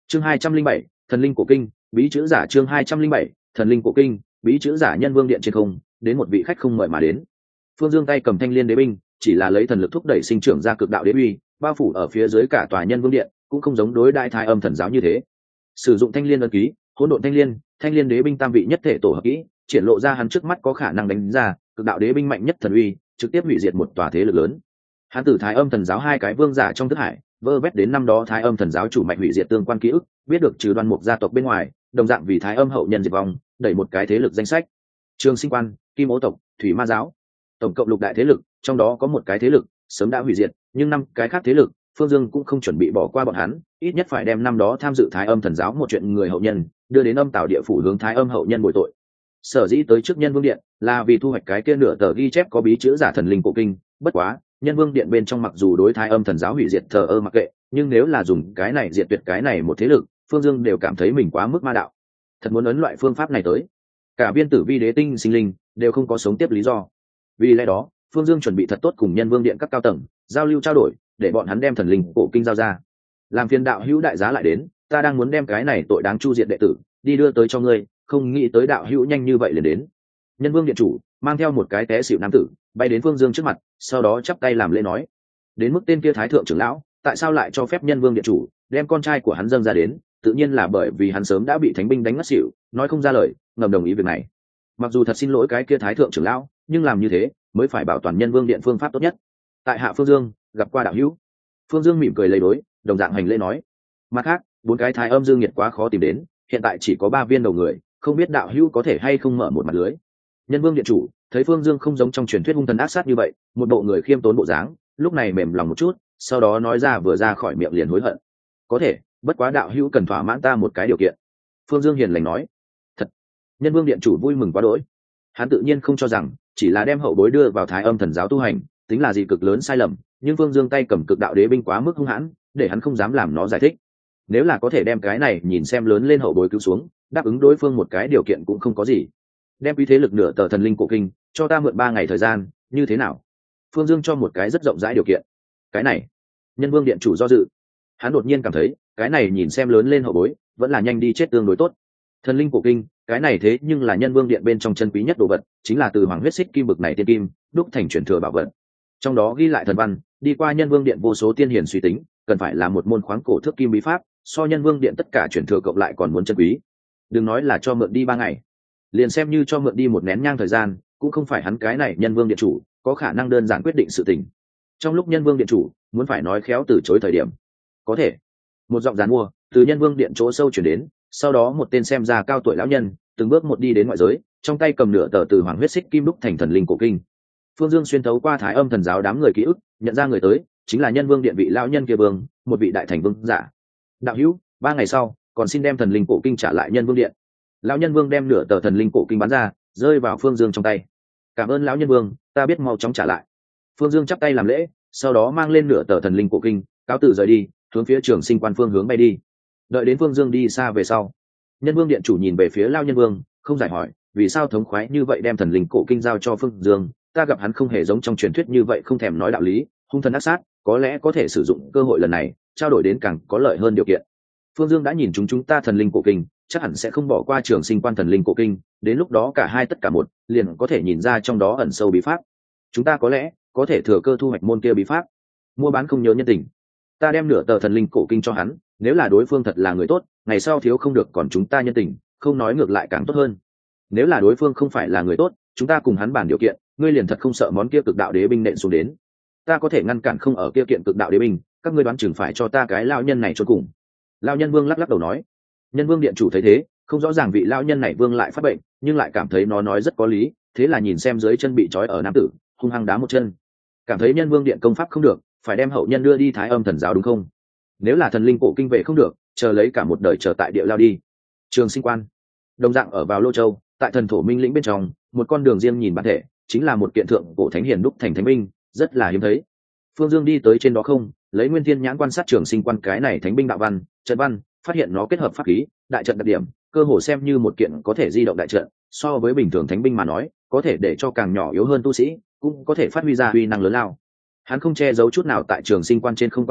Chương 207, thần linh cổ kinh, bí chữ giả. Chương 207, thần linh cổ kinh, bí chữ giả. Nhân vương điện trên không, đến một vị khách không mời mà đến. Phương Dương tay cầm thanh liên đế binh, chỉ là lấy thần lực thúc đẩy sinh trưởng ra cực đạo đế uy, bao phủ ở phía dưới cả tòa nhân vương điện, cũng không giống đối đại thái âm thần giáo như thế. Sử dụng thanh liên ấn ký, hỗn độn thanh liên đế binh tam vị nhất thể tổ hợp kỹ, triển lộ ra hắn trước mắt có khả năng đánh ra cực đạo đế binh mạnh nhất thần uy, trực tiếp hủy diệt một tòa thế lực lớn. Hắn từ thái âm thần giáo hai cái vương giả trong thức hải, vơ vét đến năm đó thái âm thần giáo chủ mạnh hủy diệt tương quan ký ức, biết được trừ Đoan Mục gia tộc bên ngoài, đồng dạng vì thái âm hậu nhân diệt vong, đẩy một cái thế lực danh sách. Trường Sinh quan, Kim Ô tộc, Thủy Ma giáo, tổng cộng lục đại thế lực, trong đó có một cái thế lực sớm đã hủy diệt, nhưng năm cái khác thế lực, Phương Dương cũng không chuẩn bị bỏ qua bọn hắn, ít nhất phải đem năm đó tham dự thái âm thần giáo một chuyện người hậu nhân đưa đến âm tào địa phủ hướng thái âm hậu nhân bồi tội. Sở dĩ tới trước nhân vương điện là vì thu hoạch cái kia nửa tờ ghi chép có bí chữ giả thần linh cổ kinh. Bất quá nhân vương điện bên trong mặc dù đối thái âm thần giáo hủy diệt thờ ơ mặc kệ, nhưng nếu là dùng cái này diệt tuyệt cái này một thế lực, Phương Dương đều cảm thấy mình quá mức ma đạo. Thật muốn ấn loại phương pháp này tới, cả viên tử vi đế tinh sinh linh đều không có sống tiếp lý do. Vì lẽ đó Phương Dương chuẩn bị thật tốt cùng nhân vương điện các cao tầng giao lưu trao đổi, để bọn hắn đem thần linh cổ kinh giao ra. Làm phiền đạo hữu đại giá lại đến, ta đang muốn đem cái này tội đáng chu diệt đệ tử đi đưa tới cho ngươi, không nghĩ tới đạo hữu nhanh như vậy liền đến. Nhân vương điện chủ mang theo một cái té xịu nam tử bay đến Phương Dương trước mặt, sau đó chắp tay làm lễ nói: đến mức tên kia thái thượng trưởng lão tại sao lại cho phép nhân vương điện chủ đem con trai của hắn dâng ra đến, tự nhiên là bởi vì hắn sớm đã bị thánh binh đánh ngất xỉu, nói không ra lời, ngầm đồng ý việc này. Mặc dù thật xin lỗi cái kia thái thượng trưởng lão, nhưng làm như thế mới phải bảo toàn nhân vương điện phương pháp tốt nhất. Tại hạ Phương Dương gặp qua đạo hữu. Phương Dương mỉm cười lấy đối, đồng dạng hành lễ nói: mặt khác 4 cái thái âm dương nhiệt quá khó tìm đến, hiện tại chỉ có 3 viên đầu người, không biết đạo hữu có thể hay không mở một mặt lưới. Nhân vương điện chủ thấy Phương Dương không giống trong truyền thuyết hung thần ác sát như vậy, một bộ người khiêm tốn bộ dáng, lúc này mềm lòng một chút, sau đó nói ra vừa ra khỏi miệng liền hối hận: có thể, bất quá đạo hữu cần thỏa mãn ta một cái điều kiện. Phương Dương hiền lành nói: thật. Nhân vương điện chủ vui mừng quá đỗi. Hắn tự nhiên không cho rằng chỉ là đem hậu bối đưa vào thái âm thần giáo tu hành tính là gì cực lớn sai lầm, nhưng Phương Dương tay cầm cực đạo đế binh quá mức hung hãn, để hắn không dám làm nó giải thích. Nếu là có thể đem cái này nhìn xem lớn lên hậu bối cứu xuống, đáp ứng đối phương một cái điều kiện cũng không có gì. Đem quý thế lực nửa tờ thần linh cổ kinh cho ta mượn 3 ngày thời gian, như thế nào? Phương Dương cho một cái rất rộng rãi điều kiện. Cái này, nhân vương điện chủ do dự. Hắn đột nhiên cảm thấy cái này nhìn xem lớn lên hậu bối vẫn là nhanh đi chết tương đối tốt. Thần linh cổ kinh, cái này thế nhưng là nhân vương điện bên trong chân quý nhất đồ vật, chính là từ hoàng huyết xích kim bực này tiên kim đúc thành truyền thừa bảo vật. Trong đó ghi lại thần văn, đi qua nhân vương điện vô số tiên hiền suy tính, cần phải là một môn khoáng cổ thước kim bí pháp, so nhân vương điện tất cả truyền thừa cộng lại còn muốn chân quý. Đừng nói là cho mượn đi 3 ngày, liền xem như cho mượn đi một nén nhang thời gian, cũng không phải hắn cái này nhân vương điện chủ có khả năng đơn giản quyết định sự tình. Trong lúc nhân vương điện chủ muốn phải nói khéo từ chối thời điểm, có thể một giọng giàn mua từ nhân vương điện chỗ sâu chuyển đến, sau đó một tên xem ra cao tuổi lão nhân từng bước một đi đến ngoại giới, trong tay cầm nửa tờ từ hoàng huyết xích kim đúc thành thần linh cổ kinh. Phương Dương xuyên thấu qua thái âm thần giáo đám người ký ức, nhận ra người tới chính là nhân vương điện vị lão nhân kia vương, một vị đại thành vương giả. Đạo hữu, 3 ngày sau còn xin đem thần linh cổ kinh trả lại nhân vương điện. Lão nhân vương đem nửa tờ thần linh cổ kinh bán ra, rơi vào Phương Dương trong tay. Cảm ơn lão nhân vương, ta biết mau chóng trả lại. Phương Dương chắp tay làm lễ, sau đó mang lên nửa tờ thần linh cổ kinh, cáo từ rời đi, hướng phía Trường Sinh quan phương hướng bay đi. Đợi đến Phương Dương đi xa về sau, nhân vương điện chủ nhìn về phía lão nhân vương, không giải hỏi vì sao thống khoái như vậy đem thần linh cổ kinh giao cho Phương Dương. Ta gặp hắn không hề giống trong truyền thuyết như vậy không thèm nói đạo lý, hung thần ác sát, có lẽ có thể sử dụng cơ hội lần này trao đổi đến càng có lợi hơn điều kiện. Phương Dương đã nhìn chúng ta thần linh cổ kinh, chắc hẳn sẽ không bỏ qua Trường Sinh quan thần linh cổ kinh, đến lúc đó cả hai tất cả một, liền có thể nhìn ra trong đó ẩn sâu bí pháp. Chúng ta có lẽ có thể thừa cơ thu hoạch môn kia bí pháp. Mua bán không nhớ nhân tình, ta đem nửa tờ thần linh cổ kinh cho hắn, nếu là đối phương thật là người tốt, ngày sau thiếu không được còn chúng ta nhân tình, không nói ngược lại càng tốt hơn. Nếu là đối phương không phải là người tốt, chúng ta cùng hắn bàn điều kiện, ngươi liền thật không sợ món kia cực đạo đế binh nện xuống đến. Ta có thể ngăn cản không ở kia kiện cực đạo đế binh, các ngươi đoán chừng phải cho ta cái lão nhân này cho cùng. Lão nhân vương lắc lắc đầu nói. Nhân vương điện chủ thấy thế, không rõ ràng vị lão nhân này vương lại phát bệnh, nhưng lại cảm thấy nó nói rất có lý, thế là nhìn xem dưới chân bị trói ở nam tử, hung hăng đá một chân. Cảm thấy nhân vương điện công pháp không được, phải đem hậu nhân đưa đi thái âm thần giáo đúng không? Nếu là thần linh cổ kinh về không được, chờ lấy cả một đời chờ tại địa lao đi. Trường Sinh quan đồng dạng ở vào Lô Châu, tại thần thổ minh lĩnh bên trong, một con đường riêng nhìn bản thể, chính là một kiện thượng cổ thánh hiền đúc thành thánh binh, rất là hiếm thấy. Phương Dương đi tới trên đó không, lấy nguyên thiên nhãn quan sát Trường Sinh quan cái này thánh binh đạo văn, trận văn, phát hiện nó kết hợp pháp khí, đại trận đặc điểm, cơ hồ xem như một kiện có thể di động đại trận, so với bình thường thánh binh mà nói, có thể để cho càng nhỏ yếu hơn tu sĩ cũng có thể phát huy ra uy năng lớn lao. Hắn không che giấu chút nào tại Trường Sinh quan trên không quan sát,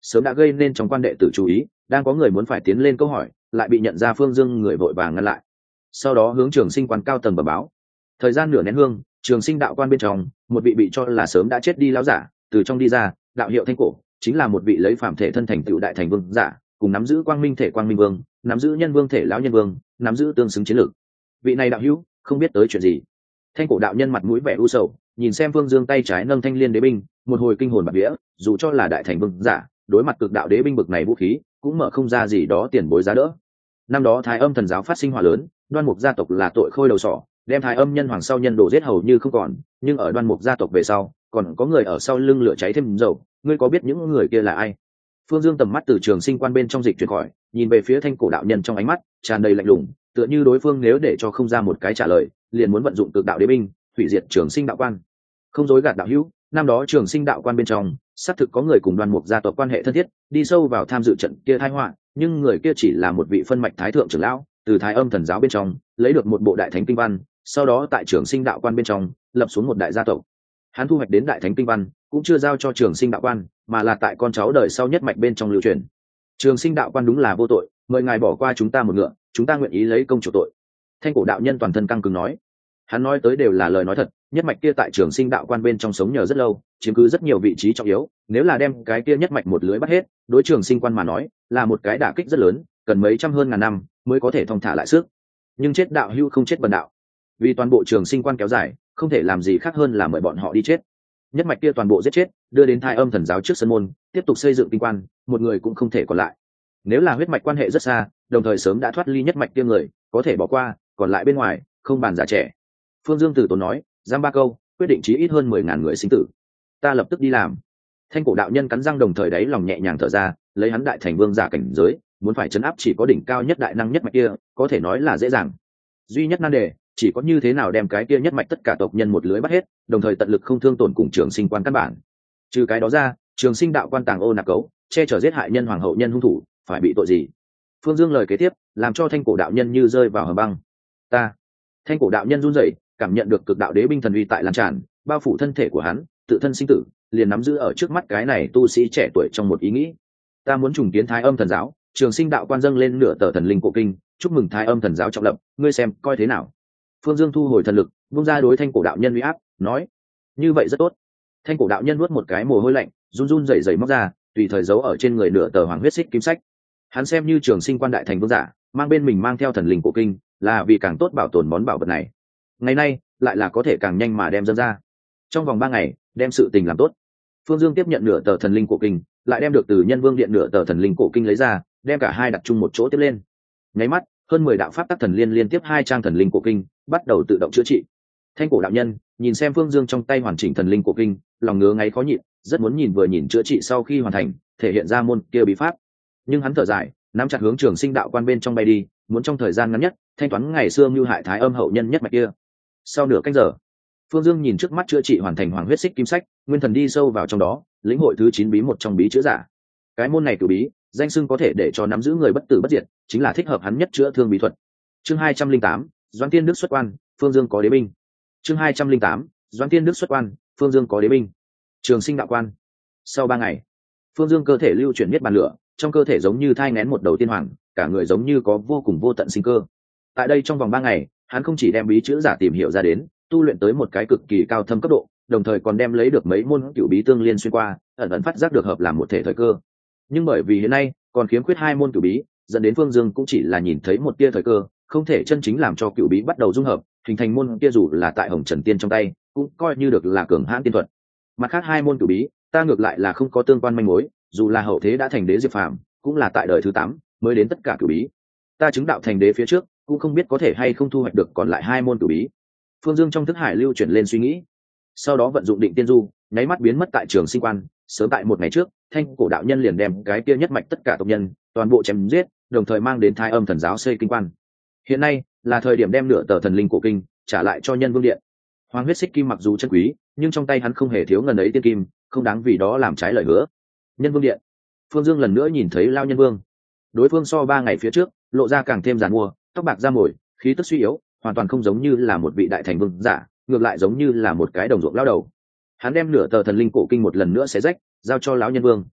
sớm đã gây nên trong quan đệ tử chú ý, đang có người muốn phải tiến lên câu hỏi, lại bị nhận ra Phương Dương người vội vàng ngăn lại. Sau đó hướng Trường Sinh quan cao tầng bẩm báo. Thời gian nửa nén hương, Trường Sinh đạo quan bên trong, một vị bị cho là sớm đã chết đi lão giả từ trong đi ra, đạo hiệu Thanh Cổ, chính là một vị lấy phàm thể thân thành tựu đại thành vương giả, cùng nắm giữ quang minh thể quang minh vương, nắm giữ nhân vương thể lão nhân vương, nắm giữ tương xứng chiến lược. Vị này đạo hữu không biết tới chuyện gì. Thanh Cổ đạo nhân mặt mũi vẻ u sầu, nhìn xem Phương Dương tay trái nâng thanh liên đế binh, một hồi kinh hồn bạt vía, dù cho là đại thành vương giả, đối mặt cực đạo đế binh bực này vũ khí, cũng mở không ra gì đó tiền bối giá đỡ. Năm đó Thái Âm thần giáo phát sinh hỏa lớn, Đoan Mục gia tộc là tội khôi đầu sỏ, đem Thái Âm nhân hoàng sau nhân đồ giết hầu như không còn, nhưng ở Đoan Mục gia tộc về sau, còn có người ở sau lưng lửa cháy thêm dầu, ngươi có biết những người kia là ai? Phương Dương tầm mắt từ Trường Sinh quan bên trong dịch chuyển khỏi, nhìn về phía Thanh Cổ đạo nhân trong ánh mắt tràn đầy lạnh lùng, tựa như đối phương nếu để cho không ra một cái trả lời, liền muốn vận dụng cực đạo đế binh, hủy diệt Trường Sinh đạo quan. Không dối gạt đạo hữu, năm đó Trường Sinh đạo quan bên trong, xác thực có người cùng Đoan Mục gia tộc quan hệ thân thiết, đi sâu vào tham dự trận kia tai họa, nhưng người kia chỉ là một vị phân mạch thái thượng trưởng lão, từ Thái Âm thần giáo bên trong lấy được một bộ đại thánh kinh văn, sau đó tại Trường Sinh đạo quan bên trong lập xuống một đại gia tộc. Hắn thu hoạch đến đại thánh kinh văn, cũng chưa giao cho Trường Sinh đạo quan, mà là tại con cháu đời sau nhất mạch bên trong lưu truyền. Trường Sinh đạo quan đúng là vô tội, mời ngài bỏ qua chúng ta một ngựa, chúng ta nguyện ý lấy công chủ tội. Thanh Cổ đạo nhân toàn thân căng cứng nói. Hắn nói tới đều là lời nói thật, nhất mạch kia tại Trường Sinh đạo quan bên trong sống nhờ rất lâu, chiếm cứ rất nhiều vị trí trọng yếu, nếu là đem cái kia nhất mạch một lưới bắt hết, đối Trường Sinh quan mà nói là một cái đả kích rất lớn, cần mấy trăm hơn ngàn năm mới có thể thong thả lại sức. Nhưng chết đạo hưu không chết bần đạo, vì toàn bộ Trường Sinh quan kéo dài, không thể làm gì khác hơn là mời bọn họ đi chết. Nhất mạch kia toàn bộ giết chết, đưa đến Thái Âm thần giáo trước sân môn, tiếp tục xây dựng kinh quan, một người cũng không thể còn lại. Nếu là huyết mạch quan hệ rất xa, đồng thời sớm đã thoát ly nhất mạch kia người, có thể bỏ qua, còn lại bên ngoài không bàn giả trẻ. Phương Dương Tử Tốn nói, giam 3 câu, quyết định chí ít hơn 10.000 người sinh tử. Ta lập tức đi làm. Thanh Cổ đạo nhân cắn răng, đồng thời đáy lòng nhẹ nhàng thở ra, lấy hắn đại thành vương giả cảnh giới, muốn phải chấn áp chỉ có đỉnh cao nhất đại năng nhất mạch kia, có thể nói là dễ dàng. Duy nhất nan đề, chỉ có như thế nào đem cái kia nhất mạch tất cả tộc nhân một lưới bắt hết, đồng thời tận lực không thương tổn cùng Trường Sinh quan căn bản. Trừ cái đó ra, Trường Sinh đạo quan tàng ô nạp cấu, che chở giết hại nhân hoàng hậu nhân hung thủ, phải bị tội gì? Phương Dương lời kế tiếp, làm cho Thanh Cổ đạo nhân như rơi vào hầm băng. Ta. Thanh Cổ đạo nhân run rẩy, cảm nhận được cực đạo đế binh thần uy tại lan tràn, bao phủ thân thể của hắn, tự thân sinh tử, liền nắm giữ ở trước mắt cái này tu sĩ trẻ tuổi trong một ý nghĩ. Ta muốn trùng kiến Thái Âm thần giáo, Trường Sinh đạo quan dâng lên nửa tờ thần linh cổ kinh, chúc mừng Thái Âm thần giáo trọng lập, ngươi xem coi thế nào? Phương Dương thu hồi thần lực, vung ra đối Thanh Cổ đạo nhân uy áp, nói: như vậy rất tốt. Thanh Cổ đạo nhân nuốt một cái mồ hôi lạnh, run run rẩy rẩy móc ra, tùy thời giấu ở trên người nửa tờ hoàng huyết xích kim sách. Hắn xem như Trường Sinh quan đại thành vương giả, mang bên mình mang theo thần linh cổ kinh, là vì càng tốt bảo tồn món bảo vật này. Ngày nay lại là có thể càng nhanh mà đem dâng ra. Trong vòng 3 ngày, đem sự tình làm tốt. Phương Dương tiếp nhận nửa tờ thần linh cổ kinh, lại đem được từ Nhân Vương điện nửa tờ thần linh cổ kinh lấy ra, đem cả hai đặt chung một chỗ tiếp lên. Nháy mắt, hơn 10 đạo pháp tắc thần liên liên tiếp 2 trang thần linh cổ kinh, bắt đầu tự động chữa trị. Thanh Cổ đạo nhân nhìn xem Phương Dương trong tay hoàn chỉnh thần linh cổ kinh, lòng ngứa ngáy khó nhịn, rất muốn nhìn vừa nhìn chữa trị sau khi hoàn thành, thể hiện ra môn kia bí pháp. Nhưng hắn thở dài, nắm chặt hướng Trường Sinh đạo quan bên trong bay đi, muốn trong thời gian ngắn nhất thanh toán ngày xưa mưu hại Thái Âm hậu nhân nhất mạch kia. Sau nửa canh giờ, Phương Dương nhìn trước mắt chữa trị hoàn thành hoàng huyết xích kim sách, nguyên thần đi sâu vào trong đó, lĩnh hội thứ 9 bí một trong bí chữa giả. Cái môn này cửu bí, danh xưng có thể để cho nắm giữ người bất tử bất diệt, chính là thích hợp hắn nhất chữa thương bí thuật. Chương 208, Doãn Tiên Đức xuất quan, Phương Dương có đế binh. Chương 208, Doãn Tiên Đức xuất quan, Phương Dương có đế binh. Trường Sinh đạo quan. Sau 3 ngày, Phương Dương cơ thể lưu chuyển miết bàn lửa, trong cơ thể giống như thai nghén một đầu tiên hoàng, cả người giống như có vô cùng vô tận sinh cơ. Tại đây trong vòng 3 ngày, hắn không chỉ đem bí chữ giả tìm hiểu ra đến, tu luyện tới một cái cực kỳ cao thâm cấp độ, đồng thời còn đem lấy được mấy môn cửu bí tương liên xuyên qua, ẩn ẩn phát giác được hợp làm một thể thời cơ. Nhưng bởi vì hiện nay còn khiếm khuyết 2 môn cửu bí, dẫn đến Phương Dương cũng chỉ là nhìn thấy một tia thời cơ, không thể chân chính làm cho cửu bí bắt đầu dung hợp, hình thành môn kia dù là tại Hồng Trần Tiên trong tay, cũng coi như được là cường hãn tiên thuật. Mặt khác 2 môn cửu bí, ta ngược lại là không có tương quan manh mối, dù là hậu thế đã thành đế Diệp Phàm, cũng là tại đời thứ 8 mới đến tất cả cửu bí. Ta chứng đạo thành đế phía trước, cũng không biết có thể hay không thu hoạch được còn lại 2 môn cửu bí. Phương Dương trong thức hải lưu chuyển lên suy nghĩ, sau đó vận dụng định tiên du, nháy mắt biến mất tại Trường Sinh quan. Sớm tại một ngày trước, Thanh Cổ đạo nhân liền đem cái kia nhất mạch tất cả tộc nhân toàn bộ chém giết, đồng thời mang đến Thái Âm thần giáo xây kinh quan. Hiện nay là thời điểm đem nửa tờ thần linh cổ kinh trả lại cho Nhân Vương điện. Hoàng huyết xích kim mặc dù chân quý, nhưng trong tay hắn không hề thiếu ngần ấy tiên kim, không đáng vì đó làm trái lời hứa. Nhân Vương điện. Phương Dương lần nữa nhìn thấy Lao Nhân Vương. Đối phương so 3 ngày phía trước lộ ra càng thêm giàn mua, tóc bạc da mồi, khí tức suy yếu, hoàn toàn không giống như là một vị đại thành vương giả, ngược lại giống như là một cái đồng ruộng lao đầu. Hắn đem nửa tờ thần linh cổ kinh một lần nữa xé rách, giao cho lão Nhân Vương.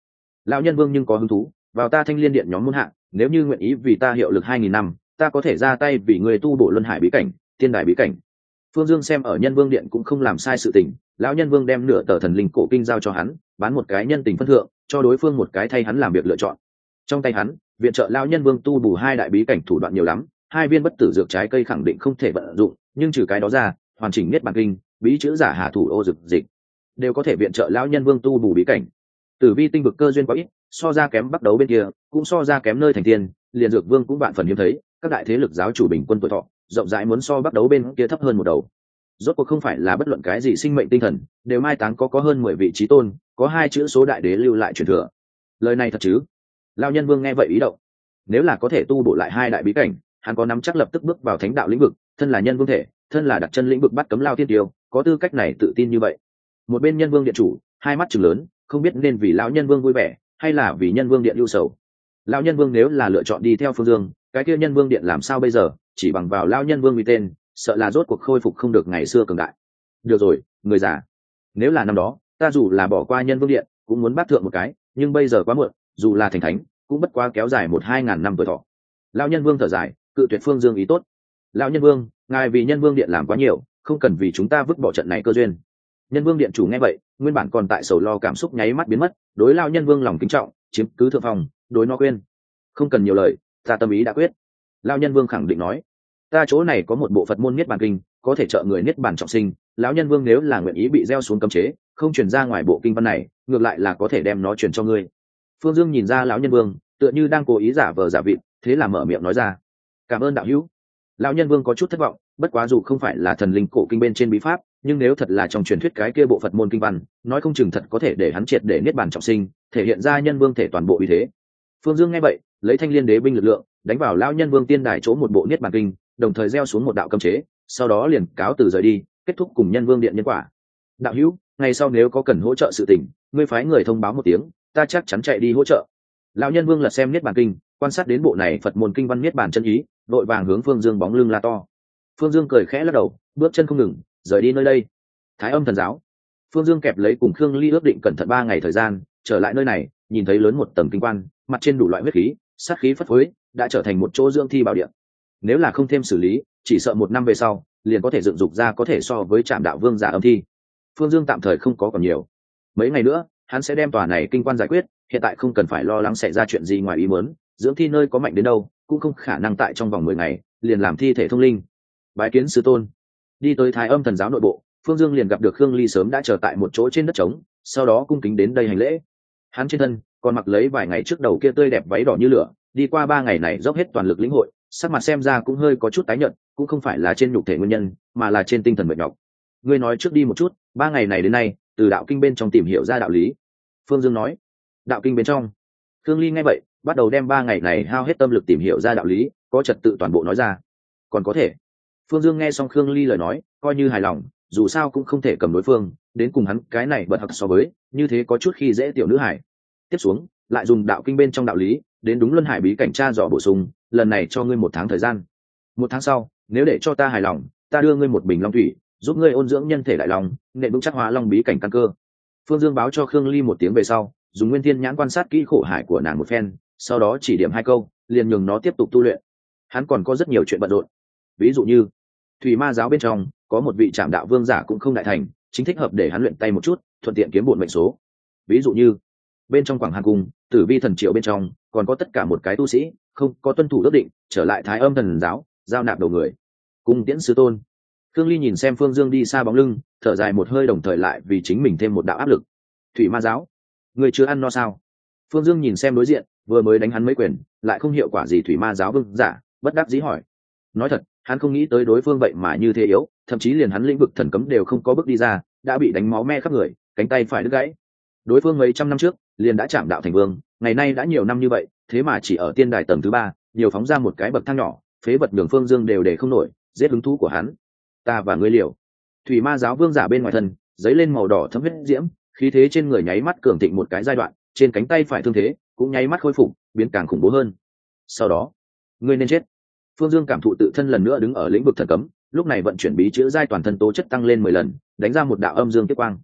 Lão nhân vương nhưng có hứng thú vào ta thanh liên điện nhóm môn hạ, nếu như nguyện ý vì ta hiệu lực 2.000 năm, ta có thể ra tay vì người tu bổ luân hải bí cảnh, tiên đài bí cảnh. Phương Dương xem ở nhân vương điện cũng không làm sai sự tình, lão nhân vương đem nửa tờ thần linh cổ kinh giao cho hắn, bán một cái nhân tình phân thượng, cho đối phương một cái thay hắn làm việc lựa chọn. Trong tay hắn, viện trợ lão nhân vương tu bổ 2 đại bí cảnh thủ đoạn nhiều lắm, 2 viên bất tử dược trái cây khẳng định không thể vận dụng, nhưng trừ cái đó ra, hoàn chỉnh niết bàn kinh, bí chữ giả hà thủ ô dực dịch, đều có thể viện trợ lão nhân vương tu bổ bí cảnh. Tử vi tinh vực cơ duyên quá ít, so ra kém bắt đấu bên kia, cũng so ra kém nơi thành tiên, liền dược vương cũng vạn phần hiếm thấy, các đại thế lực giáo chủ bình quân tuổi thọ rộng rãi muốn so bắt đấu bên kia thấp hơn một đầu. Rốt cuộc không phải là bất luận cái gì sinh mệnh tinh thần đều mai táng có hơn 10 vị trí tôn, có 2 chữ số đại đế lưu lại truyền thừa. Lời này thật chứ? Lão nhân vương nghe vậy ý động. Nếu là có thể tu bổ lại 2 đại bí cảnh, hắn có nắm chắc lập tức bước vào thánh đạo lĩnh vực, thân là nhân vương thể, thân là đặt chân lĩnh vực bắt cấm lao thiên tiêu, có tư cách này tự tin như vậy. Một bên nhân vương điện chủ, hai mắt trừng lớn, không biết nên vì lão nhân vương vui vẻ hay là vì nhân vương điện lưu sầu. Lão nhân vương nếu là lựa chọn đi theo Phương Dương, cái kia nhân vương điện làm sao bây giờ? Chỉ bằng vào lão nhân vương uy tên, sợ là rốt cuộc khôi phục không được ngày xưa cường đại. Được rồi, người già, nếu là năm đó ta dù là bỏ qua nhân vương điện cũng muốn bắt thượng một cái, nhưng bây giờ quá muộn, dù là thành thánh cũng bất quá kéo dài 1-2 ngàn năm tuổi thọ. Lão nhân vương thở dài, cự tuyệt Phương Dương ý tốt. Lão nhân vương, ngài vì nhân vương điện làm quá nhiều, không cần vì chúng ta vứt bỏ trận này cơ duyên. Nhân vương điện chủ nghe vậy, nguyên bản còn tại sầu lo cảm xúc nháy mắt biến mất, đối lão nhân vương lòng kính trọng chiếm cứ thượng phòng, đối nó khuyên: không cần nhiều lời, ta tâm ý đã quyết. Lão nhân vương khẳng định nói: ta chỗ này có một bộ Phật môn niết bàn kinh, có thể trợ người niết bàn trọng sinh. Lão nhân vương nếu là nguyện ý bị gieo xuống cấm chế, không truyền ra ngoài bộ kinh văn này, ngược lại là có thể đem nó truyền cho ngươi. Phương Dương nhìn ra lão nhân vương tựa như đang cố ý giả vờ giả vịt, thế là mở miệng nói ra: cảm ơn đạo hữu. Lão nhân vương có chút thất vọng, bất quá dù không phải là thần linh cổ kinh bên trên bí pháp, nhưng nếu thật là trong truyền thuyết cái kia bộ Phật môn kinh văn, nói không chừng thật có thể để hắn triệt để niết bàn trọng sinh, thể hiện ra nhân vương thể toàn bộ uy thế. Phương Dương nghe vậy, lấy thanh liên đế binh lực lượng đánh vào lão nhân vương tiên đài chỗ một bộ niết bàn kinh, đồng thời gieo xuống một đạo cấm chế, sau đó liền cáo từ rời đi, kết thúc cùng nhân vương điện nhân quả. Đạo hữu, ngày sau nếu có cần hỗ trợ sự tình, ngươi phái người thông báo một tiếng, ta chắc chắn chạy đi hỗ trợ. Lão nhân vương lật xem niết bàn kinh, quan sát đến bộ này Phật môn kinh văn niết bàn chân ý, đội vàng hướng Phương Dương bóng lưng la to. Phương Dương cười khẽ lắc đầu, bước chân không ngừng rời đi nơi đây. Thái Âm thần giáo, Phương Dương kẹp lấy cùng Khương Ly ước định cẩn thận 3 ngày thời gian, trở lại nơi này, nhìn thấy lớn một tầng kinh quan, mặt trên đủ loại huyết khí, sát khí phất phới, đã trở thành một chỗ dưỡng thi bảo địa. Nếu là không thêm xử lý, chỉ sợ 1 năm về sau liền có thể dựng dục ra có thể so với Trạm Đạo Vương giả âm thi. Phương Dương tạm thời không có còn nhiều, mấy ngày nữa hắn sẽ đem tòa này kinh quan giải quyết, hiện tại không cần phải lo lắng xảy ra chuyện gì ngoài ý muốn, dưỡng thi nơi có mạnh đến đâu cũng không khả năng tại trong vòng 10 ngày liền làm thi thể thông linh. Bái kiến sư tôn. Đi tới Thái Âm thần giáo nội bộ, Phương Dương liền gặp được Khương Ly sớm đã chờ tại một chỗ trên đất trống, sau đó cung kính đến đây hành lễ. Hắn trên thân còn mặc lấy vài ngày trước đầu kia tươi đẹp váy đỏ như lửa, đi qua 3 ngày này dốc hết toàn lực lĩnh hội, sắc mặt xem ra cũng hơi có chút tái nhợt, cũng không phải là trên nhục thể nguyên nhân, mà là trên tinh thần mệt nhọc. Ngươi nói trước đi một chút, 3 ngày này đến nay, từ đạo kinh bên trong tìm hiểu ra đạo lý. Phương Dương nói. Đạo kinh bên trong? Khương Ly nghe vậy, bắt đầu đem 3 ngày này hao hết tâm lực tìm hiểu ra đạo lý, có trật tự toàn bộ nói ra. Còn có thể. Phương Dương nghe xong Khương Ly lời nói, coi như hài lòng, dù sao cũng không thể cầm đối phương đến cùng hắn cái này bật học so với, như thế có chút khi dễ tiểu nữ hải. Tiếp xuống, lại dùng đạo kinh bên trong đạo lý, đến đúng luân hải bí cảnh tra dò bổ sung, lần này cho ngươi 1 tháng thời gian. 1 tháng sau, nếu để cho ta hài lòng, ta đưa ngươi một bình long thủy, giúp ngươi ôn dưỡng nhân thể đại long, nện vững chắc hóa long bí cảnh căn cơ. Phương Dương báo cho Khương Ly 1 tiếng về sau, dùng Nguyên Thiên nhãn quan sát kỹ khổ hải của nàng một phen, sau đó chỉ điểm 2 câu, liền nhường nó tiếp tục tu luyện. Hắn còn có rất nhiều chuyện bận rộn, ví dụ như Thủy Ma giáo bên trong có một vị Trạm Đạo Vương giả cũng không đại thành, chính thích hợp để hắn luyện tay một chút, thuận tiện kiếm bộn mệnh số. Ví dụ như bên trong Quảng Hàn cung, Tử Vi thần triều bên trong còn có tất cả một cái tu sĩ không có tuân thủ ước định, trở lại Thái Âm thần giáo, giao nạp đầu người. Cung tiễn sư tôn. Khương Ly nhìn xem Phương Dương đi xa bóng lưng, thở dài một hơi, đồng thời lại vì chính mình thêm một đạo áp lực. Thủy Ma giáo, người chưa ăn no sao? Phương Dương nhìn xem đối diện, vừa mới đánh hắn mấy quyền, lại không hiệu quả gì Thủy Ma giáo vương giả, bất đắc dĩ hỏi. Nói thật, hắn không nghĩ tới đối phương vậy mà như thế yếu, thậm chí liền hắn lĩnh vực thần cấm đều không có bước đi ra, đã bị đánh máu me khắp người, cánh tay phải đứt gãy. Đối phương mấy trăm năm trước liền đã chạm đạo thành vương, ngày nay đã nhiều năm như vậy, thế mà chỉ ở tiên đài tầng thứ 3, nhiều phóng ra một cái bậc thang nhỏ, phế vật nhường Phương Dương đều để không nổi, giết hứng thú của hắn. Ta và ngươi liều. Thủy Ma giáo vương giả bên ngoài thân giấy lên màu đỏ thấm huyết diễm, khí thế trên người nháy mắt cường thịnh một cái giai đoạn, trên cánh tay phải thương thế cũng nháy mắt khôi phục, biến càng khủng bố hơn. Sau đó, ngươi nên chết. Phương Dương cảm thụ tự thân lần nữa đứng ở lĩnh vực thần cấm, lúc này vận chuyển bí chữ giai toàn thân tố chất tăng lên 10 lần, đánh ra một đạo âm dương tiếp quang.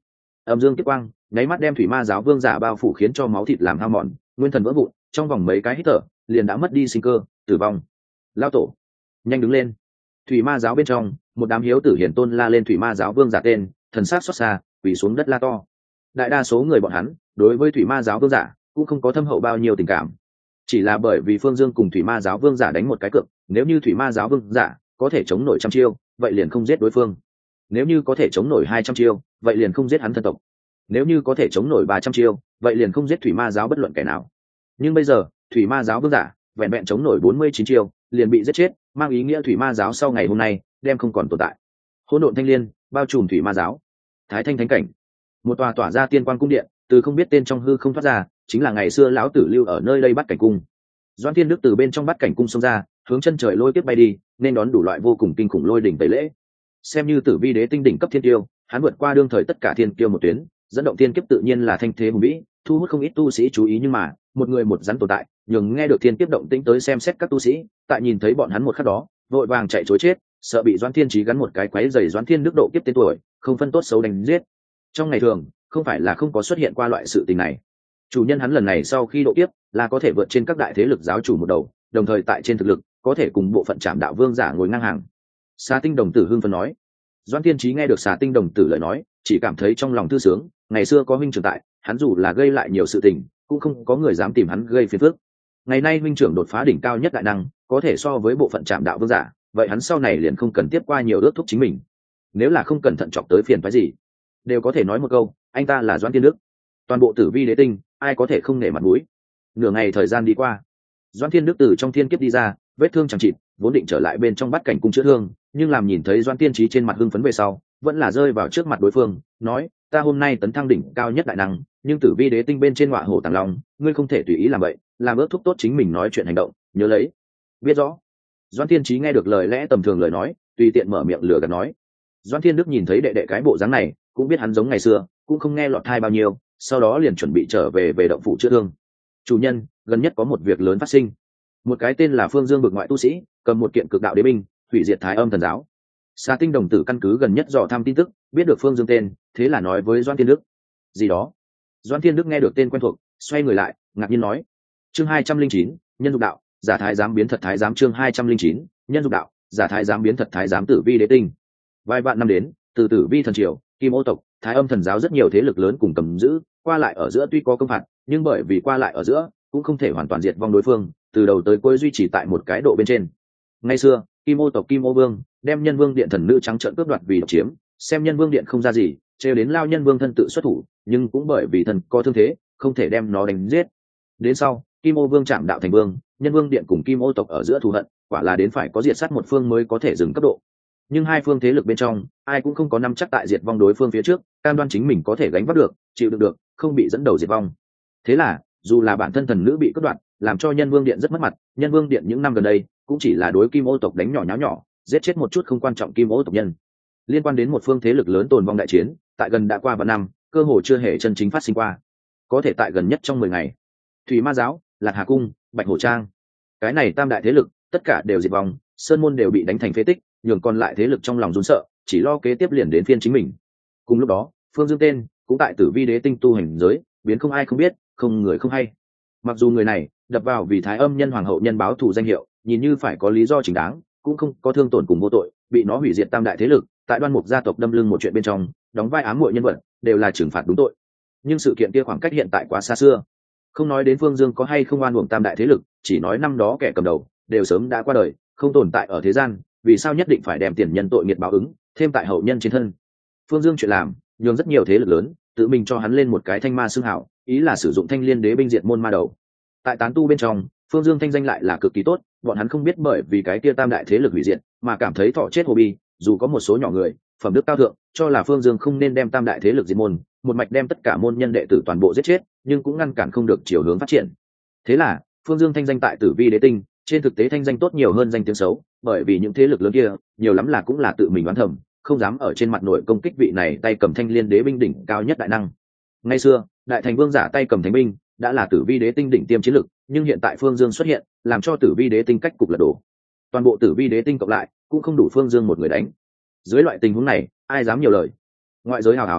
âm dương kiếp quang nháy mắt đem thủy ma giáo vương giả bao phủ, khiến cho máu thịt làm hao mòn, nguyên thần vỡ vụn, trong vòng mấy cái hít thở liền đã mất đi sinh cơ, tử vong. Lao tổ, nhanh đứng lên! Thủy ma giáo bên trong, một đám hiếu tử hiển tôn la lên thủy ma giáo vương giả tên, thần sắc xót xa, quỳ xuống đất la to. Đại đa số người bọn hắn đối với thủy ma giáo vương giả cũng không có thâm hậu bao nhiêu tình cảm, chỉ là bởi vì Phương Dương cùng thủy ma giáo vương giả đánh một cái cược, nếu như thủy ma giáo vương giả có thể chống nổi 100 chiêu, vậy liền không giết đối phương; nếu như có thể chống nổi 200 chiêu, vậy liền không giết hắn thân tộc; nếu như có thể chống nổi 300 chiêu, vậy liền không giết thủy ma giáo bất luận kẻ nào. Nhưng bây giờ thủy ma giáo vương giả vẹn vẹn chống nổi 49 chiêu liền bị giết chết, mang ý nghĩa thủy ma giáo sau ngày hôm nay đem không còn tồn tại. Hỗn độn thanh liên bao trùm thủy ma giáo. Thái thanh thánh cảnh, một tòa tỏa ra tiên quang cung điện từ không biết tên trong hư không thoát ra, chính là ngày xưa lão tử lưu ở nơi đây bắt cảnh cung. Doãn Thiên Đức từ bên trong bắt cảnh cung xông ra, hướng chân trời lôi kiếp bay đi, nên đón đủ loại vô cùng kinh khủng lôi đỉnh tẩy lễ. Xem như tử vi đế tinh đỉnh cấp thiên tiêu, hắn vượt qua đương thời tất cả thiên kiêu một tuyến, dẫn động tiên kiếp tự nhiên là thanh thế hùng vĩ, thu hút không ít tu sĩ chú ý. Nhưng mà một người một rắn tồn tại, nhường nghe được thiên kiếp động tĩnh tới xem xét các tu sĩ, tại nhìn thấy bọn hắn một khắc đó vội vàng chạy trối chết, sợ bị Doãn Thiên Chí gắn một cái quấy rầy Doãn Thiên Đức độ kiếp tên tuổi, không phân tốt xấu đánh giết. Trong ngày thường không phải là không có xuất hiện qua loại sự tình này. Chủ nhân hắn lần này sau khi độ kiếp là có thể vượt trên các đại thế lực giáo chủ một đầu, đồng thời tại trên thực lực có thể cùng bộ phận Trảm Đạo Vương giả ngồi ngang hàng. Xà Tinh Đồng Tử hưng phấn nói. Doãn Thiên Chí nghe được Xà Tinh Đồng Tử lời nói, chỉ cảm thấy trong lòng thư sướng. Ngày xưa có huynh trưởng tại, hắn dù là gây lại nhiều sự tình, cũng không có người dám tìm hắn gây phiền phức. Ngày nay huynh trưởng đột phá đỉnh cao nhất đại năng, có thể so với bộ phận Trảm Đạo Vương giả, vậy hắn sau này liền không cần tiếp qua nhiều ước thúc chính mình. Nếu là không cẩn thận chọc tới phiền phức gì, đều có thể nói một câu, anh ta là Doãn Thiên Đức. Toàn bộ tử vi đế tinh, ai có thể không nể mặt mũi. Nửa ngày thời gian đi qua, Doãn Thiên Đức từ trong thiên kiếp đi ra, vết thương chẳng chịt, vốn định trở lại bên trong bắt cảnh cung chữa thương, nhưng làm nhìn thấy Doãn Thiên Chí trên mặt hưng phấn về sau, vẫn là rơi vào trước mặt đối phương, nói: ta hôm nay tấn thăng đỉnh cao nhất đại năng, nhưng tử vi đế tinh bên trên ngọa hổ tàng long, ngươi không thể tùy ý làm vậy, làm ước thúc tốt chính mình nói chuyện hành động, nhớ lấy. Biết rõ. Doãn Thiên Chí nghe được lời lẽ tầm thường lời nói, tùy tiện mở miệng lừa gạt nói. Doãn Thiên Đức nhìn thấy đệ đệ cái bộ dáng này, cũng biết hắn giống ngày xưa, cũng không nghe lọt tai bao nhiêu, sau đó liền chuẩn bị trở về động phủ chữa thương. Chủ nhân, gần nhất có một việc lớn phát sinh. Một cái tên là Phương Dương bực ngoại tu sĩ cầm một kiện cực đạo đế binh hủy diệt Thái Âm thần giáo. Xà Tinh Đồng Tử căn cứ gần nhất dò thăm tin tức, biết được Phương Dương tên, thế là nói với Doãn Thiên Đức. Gì đó? Doãn Thiên Đức nghe được tên quen thuộc, xoay người lại, ngạc nhiên nói. Chương 209, nhân dục đạo, giả thái giám biến thật thái giám. Chương 209, nhân dục đạo, giả thái giám biến thật thái giám. Tử vi đế tinh. Vài vạn năm đến, từ tử vi thần triều, Kim Ô tộc, Thái Âm thần giáo rất nhiều thế lực lớn cùng cầm giữ, qua lại ở giữa tuy có công phạt, nhưng bởi vì qua lại ở giữa cũng không thể hoàn toàn diệt vong đối phương, từ đầu tới cuối duy trì tại một cái độ bên trên. Ngày xưa, Kim Ô tộc Kim Ô Vương đem Nhân Vương Điện thần nữ trắng trợn cướp đoạt vì độc chiếm, xem Nhân Vương Điện không ra gì, trêu đến lao Nhân Vương thân tự xuất thủ, nhưng cũng bởi vì thần có thương thế, không thể đem nó đánh giết. Đến sau, Kim Ô Vương Trảm Đạo thành vương, Nhân Vương Điện cùng Kim Ô tộc ở giữa thù hận, quả là đến phải có diệt sát một phương mới có thể dừng cấp độ. Nhưng hai phương thế lực bên trong, ai cũng không có nắm chắc tại diệt vong đối phương phía trước, cam đoan chính mình có thể gánh vác được, chịu đựng được, không bị dẫn đầu diệt vong. Thế là, dù là bản thân thần nữ bị cướp đoạt, làm cho Nhân Vương Điện rất mất mặt, Nhân Vương Điện những năm gần đây cũng chỉ là đối Kim Ô tộc đánh nhỏ nháo nhỏ, giết chết một chút không quan trọng Kim Ô tộc nhân. Liên quan đến một phương thế lực lớn tồn vong đại chiến, tại gần đã qua vạn năm, cơ hồ chưa hề chân chính phát sinh qua. Có thể tại gần nhất trong 10 ngày, Thủy Ma giáo, Lạc Hà cung, Bạch Hổ trang, cái này tam đại thế lực, tất cả đều diệt vong, sơn môn đều bị đánh thành phế tích, nhường còn lại thế lực trong lòng run sợ, chỉ lo kế tiếp liền đến phiên chính mình. Cùng lúc đó, Phương Dương tên cũng tại tử vi đế tinh tu hành giới biến không ai không biết, không người không hay. Mặc dù người này đập vào vì Thái Âm nhân hoàng hậu nhân báo thù danh hiệu, nhìn như phải có lý do chính đáng, cũng không có thương tổn cùng vô tội, bị nó hủy diệt tam đại thế lực, tại Đoan Mục gia tộc đâm lưng một chuyện bên trong, đóng vai ám muội nhân vật, đều là trừng phạt đúng tội. Nhưng sự kiện kia khoảng cách hiện tại quá xa xưa, không nói đến Phương Dương có hay không oan uổng tam đại thế lực, chỉ nói năm đó kẻ cầm đầu đều sớm đã qua đời, không tồn tại ở thế gian, vì sao nhất định phải đem tiền nhân tội nghiệt báo ứng thêm tại hậu nhân trên thân. Phương Dương chuyện làm nhường rất nhiều thế lực lớn tự mình cho hắn lên một cái thanh ma xưng hảo, ý là sử dụng thanh liên đế binh diệt môn ma đầu. Tại tán tu bên trong, Phương Dương thanh danh lại là cực kỳ tốt, bọn hắn không biết bởi vì cái kia tam đại thế lực hủy diệt mà cảm thấy thọ chết hồ bi. Dù có một số nhỏ người phẩm đức cao thượng cho là Phương Dương không nên đem tam đại thế lực diệt môn, một mạch đem tất cả môn nhân đệ tử toàn bộ giết chết, nhưng cũng ngăn cản không được chiều hướng phát triển. Thế là Phương Dương thanh danh tại tử vi đế tinh trên thực tế thanh danh tốt nhiều hơn danh tiếng xấu, bởi vì những thế lực lớn kia nhiều lắm là cũng là tự mình đoán thầm, không dám ở trên mặt nội công kích vị này tay cầm thanh liên đế binh đỉnh cao nhất đại năng. Ngày xưa, đại thành vương giả tay cầm thánh binh đã là tử vi đế tinh đỉnh tiêm chiến lực, nhưng hiện tại Phương Dương xuất hiện, làm cho tử vi đế tinh cách cục lật đổ. Toàn bộ tử vi đế tinh cộng lại cũng không đủ Phương Dương một người đánh. Dưới loại tình huống này, ai dám nhiều lời. Ngoại giới hào hào hỗn loạn,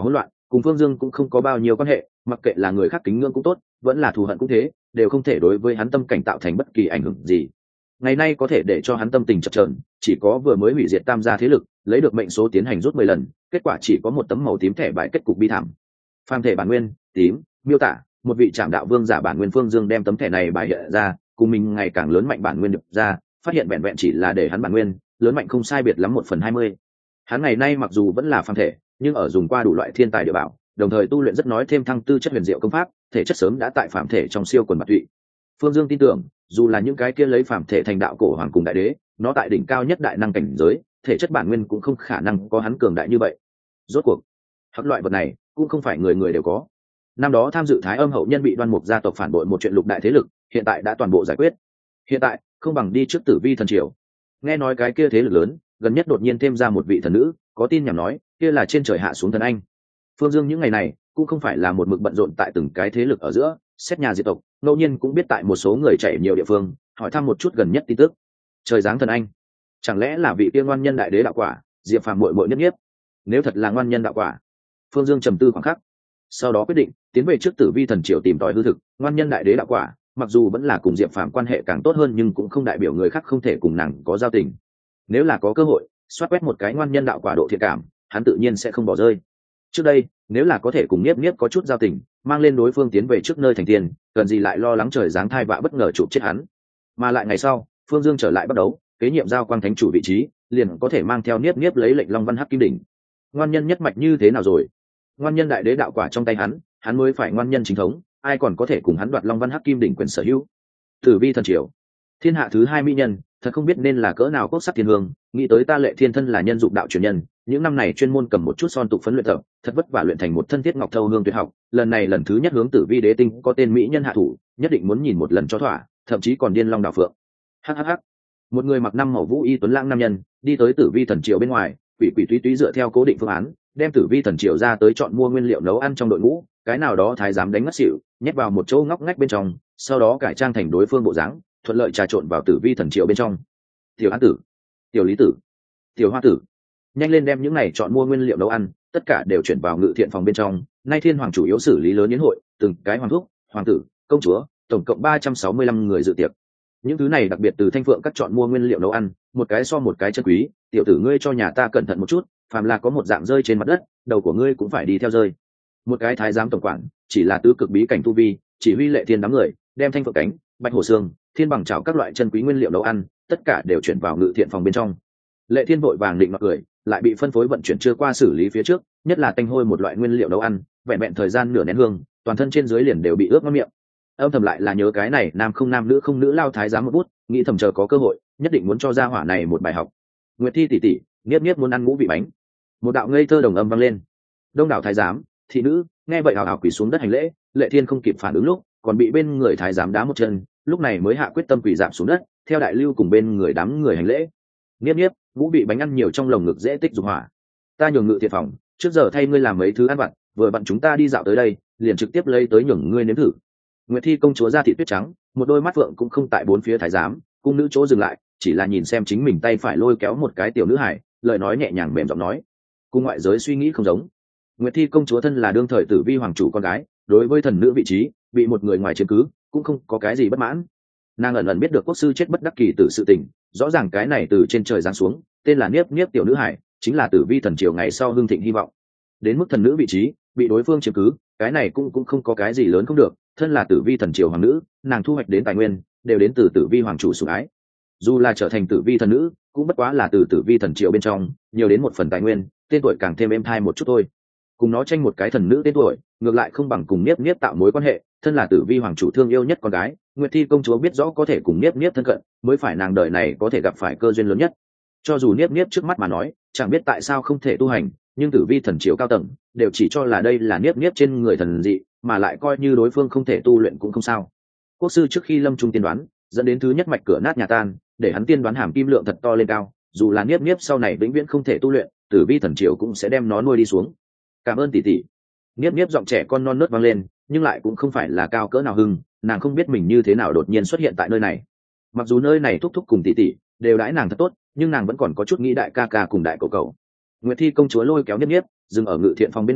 cùng Phương Dương cũng không có bao nhiêu quan hệ, mặc kệ là người khác kính ngưỡng cũng tốt, vẫn là thù hận cũng thế, đều không thể đối với hắn tâm cảnh tạo thành bất kỳ ảnh hưởng gì. Ngày nay có thể để cho hắn tâm tình chập chờn, chỉ có vừa mới hủy diệt Tam gia thế lực, lấy được mệnh số tiến hành rút 10 lần, kết quả chỉ có một tấm màu tím thẻ bài kết cục bi thảm. Phàm thể bản nguyên, tím, miêu tả, một vị Trảm Đạo Vương giả bản nguyên. Phương Dương đem tấm thẻ này bài hiện ra, cùng mình ngày càng lớn mạnh bản nguyên được ra, phát hiện vẹn vẹn chỉ là để hắn bản nguyên lớn mạnh không sai biệt lắm 1/20. Hắn ngày nay mặc dù vẫn là phàm thể, nhưng ở dùng qua đủ loại thiên tài địa bảo, đồng thời tu luyện rất nói thêm thăng tư chất huyền diệu công pháp, thể chất sớm đã tại phàm thể trong siêu quần bạt tụy. Phương Dương tin tưởng, dù là những cái kia lấy phàm thể thành đạo cổ hoàng cùng đại đế, nó tại đỉnh cao nhất đại năng cảnh giới, thể chất bản nguyên cũng không khả năng có hắn cường đại như vậy. Rốt cuộc, hắc loại vật này cũng không phải người người đều có. Năm đó tham dự Thái Âm hậu nhân bị Đoan Mục gia tộc phản bội một chuyện lục đại thế lực, hiện tại đã toàn bộ giải quyết. Hiện tại không bằng đi trước Tử Vi thần triều. Nghe nói cái kia thế lực lớn gần nhất đột nhiên thêm ra một vị thần nữ, có tin nhảm nói kia là trên trời hạ xuống thần anh. Phương Dương những ngày này cũng không phải là một mực bận rộn tại từng cái thế lực ở giữa xét nhà diệt tộc, ngẫu nhiên cũng biết tại một số người chạy nhiều địa phương hỏi thăm một chút gần nhất tin tức. Trời giáng thần anh, chẳng lẽ là vị kia ngoan nhân đại đế đạo quả Diệp Phàm muội muội nhất nhiếp? Nếu thật là ngoan nhân đạo quả, Phương Dương trầm tư khoảng khắc, sau đó quyết định tiến về trước Tử Vi thần triều tìm tòi hư thực. Ngoan nhân đại đế đạo quả mặc dù vẫn là cùng Diệp Phàm quan hệ càng tốt hơn, nhưng cũng không đại biểu người khác không thể cùng nàng có giao tình. Nếu là có cơ hội xoát quét một cái ngoan nhân đạo quả độ thiện cảm, hắn tự nhiên sẽ không bỏ rơi. Trước đây nếu là có thể cùng Niếp Niếp có chút giao tình, mang lên đối phương tiến về trước nơi thành tiên, cần gì lại lo lắng trời giáng thai vạ bất ngờ chụp chết hắn. Mà lại ngày sau Phương Dương trở lại bắt đấu, kế nhiệm giao quang thánh chủ vị trí, liền có thể mang theo Niếp Niếp lấy lệnh Long Văn Hắc Kim đỉnh. Ngoan nhân nhất mạch như thế nào rồi? Ngoan nhân đại đế đạo quả trong tay hắn mới phải ngoan nhân chính thống, ai còn có thể cùng hắn đoạt Long Văn Hắc Kim đỉnh quyền sở hữu. Tử Vi thần triều, thiên hạ thứ 2 mỹ nhân, thật không biết nên là cỡ nào quốc sắc thiên hương. Nghĩ tới ta Lệ Thiên thân là nhân dụng đạo truyền nhân, những năm này chuyên môn cầm một chút son tụ phấn luyện tập, thật vất vả luyện thành một thân thiết ngọc thâu hương tuyệt học, lần này lần thứ nhất hướng Tử Vi đế tinh có tên mỹ nhân hạ thủ, nhất định muốn nhìn một lần cho thỏa, thậm chí còn điên long đảo phượng. Hhh. Một người mặc năm màu vũ y tuấn lãng nam nhân đi tới Tử Vi thần triều bên ngoài, quỷ quỷ túy túy dựa theo cố định phương án đem Tử Vi thần triều ra tới chọn mua nguyên liệu nấu ăn trong đội ngũ, cái nào đó thái giám đánh ngất xỉu, nhét vào một chỗ ngóc ngách bên trong, sau đó cải trang thành đối phương bộ dáng, thuận lợi trà trộn vào Tử Vi thần triều bên trong. Tiểu An tử, Tiểu Lý tử, Tiểu Hoa tử, nhanh lên đem những này chọn mua nguyên liệu nấu ăn tất cả đều chuyển vào ngự thiện phòng bên trong. Nay thiên hoàng chủ yếu xử lý lớn yến hội, từng cái hoàng thúc, hoàng tử, công chúa, tổng cộng 365 người dự tiệc. Những thứ này đặc biệt từ Thanh Phượng các chọn mua nguyên liệu nấu ăn, một cái so một cái chân quý. Tiểu tử ngươi cho nhà ta cẩn thận một chút, phàm là có một dạng rơi trên mặt đất, đầu của ngươi cũng phải đi theo rơi. Một cái thái giám tổng quản chỉ là tứ cực bí cảnh tu vi, chỉ huy Lệ Thiên đám người đem Thanh Phượng cánh, bạch hổ xương, thiên bằng chảo các loại chân quý nguyên liệu nấu ăn tất cả đều chuyển vào ngự thiện phòng bên trong. Lệ Thiên vội vàng định mặc cười, lại bị phân phối vận chuyển chưa qua xử lý phía trước, nhất là tanh hôi một loại nguyên liệu nấu ăn, vẹn vẹn thời gian nửa nén hương, toàn thân trên dưới liền đều bị ướt ngon miệng. Âm thầm lại là nhớ cái này nam không nam nữ không nữ lao thái giám một bút, nghĩ thầm chờ có cơ hội nhất định muốn cho gia hỏa này một bài học. Nguyệt Thi tỷ tỷ, Niếp Niếp muốn ăn ngũ vị bánh. Một đạo ngây thơ đồng âm vang lên. Đông đảo thái giám, thị nữ nghe vậy hào hào quỳ xuống đất hành lễ. Lệ Thiên không kịp phản ứng lúc, còn bị bên người thái giám đá một chân, lúc này mới hạ quyết tâm quỳ giảm xuống đất, theo đại lưu cùng bên người đám người hành lễ. Niếp Niếp, ngũ vị bánh ăn nhiều trong lồng ngực dễ tích dục hỏa. Ta nhường ngự thiện phòng trước giờ thay ngươi làm mấy thứ ăn vặt, vừa vặn chúng ta đi dạo tới đây, liền trực tiếp lấy tới nhường ngươi nếm thử. Nguyệt Thi công chúa da thịt tuyết trắng, một đôi mắt vượng cũng không tại bốn phía thái giám cung nữ chỗ dừng lại, chỉ là nhìn xem chính mình tay phải lôi kéo một cái tiểu nữ hải, lời nói nhẹ nhàng mềm giọng nói, cùng ngoại giới suy nghĩ không giống. Nguyệt Thi công chúa thân là đương thời Tử Vi hoàng chủ con gái, đối với thần nữ vị trí bị một người ngoài chiếm cứ cũng không có cái gì bất mãn. Nàng ẩn ẩn biết được quốc sư chết bất đắc kỳ tử sự tình, rõ ràng cái này từ trên trời giáng xuống tên là Niếp Niếp tiểu nữ hải chính là Tử Vi thần triều ngày sau hưng thịnh hy vọng. Đến mức thần nữ vị trí bị đối phương chiếm cứ, cái này cũng không có cái gì lớn không được. Thân là Tử Vi thần triều hoàng nữ, nàng thu hoạch đến tài nguyên đều đến từ Tử Vi hoàng chủ sủng ái. Dù là trở thành Tử Vi thần nữ, cũng bất quá là từ Tử Vi thần triều bên trong nhiều đến một phần tài nguyên, tên tuổi càng thêm êm thai một chút thôi. Cùng nó tranh một cái thần nữ tên tuổi, ngược lại không bằng cùng Niếp Niếp tạo mối quan hệ. Thân là Tử Vi hoàng chủ thương yêu nhất con gái, Nguyệt Thi công chúa biết rõ có thể cùng Niếp Niếp thân cận, mới phải nàng đời này có thể gặp phải cơ duyên lớn nhất. Cho dù Niếp Niếp trước mắt mà nói, chẳng biết tại sao không thể tu hành, nhưng Tử Vi thần triều cao tầng đều chỉ cho là đây là Niếp Niếp trên người thần dị, mà lại coi như đối phương không thể tu luyện cũng không sao. Quốc sư trước khi lâm trung tiên đoán, dẫn đến thứ nhất mạch cửa nát nhà tan, để hắn tiên đoán hàm kim lượng thật to lên cao, dù là Niếp Niếp sau này vĩnh viễn không thể tu luyện, Tử Vi thần triều cũng sẽ đem nó nuôi đi xuống. Cảm ơn tỷ tỷ. Niếp Niếp giọng trẻ con non nớt vang lên, nhưng lại cũng không phải là cao cỡ nào hưng, nàng không biết mình như thế nào đột nhiên xuất hiện tại nơi này. Mặc dù nơi này thúc thúc cùng tỷ tỷ đều đãi nàng thật tốt, nhưng nàng vẫn còn có chút nghĩ đại ca ca cùng đại cậu cậu. Nguyệt Thi công chúa lôi kéo Niếp Niếp dừng ở ngự thiện phòng bên ngoài,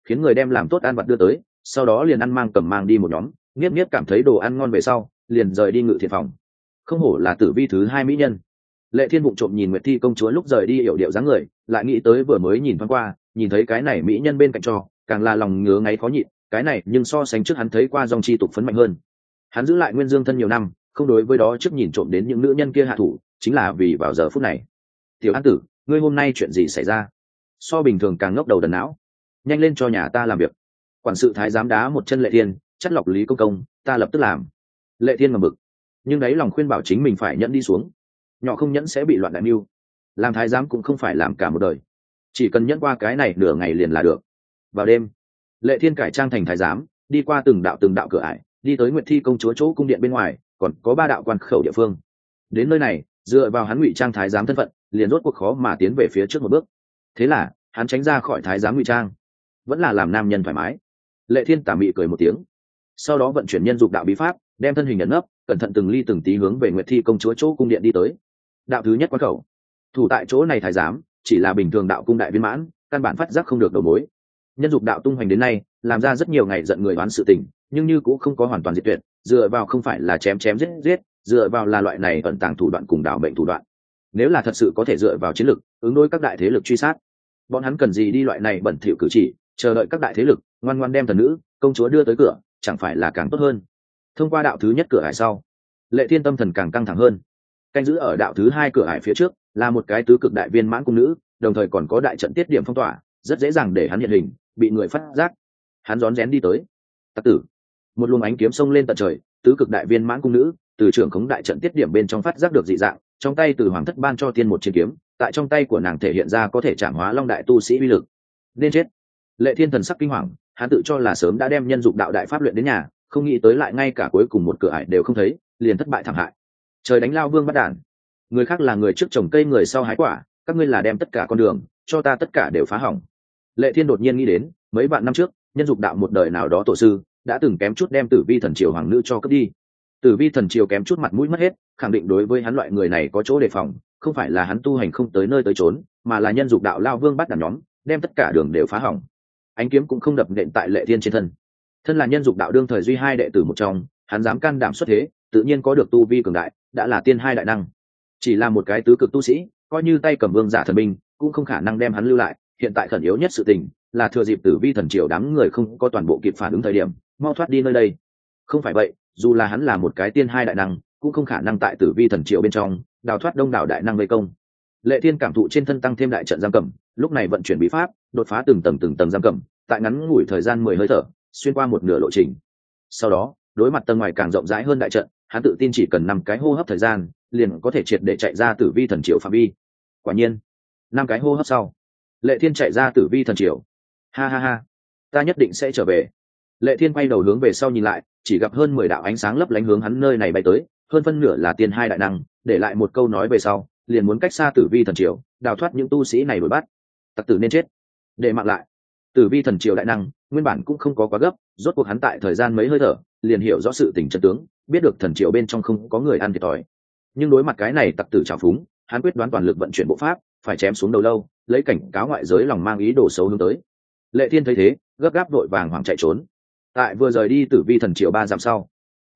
khiến người đem làm tốt ăn vặt đưa tới, sau đó liền ăn mang cầm mang đi một nhóm. Niếp Niếp cảm thấy đồ ăn ngon về sau liền rời đi Ngự Thiện phòng. Không hổ là tử vi thứ 2 mỹ nhân. Lệ Thiên vụng trộm nhìn Nguyệt Thi công chúa lúc rời đi yểu điệu dáng người, lại nghĩ tới vừa mới nhìn thoáng qua, nhìn thấy cái này mỹ nhân bên cạnh cho, càng là lòng ngứa ngáy khó nhịn. Cái này nhưng so sánh trước hắn thấy qua dòng chi tục phấn mạnh hơn. Hắn giữ lại Nguyên Dương thân nhiều năm, không đối với đó trước nhìn trộm đến những nữ nhân kia hạ thủ, chính là vì vào giờ phút này. Tiểu An Tử, ngươi hôm nay chuyện gì xảy ra? So bình thường càng ngốc đầu đần não. Nhanh lên cho nhà ta làm việc. Quản sự thái giám đá một chân Lệ Thiên, chất lọc Lý công công, ta lập tức làm. Lệ Thiên ngầm bực, nhưng đấy lòng khuyên bảo chính mình phải nhẫn đi xuống. Nhỏ không nhẫn sẽ bị loạn đại mưu. Làm thái giám cũng không phải làm cả một đời, chỉ cần nhẫn qua cái này nửa ngày liền là được. Vào đêm, Lệ Thiên cải trang thành thái giám, đi qua từng đạo cửa ải, đi tới Nguyệt Thi công chúa chỗ cung điện bên ngoài, còn có 3 đạo quan khẩu địa phương. Đến nơi này, dựa vào hắn ngụy trang thái giám thân phận, liền rốt cuộc khó mà tiến về phía trước một bước. Thế là hắn tránh ra khỏi thái giám ngụy trang, vẫn là làm nam nhân thoải mái. Lệ Thiên tà mị cười một tiếng, sau đó vận chuyển nhân dục đạo bí pháp, đem thân hình ẩn nấp, cẩn thận từng ly từng tí hướng về Nguyệt Thi công chúa chỗ cung điện đi tới. Đạo thứ nhất quan khẩu, thủ tại chỗ này thái giám chỉ là bình thường đạo cung đại viên mãn, căn bản phát giác không được đầu mối. Nhân dục đạo tung hoành đến nay, làm ra rất nhiều ngày giận người đoán sự tình, nhưng như cũng không có hoàn toàn diệt tuyệt. Dựa vào không phải là chém giết, dựa vào là loại này ẩn tàng thủ đoạn cùng đảo mệnh thủ đoạn. Nếu là thật sự có thể dựa vào chiến lực ứng đối các đại thế lực truy sát, bọn hắn cần gì đi loại này bẩn thỉu cử chỉ, chờ đợi các đại thế lực ngoan ngoan đem thần nữ công chúa đưa tới cửa, chẳng phải là càng tốt hơn? Thông qua đạo thứ nhất cửa ải sau, Lệ Thiên tâm thần càng căng thẳng hơn. Canh giữ ở đạo thứ 2 cửa ải phía trước là một cái tứ cực đại viên mãn cung nữ, đồng thời còn có đại trận tiết điểm phong tỏa, rất dễ dàng để hắn hiện hình, bị người phát giác. Hắn rón rén đi tới. Tặc tử! Một luồng ánh kiếm xông lên tận trời, tứ cực đại viên mãn cung nữ từ trưởng khống đại trận tiết điểm bên trong phát giác được dị dạng, trong tay từ hoàng thất ban cho tiên một chiến kiếm, tại trong tay của nàng thể hiện ra có thể chạm hóa long đại tu sĩ uy lực. Nên chết! Lệ Thiên thần sắc kinh hoàng, hắn tự cho là sớm đã đem nhân dục đạo đại pháp luyện đến nhà, không nghĩ tới lại ngay cả cuối cùng một cửa ải đều không thấy, liền thất bại thảm hại. Trời đánh lao vương bắt đản! Người khác là người trước trồng cây, người sau hái quả, các ngươi là đem tất cả con đường cho ta tất cả đều phá hỏng. Lệ Thiên đột nhiên nghĩ đến mấy vạn năm trước nhân dục đạo một đời nào đó tổ sư đã từng kém chút đem Tử Vi thần triều hoàng nữ cho cướp đi. Tử Vi thần triều kém chút mặt mũi mất hết, khẳng định đối với hắn loại người này có chỗ đề phòng, không phải là hắn tu hành không tới nơi tới chốn, mà là nhân dục đạo lao vương bắt đàn nhóm đem tất cả đường đều phá hỏng. Ánh kiếm cũng không đập nện tại Lệ Thiên trên thân. Thân là nhân dục đạo đương thời duy 2 đệ tử một trong, hắn dám can đảm xuất thế, tự nhiên có được tu vi cường đại, đã là tiên 2 đại năng. Chỉ là một cái tứ cực tu sĩ, coi như tay cầm vương giả thần binh cũng không khả năng đem hắn lưu lại. Hiện tại khẩn yếu nhất sự tình là thừa dịp Tử Vi thần triều đám người không có toàn bộ kịp phản ứng thời điểm, mau thoát đi nơi đây. Không phải vậy, dù là hắn là một cái tiên 2 đại năng, cũng không khả năng tại Tử Vi thần triều bên trong đào thoát đông đảo đại năng vây công. Lệ Thiên cảm thụ trên thân tăng thêm đại trận giam cầm, lúc này vận chuyển bí pháp, đột phá từng tầng giam cầm, tại ngắn ngủi thời gian 10 hơi thở, xuyên qua một nửa lộ trình. Sau đó, đối mặt tầng ngoài càng rộng rãi hơn đại trận, hắn tự tin chỉ cần 5 cái hô hấp thời gian, liền có thể triệt để chạy ra Tử Vi thần triều phạm vi. Quả nhiên, 5 cái hô hấp sau, Lệ Thiên chạy ra Tử Vi thần triều. Ha ha ha, ta nhất định sẽ trở về. Lệ Thiên quay đầu hướng về sau nhìn lại, chỉ gặp hơn 10 đạo ánh sáng lấp lánh hướng hắn nơi này bay tới, hơn phân nửa là tiên 2 đại năng, để lại một câu nói về sau, liền muốn cách xa Tử Vi thần triều, đào thoát những tu sĩ này đuổi bắt. Tặc tử nên chết. Để mạng lại. Tử Vi thần triều đại năng, nguyên bản cũng không có quá gấp, rốt cuộc hắn tại thời gian mấy hơi thở, liền hiểu rõ sự tình chân tướng, biết được thần triều bên trong không có người ăn thiệt thòi. Nhưng đối mặt cái này tặc tử trào phúng, hắn quyết đoán toàn lực vận chuyển bộ pháp, phải chém xuống đầu lâu, lấy cảnh cáo ngoại giới lòng mang ý đồ xấu hướng tới. Lệ Thiên thấy thế, gấp gáp vội vàng hoảng chạy trốn. Tại vừa rời đi Tử Vi thần triều 3 dặm sau,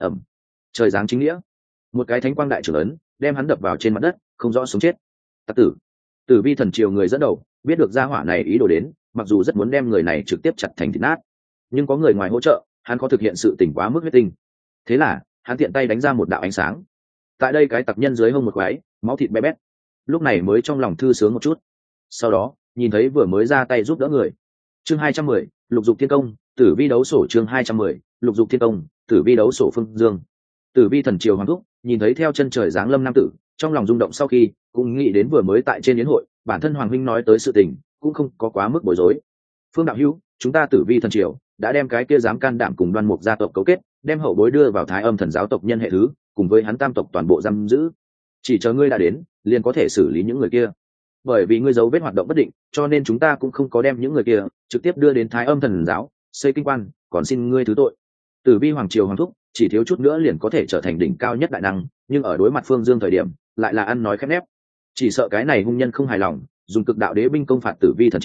trời giáng chính nghĩa, một cái thánh quang đại trưởng ấn đem hắn đập vào trên mặt đất, không rõ sống chết. Tặc tử! Tử Vi thần triều người dẫn đầu biết được gia hỏa này ý đồ đến, mặc dù rất muốn đem người này trực tiếp chặt thành thịt nát, nhưng có người ngoài hỗ trợ, hắn có thực hiện sự tình quá mức huyết tinh. Thế là hắn tiện tay đánh ra một đạo ánh sáng, tại đây cái tặc nhân dưới hông một quái, máu thịt bé bét, lúc này mới trong lòng thư sướng một chút. Sau đó nhìn thấy vừa mới ra tay giúp đỡ người. Chương 210, lục dục thiên công, Tử Vi đấu sổ. Chương 210, lục dục thiên công, Tử Vi đấu sổ. Phương Dương, Tử Vi thần triều hoàng thúc nhìn thấy theo chân trời giáng lâm nam tử, trong lòng rung động, sau khi cũng nghĩ đến vừa mới tại trên yến hội bản thân hoàng huynh nói tới sự tình, cũng không có quá mức bối rối. Phương đạo hữu, chúng ta Tử Vi thần triều đã đem cái kia dám can đảm cùng Đoan Mục gia tộc cấu kết, đem hậu bối đưa vào Thái Âm thần giáo tộc nhân hệ thứ, cùng với hắn tam tộc toàn bộ giam giữ. Chỉ chờ ngươi đã đến, liền có thể xử lý những người kia. Bởi vì ngươi giấu vết hoạt động bất định, cho nên chúng ta cũng không có đem những người kia trực tiếp đưa đến Thái Âm thần giáo xây kinh quan, còn xin ngươi thứ tội. Tử Vi hoàng triều hoàng thúc chỉ thiếu chút nữa liền có thể trở thành đỉnh cao nhất đại năng, nhưng ở đối mặt Phương Dương thời điểm lại là ăn nói khép nép. Chỉ sợ cái này hung nhân không hài lòng, dùng cực đạo đế binh công phạt Tử Vi thần triều,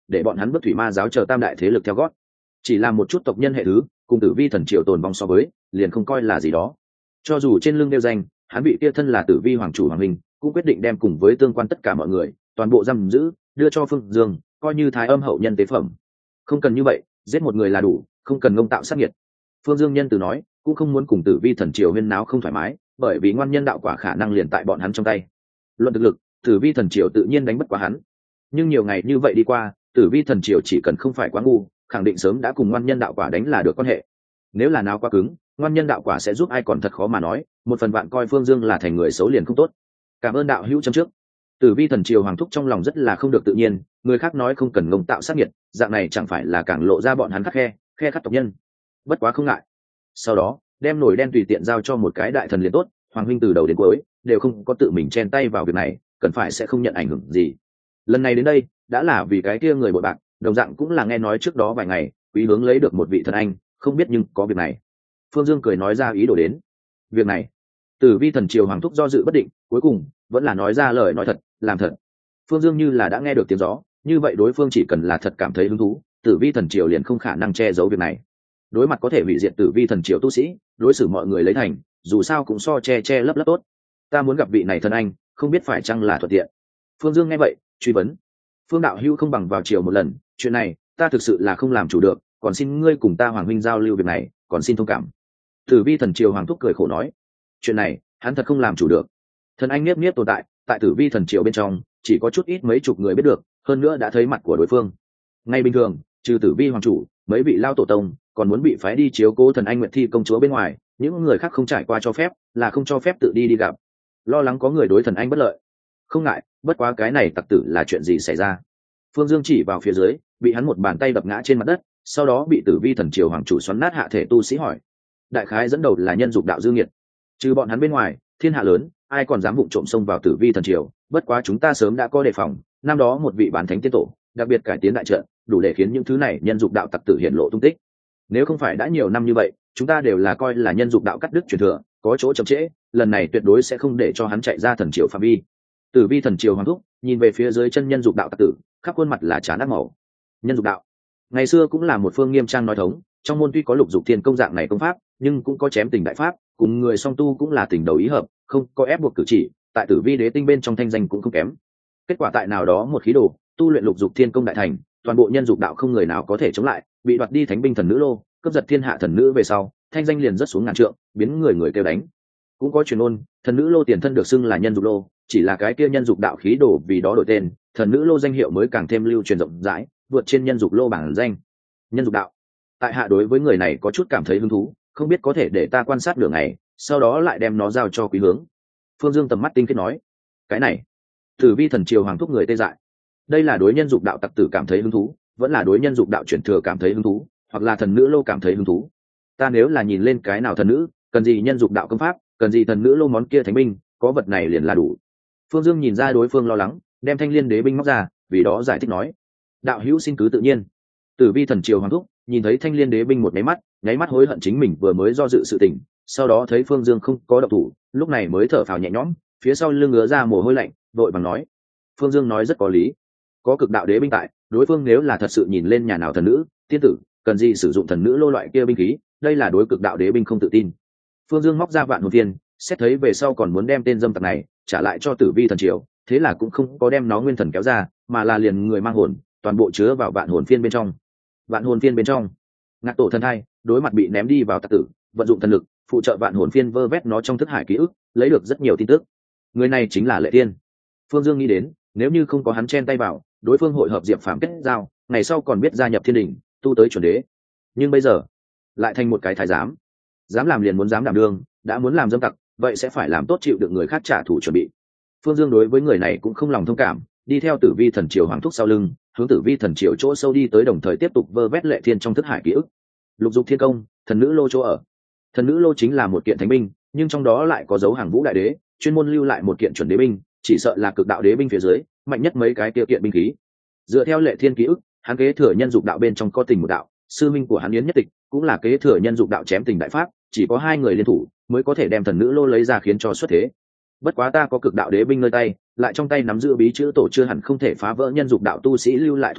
để bọn hắn bước thủy ma giáo chờ tam đại thế lực theo gót. Chỉ là một chút tộc nhân hệ thứ cùng Tử Vi thần triều tồn vong so với, liền không coi là gì đó. Cho dù trên lưng đeo danh, hắn bị kia thân là Tử Vi hoàng chủ hoàng minh, cũng quyết định đem cùng với tương quan tất cả mọi người toàn bộ giam giữ, đưa cho Phương Dương coi như thái âm hậu nhân tế phẩm. Không cần như vậy, giết một người là đủ, không cần ngông tạo sát nhiệt. Phương Dương nhân từ nói, cũng không muốn cùng Tử Vi thần triều huyên náo không thoải mái, bởi vì ngoan nhân đạo quả khả năng liền tại bọn hắn trong tay. Luận thực lực, Tử Vi thần triều tự nhiên đánh bất quá hắn. Nhưng nhiều ngày như vậy đi qua, Tử Vi thần triều chỉ cần không phải quá ngu, khẳng định sớm đã cùng ngoan nhân đạo quả đánh là được quan hệ. Nếu là nào quá cứng, ngoan nhân đạo quả sẽ giúp ai còn thật khó mà nói, một phần bạn coi Phương Dương là thành người xấu liền không tốt. Cảm ơn đạo hữu châm trước. Tử Vi thần triều hoàng thúc trong lòng rất là không được tự nhiên, người khác nói không cần ngông tạo sát nhiệt, dạng này chẳng phải là càng lộ ra bọn hắn khắc khe khắc tộc nhân. Bất quá không ngại. Sau đó, đem nổi đen tùy tiện giao cho một cái đại thần liền tốt, hoàng huynh từ đầu đến cuối đều không có tự mình chen tay vào việc này, cần phải sẽ không nhận ảnh hưởng gì. Lần này đến đây, đã là vì cái kia người bội bạc, đồng dạng cũng là nghe nói trước đó vài ngày, quý hướng lấy được một vị thần anh, không biết nhưng có việc này. Phương Dương cười nói ra ý đồ đến. Việc này, Tử Vi thần triều hoàng thúc do dự bất định, cuối cùng vẫn là nói ra lời nói thật, làm thật. Phương Dương như là đã nghe được tiếng gió, như vậy đối phương chỉ cần là thật cảm thấy hứng thú, Tử Vi thần triều liền không khả năng che giấu việc này. Đối mặt có thể hủy diệt Tử Vi thần triều tu sĩ, đối xử mọi người lấy thành, dù sao cũng so che lấp lấp tốt. Ta muốn gặp vị này thần anh, không biết phải chăng là thuận tiện. Phương Dương nghe vậy, truy vấn. Phương đạo hữu không bằng vào triều một lần, chuyện này ta thực sự là không làm chủ được, còn xin ngươi cùng ta hoàng huynh giao lưu việc này, còn xin thông cảm. Tử Vi thần triều hoàng thúc cười khổ nói, chuyện này hắn thật không làm chủ được. Thần anh nếp tồn tại tại Tử Vi thần triều bên trong, chỉ có chút ít mấy chục người biết được, hơn nữa đã thấy mặt của đối phương. Ngay bình thường, trừ Tử Vi hoàng chủ, mấy vị lao tổ tông còn muốn bị phái đi chiếu cố thần anh Nguyệt Thi công chúa bên ngoài, những người khác không trải qua cho phép, là không cho phép tự đi gặp. Lo lắng có người đối thần anh bất lợi. Không ngại, bất quá cái này tặc tử là chuyện gì xảy ra? Phương Dương chỉ vào phía dưới, bị hắn một bàn tay đập ngã trên mặt đất, sau đó bị Tử Vi thần triều hoàng chủ xoắn nát hạ thể tu sĩ hỏi. Đại khái dẫn đầu là nhân dục đạo dư nghiệt. Trừ bọn hắn bên ngoài, thiên hạ lớn, ai còn dám vụng trộm xông vào Tử Vi thần triều, bất quá chúng ta sớm đã có đề phòng, năm đó một vị bán thánh tiên tổ, đặc biệt cải tiến đại trận, đủ để khiến những thứ này nhân dục đạo tặc tử hiện lộ tung tích. Nếu không phải đã nhiều năm như vậy, chúng ta đều là coi là nhân dục đạo cắt đứt truyền thừa, có chỗ chậm trễ, lần này tuyệt đối sẽ không để cho hắn chạy ra thần triều phạm vi. Tử Vi thần triều hoàng thúc nhìn về phía dưới chân nhân dục đạo tặc tử, khắp khuôn mặt là chán ác màu. Nhân dục đạo ngày xưa cũng là một phương nghiêm trang nói thống, trong môn tuy có lục dục thiên công dạng này công pháp, nhưng cũng có chém tình đại pháp, cùng người song tu cũng là tình đầu ý hợp, không có ép buộc cử chỉ, tại Tử Vi đế tinh bên trong thanh danh cũng không kém. Kết quả tại nào đó một khí đồ tu luyện lục dục thiên công đại thành, toàn bộ nhân dục đạo không người nào có thể chống lại, bị đoạt đi thánh binh thần nữ lô, cướp giật thiên hạ thần nữ về sau, thanh danh liền rất xuống ngàn trượng, biến người người kêu đánh. Cũng có truyền ôn, thần nữ lô tiền thân được xưng là nhân dục lô, chỉ là cái kia nhân dục đạo khí đồ vì đó đổi tên, thần nữ lô danh hiệu mới càng thêm lưu truyền rộng rãi, vượt trên nhân dục lô bảng danh. Nhân dục đạo, tại hạ đối với người này có chút cảm thấy hứng thú, không biết có thể để ta quan sát nửa ngày, sau đó lại đem nó giao cho quý hướng. Phương Dương tầm mắt tinh khiết nói, cái này, Tử Vi thần triều hoàng thúc người tê dại. Đây là đối nhân dục đạo tặc tử cảm thấy hứng thú, vẫn là đối nhân dục đạo chuyển thừa cảm thấy hứng thú, hoặc là thần nữ lô cảm thấy hứng thú. Ta nếu là nhìn lên cái nào thần nữ, cần gì nhân dục đạo công pháp, cần gì thần nữ lô món kia thánh binh, có vật này liền là đủ. Phương Dương nhìn ra đối phương lo lắng, đem Thanh Liên đế binh móc ra, vì đó giải thích nói, đạo hữu xin cứ tự nhiên. Tử Vi thần triều hoàng thúc nhìn thấy Thanh Liên đế binh một nháy mắt hối hận chính mình vừa mới do dự sự tình, sau đó thấy Phương Dương không có động thủ, lúc này mới thở phào nhẹ nhõm, phía sau lưng ngứa ra mồ hôi lạnh, vội bằng nói, Phương Dương nói rất có lý, có cực đạo đế binh tại, đối phương nếu là thật sự nhìn lên nhà nào thần nữ tiên tử, cần gì sử dụng thần nữ lô loại kia binh khí, đây là đối cực đạo đế binh không tự tin. Phương Dương móc ra vạn hồn viên, xét thấy về sau còn muốn đem tên dâm tặc này trả lại cho Tử Vi thần triều, thế là cũng không có đem nó nguyên thần kéo ra, mà là liền người mang hồn toàn bộ chứa vào vạn hồn phiên bên trong. Vạn hồn phiên bên trong, ngạc tổ thần thai đối mặt bị ném đi vào tặc tử, vận dụng thần lực phụ trợ vạn hồn phiên vơ vét nó trong thức hải ký ức, lấy được rất nhiều tin tức. Người này chính là Lệ Tiên. Phương Dương nghĩ đến, nếu như không có hắn chen tay vào, đối phương hội hợp Diệp Phàm kết giao, ngày sau còn biết gia nhập Thiên Đình, tu tới chuẩn đế. Nhưng bây giờ lại thành một cái thái giám, dám làm liền muốn dám đảm đương, đã muốn làm dâm tặc, vậy sẽ phải làm tốt chịu được người khác trả thù chuẩn bị. Phương Dương đối với người này cũng không lòng thông cảm, đi theo Tử Vi thần triều hoàng thúc sau lưng, hướng Tử Vi thần triều chỗ sâu đi tới, đồng thời tiếp tục vơ vét Lệ Thiên trong thức hải ký ức. Lục dục thiên công, thần nữ lô chỗ ở. Thần nữ lô chính là một kiện thánh binh, nhưng trong đó lại có dấu hàng vũ đại đế, chuyên môn lưu lại một kiện chuẩn đế binh, chỉ sợ là cực đạo đế binh phía dưới mạnh nhất mấy cái tiêu kiện binh khí. Dựa theo Lệ Thiên ký ức, hắn kế thừa nhân dục đạo bên trong có tình một đạo, sư minh của hắn Yến Nhất Tịch cũng là kế thừa nhân dục đạo chém tình đại pháp, chỉ có hai người liên thủ mới có thể đem thần nữ lô lấy ra khiến cho xuất thế. Bất quá ta có cực đạo đế binh nơi tay, lại trong tay nắm giữ bí chữ tổ, chưa hẳn không thể phá vỡ nhân dục đạo tu sĩ lưu lại thủ đoạn,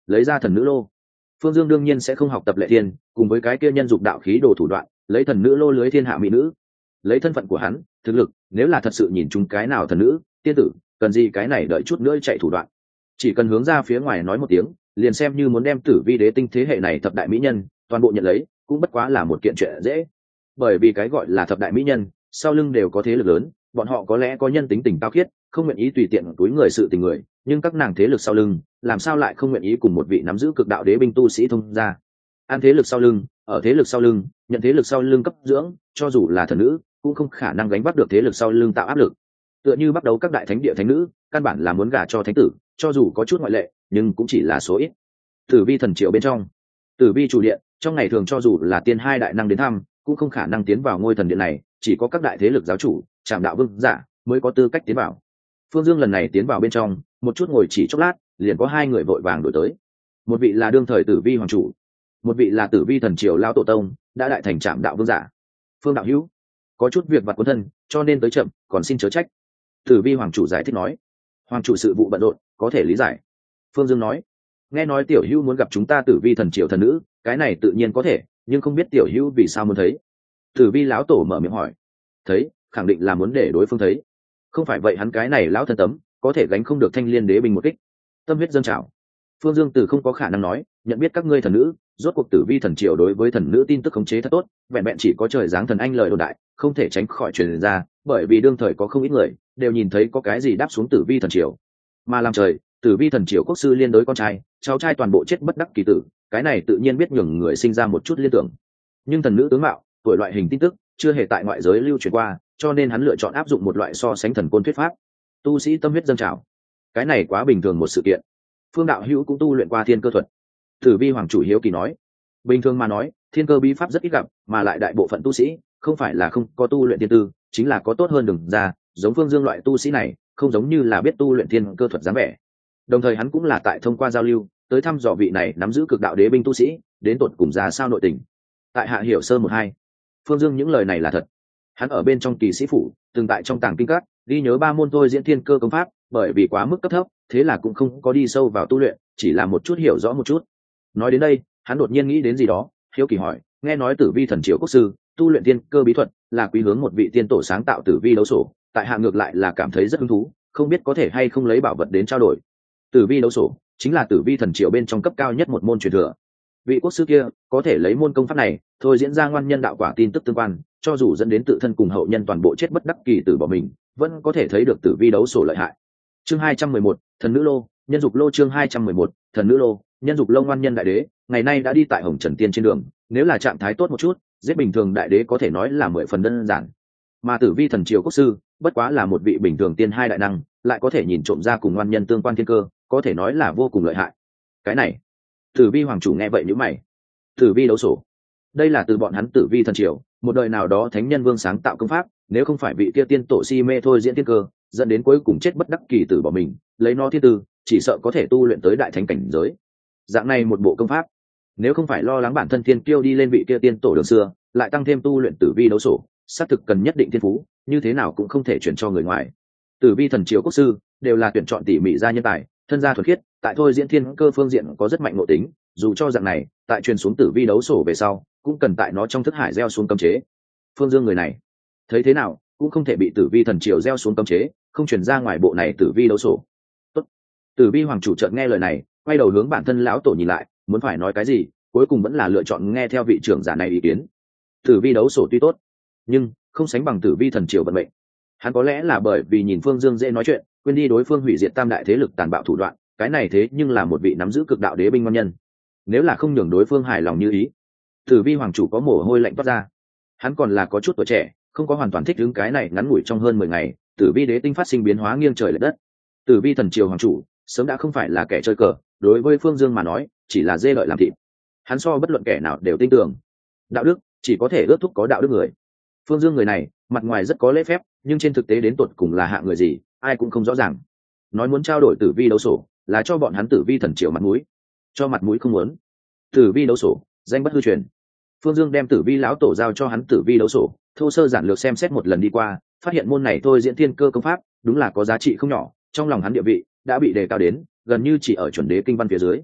lấy ra thần nữ lô. Phương Dương đương nhiên sẽ không học tập Lệ Thiên cùng với cái kia nhân dục đạo khí đồ thủ đoạn, lấy thần nữ lô lưới thiên hạ mỹ nữ. Lấy thân phận của hắn, thực lực, nếu là thật sự nhìn chúng cái nào thần nữ, tiên tử, cần gì cái này đợi chút nữa chạy thủ đoạn. Chỉ cần hướng ra phía ngoài nói một tiếng, liền xem như muốn đem Tử Vi đế tinh thế hệ này thập đại mỹ nhân toàn bộ nhận lấy, cũng bất quá là một kiện chuyện dễ. Bởi vì cái gọi là thập đại mỹ nhân, sau lưng đều có thế lực lớn, bọn họ có lẽ có nhân tính tình cao khiết, không nguyện ý tùy tiện túi người sự tình người, nhưng các nàng thế lực sau lưng, làm sao lại không nguyện ý cùng một vị nắm giữ cực đạo đế binh tu sĩ thông ra. An thế lực sau lưng, ở thế lực sau lưng, nhận thế lực sau lưng cấp dưỡng, cho dù là thần nữ, cũng không khả năng gánh vác được thế lực sau lưng tạo áp lực. Tựa như bắt đầu các đại thánh địa thánh nữ, căn bản là muốn gả cho thánh tử, cho dù có chút ngoại lệ, nhưng cũng chỉ là số ít. Tử Vi thần triều bên trong, Tử Vi chủ điện, trong ngày thường cho dù là tiên hai đại năng đến thăm, cũng không khả năng tiến vào ngôi thần điện này, chỉ có các đại thế lực giáo chủ, trạm đạo vương giả mới có tư cách tiến vào. Phương Dương lần này tiến vào bên trong, một chút ngồi chỉ chốc lát, liền có hai người vội vàng đổi tới. Một vị là đương thời Tử Vi hoàng chủ, một vị là Tử Vi thần triều lão tổ tông, đã đại thành trạm đạo vương giả. Phương đạo hữu, có chút việc vặt cuốn thân, cho nên tới chậm, còn xin chớ trách. Tử Vi hoàng chủ giải thích nói. Hoàng chủ sự vụ bận rộn, có thể lý giải. Phương Dương nói, nghe nói tiểu hữu muốn gặp chúng ta Tử Vi thần triều thần nữ, cái này tự nhiên có thể, nhưng không biết tiểu hữu vì sao muốn thấy. Tử Vi lão tổ mở miệng hỏi. Thấy, khẳng định là muốn để đối phương thấy, không phải vậy hắn cái này lão thân tấm có thể gánh không được Thanh Liên đế binh một kích. Tâm huyết dâng trào. Phương Dương từ không có khả năng nói nhận biết các ngươi thần nữ, rốt cuộc Tử Vi thần triều đối với thần nữ tin tức khống chế thật tốt, vẹn vẹn chỉ có trời giáng thần anh lời đồn đại không thể tránh khỏi truyền ra, bởi vì đương thời có không ít người đều nhìn thấy có cái gì đáp xuống Tử Vi thần triều, mà làm trời Tử Vi thần triều quốc sư liên đối con trai cháu trai toàn bộ chết bất đắc kỳ tử, cái này tự nhiên biết nhường người sinh ra một chút liên tưởng. Nhưng thần nữ tướng mạo, tuổi loại hình tin tức chưa hề tại ngoại giới lưu truyền qua, cho nên hắn lựa chọn áp dụng một loại so sánh thần côn thuyết pháp. Tu sĩ tâm huyết dâng trào, cái này quá bình thường một sự kiện. Phương đạo hữu cũng tu luyện qua thiên cơ thuật. Tử Vi hoàng chủ hiếu kỳ nói. Bình thường mà nói, thiên cơ bí pháp rất ít gặp, mà lại đại bộ phận tu sĩ không phải là không có tu luyện thiên tư, chính là có tốt hơn đừng ra, giống Phương Dương loại tu sĩ này, không giống như là biết tu luyện thiên cơ thuật dáng vẻ. Đồng thời hắn cũng là tại thông qua giao lưu, tới thăm dò vị này nắm giữ cực đạo đế binh tu sĩ, đến tột cùng ra sao nội tình. Tại hạ hiểu sơ một hai. Phương Dương những lời này là thật. Hắn ở bên trong kỳ sĩ phủ, từng tại trong tàng kinh các ghi nhớ 3 môn thôi diễn thiên cơ công pháp, bởi vì quá mức cấp thấp, thế là cũng không có đi sâu vào tu luyện, chỉ là một chút hiểu rõ một chút. Nói đến đây, hắn đột nhiên nghĩ đến gì đó, hiếu kỳ hỏi, nghe nói Tử Vi thần triều quốc sư tu luyện thiên cơ bí thuật là quý hướng một vị tiên tổ sáng tạo Tử Vi đấu sổ, tại hạ ngược lại là cảm thấy rất hứng thú, không biết có thể hay không lấy bảo vật đến trao đổi. Tử Vi đấu sổ chính là Tử Vi thần triều bên trong cấp cao nhất một môn truyền thừa. Vị quốc sư kia có thể lấy môn công pháp này thôi diễn ra ngoan nhân đạo quả tin tức tương quan, cho dù dẫn đến tự thân cùng hậu nhân toàn bộ chết bất đắc kỳ tử bỏ mình, vẫn có thể thấy được Tử Vi đấu sổ lợi hại. Chương 211, thần nữ lô, nhân dục lô. Chương 211, thần nữ lô, nhân dục lô. Ngoan nhân đại đế ngày nay đã đi tại Hồng Trần Tiên trên đường, nếu là trạng thái tốt một chút, giết bình thường đại đế có thể nói là 10 phần đơn giản. Mà Tử Vi thần triều quốc sư bất quá là một vị bình thường tiên hai đại năng, lại có thể nhìn trộm ra cùng ngoan nhân tương quan thiên cơ, có thể nói là vô cùng lợi hại. Cái này, Tử Vi hoàng chủ nghe vậy nhíu mày. Tử Vi đấu sổ, đây là từ bọn hắn Tử Vi thần triều một đời nào đó thánh nhân vương sáng tạo công pháp, nếu không phải vị kia tiên tổ si mê thôi diễn thiên cơ, dẫn đến cuối cùng chết bất đắc kỳ tử bỏ mình, lấy nó thiên tư, chỉ sợ có thể tu luyện tới đại thánh cảnh giới. Dạng này một bộ công pháp, nếu không phải lo lắng bản thân thiên kiêu đi lên vị kia tiên tổ đường xưa, lại tăng thêm tu luyện Tử Vi đấu sổ, xác thực cần nhất định thiên phú, như thế nào cũng không thể chuyển cho người ngoài. Tử Vi thần triều quốc sư đều là tuyển chọn tỉ mỉ ra nhân tài, thân gia thuần khiết, tại thôi diễn thiên cơ phương diện có rất mạnh nội tính, dù cho dạng này, tại truyền xuống Tử Vi đấu sổ về sau, cũng cần tại nó trong thức hải gieo xuống cấm chế. Phương Dương người này, thấy thế nào cũng không thể bị Tử Vi thần triều gieo xuống cấm chế, không truyền ra ngoài bộ này Tử Vi đấu sổ. Tốt. Tử Vi hoàng chủ chợt nghe lời này, quay đầu hướng bản thân lão tổ nhìn lại, muốn phải nói cái gì, cuối cùng vẫn là lựa chọn nghe theo vị trưởng giả này ý kiến. Tử Vi đấu sổ tuy tốt, nhưng không sánh bằng Tử Vi thần triều vận mệnh. Hắn có lẽ là bởi vì nhìn Phương Dương dễ nói chuyện, quên đi đối phương hủy diệt tam đại thế lực tàn bạo thủ đoạn, cái này thế nhưng là một vị nắm giữ cực đạo đế binh ngon nhân. Nếu là không nhường đối phương hài lòng như ý, Tử Vi hoàng chủ có mồ hôi lạnh toát ra. Hắn còn là có chút tuổi trẻ, không có hoàn toàn thích ứng cái này ngắn ngủi trong hơn 10 ngày, Tử Vi đế tinh phát sinh biến hóa nghiêng trời lệch đất. Tử Vi thần triều hoàng chủ sớm đã không phải là kẻ chơi cờ, đối với Phương Dương mà nói, chỉ là dê lợi làm thịt. Hắn so bất luận kẻ nào đều tin tưởng. Đạo đức chỉ có thể ước thúc có đạo đức người. Phương Dương người này, mặt ngoài rất có lễ phép, nhưng trên thực tế đến tột cùng là hạng người gì, ai cũng không rõ ràng. Nói muốn trao đổi Tử Vi đấu sổ, là cho bọn hắn Tử Vi thần triều mặt mũi. Cho mặt mũi không muốn. Tử Vi đấu sổ, danh bất hư truyền. Phương Dương đem Tử Vi lão tổ giao cho hắn Tử Vi đấu sổ, thô sơ giản lược xem xét một lần đi qua, phát hiện môn này thôi diễn thiên cơ công pháp, đúng là có giá trị không nhỏ, trong lòng hắn địa vị đã bị đề cao đến gần như chỉ ở chuẩn đế kinh văn phía dưới.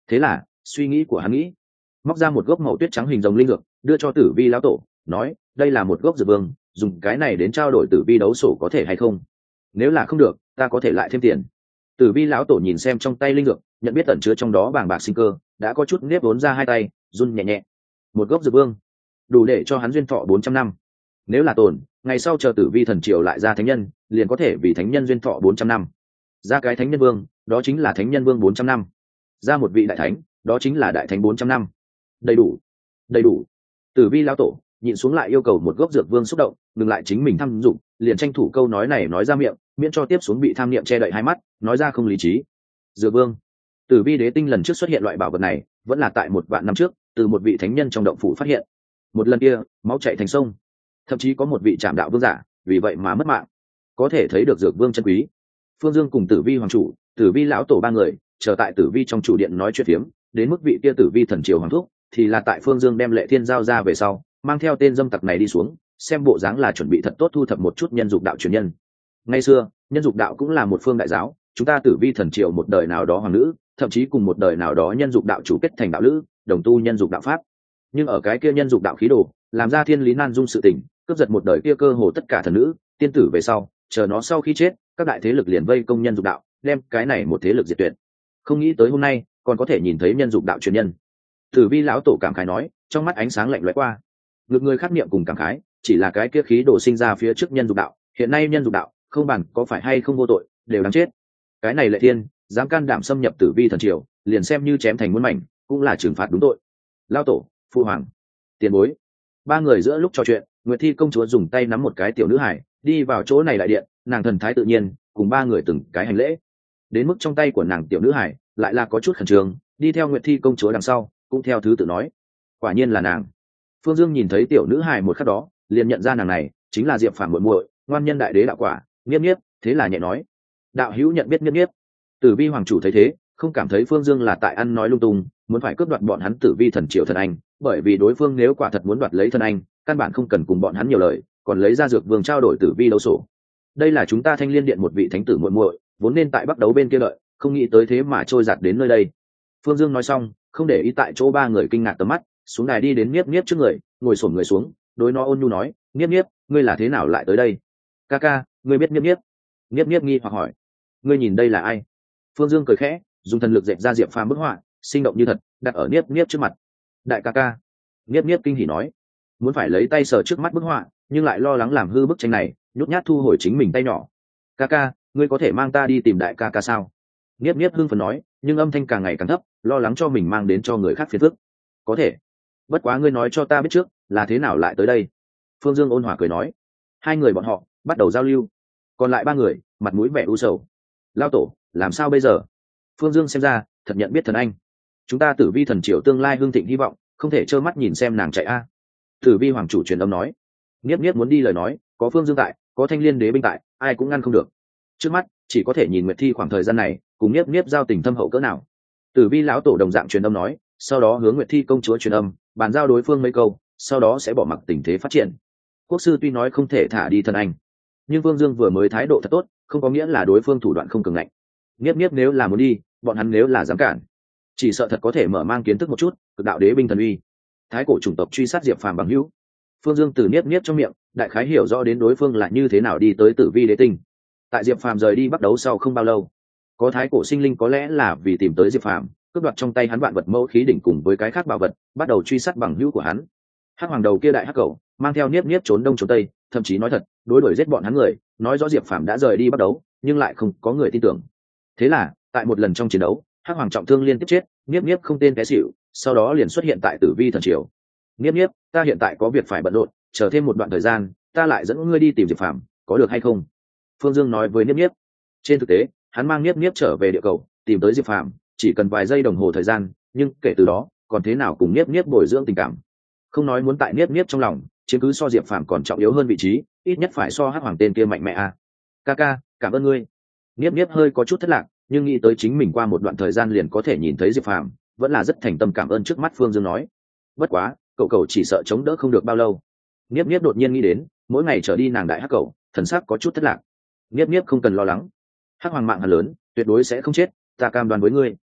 Thế là suy nghĩ của hắn nghĩ, móc ra một gốc màu tuyết trắng hình rồng linh dược đưa cho tử vi lão tổ, nói đây là một gốc dược vương, dùng cái này đến trao đổi tử vi đấu sổ có thể hay không? Nếu là không được ta có thể lại thêm tiền. Tử vi lão tổ nhìn xem trong tay linh dược, nhận biết ẩn chứa trong đó bàng bạc sinh cơ, đã có chút nếp vốn ra hai tay run nhẹ nhẹ. Một gốc dược vương đủ để cho hắn duyên thọ 400 năm. Nếu là tồn, ngày sau chờ tử vi thần triều lại ra thánh nhân, liền có thể vì thánh nhân duyên thọ 400 năm. Ra cái thánh nhân vương, đó chính là thánh nhân vương 400 năm. Ra một vị đại thánh, đó chính là đại thánh 400 năm. Đầy đủ, đầy đủ. Tử vi lão tổ nhịn xuống lại yêu cầu một gốc dược vương xúc động, ngừng lại chính mình tham dụng, liền tranh thủ câu nói này nói ra miệng, miễn cho tiếp xuống bị tham niệm che đậy hai mắt, nói ra không lý trí. Dược vương. Tử vi đế tinh lần trước xuất hiện loại bảo vật này, vẫn là tại 1 vạn năm trước, từ một vị thánh nhân trong động phủ phát hiện. Một lần kia, máu chảy thành sông, thậm chí có một vị trạm đạo vương giả vì vậy mà mất mạng. Có thể thấy được dược vương chân quý. Phương Dương cùng Tử vi hoàng chủ, Tử vi lão tổ ba người chờ tại Tử vi trong chủ điện nói chuyện phiếm, đến mức vị kia Tử vi thần triều hoàng thúc thì là tại Phương Dương đem Lệ Thiên giao ra về sau, mang theo tên dâm tặc này đi xuống, xem bộ dáng là chuẩn bị thật tốt thu thập một chút nhân dục đạo truyền nhân. Ngày xưa, nhân dục đạo cũng là một phương đại giáo, chúng ta Tử vi thần triều một đời nào đó hoàng nữ, thậm chí cùng một đời nào đó nhân dục đạo chủ kết thành đạo lữ, đồng tu nhân dục đạo pháp. Nhưng ở cái kia nhân dục đạo khí đồ, làm ra thiên lý nan dung sự tình, cướp giật một đời kia cơ hồ tất cả thần nữ, tiên tử về sau, chờ nó sau khi chết, các đại thế lực liền vây công nhân dục đạo, đem cái này một thế lực diệt tuyệt. Không nghĩ tới hôm nay, còn có thể nhìn thấy nhân dục đạo truyền nhân. Tử vi lão tổ cảm khái nói, trong mắt ánh sáng lạnh lẽo qua. Ngược người khác niệm cùng cảm khái, chỉ là cái kia khí đồ sinh ra phía trước nhân dục đạo, hiện nay nhân dục đạo, không bằng có phải hay không vô tội, đều đáng chết. Cái này Lệ Thiên, dám can đảm xâm nhập Tử vi thần triều, liền xem như chém thành muôn mảnh, cũng là trừng phạt đúng tội. Lão tổ, phụ hoàng, tiền bối. Ba người giữa lúc trò chuyện, Nguyệt Thi công chúa dùng tay nắm một cái tiểu nữ hải, đi vào chỗ này đại điện, nàng thần thái tự nhiên, cùng ba người từng cái hành lễ. Đến mức trong tay của nàng tiểu nữ hải lại là có chút khẩn trương, đi theo Nguyệt Thi công chúa đằng sau, cũng theo thứ tự nói, quả nhiên là nàng. Phương Dương nhìn thấy tiểu nữ hải một khắc đó, liền nhận ra nàng này chính là Diệp Phàm muội muội, ngoan nhân đại đế đạo quả, Niếp Niếp, thế là nhẹ nói, đạo hữu nhận biết Niếp Niếp. Tử vi hoàng chủ thấy thế, không cảm thấy Phương Dương là tại ăn nói lung tung, muốn phải cướp đoạt bọn hắn Tử vi thần triều thần anh, bởi vì đối phương nếu quả thật muốn đoạt lấy thần anh, căn bản không cần cùng bọn hắn nhiều lời, còn lấy ra dược vương trao đổi Tử vi đấu sổ. Đây là chúng ta Thanh Liên điện một vị thánh tử muội muội, vốn nên tại Bắc Đấu bên kia đợi, không nghĩ tới thế mà trôi giạt đến nơi đây. Phương Dương nói xong, không để ý tại chỗ ba người kinh ngạc tầm mắt, xuống đài đi đến Niếp Niếp trước người, ngồi xổm người xuống, đối nó ôn nhu nói, Niếp Niếp, ngươi là thế nào lại tới đây? Ca ca, ngươi biết Niếp Niếp? Niếp Niếp nghi hoặc hỏi, ngươi nhìn đây là ai? Phương Dương cười khẽ, dùng thần lực dệt ra Diệp Phàm bức họa, sinh động như thật, đặt ở Niếp Niếp trước mặt. Đại ca ca. Niếp Niếp kinh hỉ nói, muốn phải lấy tay sờ trước mắt bức họa, nhưng lại lo lắng làm hư bức tranh này, nhút nhát thu hồi chính mình tay nhỏ. Ca ca, ngươi có thể mang ta đi tìm đại ca ca sao? Niếp Niếp hưng phấn nói, nhưng âm thanh càng ngày càng thấp, lo lắng cho mình mang đến cho người khác phiền phức. Có thể, bất quá ngươi nói cho ta biết trước, là thế nào lại tới đây? Phương Dương ôn hòa cười nói. Hai người bọn họ bắt đầu giao lưu, còn lại ba người mặt mũi vẻ u sầu. Lao tổ, làm sao bây giờ? Phương Dương xem ra thật nhận biết thần anh, chúng ta Tử vi thần triều tương lai hương thịnh hy vọng, không thể trơ mắt nhìn xem nàng chạy a. Tử vi hoàng chủ truyền âm nói. Niếp Niếp muốn đi lời nói, có Phương Dương tại, có Thanh Liên đế binh tại, ai cũng ngăn không được. Trước mắt chỉ có thể nhìn Nguyệt Thi khoảng thời gian này cùng Niếp Niếp giao tình thâm hậu cỡ nào. Tử vi lão tổ đồng dạng truyền âm nói, sau đó hướng Nguyệt Thi công chúa truyền âm, bàn giao đối phương mấy câu, sau đó sẽ bỏ mặc tình thế phát triển. Quốc sư tuy nói không thể thả đi thần anh, nhưng Vương Dương vừa mới thái độ thật tốt, không có nghĩa là đối phương thủ đoạn không cường ngạnh. Niếp Niếp nếu là muốn đi, bọn hắn nếu là dám cản, chỉ sợ thật có thể mở mang kiến thức một chút cực đạo đế binh thần uy. Thái cổ chủng tộc truy sát Diệp Phàm bằng hữu. Phương Dương từ Niếp Niếp trong miệng đại khái hiểu rõ đến đối phương là như thế nào đi tới Tử vi đế tinh. Tại Diệp Phàm rời đi Bắc Đấu sau không bao lâu, có thái cổ sinh linh có lẽ là vì tìm tới Diệp Phàm, cướp đoạt trong tay hắn vạn vật mẫu khí đỉnh cùng với cái khác bảo vật, bắt đầu truy sát bằng hữu của hắn. Hắc hoàng đầu kia đại hắc cầu mang theo Niếp Niếp trốn đông trốn tây, thậm chí nói thật đối đuổi giết bọn hắn người, nói rõ Diệp Phàm đã rời đi Bắc Đấu, nhưng lại không có người tin tưởng. Thế là tại một lần trong chiến đấu, hắc hoàng trọng thương liên tiếp chết, Niếp Niếp không tên té xỉu, sau đó liền xuất hiện tại Tử vi thần triều. Niếp Niếp, ta hiện tại có việc phải bận rộn, chờ thêm một đoạn thời gian ta lại dẫn ngươi đi tìm Diệp Phàm, có được hay không? Phương Dương nói với Niếp Niếp. Trên thực tế hắn mang Niếp Niếp trở về địa cầu tìm tới Diệp Phàm chỉ cần vài giây đồng hồ thời gian, nhưng kể từ đó còn thế nào cùng Niếp Niếp bồi dưỡng tình cảm, không nói muốn tại Niếp Niếp trong lòng chiếm cứ so Diệp Phàm còn trọng yếu hơn vị trí, ít nhất phải so hắc hoàng tên kia mạnh mẽ a. Ca ca, cảm ơn ngươi. Niếp Niếp hơi có chút thất lạc, nhưng nghĩ tới chính mình qua một đoạn thời gian liền có thể nhìn thấy Diệp Phàm, vẫn là rất thành tâm cảm ơn trước mắt Phương Dương nói. Bất quá cậu chỉ sợ chống đỡ không được bao lâu. Niếp Niếp đột nhiên nghĩ đến mỗi ngày trở đi nàng đại hắc cậu, thần sắc có chút thất lạc. Niếp Niếp không cần lo lắng, hắc hoàng mạng hắn lớn, tuyệt đối sẽ không chết, ta cam đoan với ngươi.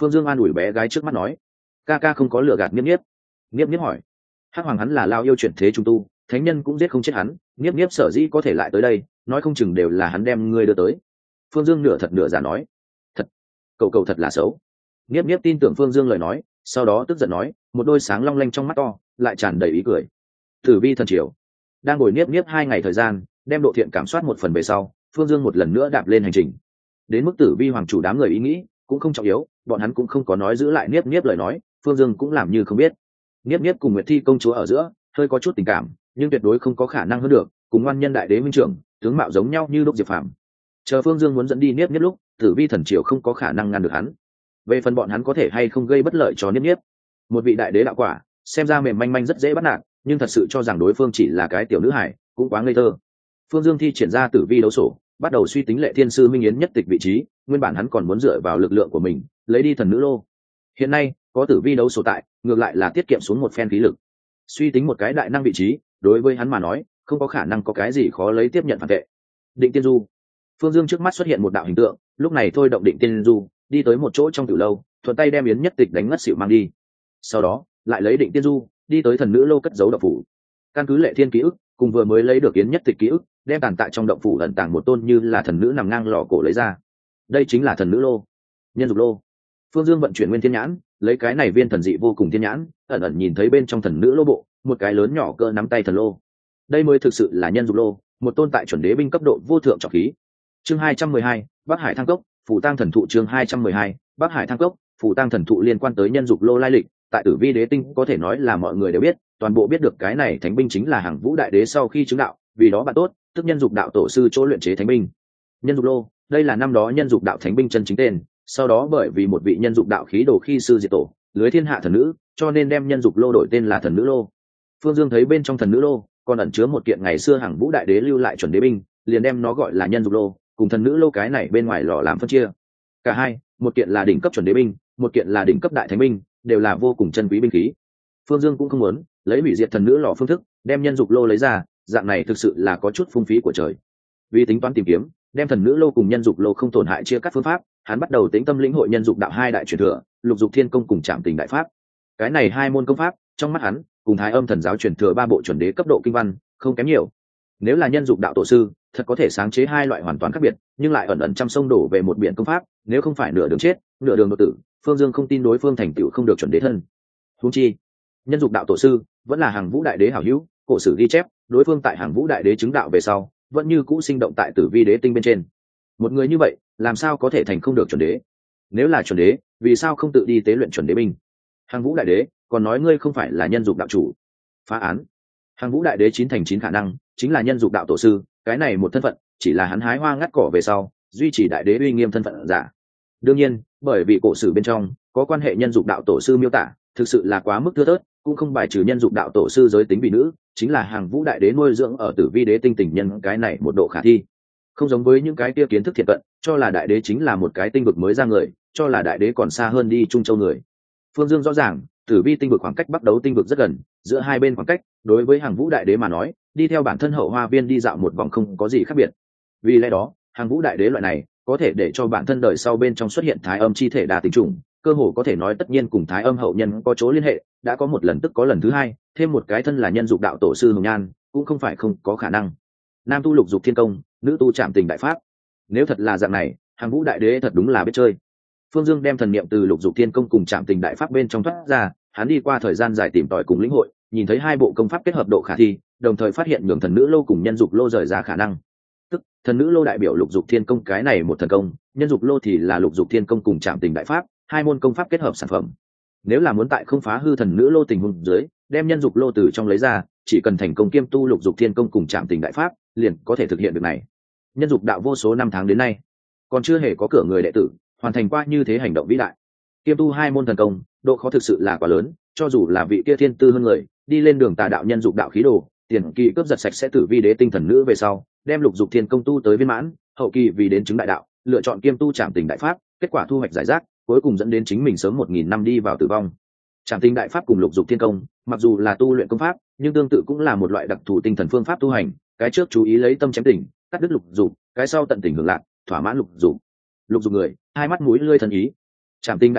Phương Dương an ủi bé gái trước mắt nói, ca ca không có lừa gạt Niếp Niếp. Niếp Niếp hỏi, hắc hoàng hắn là lao yêu chuyển thế trung tu, thánh nhân cũng giết không chết hắn, Niếp Niếp sở dĩ có thể lại tới đây, nói không chừng đều là hắn đem ngươi đưa tới. Phương Dương nửa thật nửa giả nói, thật, cậu thật là xấu. Niếp Niếp tin tưởng Phương Dương lời nói, sau đó tức giận nói, một đôi sáng long lanh trong mắt to lại tràn đầy ý cười. Tử vi thần triều đang ngồi Niếp Niếp 2 ngày thời gian, đem độ thiện cảm soát một phần về sau, Phương Dương một lần nữa đạp lên hành trình. Đến mức Tử vi hoàng chủ đám người ý nghĩ cũng không trọng yếu, bọn hắn cũng không có nói giữ lại Niếp Niếp lời nói, Phương Dương cũng làm như không biết. Niếp Niếp cùng Nguyệt Thi công chúa ở giữa hơi có chút tình cảm, nhưng tuyệt đối không có khả năng hơn được, cùng ngoan nhân đại đế minh trưởng tướng mạo giống nhau như lúc Diệp Phàm. Chờ Phương Dương muốn dẫn đi Niếp Niếp lúc, Tử vi thần triều không có khả năng ngăn được hắn. Về phần bọn hắn có thể hay không gây bất lợi cho Niếp Niếp, một vị đại đế đạo quả xem ra mềm manh manh rất dễ bắt nạt, nhưng thật sự cho rằng đối phương chỉ là cái tiểu nữ hải cũng quá ngây thơ. Phương Dương thi triển ra tử vi đấu sổ, bắt đầu suy tính Lệ Thiên sư Minh Yến nhất tịch vị trí, nguyên bản hắn còn muốn dựa vào lực lượng của mình lấy đi thần nữ lô. Hiện nay có tử vi đấu sổ tại, ngược lại là tiết kiệm xuống một phen khí lực. Suy tính một cái đại năng vị trí, đối với hắn mà nói không có khả năng có cái gì khó lấy tiếp nhận phản vệ. Định Tiên Du. Phương Dương trước mắt xuất hiện một đạo hình tượng, lúc này thôi động Định Tiên Du đi tới một chỗ trong tiểu lâu, thuận tay đem Yến nhất tịch đánh ngất xỉu mang đi. Sau đó lại lấy Định Tiên Du đi tới thần nữ lô cất giấu động phủ. Căn cứ Lệ Thiên ký ức cùng vừa mới lấy được Yến nhất tịch ký ức, đem tàn tại trong động phủ ẩn tàng một tôn như là thần nữ nằm ngang lò cổ lấy ra. Đây chính là thần nữ lô, nhân dục lô. Phương Dương vận chuyển nguyên thiên nhãn, lấy cái này viên thần dị vô cùng thiên nhãn, ẩn ẩn nhìn thấy bên trong thần nữ lô bộ một cái lớn nhỏ cỡ nắm tay thần lô. Đây mới thực sự là nhân dục lô, một tôn tại chuẩn đế binh cấp độ vô thượng trọng khí. Chương 212, Bắc Hải Thăng Cốc, Phù Tang thần thụ. Chương 212, Bắc Hải Thăng Cốc, Phù Tang thần thụ liên quan tới nhân dục lô lai lịch, tại Tử Vi Đế Tinh có thể nói là mọi người đều biết, toàn bộ biết được cái này thánh binh chính là Hằng Vũ Đại Đế sau khi chứng đạo, vì đó bạn tốt, tức nhân dục đạo tổ sư chỗ luyện chế thánh binh. Nhân dục lô, đây là năm đó nhân dục đạo thánh binh chân chính tên, sau đó bởi vì một vị nhân dục đạo khí đồ khi sư diệt tổ, lưới thiên hạ thần nữ, cho nên đem nhân dục lô đổi tên là thần nữ lô. Phương Dương thấy bên trong thần nữ lô còn ẩn chứa một kiện ngày xưa Hằng Vũ Đại Đế lưu lại chuẩn đế binh, liền đem nó gọi là nhân dục lô, cùng thần nữ lô cái này bên ngoài lò làm phân chia. Cả hai, một kiện là đỉnh cấp chuẩn đế binh, một kiện là đỉnh cấp đại thánh binh, đều là vô cùng chân quý binh khí. Phương Dương cũng không muốn lấy hủy diệt thần nữ lò phương thức đem nhân dục lô lấy ra, dạng này thực sự là có chút phung phí của trời. Vì tính toán tìm kiếm đem thần nữ lô cùng nhân dục lô không tổn hại chia cắt phương pháp, hắn bắt đầu tĩnh tâm lĩnh hội nhân dục đạo hai đại truyền thừa, Lục Dục Thiên Công cùng Trảm Tình Đại Pháp. Cái này hai môn công pháp trong mắt hắn cùng Thái Âm Thần giáo truyền thừa ba bộ chuẩn đế cấp độ kinh văn không kém nhiều. Nếu là nhân dục đạo tổ sư thật có thể sáng chế hai loại hoàn toàn khác biệt nhưng lại ẩn ẩn trăm sông đổ về một biển công pháp, nếu không phải nửa đường chết nửa đường đột tử, Phương Dương không tin đối phương thành tựu không được chuẩn đế thân. Huống chi nhân dục đạo tổ sư vẫn là Hằng Vũ Đại Đế hảo hữu, cổ sử ghi chép đối phương tại Hằng Vũ Đại Đế chứng đạo về sau vẫn như cũ sinh động tại Tử Vi Đế Tinh bên trên. Một người như vậy làm sao có thể thành không được chuẩn đế? Nếu là chuẩn đế vì sao không tự đi tế luyện chuẩn đế binh? Hằng Vũ Đại Đế còn nói ngươi không phải là nhân dục đạo chủ. Phá án. Hằng Vũ Đại Đế 9 thành 9 khả năng chính là nhân dục đạo tổ sư, cái này một thân phận chỉ là hắn hái hoa ngắt cỏ về sau duy trì đại đế uy nghiêm thân phận giả. Đương nhiên bởi vì cổ sử bên trong có quan hệ nhân dục đạo tổ sư miêu tả thực sự là quá mức thưa thớt, cũng không bài trừ nhân dục đạo tổ sư giới tính vị nữ chính là Hằng Vũ Đại Đế nuôi dưỡng ở Tử Vi Đế Tinh tình nhân, cái này một độ khả thi. Không giống với những cái kia kiến thức thiện cận cho là đại đế chính là một cái tinh vực mới ra người, cho là đại đế còn xa hơn đi Trung Châu người. Phương Dương rõ ràng Tử Vi tinh vực khoảng cách Bắc Đấu tinh vực rất gần, giữa hai bên khoảng cách đối với Hằng Vũ Đại Đế mà nói đi theo bản thân hậu hoa viên đi dạo một vòng không có gì khác biệt. Vì lẽ đó Hằng Vũ Đại Đế loại này có thể để cho bản thân đời sau bên trong xuất hiện thái âm chi thể đa tình trùng, cơ hồ có thể nói tất nhiên cùng thái âm hậu nhân có chỗ liên hệ, đã có một lần tức có lần thứ hai, thêm một cái thân là nhân dục đạo tổ sư Hồng Nhan cũng không phải không có khả năng. Nam tu Lục Dục Thiên Công, nữ tu Trảm Tình Đại Pháp. Nếu thật là dạng này, Hằng Vũ Đại Đế thật đúng là biết chơi. Phương Dương đem thần niệm từ Lục Dục Thiên Công cùng Trảm Tình Đại Pháp bên trong thoát ra, hắn đi qua thời gian dài tìm tòi cùng lĩnh hội, nhìn thấy hai bộ công pháp kết hợp độ khả thi, đồng thời phát hiện nhường thần nữ lô cùng nhân dục lô rời ra khả năng. Tức thần nữ lô đại biểu Lục Dục Thiên Công cái này một thần công, nhân dục lô thì là Lục Dục Thiên Công cùng Trảm Tình Đại Pháp, hai môn công pháp kết hợp sản phẩm. Nếu là muốn tại không phá hư thần nữ lô tình huống dưới đem nhân dục lô từ trong lấy ra, chỉ cần thành công kiêm tu Lục Dục Thiên Công cùng Trảm Tình Đại Pháp liền có thể thực hiện được này. Nhân dục đạo vô số năm tháng đến nay còn chưa hề có cửa người đệ tử hoàn thành qua như thế hành động vĩ đại. Kiêm tu hai môn thần công độ khó thực sự là quá lớn, cho dù là vị kia thiên tư hơn người đi lên đường tà đạo nhân dục đạo khí đồ, tiền kỳ cướp giật sạch sẽ Tử Vi Đế Tinh thần nữ về sau đem Lục Dục Thiên Công tu tới viên mãn, hậu kỳ vì đến chứng đại đạo lựa chọn kiêm tu Trảm Tình Đại Pháp, kết quả thu hoạch giải rác, cuối cùng dẫn đến chính mình sớm 1000 năm đi vào tử vong. Trảm Tình Đại Pháp cùng Lục Dục Thiên Công mặc dù là tu luyện công pháp nhưng tương tự cũng là một loại đặc thù tinh thần phương pháp tu hành, cái trước chú ý lấy tâm chém tình, cắt đứt lục dục, cái sau tận tình hưởng lạc, thỏa mãn lục dục. Lục dục người hai mắt mũi lưỡi thần ý. Trảm Tình Đại Pháp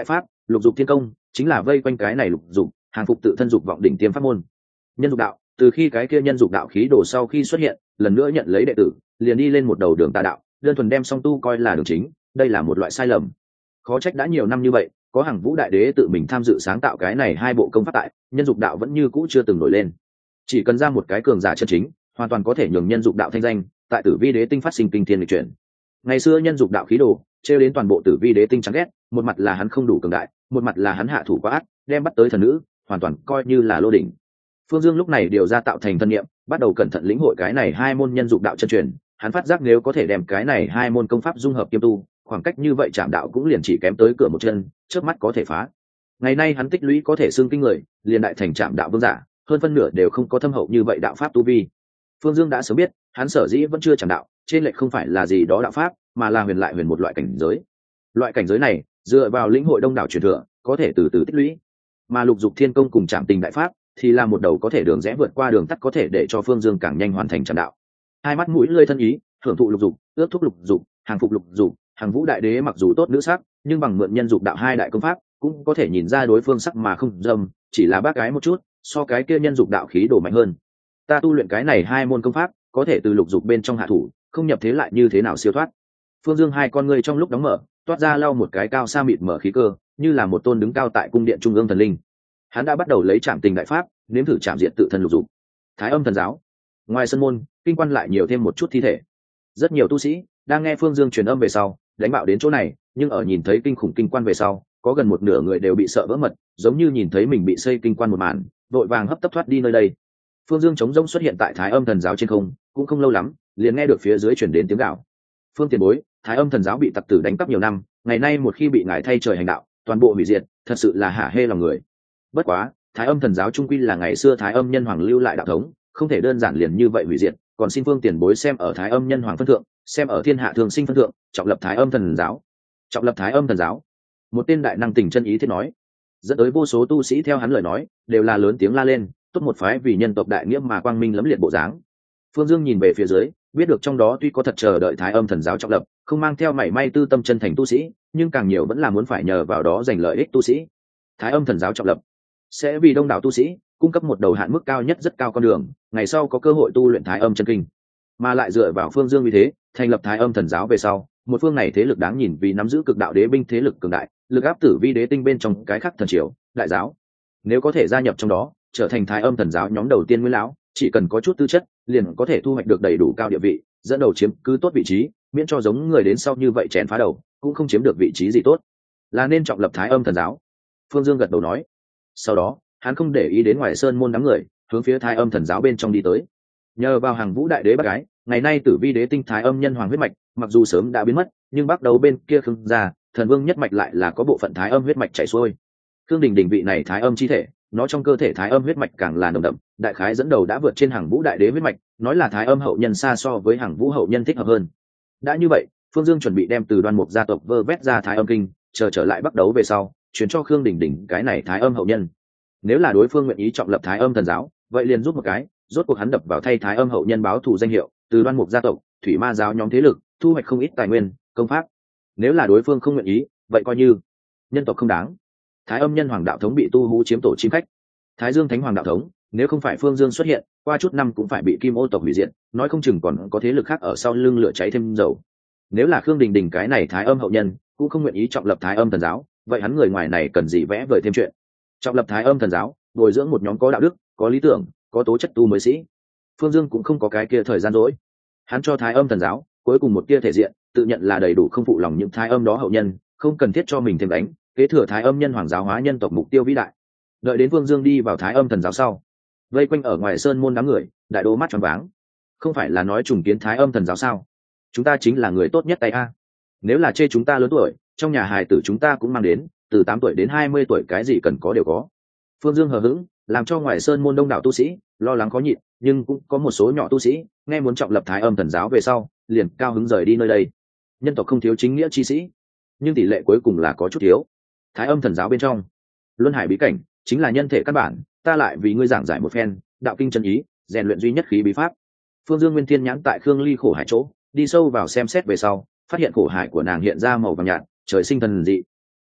lục dục thiên công chính là vây quanh cái này lục dục hàng phục tự thân dục vọng đỉnh tiêm pháp môn. Nhân dục đạo, từ khi cái kia nhân dục đạo khí đồ sau khi xuất hiện, lần nữa nhận lấy đệ tử, liền đi lên một đầu đường tà đạo, đơn thuần đem song tu coi là đường chính, đây là một loại sai lầm. Khó trách đã nhiều năm như vậy, có Hằng Vũ đại đế tự mình tham dự sáng tạo cái này hai bộ công pháp tại, nhân dục đạo vẫn như cũ chưa từng nổi lên. Chỉ cần ra một cái cường giả chân chính, hoàn toàn có thể nhường nhân dục đạo thanh danh tại Tử Vi đế tinh phát sinh kinh thiên lịch chuyển. Ngày xưa nhân dục đạo khí đồ trêu đến toàn bộ Tử Vi đế tinh chán ghét, một mặt là hắn không đủ cường đại, một mặt là hắn hạ thủ quá ác, đem bắt tới thần nữ, hoàn toàn coi như là lô đỉnh. Phương Dương lúc này điều ra tạo thành thân niệm, bắt đầu cẩn thận lĩnh hội cái này hai môn nhân dục đạo chân truyền. Hắn phát giác nếu có thể đem cái này hai môn công pháp dung hợp kiêm tu, khoảng cách như vậy chạm đạo cũng liền chỉ kém tới cửa một chân, trước mắt có thể phá. Ngày nay hắn tích lũy có thể xưng kinh người, liền đại thành chạm đạo vương giả, hơn phân nửa đều không có thâm hậu như vậy đạo pháp tu vi. Phương Dương đã sớm biết, hắn sở dĩ vẫn chưa chạm đạo, trên lệch không phải là gì đó đạo pháp, mà là huyền lại huyền một loại cảnh giới. Loại cảnh giới này, dựa vào lĩnh hội đông đảo truyền thừa, có thể từ từ tích lũy. Mà lục dục thiên công cùng chạm tình đại pháp, thì là một đầu có thể đường rẽ vượt qua đường tắt, có thể để cho Phương Dương càng nhanh hoàn thành chạm đạo. Hai mắt mũi lưỡi thân ý, hưởng thụ lục dục, ước thúc lục dục, hàng phục lục dục, Hằng Vũ đại đế mặc dù tốt nữ sắc, nhưng bằng mượn nhân dục đạo hai đại công pháp, cũng có thể nhìn ra đối phương sắc mà không dâm, chỉ là bác gái một chút, so cái kia nhân dục đạo khí đồ mạnh hơn. Ta tu luyện cái này hai môn công pháp, có thể từ lục dục bên trong hạ thủ, không nhập thế lại như thế nào siêu thoát. Phương Dương hai con ngươi trong lúc đóng mở, toát ra lau một cái cao xa mịt mở khí cơ, như là một tôn đứng cao tại cung điện trung ương thần linh. Hắn đã bắt đầu lấy trảm tình đại pháp, nếm thử trảm diện tự thân lục dục. Thái Âm thần giáo. Ngoài sân môn, kinh quan lại nhiều thêm một chút thi thể. Rất nhiều tu sĩ đang nghe Phương Dương truyền âm về sau, đánh bạo đến chỗ này, nhưng ở nhìn thấy kinh khủng kinh quan về sau, có gần một nửa người đều bị sợ vỡ mật, giống như nhìn thấy mình bị xây kinh quan một màn, vội vàng hấp tấp thoát đi nơi đây. Phương Dương chống rỗng xuất hiện tại Thái Âm thần giáo trên không, cũng không lâu lắm, liền nghe được phía dưới truyền đến tiếng gào. Phương tiền bối, Thái Âm thần giáo bị tặc tử đánh cắp nhiều năm, ngày nay một khi bị ngài thay trời hành đạo, toàn bộ hủy diệt, thật sự là hả hê lòng người. Bất quá, Thái Âm thần giáo trung quy là ngày xưa Thái Âm nhân hoàng lưu lại đạo thống, không thể đơn giản liền như vậy hủy diệt, còn xin Phương tiền bối xem ở Thái Âm nhân hoàng phân thượng, xem ở thiên hạ thường sinh phân thượng, trọng lập Thái Âm thần giáo. Trọng lập Thái Âm thần giáo. Một tên đại năng tình chân ý thiết nói, dẫn tới vô số tu sĩ theo hắn lời nói, đều là lớn tiếng la lên, tốt một phái vì nhân tộc đại nghĩa mà quang minh lẫm liệt bộ dáng. Phương Dương nhìn về phía dưới, biết được trong đó tuy có thật chờ đợi Thái Âm thần giáo trọng lập, không mang theo mảy may tư tâm chân thành tu sĩ, nhưng càng nhiều vẫn là muốn phải nhờ vào đó giành lợi ích tu sĩ. Thái Âm thần giáo trọng lập sẽ vì đông đảo tu sĩ cung cấp một đầu hạn mức cao nhất rất cao con đường, ngày sau có cơ hội tu luyện Thái Âm chân kinh, mà lại dựa vào Phương Dương như thế, thành lập Thái Âm thần giáo về sau, một phương này thế lực đáng nhìn vì nắm giữ cực đạo đế binh thế lực cường đại, lực áp Tử Vi đế tinh bên trong cái khác thần triều, đại giáo. Nếu có thể gia nhập trong đó, trở thành Thái Âm thần giáo nhóm đầu tiên nguyên lão, chỉ cần có chút tư chất, liền có thể thu hoạch được đầy đủ cao địa vị, dẫn đầu chiếm cứ tốt vị trí, miễn cho giống người đến sau như vậy chèn phá đầu, cũng không chiếm được vị trí gì tốt. Là nên trọng lập Thái Âm thần giáo. Phương Dương gật đầu nói. Sau đó, hắn không để ý đến ngoài sơn môn đám người, hướng phía Thái Âm thần giáo bên trong đi tới. Nhờ vào Hằng Vũ đại đế bác gái, ngày nay Tử Vi đế tinh Thái Âm nhân hoàng huyết mạch, mặc dù sớm đã biến mất, nhưng bắt đầu bên kia Khương gia, thần vương nhất mạch lại là có bộ phận Thái Âm huyết mạch chảy xuôi. Khương Đình Đình vị này Thái Âm chi thể, nó trong cơ thể Thái Âm huyết mạch càng là nồng đậm, đại khái dẫn đầu đã vượt trên Hằng Vũ đại đế huyết mạch, nói là Thái Âm hậu nhân xa so với Hằng Vũ hậu nhân thích hợp hơn. Đã như vậy, Phương Dương chuẩn bị đem từ Đoan Mục gia tộc vơ vét ra Thái Âm kinh, chờ trở lại bắt đầu về sau, chuyển cho Khương Đình Đình cái này Thái Âm hậu nhân. Nếu là đối phương nguyện ý trọng lập Thái Âm thần giáo, vậy liền giúp một cái, rốt cuộc hắn đập vào thay Thái Âm hậu nhân báo thù danh hiệu, từ Đoan Mục gia tộc, Thủy Ma giáo nhóm thế lực, thu hoạch không ít tài nguyên, công pháp. Nếu là đối phương không nguyện ý, vậy coi như nhân tộc không đáng. Thái Âm nhân hoàng đạo thống bị tu hú chiếm tổ chim khách. Thái Dương thánh hoàng đạo thống, nếu không phải Phương Dương xuất hiện, qua chút năm cũng phải bị Kim Ô tộc hủy diệt, nói không chừng còn có thế lực khác ở sau lưng lửa cháy thêm dầu. Nếu là Khương Đình Đình cái này Thái Âm hậu nhân cũng không nguyện ý trọng lập Thái Âm thần giáo, vậy hắn người ngoài này cần gì vẽ vời thêm chuyện. Trọng lập Thái Âm thần giáo, bồi dưỡng một nhóm có đạo đức, có lý tưởng, có tố chất tu mới sĩ. Phương Dương cũng không có cái kia thời gian rỗi. Hắn cho Thái Âm thần giáo cuối cùng một tia thể diện, tự nhận là đầy đủ không phụ lòng những Thái Âm đó hậu nhân, không cần thiết cho mình thêm đánh, kế thừa Thái Âm nhân hoàng giáo hóa nhân tộc mục tiêu vĩ đại. Đợi đến Phương Dương đi vào Thái Âm thần giáo sau, vây quanh ở ngoài sơn môn đám người, đại đô mắt tròn váng. Không phải là nói trùng kiến Thái Âm thần giáo sao? Chúng ta chính là người tốt nhất tay a. Nếu là chê chúng ta lớn tuổi, trong nhà hài tử chúng ta cũng mang đến, từ 8 tuổi đến 20 tuổi cái gì cần có đều có. Phương Dương hờ hững, làm cho ngoài sơn môn đông đảo tu sĩ lo lắng khó nhịn, nhưng cũng có một số nhỏ tu sĩ nghe muốn trọng lập Thái Âm thần giáo về sau, liền cao hứng rời đi nơi đây. Nhân tộc không thiếu chính nghĩa chi sĩ, nhưng tỷ lệ cuối cùng là có chút thiếu. Thái Âm thần giáo bên trong, luân hải bí cảnh chính là nhân thể căn bản, ta lại vì ngươi giảng giải một phen đạo kinh chân ý, rèn luyện duy nhất khí bí pháp. Phương Dương nguyên thiên nhãn tại Khương Ly khổ hải chỗ, đi sâu vào xem xét về sau, phát hiện khổ hải của nàng hiện ra màu vàng nhạt, trời sinh thần dị.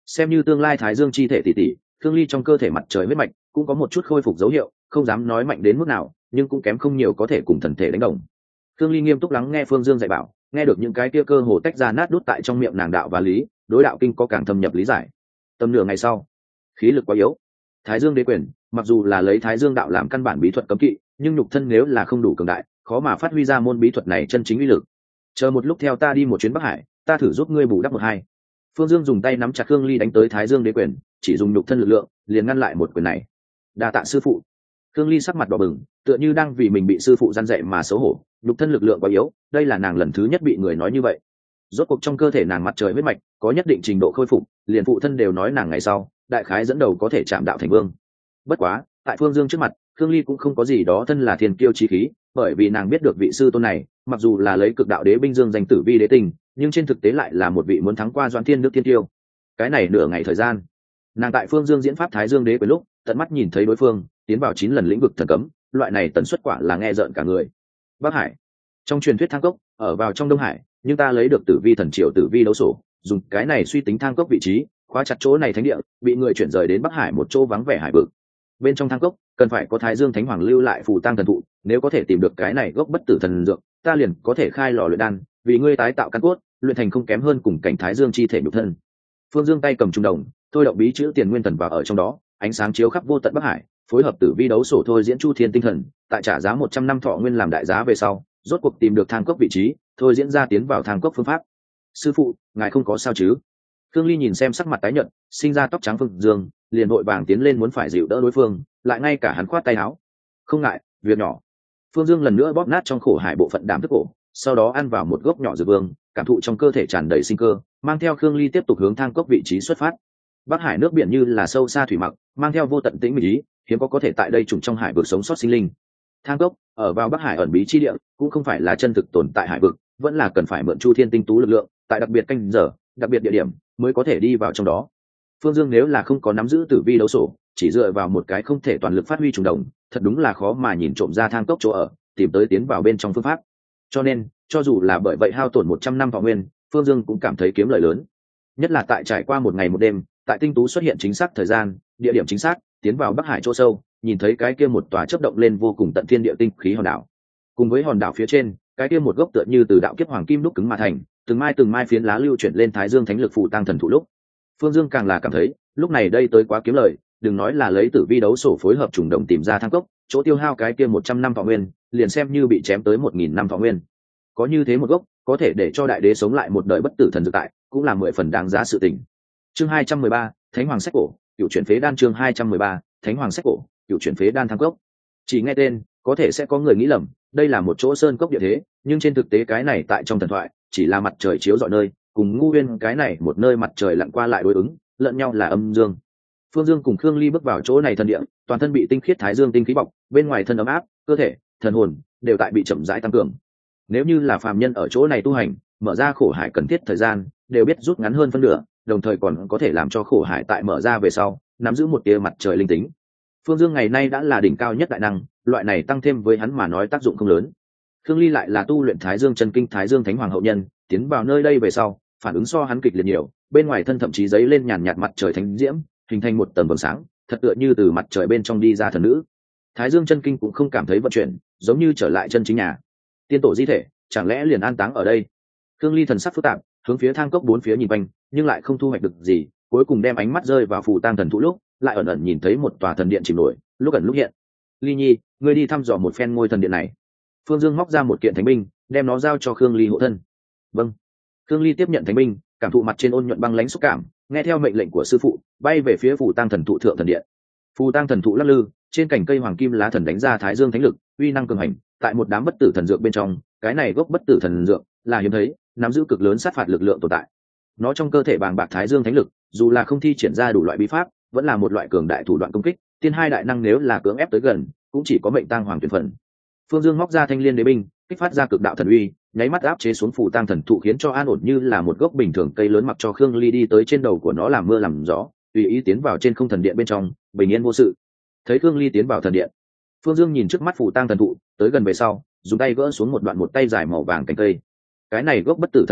xem như tương lai thái dương chi thể tỷ tỷ, Khương Ly trong cơ thể mặt trời huyết mạch cũng có một chút khôi phục dấu hiệu, không dám nói mạnh đến mức nào, nhưng cũng kém không nhiều có thể cùng thần thể đánh đồng. Khương Ly nghiêm túc lắng nghe Phương Dương dạy bảo, nghe được những cái kia cơ hồ tách ra nát đút tại trong miệng nàng đạo và lý, đối đạo kinh có càng thâm nhập lý giải. Tầm nửa ngày sau, khí lực quá yếu, Thái Dương đế quyền, mặc dù là lấy Thái Dương đạo làm căn bản bí thuật cấm kỵ, nhưng nhục thân nếu là không đủ cường đại, khó mà phát huy ra môn bí thuật này chân chính uy lực. Chờ một lúc theo ta đi một chuyến Bắc Hải, ta thử giúp ngươi bù đắp một hai. Phương Dương dùng tay nắm chặt Khương Ly đánh tới Thái Dương đế quyền, chỉ dùng nhục thân lực lượng, liền ngăn lại một quyền này. Đa tạ sư phụ. Khương Ly sắc mặt đỏ bừng, tựa như đang vì mình bị sư phụ gian dạy mà xấu hổ, nhục thân lực lượng quá yếu, đây là nàng lần thứ nhất bị người nói như vậy. Rốt cuộc trong cơ thể nàng mặt trời huyết mạch có nhất định trình độ khôi phục, liền phụ thân đều nói nàng ngày sau, đại khái dẫn đầu có thể chạm đạo thành vương. Bất quá, tại Phương Dương trước mặt, Khương Ly cũng không có gì đó thân là thiên kiêu chí khí, bởi vì nàng biết được vị sư tôn này, mặc dù là lấy cực đạo đế binh dương danh tử vi đế tình, nhưng trên thực tế lại là một vị muốn thắng qua Doãn Thiên Nước thiên kiêu. Cái này nửa ngày thời gian, nàng tại Phương Dương diễn pháp Thái Dương đế quyền lúc, tận mắt nhìn thấy đối phương tiến vào 9 lần lĩnh vực thần cấm, loại này tần suất quả là nghe rợn cả người. Bắc Hải, trong truyền thuyết thang cốc ở vào trong Đông Hải, nhưng ta lấy được tử vi thần triều tử vi đấu sổ, dùng cái này suy tính thang cốc vị trí, khóa chặt chỗ này thánh địa, bị người chuyển rời đến Bắc Hải một chỗ vắng vẻ hải vực. Bên trong thang cốc cần phải có Thái Dương Thánh Hoàng lưu lại phù tang thần thụ, nếu có thể tìm được cái này gốc bất tử thần dược, ta liền có thể khai lò luyện đan, vì ngươi tái tạo căn cốt, luyện thành không kém hơn cùng cảnh Thái Dương chi thể nhục thân. Phương Dương tay cầm trung đồng, thôi động bí chữ tiền nguyên thần vào ở trong đó, ánh sáng chiếu khắp vô tận Bắc Hải, phối hợp tử vi đấu sổ thôi diễn chu thiên tinh thần, tại trả giá 100 năm thọ nguyên làm đại giá về sau, rốt cuộc tìm được thang cốc vị trí, thôi diễn ra tiến vào thang cốc phương pháp. Sư phụ, ngài không có sao chứ? Khương Ly nhìn xem sắc mặt tái nhợt, sinh ra tóc trắng Phương Dương, liền vội vàng tiến lên muốn phải dịu đỡ đối phương, lại ngay cả hắn khoát tay áo. Không ngại, việc nhỏ. Phương Dương lần nữa bóp nát trong khổ hải bộ phận đàm thức cổ, sau đó ăn vào một gốc nhỏ dược vương, cảm thụ trong cơ thể tràn đầy sinh cơ, mang theo Khương Ly tiếp tục hướng thang cốc vị trí xuất phát. Bắc Hải nước biển như là sâu xa thủy mặc, mang theo vô tận tĩnh mịch, hiếm có thể tại đây trùng trong hải vực sống sót sinh linh. Thang cốc ở vào Bắc Hải ẩn bí chi địa, cũng không phải là chân thực tồn tại hải vực, vẫn là cần phải mượn chu thiên tinh tú lực lượng, tại đặc biệt canh giờ, đặc biệt địa điểm mới có thể đi vào trong đó. Phương Dương nếu là không có nắm giữ tử vi đấu sổ, chỉ dựa vào một cái không thể toàn lực phát huy trùng đồng, thật đúng là khó mà nhìn trộm ra thang cốc chỗ ở, tìm tới tiến vào bên trong phương pháp. Cho nên, cho dù là bởi vậy hao tổn 100 năm thọ nguyên, Phương Dương cũng cảm thấy kiếm lợi lớn. Nhất là tại trải qua một ngày một đêm, tại tinh tú xuất hiện chính xác thời gian, địa điểm chính xác, tiến vào Bắc Hải chỗ sâu, nhìn thấy cái kia một tòa chớp động lên vô cùng tận thiên địa tinh khí hòn đảo. Cùng với hòn đảo phía trên, cái kia một gốc tựa như từ đạo kiếp hoàng kim đúc cứng mà thành, từng mai phiến lá lưu chuyển lên Thái Dương Thánh Lực phù tăng thần thụ lúc. Phương Dương càng là cảm thấy, lúc này đây tới quá kiếm lời, đừng nói là lấy tử vi đấu sổ phối hợp trùng đồng tìm ra thang cốc, chỗ tiêu hao cái kia 100 năm thọ nguyên, liền xem như bị chém tới 1000 năm thọ nguyên. Có như thế một gốc, có thể để cho đại đế sống lại một đời bất tử thần dược tại, cũng là 10 phần đáng giá sự tình. Chương 213, Thánh Hoàng sách cổ, cựu chuyển phế đan. Chương 213, Thánh Hoàng sách cổ, cựu chuyển phế đan thang cốc. Chỉ nghe tên, có thể sẽ có người nghĩ lầm, đây là một chỗ sơn cốc địa thế, nhưng trên thực tế cái này tại trong thần thoại, chỉ là mặt trời chiếu rọi nơi, cùng Ngu Uyên cái này một nơi mặt trời lặn qua lại đối ứng, lẫn nhau là âm dương. Phương Dương cùng Khương Ly bước vào chỗ này thần địa, toàn thân bị tinh khiết Thái Dương tinh khí bọc, bên ngoài thân ấm áp, cơ thể, thần hồn đều tại bị chậm rãi tăng cường. Nếu như là phàm nhân ở chỗ này tu hành, mở ra khổ hải cần thiết thời gian, đều biết rút ngắn hơn phân nửa, đồng thời còn có thể làm cho khổ hải tại mở ra về sau, nắm giữ một tia mặt trời linh tính. Phương Dương ngày nay đã là đỉnh cao nhất đại năng, loại này tăng thêm với hắn mà nói tác dụng không lớn. Khương Ly lại là tu luyện Thái Dương chân kinh Thái Dương Thánh Hoàng hậu nhân, tiến vào nơi đây về sau, phản ứng so hắn kịch liệt nhiều, bên ngoài thân thậm chí giấy lên nhàn nhạt mặt trời thánh diễm, hình thành một tầng vầng sáng, thật tựa như từ mặt trời bên trong đi ra thần nữ. Thái Dương chân kinh cũng không cảm thấy vận chuyển, giống như trở lại chân chính nhà. Tiên tổ di thể, chẳng lẽ liền an táng ở đây? Khương Ly thần sắc phức tạp, hướng phía thang cốc bốn phía nhìn quanh, nhưng lại không thu hoạch được gì, cuối cùng đem ánh mắt rơi vào phù tang thần thụ lúc, lại ẩn ẩn nhìn thấy một tòa thần điện chìm nổi, lúc ẩn lúc hiện. Ly Nhi, ngươi đi thăm dò một phen ngôi thần điện này. Phương Dương móc ra một kiện thánh binh, đem nó giao cho Khương Ly hộ thân. Vâng. Khương Ly tiếp nhận thánh binh, cảm thụ mặt trên ôn nhuận băng lãnh xúc cảm, nghe theo mệnh lệnh của sư phụ, bay về phía phù tang thần thụ thượng thần điện. Phù tang thần thụ lắc lư, trên cành cây hoàng kim lá thần đánh ra Thái Dương thánh lực, uy năng cường hành, tại một đám bất tử thần dược bên trong, cái này gốc bất tử thần dược là hiếm thấy, nắm giữ cực lớn sát phạt lực lượng tồn tại. Nó trong cơ thể bàng bạc Thái Dương thánh lực, dù là không thi triển ra đủ loại bí pháp, vẫn là một loại cường đại thủ đoạn công kích, tiên hai đại năng nếu là cưỡng ép tới gần, cũng chỉ có mệnh tang hoàng tuyệt phần. Phương Dương móc ra thanh liên đế binh, kích phát ra cực đạo thần uy, nháy mắt áp chế xuống phù tang thần thụ, khiến cho an ổn như là một gốc bình thường cây lớn, mặc cho Khương Ly đi tới trên đầu của nó làm mưa làm gió, tùy ý tiến vào trên không thần điện bên trong, bình yên vô sự. Thấy Khương Ly tiến vào thần điện, Phương Dương nhìn trước mắt phù tang thần thụ, tới gần về sau, dùng tay gỡ xuống một đoạn một tay dài màu vàng cành cây. Cái này gốc bất tử thần dược,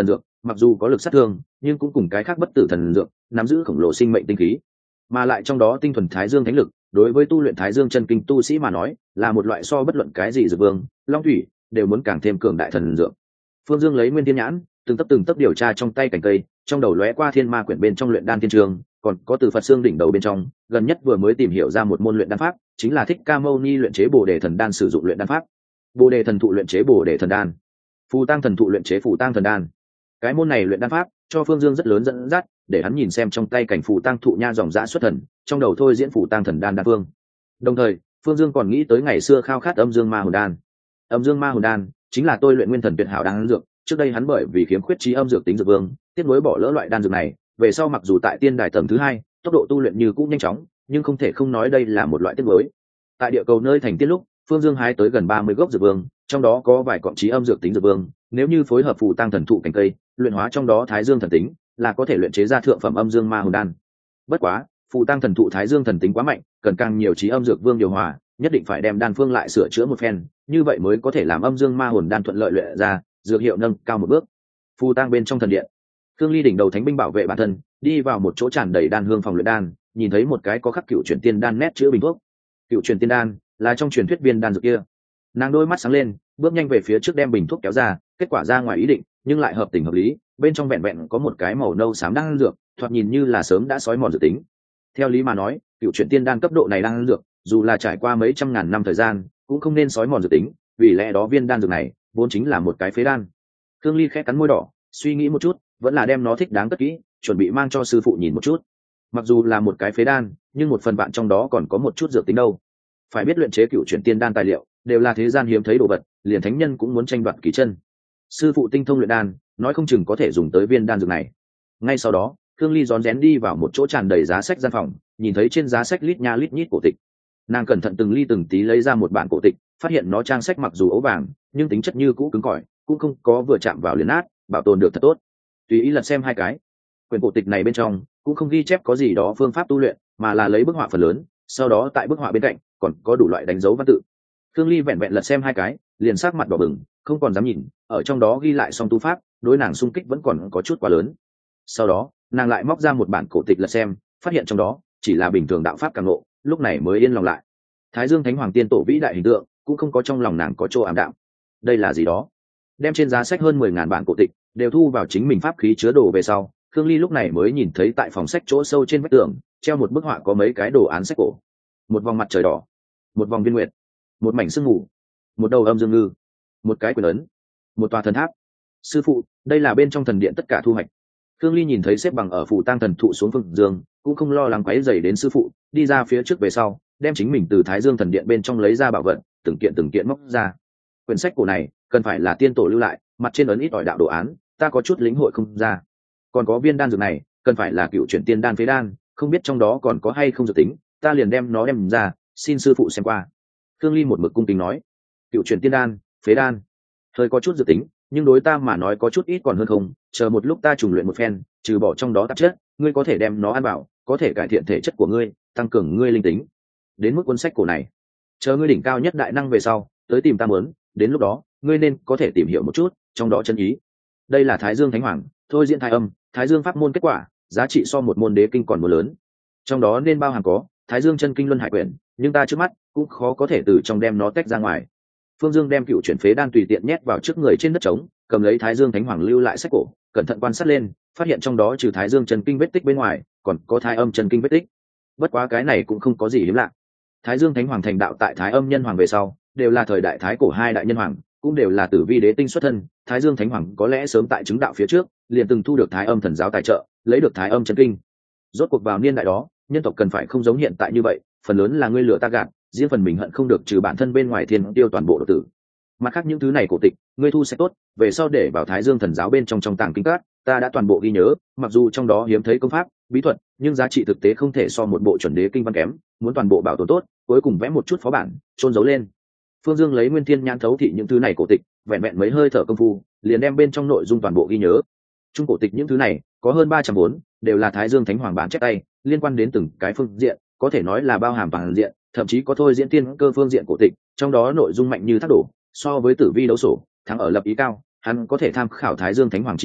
mặc dù có lực sát thương nhưng cũng cùng cái khác bất tử thần dược nắm giữ khổng lồ sinh mệnh tinh khí, mà lại trong đó tinh thuần thái dương thánh lực đối với tu luyện thái dương chân kinh tu sĩ mà nói là một loại so bất luận cái gì dược vương long thủy đều muốn càng thêm cường đại thần dược. Phương Dương lấy nguyên thiên nhãn từng tấc điều tra trong tay cành cây, trong đầu lóe qua thiên ma quyển bên trong luyện đan thiên trường, còn có từ Phật xương đỉnh đầu bên trong gần nhất vừa mới tìm hiểu ra một môn luyện đan pháp, chính là Thích Ca Mâu Ni luyện chế Bồ Đề Thần Đan sử dụng luyện đan pháp. Bồ Đề Thần Thụ luyện chế Bồ Đề Thần Đan, Phù Tang Thần Thụ luyện chế Phù Tang Thần Đan. Cái môn này luyện đan pháp cho Phương Dương rất lớn dẫn dắt, để hắn nhìn xem trong tay cảnh Phù Tang thụ nha dòng dã xuất thần, trong đầu thôi diễn Phù Tang Thần Đan đan phương. Đồng thời, Phương Dương còn nghĩ tới ngày xưa khao khát Âm Dương Ma Hồn Đan. Âm Dương Ma Hồn Đan chính là tôi luyện nguyên thần tuyệt hảo đan dược, trước đây hắn bởi vì khiếm khuyết trí âm dược tính dược vương, tiếc nuối bỏ lỡ loại đan dược này, về sau mặc dù tại tiên đài tầng thứ 2, tốc độ tu luyện như cũng nhanh chóng, nhưng không thể không nói đây là một loại tiếc nuối. Tại địa cầu nơi thành tiên lúc, Phương Dương hái tới gần 30 gốc dược vương, trong đó có vài cọng trí âm dược tính dược vương, nếu như phối hợp Phù Tang Thần Thụ cành cây, luyện hóa trong đó Thái Dương thần tính, là có thể luyện chế ra thượng phẩm Âm Dương Ma Hồn Đan. Bất quá, Phù Tang Thần Thụ Thái Dương thần tính quá mạnh, cần càng nhiều trí âm dược vương điều hòa, nhất định phải đem đan phương lại sửa chữa một phen, như vậy mới có thể làm Âm Dương Ma Hồn Đan thuận lợi luyện ra, dược hiệu nâng cao một bước. Phù Tang bên trong thần điện, Khương Ly đỉnh đầu thánh binh bảo vệ bản thân, đi vào một chỗ tràn đầy đan hương phòng luyện đan, nhìn thấy một cái có khắc cựu truyền tiên đan nét chữ bình thuốc. Cựu truyền tiên đan là trong truyền thuyết viên đan dược kia. Nàng đôi mắt sáng lên, bước nhanh về phía trước đem bình thuốc kéo ra, kết quả ra ngoài ý định, nhưng lại hợp tình hợp lý, bên trong vẹn vẹn có một cái màu nâu xám đan dược, thoạt nhìn như là sớm đã sói mòn dự tính. Theo lý mà nói, cựu truyền tiên đan cấp độ này đan dược, dù là trải qua mấy trăm ngàn năm thời gian, cũng không nên sói mòn dự tính, vì lẽ đó viên đan dược này vốn chính là một cái phế đan. Khương Ly khẽ cắn môi đỏ, suy nghĩ một chút, vẫn là đem nó thích đáng cất kỹ, chuẩn bị mang cho sư phụ nhìn một chút. Mặc dù là một cái phế đan, nhưng một phần bạn trong đó còn có một chút dược tính đâu. Phải biết luyện chế cựu truyền tiên đan tài liệu đều là thế gian hiếm thấy đồ vật, liền thánh nhân cũng muốn tranh đoạt kỳ chân. Sư phụ tinh thông luyện đan, nói không chừng có thể dùng tới viên đan dược này. Ngay sau đó, Khương Ly rón rén đi vào một chỗ tràn đầy giá sách gian phòng, nhìn thấy trên giá sách lít nha lít nhít cổ tịch. Nàng cẩn thận từng ly từng tí lấy ra một bản cổ tịch, phát hiện nó trang sách mặc dù ố vàng, nhưng tính chất như cũ cứng cỏi, cũng không có vừa chạm vào liền nát, bảo tồn được thật tốt. Tùy ý lật xem hai cái. Quyển cổ tịch này bên trong cũng không ghi chép có gì đó phương pháp tu luyện, mà là lấy bức họa phần lớn, sau đó tại bức họa bên cạnh còn có đủ loại đánh dấu văn tự. Khương Ly vẹn vẹn lật xem hai cái, liền sắc mặt đỏ bừng, không còn dám nhìn, ở trong đó ghi lại song tu pháp, đối nàng xung kích vẫn còn có chút quá lớn. Sau đó, nàng lại móc ra một bản cổ tịch lật xem, phát hiện trong đó chỉ là bình thường đạo pháp càng ngộ, lúc này mới yên lòng lại. Thái Dương Thánh Hoàng tiên tổ vĩ đại hình tượng, cũng không có trong lòng nàng có chỗ ảm đạm. Đây là gì đó? Đem trên giá sách hơn 10.000 bản cổ tịch đều thu vào chính mình pháp khí chứa đồ về sau, Khương Ly lúc này mới nhìn thấy tại phòng sách chỗ sâu trên vách tường treo một bức họa có mấy cái đồ án sách cổ. Một vòng mặt trời đỏ, một vòng viên nguyệt, một mảnh sương mù, một đầu âm dương ngư, một cái quyền ấn, một tòa thần tháp. Sư phụ, đây là bên trong thần điện tất cả thu hoạch. Khương Ly nhìn thấy xếp bằng ở Phù Tang thần thụ xuống phương dương, cũng không lo lắng quấy rầy đến sư phụ, đi ra phía trước về sau, đem chính mình từ Thái Dương thần điện bên trong lấy ra bảo vật, từng kiện móc ra. Quyển sách cổ này cần phải là tiên tổ lưu lại, mặt trên ấn ít ỏi đạo đồ án, ta có chút lĩnh hội không ra. Còn có viên đan dược này, cần phải là cựu chuyển tiên đan phế đan, không biết trong đó còn có hay không dược tính, ta liền đem nó đem ra, xin sư phụ xem qua. Khương Ly một mực cung kính nói, cựu chuyển tiên đan, phế đan, hơi có chút dược tính, nhưng đối ta mà nói có chút ít còn hơn không, chờ một lúc ta trùng luyện một phen, trừ bỏ trong đó tạp chất, ngươi có thể đem nó ăn vào, có thể cải thiện thể chất của ngươi, tăng cường ngươi linh tính. Đến mức cuốn sách cổ này, chờ ngươi đỉnh cao nhất đại năng về sau, tới tìm ta muốn, đến lúc đó, ngươi nên có thể tìm hiểu một chút, trong đó chân ý. Đây là Thái Dương Thánh Hoàng, thôi diễn thái âm, Thái Dương pháp môn kết quả, giá trị so một môn đế kinh còn một lớn. Trong đó nên bao hàm có Thái Dương chân kinh luân hải quyển, nhưng ta trước mắt cũng khó có thể từ trong đem nó tách ra ngoài. Phương Dương đem cựu chuyển phế đan tùy tiện nhét vào trước người trên đất trống, cầm lấy Thái Dương Thánh Hoàng lưu lại sách cổ, cẩn thận quan sát lên, phát hiện trong đó trừ Thái Dương chân kinh vết tích bên ngoài, còn có Thái âm chân kinh vết tích. Bất quá cái này cũng không có gì hiếm lạ. Thái Dương Thánh Hoàng thành đạo tại Thái âm nhân hoàng về sau, đều là thời đại thái cổ hai đại nhân hoàng, cũng đều là tử vi đế tinh xuất thân. Thái Dương Thánh Hoàng có lẽ sớm tại chứng đạo phía trước, liền từng thu được Thái âm thần giáo tài trợ, lấy được Thái âm chân kinh. Rốt cuộc vào niên đại đó, nhân tộc cần phải không giống hiện tại như vậy, phần lớn là ngươi lừa ta gạt, riêng phần mình hận không được trừ bản thân bên ngoài thiên tiêu toàn bộ độ tử. Mặt khác những thứ này cổ tịch, ngươi thu sẽ tốt, về sau để vào Thái Dương thần giáo bên trong tàng kinh cát, ta đã toàn bộ ghi nhớ, mặc dù trong đó hiếm thấy công pháp, bí thuật, nhưng giá trị thực tế không thể so một bộ chuẩn đế kinh văn kém, muốn toàn bộ bảo tồn tốt, cuối cùng vẽ một chút phó bản, chôn giấu lên. Phương Dương lấy nguyên thiên nhãn thấu thị những thứ này cổ tịch, vẹn vẹn mấy hơi thở công phu, liền đem bên trong nội dung toàn bộ ghi nhớ. Trung cổ tịch những thứ này có hơn 300 vốn, đều là Thái Dương Thánh Hoàng bản chép tay, liên quan đến từng cái phương diện, có thể nói là bao hàm toàn diện, thậm chí có thôi diễn tiên cơ phương diện cổ tịch, trong đó nội dung mạnh như thác đổ, so với tử vi đấu sổ, thắng ở lập ý cao, hắn có thể tham khảo Thái Dương Thánh Hoàng trí tuệ,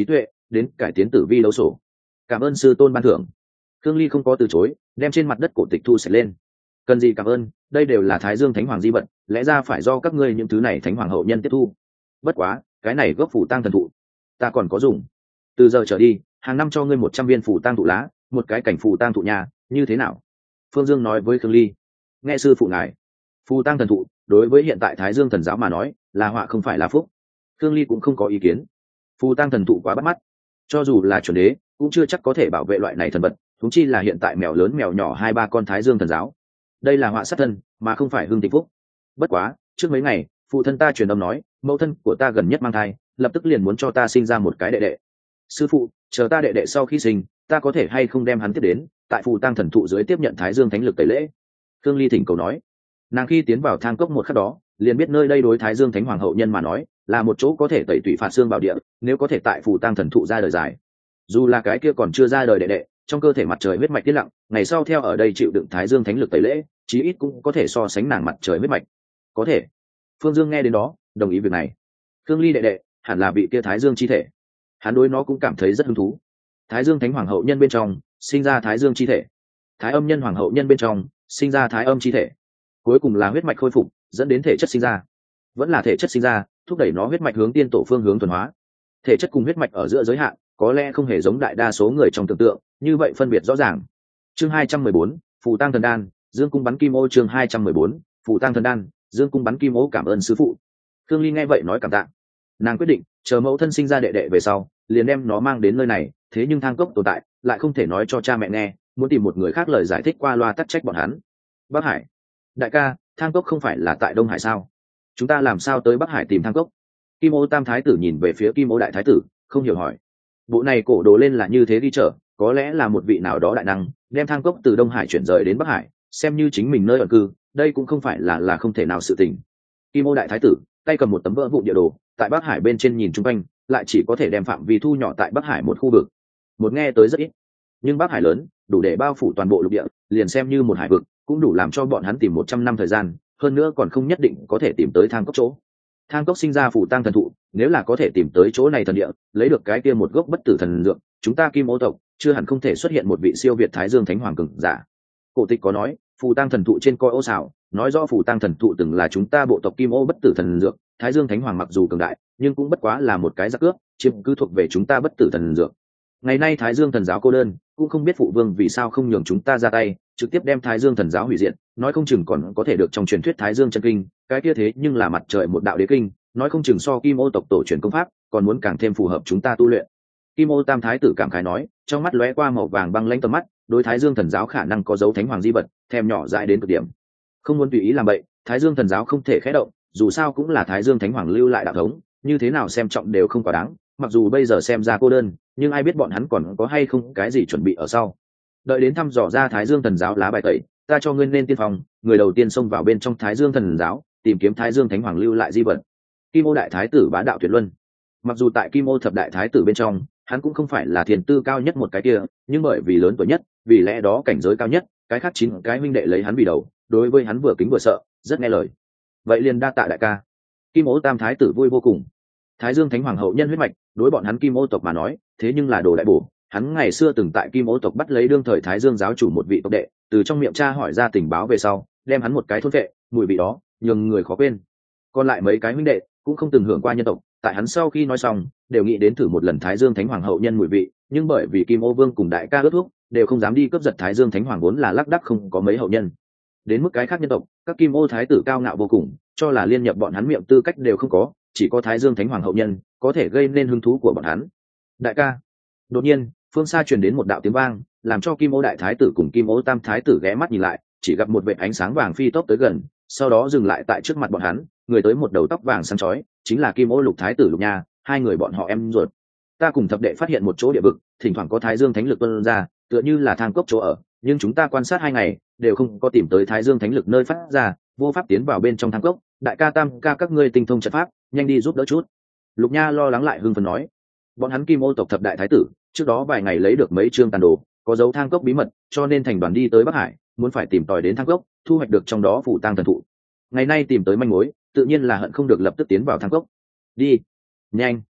đến cải tiến tử vi đấu sổ. Cảm ơn sư tôn ban thưởng. Khương Ly không có từ chối, đem trên mặt đất cổ tịch thu sạch lên. Cần gì cảm ơn, đây đều là Thái Dương Thánh Hoàng di vật, lẽ ra phải do các ngươi những thứ này Thánh Hoàng hậu nhân tiếp thu. Bất quá, cái này gốc phù tang thần thụ, ta còn có dùng. Từ giờ trở đi, hàng năm cho ngươi 100 viên phù tang thụ lá, một cái cảnh phù tang thụ nhà, như thế nào? Phương Dương nói với Khương Ly. Nghe sư phụ ngài, phù tang thần thụ đối với hiện tại Thái Dương thần giáo mà nói, là họa không phải là phúc. Khương Ly cũng không có ý kiến. Phù tang thần thụ quá bắt mắt, cho dù là chuẩn đế cũng chưa chắc có thể bảo vệ loại này thần vật, thúng chi là hiện tại mèo lớn mèo nhỏ 2-3 con Thái Dương thần giáo. Đây là họa sát thân, mà không phải hưng tịnh phúc. Bất quá, trước mấy ngày, phụ thân ta truyền âm nói, mẫu thân của ta gần nhất mang thai, lập tức liền muốn cho ta sinh ra một cái đệ đệ. Sư phụ, chờ ta đệ đệ sau khi sinh, ta có thể hay không đem hắn tiếp đến, tại phù tang thần thụ dưới tiếp nhận Thái Dương thánh lực tẩy lễ? Khương Ly thỉnh cầu nói. Nàng khi tiến vào thang cốc một khắc đó, liền biết nơi đây đối Thái Dương thánh hoàng hậu nhân mà nói, là một chỗ có thể tẩy tủy phạt xương bảo địa, nếu có thể tại phù tang thần thụ ra đời dài. Dù là cái kia còn chưa ra đời đệ đệ, trong cơ thể mặt trời huyết mạch tiết lặng, ngày sau theo ở đây chịu đựng Thái Dương thánh lực tẩy lễ, chí ít cũng có thể so sánh nàng mặt trời huyết mạch. Có thể. Phương Dương nghe đến đó, đồng ý việc này. Khương Ly đệ đệ, hẳn là vị kia Thái Dương chi thể. Hắn đối nó cũng cảm thấy rất hứng thú. Thái Dương thánh hoàng hậu nhân bên trong, sinh ra Thái Dương chi thể. Thái âm nhân hoàng hậu nhân bên trong, sinh ra Thái âm chi thể. Cuối cùng là huyết mạch khôi phục, dẫn đến thể chất sinh ra. Vẫn là thể chất sinh ra, thúc đẩy nó huyết mạch hướng tiên tổ phương hướng thuần hóa. Thể chất cùng huyết mạch ở giữa giới hạn, có lẽ không hề giống đại đa số người trong tưởng tượng, như vậy phân biệt rõ ràng. Chương 214, phù tang thần đan, Dương cung bắn kim ô. Chương 214, phù tang thần đan, Dương cung bắn kim ô. Cảm ơn sư phụ. Khương Ly nghe vậy nói cảm tạ. Nàng quyết định chờ mẫu thân sinh ra đệ đệ về sau, liền đem nó mang đến nơi này. Thế nhưng thang cốc tồn tại, lại không thể nói cho cha mẹ nghe, muốn tìm một người khác lời giải thích qua loa tắc trách bọn hắn. Bắc Hải, đại ca, thang cốc không phải là tại Đông Hải sao? Chúng ta làm sao tới Bắc Hải tìm thang cốc? Kim ô tam thái tử nhìn về phía Kim ô đại thái tử, không hiểu hỏi. Bộ này cổ đồ lên là như thế đi chở, có lẽ là một vị nào đó đại năng đem thang cốc từ Đông Hải chuyển rời đến Bắc Hải, xem như chính mình nơi ẩn cư, đây cũng không phải là không thể nào sự tình. Kim ô đại thái tử tay cầm một tấm vỡ vụn địa đồ, tại Bắc Hải bên trên nhìn chung quanh, lại chỉ có thể đem phạm vi thu nhỏ tại Bắc Hải một khu vực. Một nghe tới rất ít, nhưng Bắc Hải lớn, đủ để bao phủ toàn bộ lục địa, liền xem như một hải vực, cũng đủ làm cho bọn hắn tìm 100 năm thời gian, hơn nữa còn không nhất định có thể tìm tới thang cốc chỗ. Thang cốc sinh ra phù tang thần thụ, nếu là có thể tìm tới chỗ này thần địa, lấy được cái kia một gốc bất tử thần dược, chúng ta Kim ô tộc chưa hẳn không thể xuất hiện một vị siêu việt Thái Dương thánh hoàng cường giả. Cổ tịch có nói, phù tang thần thụ trên coi ô xảo, nói rõ phù tang thần thụ từng là chúng ta bộ tộc Kim ô bất tử thần dược, Thái Dương thánh hoàng mặc dù cường đại, nhưng cũng bất quá là một cái giặc cướp, chiếm cứ thuộc về chúng ta bất tử thần dược. Ngày nay Thái Dương thần giáo cô đơn, cũng không biết phụ vương vì sao không nhường chúng ta ra tay, trực tiếp đem Thái Dương thần giáo hủy diệt, nói không chừng còn có thể được trong truyền thuyết Thái Dương chân kinh, cái kia thế nhưng là mặt trời một đạo đế kinh, nói không chừng so Kim ô tộc tổ truyền công pháp, còn muốn càng thêm phù hợp chúng ta tu luyện. Kim ô tam thái tử cảm khái nói, trong mắt lóe qua màu vàng băng lãnh tầm mắt, đối Thái Dương thần giáo khả năng có dấu thánh hoàng di vật, thèm nhỏ dại đến cực điểm. Không muốn tùy ý làm bậy, Thái Dương thần giáo không thể khẽ động, dù sao cũng là Thái Dương thánh hoàng lưu lại đạo thống, như thế nào xem trọng đều không quá đáng, mặc dù bây giờ xem ra cô đơn, nhưng ai biết bọn hắn còn có hay không cái gì chuẩn bị ở sau. Đợi đến thăm dò ra Thái Dương thần giáo lá bài tẩy, ta cho ngươi nên tiên phong, người đầu tiên xông vào bên trong Thái Dương thần giáo, tìm kiếm Thái Dương thánh hoàng lưu lại di vật. Kim ô đại thái tử bá đạo tuyệt luân. Mặc dù tại Kim ô thập đại thái tử bên trong, hắn cũng không phải là thiền tư cao nhất một cái kia, nhưng bởi vì lớn tuổi nhất, vì lẽ đó cảnh giới cao nhất, cái khác 9 cái huynh đệ lấy hắn vì đầu, đối với hắn vừa kính vừa sợ, rất nghe lời. Vậy liền đa tạ đại ca. Kim ô tam thái tử vui vô cùng. Thái Dương thánh hoàng hậu nhân huyết mạch, đối bọn hắn Kim ô tộc mà nói, thế nhưng là đồ đại bổ. Hắn ngày xưa từng tại Kim ô tộc bắt lấy đương thời Thái Dương giáo chủ một vị tộc đệ, từ trong miệng cha hỏi ra tình báo về sau, đem hắn một cái thôn vệ, mùi vị đó, nhường người khó quên. Còn lại mấy cái huynh đệ cũng không từng hưởng qua nhân tộc, tại hắn sau khi nói xong, đều nghĩ đến thử một lần Thái Dương thánh hoàng hậu nhân mùi vị, nhưng bởi vì Kim ô vương cùng đại ca ước thúc, đều không dám đi cướp giật Thái Dương thánh hoàng vốn là lác đác không có mấy hậu nhân. Đến mức cái khác nhân tộc, các Kim ô thái tử cao ngạo vô cùng, cho là liên nhập bọn hắn miệng tư cách đều không có, chỉ có Thái Dương thánh hoàng hậu nhân có thể gây nên hứng thú của bọn hắn. Đại ca. Đột nhiên, phương xa truyền đến một đạo tiếng vang, làm cho Kim ô đại thái tử cùng Kim ô tam thái tử ghé mắt nhìn lại, chỉ gặp một vệt ánh sáng vàng phi tốc tới gần, sau đó dừng lại tại trước mặt bọn hắn, người tới một đầu tóc vàng sáng chói, chính là Kim ô lục thái tử Lục Nha, hai người bọn họ em ruột. Ta cùng thập đệ phát hiện một chỗ địa vực, thỉnh thoảng có Thái Dương thánh lực tuôn ra, tựa như là thang cốc chỗ ở, nhưng chúng ta quan sát 2 ngày, đều không có tìm tới Thái Dương thánh lực nơi phát ra, vô pháp tiến vào bên trong thang cốc. Đại ca tam ca các ngươi tinh thông trận pháp, nhanh đi giúp đỡ chút. Lục Nha lo lắng lại hưng phấn nói, bọn hắn Kim ô tộc thập đại thái tử, trước đó vài ngày lấy được mấy chương tàn đồ, có dấu thang cốc bí mật, cho nên thành đoàn đi tới Bắc Hải, muốn phải tìm tòi đến thang cốc, thu hoạch được trong đó phủ tang thần thụ. Ngày nay tìm tới manh mối, tự nhiên là hận không được lập tức tiến vào thang cốc. Đi, nhanh.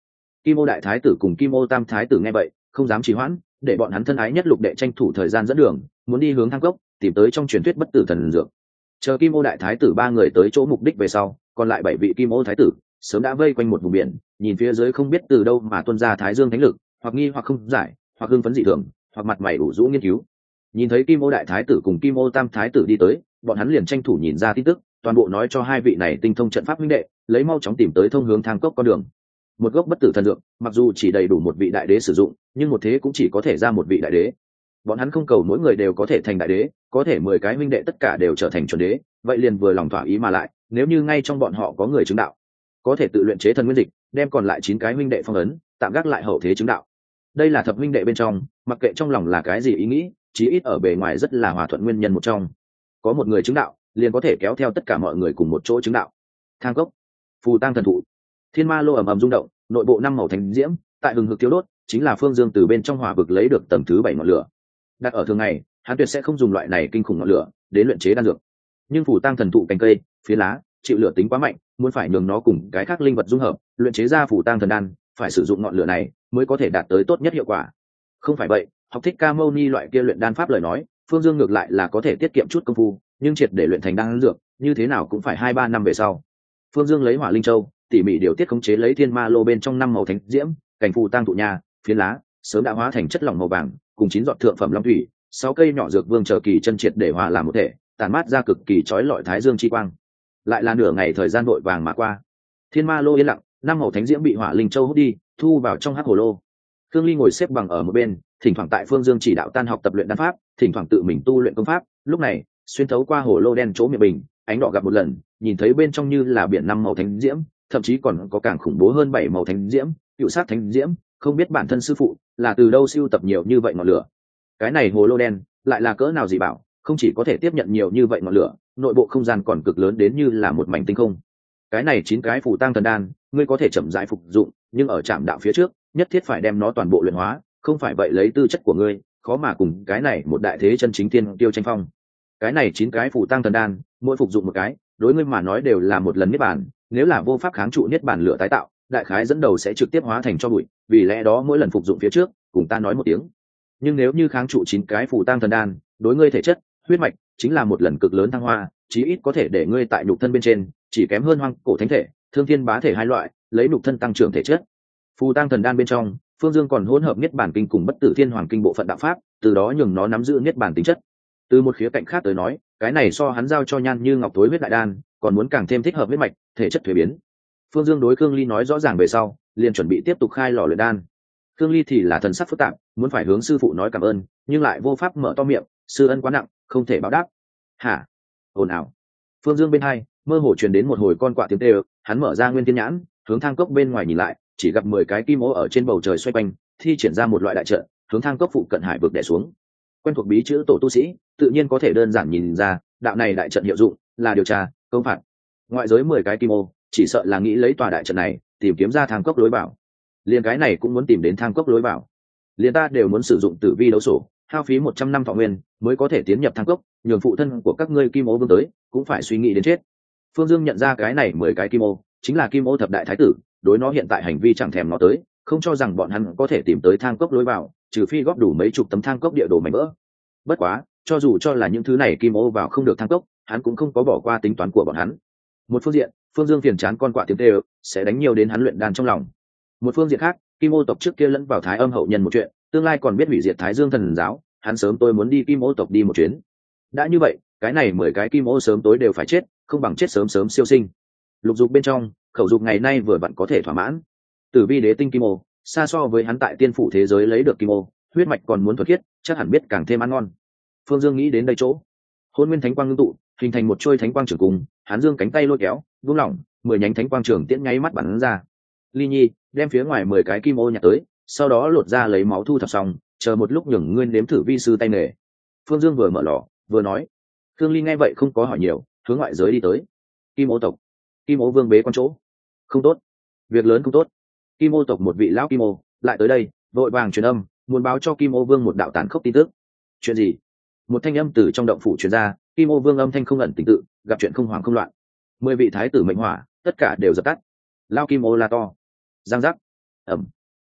Kim Ô đại thái tử cùng Kim Ô tam thái tử nghe vậy không dám trì hoãn, để bọn hắn thân ái nhất Lục đệ tranh thủ thời gian dẫn đường, muốn đi hướng Thang Cốc tìm tới trong truyền thuyết bất tử thần dược. Chờ Kim Ô đại thái tử ba người tới chỗ mục đích về sau, còn lại 7 vị Kim Ô thái tử sớm đã vây quanh một vùng biển, nhìn phía dưới không biết từ đâu mà tuôn ra thái dương thánh lực, hoặc nghi hoặc không giải, hoặc hưng phấn dị thường, hoặc mặt mày ủ rũ nghiên cứu. Nhìn thấy Kim Ô đại thái tử cùng Kim Ô tam thái tử đi tới, bọn hắn liền tranh thủ nhìn ra tin tức, toàn bộ nói cho hai vị này tinh thông trận pháp huynh đệ, lấy mau chóng tìm tới thông hướng Thang Cốc con đường. Một gốc bất tử thần dược, mặc dù chỉ đầy đủ một vị đại đế sử dụng, nhưng một thế cũng chỉ có thể ra một vị đại đế. Bọn hắn không cầu mỗi người đều có thể thành đại đế, có thể 10 cái huynh đệ tất cả đều trở thành chuẩn đế, vậy liền vừa lòng thỏa ý mà lại, nếu như ngay trong bọn họ có người chứng đạo, có thể tự luyện chế thần nguyên dịch, đem còn lại 9 cái huynh đệ phong ấn, tạm gác lại hậu thế chứng đạo. Đây là thập huynh đệ bên trong, mặc kệ trong lòng là cái gì ý nghĩ, chí ít ở bề ngoài rất là hòa thuận nguyên nhân một trong. Có một người chứng đạo, liền có thể kéo theo tất cả mọi người cùng một chỗ chứng đạo. Thang Cốc, phù tang thần thụ, thiên ma lô ầm ầm rung động, nội bộ 5 màu thánh diễm tại hừng hực thiêu đốt, chính là Phương Dương từ bên trong hỏa vực lấy được tầng thứ 7 ngọn lửa. Đặt ở thường ngày, hắn tuyệt sẽ không dùng loại này kinh khủng ngọn lửa đến luyện chế đan dược, nhưng phù tang thần thụ cành cây, phía lá chịu lửa tính quá mạnh, muốn phải nhường nó cùng cái khác linh vật dung hợp, luyện chế ra phù tang thần đan, phải sử dụng ngọn lửa này mới có thể đạt tới tốt nhất hiệu quả. Không phải vậy, học thích Ca Mâu Ni loại kia luyện đan pháp lời nói, Phương Dương ngược lại là có thể tiết kiệm chút công phu, nhưng triệt để luyện thành đan dược, như thế nào cũng phải 2-3 năm về sau. Phương Dương lấy Hỏa Linh Châu, tỉ mỉ điều tiết khống chế lấy thiên ma lô bên trong 5 màu thánh diễm, cành phù tang thụ nha, phiến lá sớm đã hóa thành chất lỏng màu vàng, cùng 9 giọt thượng phẩm long thủy, 6 cây nhỏ dược vương chờ kỳ chân triệt để hòa làm một thể, tàn mát ra cực kỳ chói lọi thái dương chi quang. Lại là nửa ngày thời gian vội vàng mà qua. Thiên ma lô yên lặng, 5 màu thánh diễm bị Hỏa Linh Châu hút đi, thu vào trong hắc hồ lô. Khương Ly ngồi xếp bằng ở một bên, thỉnh thoảng tại Phương Dương chỉ đạo tan học tập luyện đan pháp, thỉnh thoảng tự mình tu luyện công pháp. Lúc này, xuyên thấu qua hồ lô đen chỗ miệng bình, ánh đỏ gặp một lần, nhìn thấy bên trong như là biển 5 màu thánh diễm, thậm chí còn có càng khủng bố hơn 7 màu thánh diễm, cựu sát thánh diễm, không biết bản thân sư phụ là từ đâu siêu tập nhiều như vậy ngọn lửa. Cái này hồ lô đen lại là cỡ nào dị bảo, không chỉ có thể tiếp nhận nhiều như vậy ngọn lửa, nội bộ không gian còn cực lớn đến như là một mảnh tinh không. Cái này 9 cái phù tang thần đan, ngươi có thể chậm rãi phục dụng, nhưng ở trạm đạo phía trước, nhất thiết phải đem nó toàn bộ luyện hóa, không phải vậy lấy tư chất của ngươi, khó mà cùng cái này một đại thế chân chính tiên tiêu tranh phong. Cái này 9 cái phù tang thần đan, mỗi phục dụng một cái, đối ngươi mà nói đều là một lần niết bàn, nếu là vô pháp kháng trụ niết bàn lửa tái tạo, đại khái dẫn đầu sẽ trực tiếp hóa thành cho bụi, vì lẽ đó mỗi lần phục dụng phía trước, cùng ta nói một tiếng. Nhưng nếu như kháng trụ 9 cái phù tang thần đan, đối ngươi thể chất, huyết mạch chính là một lần cực lớn thăng hoa, chí ít có thể để ngươi tại nhục thân bên trên chỉ kém hơn hoang cổ thánh thể, thương thiên bá thể hai loại, lấy nhục thân tăng trưởng thể chất. Phù tang thần đan bên trong, Phương Dương còn hỗn hợp niết bàn kinh cùng bất tử thiên hoàng kinh bộ phận đạo pháp, từ đó nhường nó nắm giữ niết bàn tính chất. Từ một khía cạnh khác tới nói, cái này so hắn giao cho Nhan Như Ngọc tối huyết đại đan, còn muốn càng thêm thích hợp huyết mạch, thể chất thuế biến. Phương Dương đối Khương Ly nói rõ ràng về sau, liền chuẩn bị tiếp tục khai lò luyện đan. Khương Ly thì là thần sắc phức tạp, muốn phải hướng sư phụ nói cảm ơn, nhưng lại vô pháp mở to miệng, sư ân quá nặng, không thể báo đáp. Hả? Ồn ào. Phương Dương bên hai, mơ hồ truyền đến một hồi con quạ tiếng kêu, hắn mở ra nguyên thiên nhãn, hướng Thang Cốc bên ngoài nhìn lại, chỉ gặp 10 cái kim ô ở trên bầu trời xoay quanh, thi triển ra một loại đại trận, hướng Thang Cốc phụ cận hải vực đè xuống. Quen thuộc bí chữ tổ tu sĩ, tự nhiên có thể đơn giản nhìn ra, đạo này đại trận hiệu dụng là điều tra, công phạt. Ngoại giới 10 cái kim ô, chỉ sợ là nghĩ lấy tòa đại trận này, tìm kiếm ra Thang Cốc lối vào. Liên cái này cũng muốn tìm đến Thang Cốc lối vào. Liên ta đều muốn sử dụng tử vi đấu sổ, hao phí 100 năm thọ nguyên mới có thể tiến nhập Thang Cốc, nhường phụ thân của các ngươi kim ô vương tới, cũng phải suy nghĩ đến chết. Phương Dương nhận ra cái này 10 cái kim ô, chính là kim ô thập đại thái tử, đối nó hiện tại hành vi chẳng thèm nó tới, không cho rằng bọn hắn có thể tìm tới Thang Cốc lối vào, trừ phi góp đủ mấy chục tấm Thang Cốc địa đồ mảnh vỡ. Bất quá, cho dù cho là những thứ này kim ô vào không được Thang Cốc, hắn cũng không có bỏ qua tính toán của bọn hắn. Một phương diện, Phương Dương phiền chán con quạ tiếng kêu, sẽ đánh nhiều đến hắn luyện đan trong lòng. Một phương diện khác, kim ô tộc trước kia lẫn vào Thái Âm hậu nhân một chuyện, tương lai còn biết hủy diệt Thái Dương thần giáo, hắn sớm tôi muốn đi kim ô tộc đi một chuyến. Đã như vậy, cái này 10 cái kim ô sớm tối đều phải chết, không bằng chết sớm sớm siêu sinh. Lục dục bên trong, khẩu dục ngày nay vừa vặn có thể thỏa mãn. Tử vi đế tinh kim ô, xa so với hắn tại tiên phủ thế giới lấy được kim ô, huyết mạch còn muốn thuật khiết, chắc hẳn biết càng thêm ăn ngon. Phương Dương nghĩ đến đây chỗ, hôn nguyên thánh quang ngưng tụ, hình thành một trôi thánh quang trường cung, hắn dương cánh tay lôi kéo, buông lỏng, 10 nhánh thánh quang trường tiễn nháy mắt bắn ra. Ly Nhi đem phía ngoài 10 cái kim ô nhặt tới, sau đó lột ra lấy máu thu thập xong, chờ một lúc nhường nguyên nếm thử vi sư tay nghề. Phương Dương vừa mở lò, vừa nói. Khương Ly nghe vậy không có hỏi nhiều, hướng ngoại giới đi tới. Kim ô tộc, kim ô vương bế quan chỗ. Không tốt, việc lớn không tốt. Kim ô tộc một vị lão kim ô lại tới đây, vội vàng truyền âm, muốn báo cho kim ô vương một đạo tàn khốc tin tức. Chuyện gì? Một thanh âm từ trong động phủ truyền ra, kim ô vương âm thanh không ẩn tình tự, gặp chuyện không hoảng không loạn. 10 vị thái tử mệnh hỏa, tất cả đều dập tắt. Lao kim ô la to. Giang giác. Ẩm.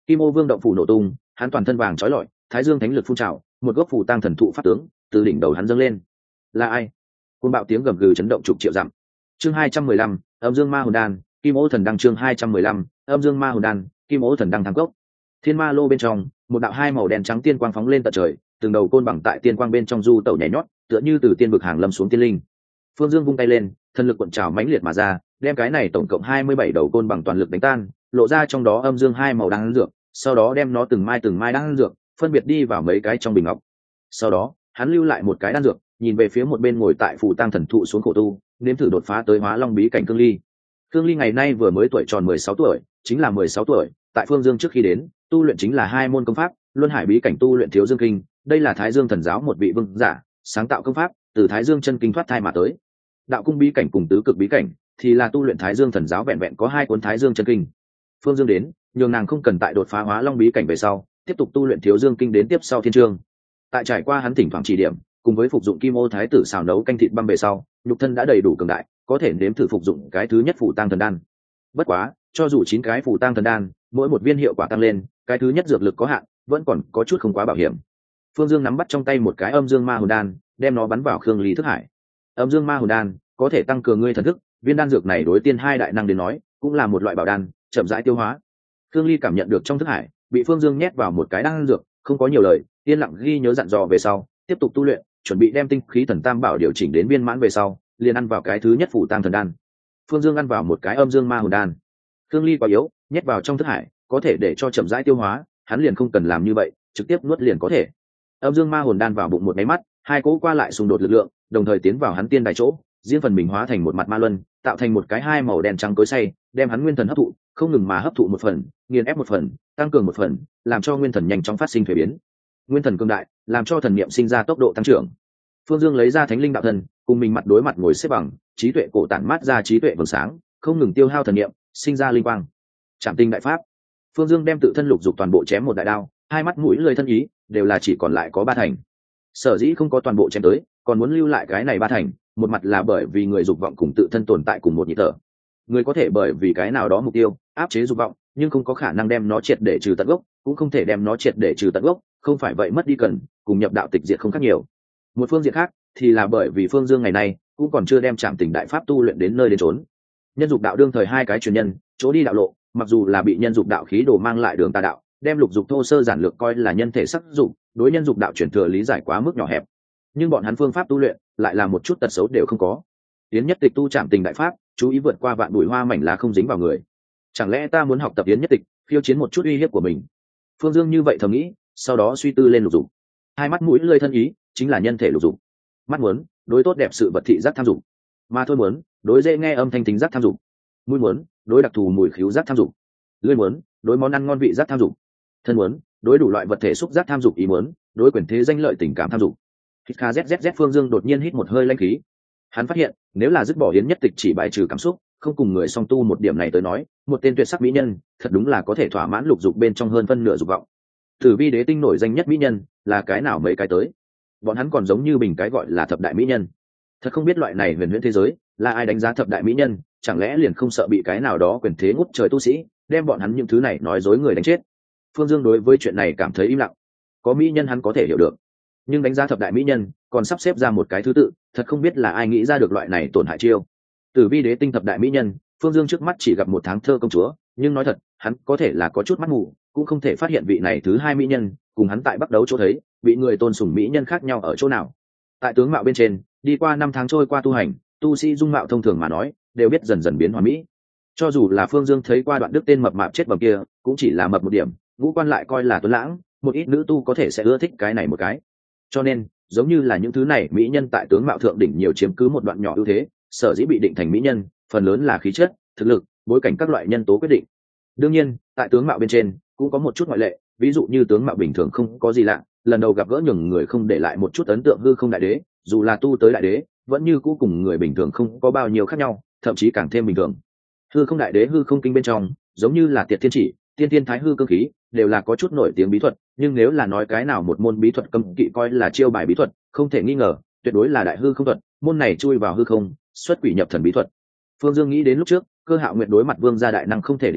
Kim Ô Vương động phủ nổ tung, hắn toàn thân vàng chói lọi, Thái Dương thánh lực phun trào, một gốc phù tang thần thụ pháp tướng từ đỉnh đầu hắn dâng lên. Là ai? Côn bạo tiếng gầm gừ chấn động chục triệu dặm. Chương 215, Âm Dương Ma Hồn Đan, Kim Ô Thần Đăng. Chương 215, Âm Dương Ma Hồn Đan, Kim Ô Thần Đăng thăng cốc. Thiên Ma Lô bên trong, một đạo hai màu đen trắng tiên quang phóng lên tận trời, từng đầu côn bằng tại tiên quang bên trong du tẩu nhảy nhót, tựa như từ tiên vực hàng lâm xuống tiên linh. Phương Dương vung tay lên, thần lực cuộn trào mãnh liệt mà ra, đem cái này tổng cộng 27 đầu côn bằng toàn lực đánh tan, lộ ra trong đó âm dương hai màu đan dược, sau đó đem nó từng mai đan dược phân biệt đi vào mấy cái trong bình ngọc. Sau đó, hắn lưu lại một cái đan dược, nhìn về phía một bên ngồi tại phù tang thần thụ xuống khổ tu, nếm thử đột phá tới Hóa Long bí cảnh Cương Ly. Cương Ly ngày nay vừa mới tuổi tròn 16 tuổi, chính là 16 tuổi, tại Phương Dương trước khi đến, tu luyện chính là hai môn công pháp, Luân Hải bí cảnh tu luyện Thiếu Dương kinh, đây là Thái Dương thần giáo một vị vương giả sáng tạo công pháp, từ Thái Dương chân kinh thoát thai mà tới. Đạo cung bí cảnh cùng tứ cực bí cảnh thì là tu luyện Thái Dương thần giáo vẹn vẹn có hai cuốn Thái Dương chân kinh. Phương Dương đến, nhường nàng không cần tại đột phá Hóa Long bí cảnh về sau, tiếp tục tu luyện Thiếu Dương kinh đến tiếp sau thiên chương. Tại trải qua hắn thỉnh thoảng chỉ điểm, cùng với phục dụng Kim Ô Thái tử xào nấu canh thịt băm về sau, nhục thân đã đầy đủ cường đại, có thể nếm thử phục dụng cái thứ nhất phù tang thần đan. Bất quá, cho dù 9 cái phù tang thần đan, mỗi một viên hiệu quả tăng lên, cái thứ nhất dược lực có hạn, vẫn còn có chút không quá bảo hiểm. Phương Dương nắm bắt trong tay một cái Âm Dương Ma Hồn Đan, đem nó bắn vào Khương Ly thức hải. Âm Dương Ma Hồn Đan có thể tăng cường ngươi thần thức, viên đan dược này đối tiên hai đại năng đến nói, cũng là một loại bảo đan, chậm rãi tiêu hóa. Khương Ly cảm nhận được trong thức hải, bị Phương Dương nhét vào một cái đan dược, không có nhiều lời, yên lặng ghi nhớ dặn dò về sau, tiếp tục tu luyện, chuẩn bị đem tinh khí thần tam bảo điều chỉnh đến viên mãn về sau, liền ăn vào cái thứ nhất phù tang thần đan. Phương Dương ăn vào một cái Âm Dương Ma Hồn Đan. Khương Ly quá yếu, nhét vào trong thức hải, có thể để cho chậm rãi tiêu hóa, hắn liền không cần làm như vậy, trực tiếp nuốt liền có thể. Âm Dương Ma Hồn Đan vào bụng một máy mắt, hai cỗ qua lại xung đột lực lượng, đồng thời tiến vào hắn tiên đài chỗ, riêng phần mình hóa thành một mặt ma luân, tạo thành một cái hai màu đen trắng tối say, đem hắn nguyên thần hấp thụ, không ngừng mà hấp thụ một phần, nghiền ép một phần, tăng cường một phần, làm cho nguyên thần nhanh chóng phát sinh thay biến. Nguyên thần cường đại, làm cho thần niệm sinh ra tốc độ tăng trưởng. Phương Dương lấy ra Thánh Linh đạo thần, cùng mình mặt đối mặt ngồi xếp bằng, trí tuệ cổ tản mát ra trí tuệ vầng sáng, không ngừng tiêu hao thần niệm, sinh ra linh quang. Trảm Tinh đại pháp. Phương Dương đem tự thân lục dục toàn bộ chém một đại đao, hai mắt mũi lưỡi thân ý đều là chỉ còn lại có 3 thành. Sở dĩ không có toàn bộ chém tới, còn muốn lưu lại cái này 3 thành, một mặt là bởi vì người dục vọng cùng tự thân tồn tại cùng một nhịp thở. Người có thể bởi vì cái nào đó mục tiêu áp chế dục vọng, nhưng không có khả năng đem nó triệt để trừ tận gốc, cũng không thể đem nó triệt để trừ tận gốc, không phải vậy mất đi cần cùng nhập đạo tịch diệt không khác nhiều. Một phương diện khác thì là bởi vì Phương Dương ngày nay cũng còn chưa đem Trảm Tình đại pháp tu luyện đến nơi đến chốn. Nhân dục đạo đương thời hai cái truyền nhân, chỗ đi đạo lộ, mặc dù là bị nhân dục đạo khí đồ mang lại đường tà đạo, đem lục dục thô sơ giản lược coi là nhân thể sắc dục, đối nhân dục đạo truyền thừa lý giải quá mức nhỏ hẹp, nhưng bọn hắn phương pháp tu luyện lại là một chút tật xấu đều không có. Yến Nhất Tịch tu Trảm Tình đại pháp, chú ý vượt qua vạn bụi hoa mảnh lá không dính vào người. Chẳng lẽ ta muốn học tập Yến Nhất Tịch, khiêu chiến một chút uy hiếp của mình? Phương Dương như vậy thầm nghĩ, sau đó suy tư lên lục dục. Hai mắt mũi lưỡi thân ý chính là nhân thể lục dục. Mắt muốn đối tốt đẹp sự vật thị giác tham dục, mà thôi muốn đối dễ nghe âm thanh thính giác tham dục, mũi muốn đối đặc thù mùi khứu giác tham dục, lưỡi muốn đối món ăn ngon vị giác tham dục, thân muốn đối đủ loại vật thể xúc giác tham dục, ý muốn đối quyền thế danh lợi tình cảm tham dục. Hít kha zzz. Phương Dương đột nhiên hít một hơi lãnh khí. Hắn phát hiện nếu là dứt bỏ Yến Nhất Tịch chỉ bài trừ cảm xúc, không cùng người song tu một điểm này tới nói, một tên tuyệt sắc mỹ nhân thật đúng là có thể thỏa mãn lục dục bên trong hơn phân nửa dục vọng. Tử Vi đế tinh nổi danh nhất mỹ nhân là cái nào mấy cái tới? Bọn hắn còn giống như bình cái gọi là thập đại mỹ nhân. Thật không biết loại này huyền huyễn thế giới là ai đánh giá thập đại mỹ nhân, chẳng lẽ liền không sợ bị cái nào đó quyền thế ngút trời tu sĩ đem bọn hắn những thứ này nói dối người đánh chết? Phương Dương đối với chuyện này cảm thấy im lặng. Có mỹ nhân hắn có thể hiểu được, nhưng đánh giá thập đại mỹ nhân còn sắp xếp ra một cái thứ tự, thật không biết là ai nghĩ ra được loại này tổn hại chiêu. Tử Vi đế tinh thập đại mỹ nhân, Phương Dương trước mắt chỉ gặp một tháng thơ công chúa, nhưng nói thật, hắn có thể là có chút mắt mù, cũng không thể phát hiện vị này thứ hai mỹ nhân cùng hắn tại Bắc Đấu chỗ thấy vị người tôn sùng mỹ nhân khác nhau ở chỗ nào. Tại tướng mạo bên trên, đi qua 5 tháng trôi qua tu hành, tu sĩ dung mạo thông thường mà nói đều biết dần dần biến hóa mỹ. Cho dù là Phương Dương thấy qua Đoạn Đức tên mập mạp chết bầm kia, cũng chỉ là mập một điểm, ngũ quan lại coi là tuấn lãng, một ít nữ tu có thể sẽ ưa thích cái này một cái. Cho nên giống như là những thứ này mỹ nhân tại tướng mạo thượng đỉnh nhiều chiếm cứ một đoạn nhỏ ưu thế, sở dĩ bị định thành mỹ nhân phần lớn là khí chất, thực lực, bối cảnh các loại nhân tố quyết định. Đương nhiên tại tướng mạo bên trên cũng có một chút ngoại lệ, ví dụ như tướng mạo bình thường không có gì lạ, lần đầu gặp gỡ nhường người không để lại một chút ấn tượng Hư Không đại đế, dù là tu tới đại đế vẫn như cũ cùng người bình thường không có bao nhiêu khác nhau, thậm chí càng thêm bình thường. Hư Không đại đế Hư Không kinh bên trong giống như là Tiệt Thiên Chỉ, Tiên Tiên Thái Hư Cương khí đều là có chút nổi tiếng bí thuật, nhưng nếu là nói cái nào một môn bí thuật cấm kỵ coi là chiêu bài bí thuật, không thể nghi ngờ tuyệt đối là Đại Hư Không thuật, môn này chui vào hư không, xuất quỷ nhập thần bí thuật. Phương Dương nghĩ đến lúc trước Cơ Hạo Nguyệt đối mặt vương gia đại năng không thể địch lại,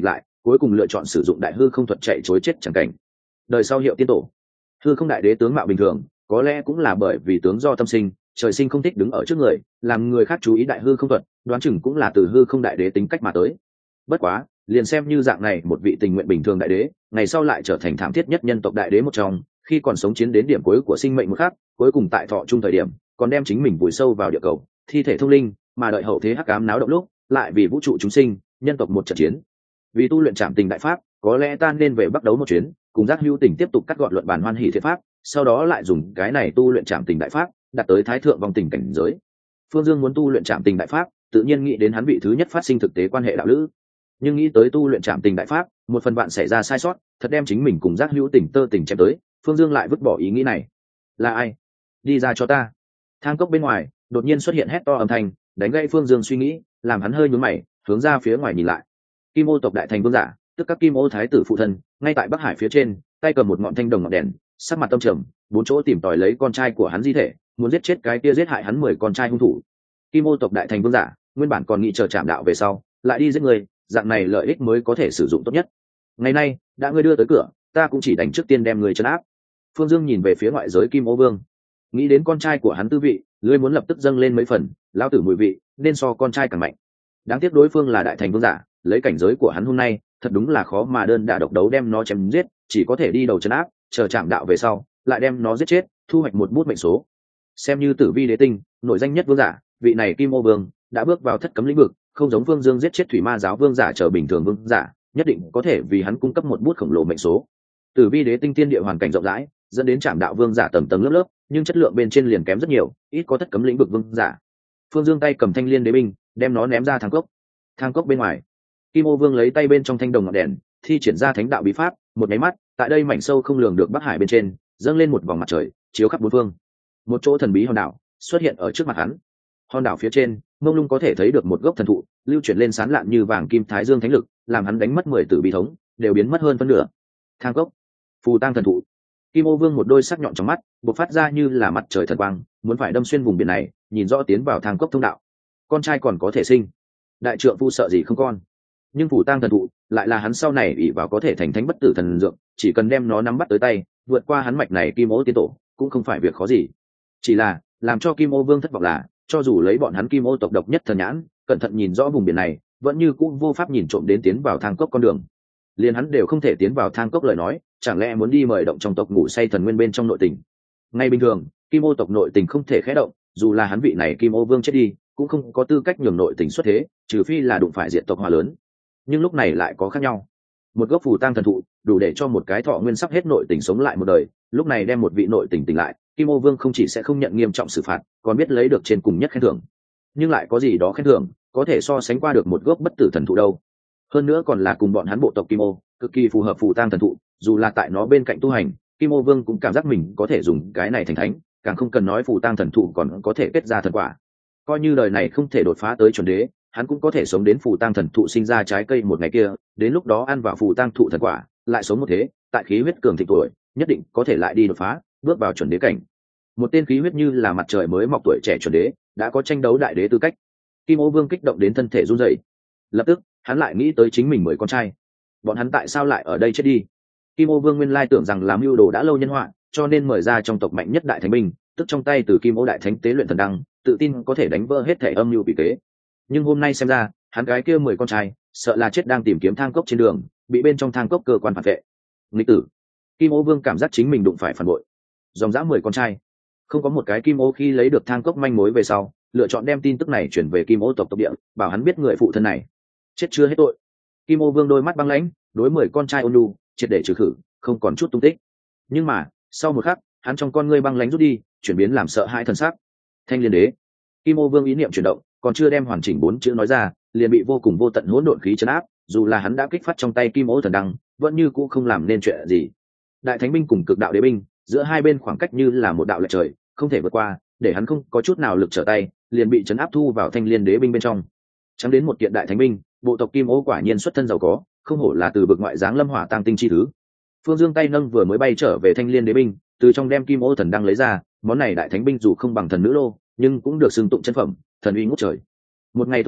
cuối cùng lựa chọn sử dụng đại hư không thuật chạy chối chết chẳng cảnh. Đời sau hiệu tiên tổ. Hư không đại đế tướng mạo bình thường, có lẽ cũng là bởi vì tướng do tâm sinh, trời sinh không thích đứng ở trước người, làm người khác chú ý đại hư không thuật, đoán chừng cũng là từ hư không đại đế tính cách mà tới. Bất quá, liền xem như dạng này một vị tình nguyện bình thường đại đế, ngày sau lại trở thành thảm thiết nhất nhân tộc đại đế một trong, khi còn sống chiến đến điểm cuối của sinh mệnh một khắc, cuối cùng tại thọ chung thời điểm, còn đem chính mình vùi sâu vào địa cầu, thi thể thông linh, mà đợi hậu thế hắc ám náo động lúc, lại vì vũ trụ chúng sinh, nhân tộc một trận chiến. Vì tu luyện trảm tình đại pháp, có lẽ ta nên về Bắc Đấu một chuyến, cùng Giác Hữu Tình tiếp tục cắt gọn luận bàn hoan hỷ thiện pháp, sau đó lại dùng cái này tu luyện trảm tình đại pháp, đạt tới thái thượng vong tình cảnh giới. Phương Dương muốn tu luyện trảm tình đại pháp, tự nhiên nghĩ đến hắn vị thứ nhất phát sinh thực tế quan hệ đạo lữ, nhưng nghĩ tới tu luyện trảm tình đại pháp, một phần bạn xảy ra sai sót, thật đem chính mình cùng Giác Hữu Tình tơ tình chém tới, Phương Dương lại vứt bỏ ý nghĩ này. Là ai? Đi ra cho ta. Thang cốc bên ngoài đột nhiên xuất hiện hét to âm thanh, đánh gãy Phương Dương suy nghĩ, làm hắn hơi nhướng mày, hướng ra phía ngoài nhìn lại. Kim Ô tộc đại thành vương giả, tức các Kim Ô thái tử phụ thân, ngay tại Bắc Hải phía trên, tay cầm một ngọn thanh đồng ngọn đèn, sắc mặt tâm trầm, bốn chỗ tìm tòi lấy con trai của hắn di thể, muốn giết chết cái kia giết hại hắn 10 con trai hung thủ. Kim Ô tộc đại thành vương giả, nguyên bản còn nghĩ chờ chạm đạo về sau, lại đi giết người, dạng này lợi ích mới có thể sử dụng tốt nhất. Ngày nay, đã ngươi đưa tới cửa, ta cũng chỉ đánh trước tiên đem người trấn áp. Phương Dương nhìn về phía ngoại giới Kim Ô vương, nghĩ đến con trai của hắn tư vị, lưỡi muốn lập tức dâng lên mấy phần, lão tử mùi vị, nên so con trai càng mạnh. Đáng tiếc đối phương là đại thành vương giả, lấy cảnh giới của hắn hôm nay, thật đúng là khó mà đơn đả độc đấu đem nó chém giết, chỉ có thể đi đầu trấn áp, chờ chạm đạo về sau, lại đem nó giết chết, thu hoạch một bút mệnh số. Xem như Tử Vi đế tinh, nổi danh nhất vương giả, vị này Kim Ô vương đã bước vào thất cấm lĩnh vực, không giống Phương Dương giết chết Thủy Ma giáo vương giả trở bình thường vương giả, nhất định có thể vì hắn cung cấp một bút khổng lồ mệnh số. Tử Vi đế tinh thiên địa hoàn cảnh rộng rãi, dẫn đến chạm đạo vương giả tầng tầng lớp lớp, nhưng chất lượng bên trên liền kém rất nhiều, ít có thất cấm lĩnh vực vương giả. Phương Dương tay cầm thanh liên đế binh, đem nó ném ra thang cốc. Thang cốc bên ngoài, Kim Ô vương lấy tay bên trong thanh đồng ngọn đèn, thi triển ra thánh đạo bí pháp, một cái mắt, tại đây mảnh sâu không lường được Bắc Hải bên trên, dâng lên một vòng mặt trời, chiếu khắp bốn phương. Một chỗ thần bí hòn đảo xuất hiện ở trước mặt hắn. Hòn đảo phía trên, mông lung có thể thấy được một gốc thần thụ, lưu chuyển lên sán lạn như vàng kim thái dương thánh lực, làm hắn đánh mất 10 tử bí thống, đều biến mất hơn phân nửa. Thang cốc, phù tang thần thụ. Kim Ô vương một đôi sắc nhọn trong mắt, bộc phát ra như là mặt trời thần quang, muốn phải đâm xuyên vùng biển này, nhìn rõ tiến vào thang cốc thông đạo. Con trai còn có thể sinh, đại trượng phu sợ gì không con. Nhưng phù tang thần thụ lại là hắn sau này ỷ vào có thể thành thánh bất tử thần dược, chỉ cần đem nó nắm bắt tới tay, vượt qua hắn mạch này Kim Ô tiên tổ, cũng không phải việc khó gì. Chỉ là làm cho Kim Ô vương thất vọng là, cho dù lấy bọn hắn Kim Ô tộc độc nhất thần nhãn, cẩn thận nhìn rõ vùng biển này, vẫn như cũng vô pháp nhìn trộm đến tiến vào thang cốc con đường. Liền hắn đều không thể tiến vào thang cốc lời nói, chẳng lẽ muốn đi mời động trong tộc ngủ say thần nguyên bên trong nội tình. Ngay bình thường, Kim Ô tộc nội tình không thể khẽ động, dù là hắn vị này Kim Ô vương chết đi, cũng không có tư cách nhường nội tình xuất thế, trừ phi là đụng phải diện tộc hòa lớn. Nhưng lúc này lại có khác nhau. Một gốc phù tang thần thụ đủ để cho một cái thọ nguyên sắp hết nội tình sống lại một đời, lúc này đem một vị nội tình tỉnh lại, Kim Ô vương không chỉ sẽ không nhận nghiêm trọng xử phạt, còn biết lấy được trên cùng nhất khen thưởng. Nhưng lại có gì đó khen thưởng có thể so sánh qua được một gốc bất tử thần thụ đâu. Hơn nữa còn là cùng bọn hắn bộ tộc Kim Ô, cực kỳ phù hợp phù tang thần thụ, dù là tại nó bên cạnh tu hành, Kim Ô vương cũng cảm giác mình có thể dùng cái này thành thánh, càng không cần nói phù tang thần thụ còn có thể kết ra thần quả. Coi như đời này không thể đột phá tới chuẩn đế, hắn cũng có thể sống đến phù tang thần thụ sinh ra trái cây một ngày kia, đến lúc đó ăn vào phù tang thụ thần quả, lại sống một thế, tại khí huyết cường thịnh tuổi, nhất định có thể lại đi đột phá, bước vào chuẩn đế cảnh. Một tên khí huyết như là mặt trời mới mọc tuổi trẻ chuẩn đế, đã có tranh đấu đại đế tư cách. Kim Ô vương kích động đến thân thể run rẩy. Lập tức, hắn lại nghĩ tới chính mình 10 con trai. Bọn hắn tại sao lại ở đây chết đi? Kim Ô vương nguyên lai tưởng rằng làm mưu đồ đã lâu nhân họa, cho nên mời ra trong tộc mạnh nhất đại thánh binh, tức trong tay từ Kim Ô đại thánh tế luyện thần đăng, tự tin có thể đánh vỡ hết thể âm mưu bị kế. Nhưng hôm nay xem ra, hắn gái kia 10 con trai, sợ là chết đang tìm kiếm thang cốc trên đường, bị bên trong thang cốc cơ quan phản vệ. Nghịch tử. Kim Ô vương cảm giác chính mình đụng phải phản bội. Dòng dã 10 con trai, không có một cái Kim Ô khi lấy được thang cốc manh mối về sau, lựa chọn đem tin tức này chuyển về Kim Ô tộc tộc địa, bảo hắn biết người phụ thân này chết chưa hết tội. Kim Ô vương đôi mắt băng lãnh, đối 10 con trai ôn nhu, triệt để trừ khử, không còn chút tung tích. Nhưng mà sau một khắc, hắn trong con ngươi băng lãnh rút đi, chuyển biến làm sợ hãi thần sắc. Thanh liên đế. Kim Ô vương ý niệm chuyển động, còn chưa đem hoàn chỉnh 4 chữ nói ra, liền bị vô cùng vô tận hỗn độn khí trấn áp, dù là hắn đã kích phát trong tay Kim Ô thần đăng, vẫn như cũ không làm nên chuyện gì. Đại thánh binh cùng cực đạo đế binh, giữa hai bên khoảng cách như là một đạo lệch trời, không thể vượt qua, để hắn không có chút nào lực trở tay, liền bị trấn áp thu vào thanh liên đế binh bên trong. Chẳng đến một kiện đại thánh binh, bộ tộc Kim Ô quả nhiên xuất thân giàu có, không hổ là từ vực ngoại giáng lâm hỏa tăng tinh chi thứ. Phương Dương tay nâng vừa mới bay trở về thanh liên đế binh, từ trong đem Kim Ô thần đăng lấy ra, món này đại thánh binh dù không bằng thần nữ lô, nhưng cũng được xưng tụng chân phẩm, thần uy ngút trời. Một ngày thôi động,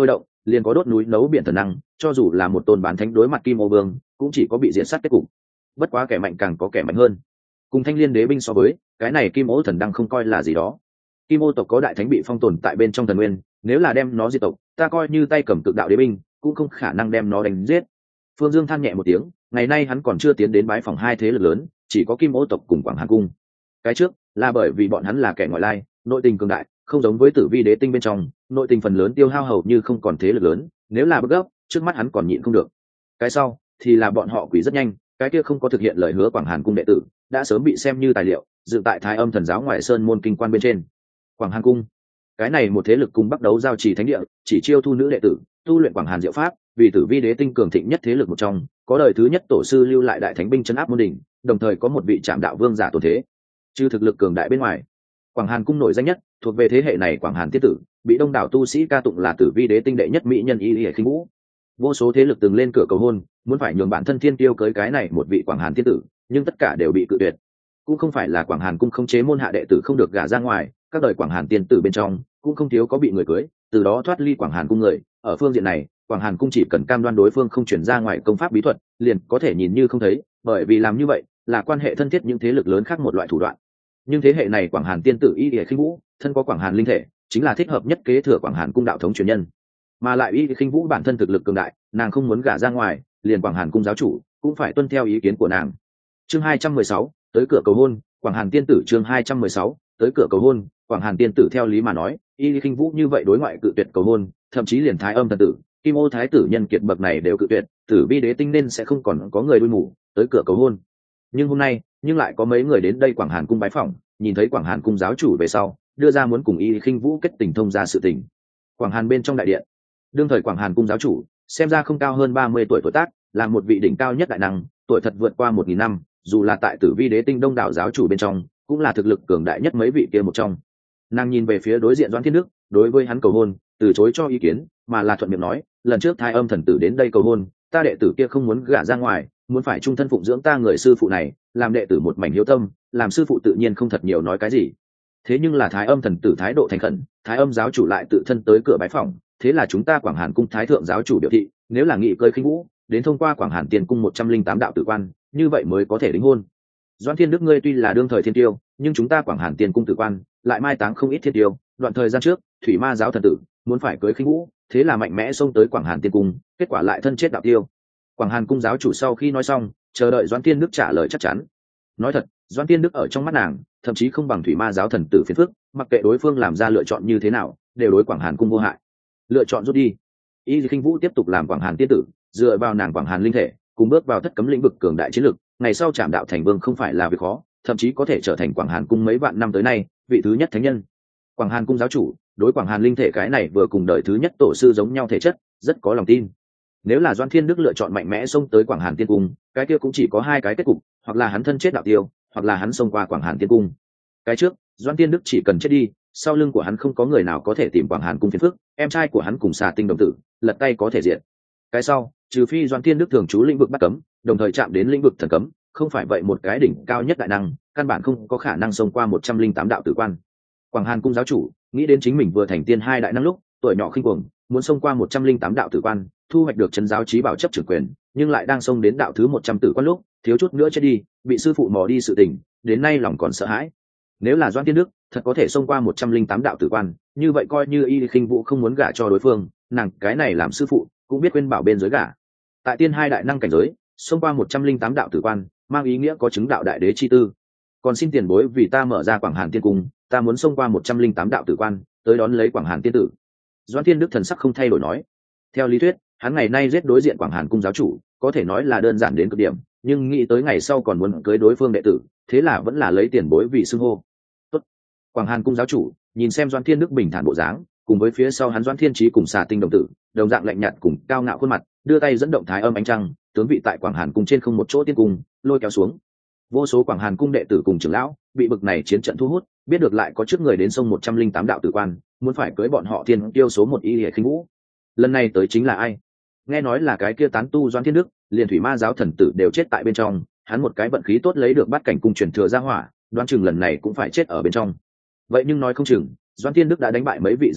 liền có đốt núi nấu biển thần năng, cho dù là một tôn bán thánh đối mặt Kim Ô Vương cũng chỉ có bị diệt sát kết cục. Bất quá kẻ mạnh càng có kẻ mạnh hơn, cùng Thanh Liên Đế binh so với, cái này Kim Ô thần đăng không coi là gì đó. Kim Ô tộc có đại thánh bị phong tồn tại bên trong thần nguyên, nếu là đem nó diệt tộc, ta coi như tay cầm cực đạo đế binh cũng không khả năng đem nó đánh giết. Phương Dương than nhẹ một tiếng, ngày nay hắn còn chưa tiến đến bái phòng hai thế lực lớn, chỉ có Kim Ô tộc cùng Quảng Hàn cung. Cái trước là bởi vì bọn hắn là kẻ ngoại lai, nội tình cường đại, không giống với Tử Vi đế tinh bên trong, nội tình phần lớn tiêu hao hầu như không còn thế lực lớn, nếu là bức gấp, trước mắt hắn còn nhịn không được. Cái sau thì là bọn họ quỷ rất nhanh, cái kia không có thực hiện lời hứa Quảng Hàn cung đệ tử, đã sớm bị xem như tài liệu, dựng tại Thái Âm thần giáo ngoài sơn môn kinh quan bên trên. Quảng Hàn cung, cái này một thế lực cùng bắt đấu giao trì thánh địa, chỉ chiêu thu nữ đệ tử, tu luyện Quảng Hàn diệu pháp, vì Tử Vi đế tinh cường thịnh nhất thế lực một trong, có đời thứ nhất tổ sư lưu lại đại thánh binh trấn áp môn đỉnh, đồng thời có một vị trạm đạo vương giả tồn thế. Trừ thực lực cường đại bên ngoài, Quảng Hàn cung nổi danh nhất, thuộc về thế hệ này Quảng Hàn tiên tử, bị đông đảo tu sĩ ca tụng là Tử Vi đế tinh đệ nhất mỹ nhân Y Lệ Khinh Vũ. Vô số thế lực từng lên cửa cầu hôn, muốn phải nhường bản thân thiên tiêu cưới cái này một vị Quảng Hàn tiên tử, nhưng tất cả đều bị cự tuyệt. Cũng không phải là Quảng Hàn cung không chế môn hạ đệ tử không được gả ra ngoài, các đời Quảng Hàn tiên tử bên trong cũng không thiếu có bị người cưới, từ đó thoát ly Quảng Hàn cung người. Ở phương diện này, Quảng Hàn cung chỉ cần cam đoan đối phương không chuyển ra ngoài công pháp bí thuật, liền có thể nhìn như không thấy, bởi vì làm như vậy là quan hệ thân thiết những thế lực lớn khác một loại thủ đoạn. Nhưng thế hệ này Quảng Hàn tiên tử Y Lệ Khinh Vũ, thân có Quảng Hàn linh thể, chính là thích hợp nhất kế thừa Quảng Hàn cung đạo thống truyền nhân. Mà lại Y Lệ Khinh Vũ bản thân thực lực cường đại, nàng không muốn gả ra ngoài, liền Quảng Hàn cung giáo chủ cũng phải tuân theo ý kiến của nàng. Chương 216, tới cửa cầu hôn, Quảng Hàn tiên tử. Chương 216, tới cửa cầu hôn, Quảng Hàn tiên tử. Theo lý mà nói, Y Lệ Khinh Vũ như vậy đối ngoại cự tuyệt cầu hôn, thậm chí liền Thái Âm thần tử, Kim Ô thái tử nhân kiệt bậc này đều cự tuyệt, Tử Vi đế tinh nên sẽ không còn có người đuôi mù tới cửa cầu hôn. Nhưng hôm nay, nhưng lại có mấy người đến đây Quảng Hàn cung bái phỏng, nhìn thấy Quảng Hàn cung giáo chủ về sau, đưa ra muốn cùng Y Lệ Khinh Vũ kết tình thông gia sự tình. Quảng Hàn bên trong đại điện, đương thời Quảng Hàn cung giáo chủ xem ra không cao hơn 30 tuổi tuổi tác, là một vị đỉnh cao nhất đại năng, tuổi thật vượt qua 1000 năm, dù là tại Tử Vi đế tinh đông đảo giáo chủ bên trong, cũng là thực lực cường đại nhất mấy vị kia một trong. Nàng nhìn về phía đối diện Doãn Thiên Đức, đối với hắn cầu hôn, từ chối cho ý kiến, mà là thuận miệng nói, lần trước Thái Âm thần tử đến đây cầu hôn, ta đệ tử kia không muốn gả ra ngoài, muốn phải trung thân phụng dưỡng ta người sư phụ này, làm đệ tử một mảnh hiếu tâm, làm sư phụ tự nhiên không thật nhiều nói cái gì. Thế nhưng là Thái Âm thần tử thái độ thành khẩn, Thái Âm giáo chủ lại tự thân tới cửa bái phỏng, thế là chúng ta Quảng Hàn cung thái thượng giáo chủ biểu thị, nếu là nghị cơi Khinh Vũ, đến thông qua Quảng Hàn tiền cung 108 đạo tử quan, như vậy mới có thể đính hôn. Doãn Thiên Đức ngươi tuy là đương thời thiên tiêu, nhưng chúng ta Quảng Hàn tiền cung tử quan lại mai táng không ít thiên tiêu, đoạn thời gian trước, Thủy Ma giáo thần tử muốn phải cưới Khinh Vũ, thế là mạnh mẽ xông tới Quảng Hàn tiên cung, kết quả lại thân chết đạo tiêu. Quảng Hàn cung giáo chủ sau khi nói xong, chờ đợi Doãn Thiên Đức trả lời chắc chắn. Nói thật, Doãn Thiên Đức ở trong mắt nàng, thậm chí không bằng Thủy Ma giáo thần tử phiền phức, mặc kệ đối phương làm ra lựa chọn như thế nào, đều đối Quảng Hàn cung vô hại. Lựa chọn rút đi. Y Lệ Khinh Vũ tiếp tục làm Quảng Hàn tiên tử, dựa vào nàng Quảng Hàn linh thể, cùng bước vào thất cấm lĩnh vực cường đại chiến lực, ngày sau chạm đạo thành vương không phải là việc khó, thậm chí có thể trở thành Quảng Hàn cung mấy vạn năm tới nay vị thứ nhất thánh nhân. Quảng Hàn cung giáo chủ đối Quảng Hàn linh thể cái này vừa cùng đời thứ nhất tổ sư giống nhau thể chất, rất có lòng tin. Nếu là Doãn Thiên Đức lựa chọn mạnh mẽ xông tới Quảng Hàn tiên cung, cái kia cũng chỉ có hai cái kết cục, hoặc là hắn thân chết đạo tiêu, hoặc là hắn xông qua Quảng Hàn tiên cung. Cái trước, Doãn Thiên Đức chỉ cần chết đi, sau lưng của hắn không có người nào có thể tìm Quảng Hàn cung phiền phức, em trai của hắn cùng Xà Tinh đồng tử, lật tay có thể diệt. Cái sau, trừ phi Doãn Thiên Đức thường trú lĩnh vực bắt cấm, đồng thời chạm đến lĩnh vực thần cấm, không phải vậy một cái đỉnh cao nhất đại năng, căn bản không có khả năng xông qua 108 đạo tử quan. Quảng Hàn cung giáo chủ nghĩ đến chính mình vừa thành tiên hai đại năng lúc, tuổi nhỏ khinh cuồng, muốn xông qua 108 đạo tử quan, thu hoạch được trấn giáo chí bảo chấp trưởng quyền, nhưng lại đang xông đến đạo thứ 100 tử quan lúc, thiếu chút nữa chết đi, bị sư phụ mò đi sự tình, đến nay lòng còn sợ hãi. Nếu là Doãn Thiên Đức thật có thể xông qua 108 đạo tử quan, như vậy coi như Y Lệ Khinh Vũ không muốn gả cho đối phương, nàng cái này làm sư phụ cũng biết khuyên bảo bên dưới gả. Tại tiên hai đại năng cảnh giới, xông qua 108 đạo tử quan, mang ý nghĩa có chứng đạo đại đế chi tư. Còn xin tiền bối vì ta mở ra Quảng Hàn tiên cung, ta muốn xông qua 108 đạo tử quan, tới đón lấy Quảng Hàn tiên tử. Doãn Thiên Đức thần sắc không thay đổi nói. Theo lý thuyết, hắn ngày nay giết đối diện Quảng Hàn cung giáo chủ, có thể nói là đơn giản đến cực điểm, nhưng nghĩ tới ngày sau còn muốn cưới đối phương đệ tử, thế là vẫn là lấy tiền bối vì xưng hô. Tốt. Quảng Hàn cung giáo chủ nhìn xem Doãn Thiên Đức bình thản bộ dáng, cùng với phía sau hắn Doãn Thiên Chí cùng Xà Tinh đồng tử, đồng dạng lạnh nhạt cùng cao ngạo khuôn mặt, đưa tay dẫn động Thái Âm ánh trăng, tướng vị tại Quảng Hàn cung trên không một chỗ tiên cung, lôi kéo xuống. Vô số Quảng Hàn cung đệ tử cùng trưởng lão bị bực này chiến trận thu hút, biết được lại có trước người đến sông 108 đạo tử quan, muốn phải cưới bọn họ tiên tiêu số 1 Y Lệ Khinh Vũ. Lần này tới chính là ai? Nghe nói là cái kia tán tu Doãn Thiên Đức, liền Thủy Ma giáo thần tử đều chết tại bên trong, hắn một cái vận khí tốt lấy được Bát cảnh cung truyền thừa ra hỏa, đoán chừng lần này cũng phải chết ở bên trong. Vậy nhưng nói không chừng, Doãn Thiên Đức đã đánh bại mấy vị giáo chủ,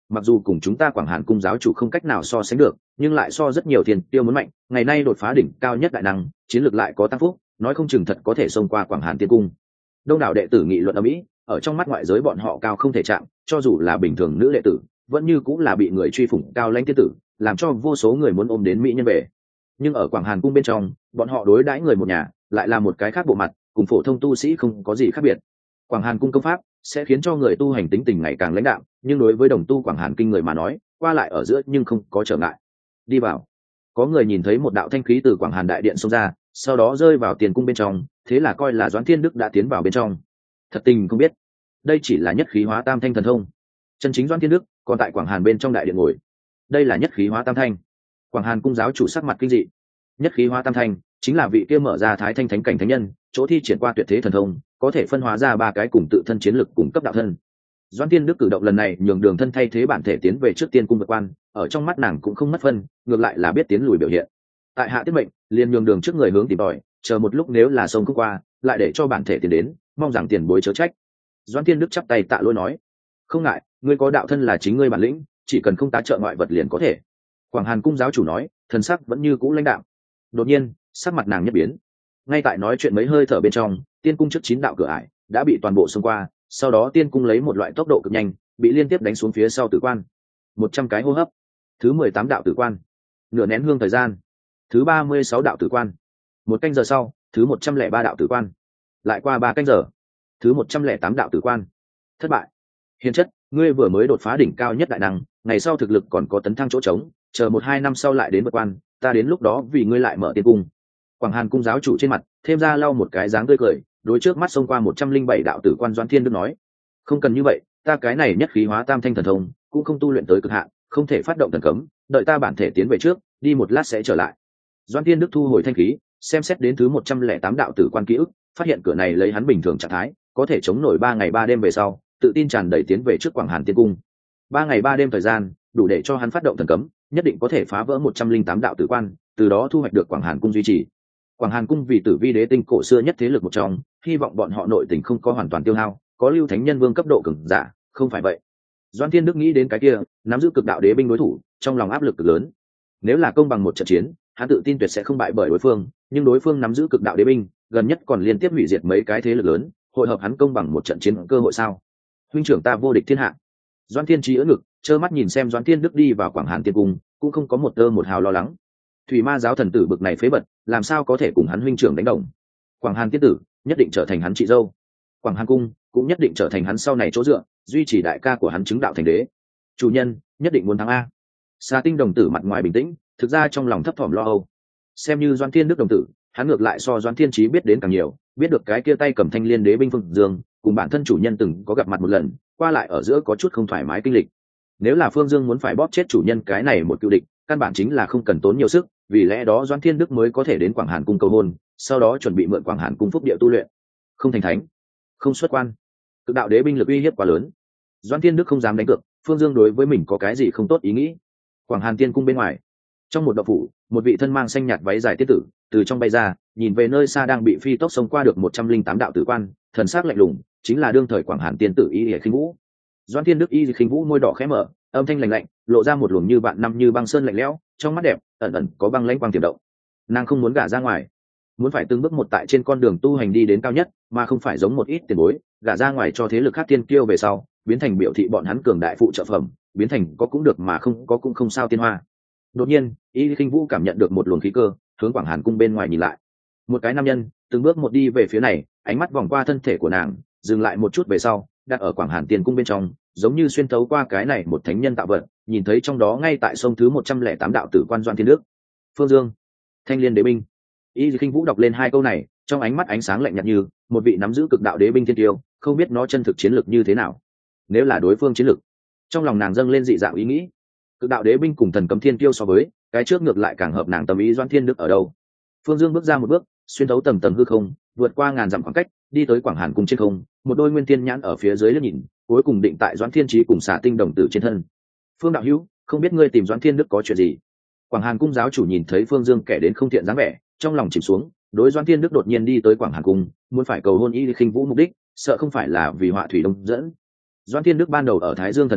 mặc dù cùng chúng ta Quảng Hàn cung giáo chủ không cách nào so sánh được, nhưng lại so rất nhiều tiền tiêu muốn mạnh, ngày nay đột phá đỉnh cao nhất đại năng, chiến lược lại có tăng phúc, nói không chừng thật có thể xông qua Quảng Hàn tiên cung. Đông đảo đệ tử nghị luận ở mỹ, ở trong mắt ngoại giới bọn họ cao không thể chạm, cho dù là bình thường nữ đệ tử vẫn như cũng là bị người truy phủng cao lãnh tiên tử, làm cho vô số người muốn ôm đến mỹ nhân về. Nhưng ở Quảng Hàn cung bên trong, bọn họ đối đãi người một nhà lại là một cái khác bộ mặt, cùng phổ thông tu sĩ không có gì khác biệt. Quảng Hàn cung công pháp sẽ khiến cho người tu hành tính tình ngày càng lãnh đạm, nhưng đối với đồng tu Quảng Hàn kinh người mà nói, qua lại ở giữa nhưng không có trở ngại. Đi vào, có người nhìn thấy một đạo thanh khí từ Quảng Hàn đại điện xông ra, sau đó rơi vào tiền cung bên trong, thế là coi là Doãn Thiên Đức đã tiến vào bên trong. Thật tình không biết, đây chỉ là nhất khí hóa tam thanh thần thông. Chân chính Doãn Thiên Đức còn tại Quảng Hàn bên trong đại điện ngồi. Đây là nhất khí hóa tam thanh. Quảng Hàn cung giáo chủ sắc mặt kinh dị. Nhất khí hóa tam thanh chính là vị kia mở ra thái thanh thánh cảnh thánh nhân, chỗ thi triển qua tuyệt thế thần thông, có thể phân hóa ra ba cái cùng tự thân chiến lực cùng cấp đạo thân. Doãn Thiên Đức cử động lần này nhường Đường Thân thay thế bản thể tiến về trước tiên cung vượt quan, ở trong mắt nàng cũng không mất phân, ngược lại là biết tiến lùi biểu hiện. Tại hạ tiết mệnh, liền nhường đường trước người hướng tìm tòi, chờ một lúc nếu là sông không qua, lại để cho bản thể tiến đến, mong rằng tiền bối chớ trách. Doãn Thiên Đức chắp tay tạ lỗi nói, không ngại, ngươi có đạo thân là chính ngươi bản lĩnh, chỉ cần không tá trợ ngoại vật liền có thể. Quảng Hàn cung giáo chủ nói, thần sắc vẫn như cũ lãnh đạm. Đột nhiên, sắc mặt nàng nhất biến. Ngay tại nói chuyện mấy hơi thở bên trong, tiên cung trước 9 đạo cửa ải đã bị toàn bộ xông qua, sau đó tiên cung lấy một loại tốc độ cực nhanh, bị liên tiếp đánh xuống phía sau tử quan. 100 cái hô hấp. Thứ 18 đạo tử quan. Nửa nén hương thời gian. Thứ 36 đạo tử quan. 1 canh giờ sau, thứ 103 đạo tử quan. Lại qua 3 canh giờ. Thứ 108 đạo tử quan. Thất bại. Hiền chất, ngươi vừa mới đột phá đỉnh cao nhất đại năng, ngày sau thực lực còn có tấn thăng chỗ trống, chờ 1-2 năm sau lại đến vượt quan, ta đến lúc đó vì ngươi lại mở tiên cung. Quảng Hàn cung giáo chủ trên mặt thêm ra lau một cái dáng tươi cười, đối trước mắt xông qua 107 đạo tử quan Doãn Thiên Đức nói, không cần như vậy, ta cái này nhất khí hóa tam thanh thần thông cũng không tu luyện tới cực hạn, không thể phát động thần cấm, đợi ta bản thể tiến về trước, đi một lát sẽ trở lại. Doãn Thiên Đức thu hồi thanh khí, xem xét đến thứ 108 đạo tử quan ký ức, phát hiện cửa này lấy hắn bình thường trạng thái, có thể chống nổi 3 ngày 3 đêm về sau, tự tin tràn đầy tiến về trước Quảng Hàn tiên cung. 3 ngày 3 đêm thời gian, đủ để cho hắn phát động thần cấm, nhất định có thể phá vỡ 108 đạo tử quan, từ đó thu hoạch được Quảng Hàn cung duy trì. Quảng Hàn cung vì Tử Vi đế tinh cổ xưa nhất thế lực một trong, hy vọng bọn họ nội tình không có hoàn toàn tiêu hao, có lưu thánh nhân vương cấp độ cường giả, không phải vậy. Doãn Thiên Đức nghĩ đến cái kia, nắm giữ cực đạo đế binh đối thủ, trong lòng áp lực cực lớn. Nếu là công bằng một trận chiến, hắn tự tin tuyệt sẽ không bại bởi đối phương, nhưng đối phương nắm giữ cực đạo đế binh, gần nhất còn liên tiếp hủy diệt mấy cái thế lực lớn, hội hợp hắn công bằng một trận chiến cơ hội sao? Huynh trưởng ta vô địch thiên hạ. Doãn Thiên Chí ưỡn ngực, trơ mắt nhìn xem Doãn Thiên Đức đi vào Quảng Hàn tiên cung, cũng không có một tơ một hào lo lắng. Thủy Ma giáo thần tử bực này phế bật, làm sao có thể cùng hắn huynh trưởng đánh đồng? Quảng Hàn tiên tử nhất định trở thành hắn chị dâu, Quảng Hàn cung cũng nhất định trở thành hắn sau này chỗ dựa, duy trì đại ca của hắn chứng đạo thành đế. Chủ nhân nhất định muốn thắng a. Xà Tinh đồng tử mặt ngoài bình tĩnh, thực ra trong lòng thấp thỏm lo âu. Xem như Doãn Thiên Đức đồng tử, hắn ngược lại so Doãn Thiên Chí biết đến càng nhiều, biết được cái kia tay cầm thanh liên đế binh Phương Dương, cùng bản thân chủ nhân từng có gặp mặt một lần, qua lại ở giữa có chút không thoải mái kinh lịch. Nếu là Phương Dương muốn phải bóp chết chủ nhân cái này một cựu địch, căn bản chính là không cần tốn nhiều sức, vì lẽ đó Doãn Thiên Đức mới có thể đến Quảng Hàn cung cầu hôn, sau đó chuẩn bị mượn Quảng Hàn cung phúc địa tu luyện. Không thành thánh, không xuất quan, cực đạo đế binh lực uy hiếp quá lớn. Doãn Thiên Đức không dám đánh cược, Phương Dương đối với mình có cái gì không tốt ý nghĩ. Quảng Hàn tiên cung bên ngoài, trong một động phủ, một vị thân mang xanh nhạt váy dài tiết tử từ trong bay ra, nhìn về nơi xa đang bị phi tốc xông qua được 108 đạo tử quan, thần sắc lạnh lùng, chính là đương thời Quảng Hàn tiên tử Y Lệ Khinh Vũ. Doãn Thiên Đức Y Lệ Khinh Vũ môi đỏ khẽ mở, âm thanh lạnh lạnh, lộ ra một luồng như vạn năm như băng sơn lạnh lẽo, trong mắt đẹp ẩn ẩn có băng lãnh quang tiềm động. Nàng không muốn gả ra ngoài, muốn phải từng bước một tại trên con đường tu hành đi đến cao nhất, mà không phải giống một ít tiền bối gả ra ngoài cho thế lực khác tiên kiêu về sau biến thành biểu thị bọn hắn cường đại phụ trợ phẩm, biến thành có cũng được mà không có cũng không sao tiên hoa. Đột nhiên Y Kinh Vũ cảm nhận được một luồng khí cơ, hướng Quảng Hàn cung bên ngoài nhìn lại. Một cái nam nhân từng bước một đi về phía này, ánh mắt vòng qua thân thể của nàng, dừng lại một chút về sau đặt ở Quảng Hàn tiền cung bên trong, giống như xuyên thấu qua cái này một thánh nhân tạo vật, nhìn thấy trong đó ngay tại sông thứ 108 đạo tử quan Doãn Thiên Đức. Phương Dương, thanh liên đế binh. Y Kinh Vũ đọc lên 2 câu này, trong ánh mắt ánh sáng lạnh nhạt như một vị nắm giữ cực đạo đế binh thiên tiêu, không biết nó chân thực chiến lược như thế nào. Nếu là đối phương chiến lược, trong lòng nàng dâng lên dị dạng ý nghĩ. Cực đạo đế binh cùng thần cấm thiên tiêu so với, cái trước ngược lại càng hợp nàng tâm ý. Doãn Thiên Đức ở đâu? Phương Dương bước ra một bước, xuyên thấu tầng tầng hư không, vượt qua ngàn dặm khoảng cách, đi tới Quảng Hàn cung trên không, một đôi nguyên thiên nhãn ở phía dưới liếc nhìn, cuối cùng định tại Doãn Thiên Chí cùng Xà Tinh đồng tử trên thân. Phương đạo hữu, không biết ngươi tìm Doãn Thiên Đức có chuyện gì? Quảng Hàn cung giáo chủ nhìn thấy Phương Dương kẻ đến không thiện dáng vẻ, trong lòng chìm xuống, đối Doãn Thiên Đức đột nhiên đi tới Quảng Hàn cung, muốn phải cầu hôn Y Khinh Vũ mục đích, sợ không phải là vì họa thủy đông dẫn. Doãn Thiên Đức ban đầu ở Thái Dương thần giáo,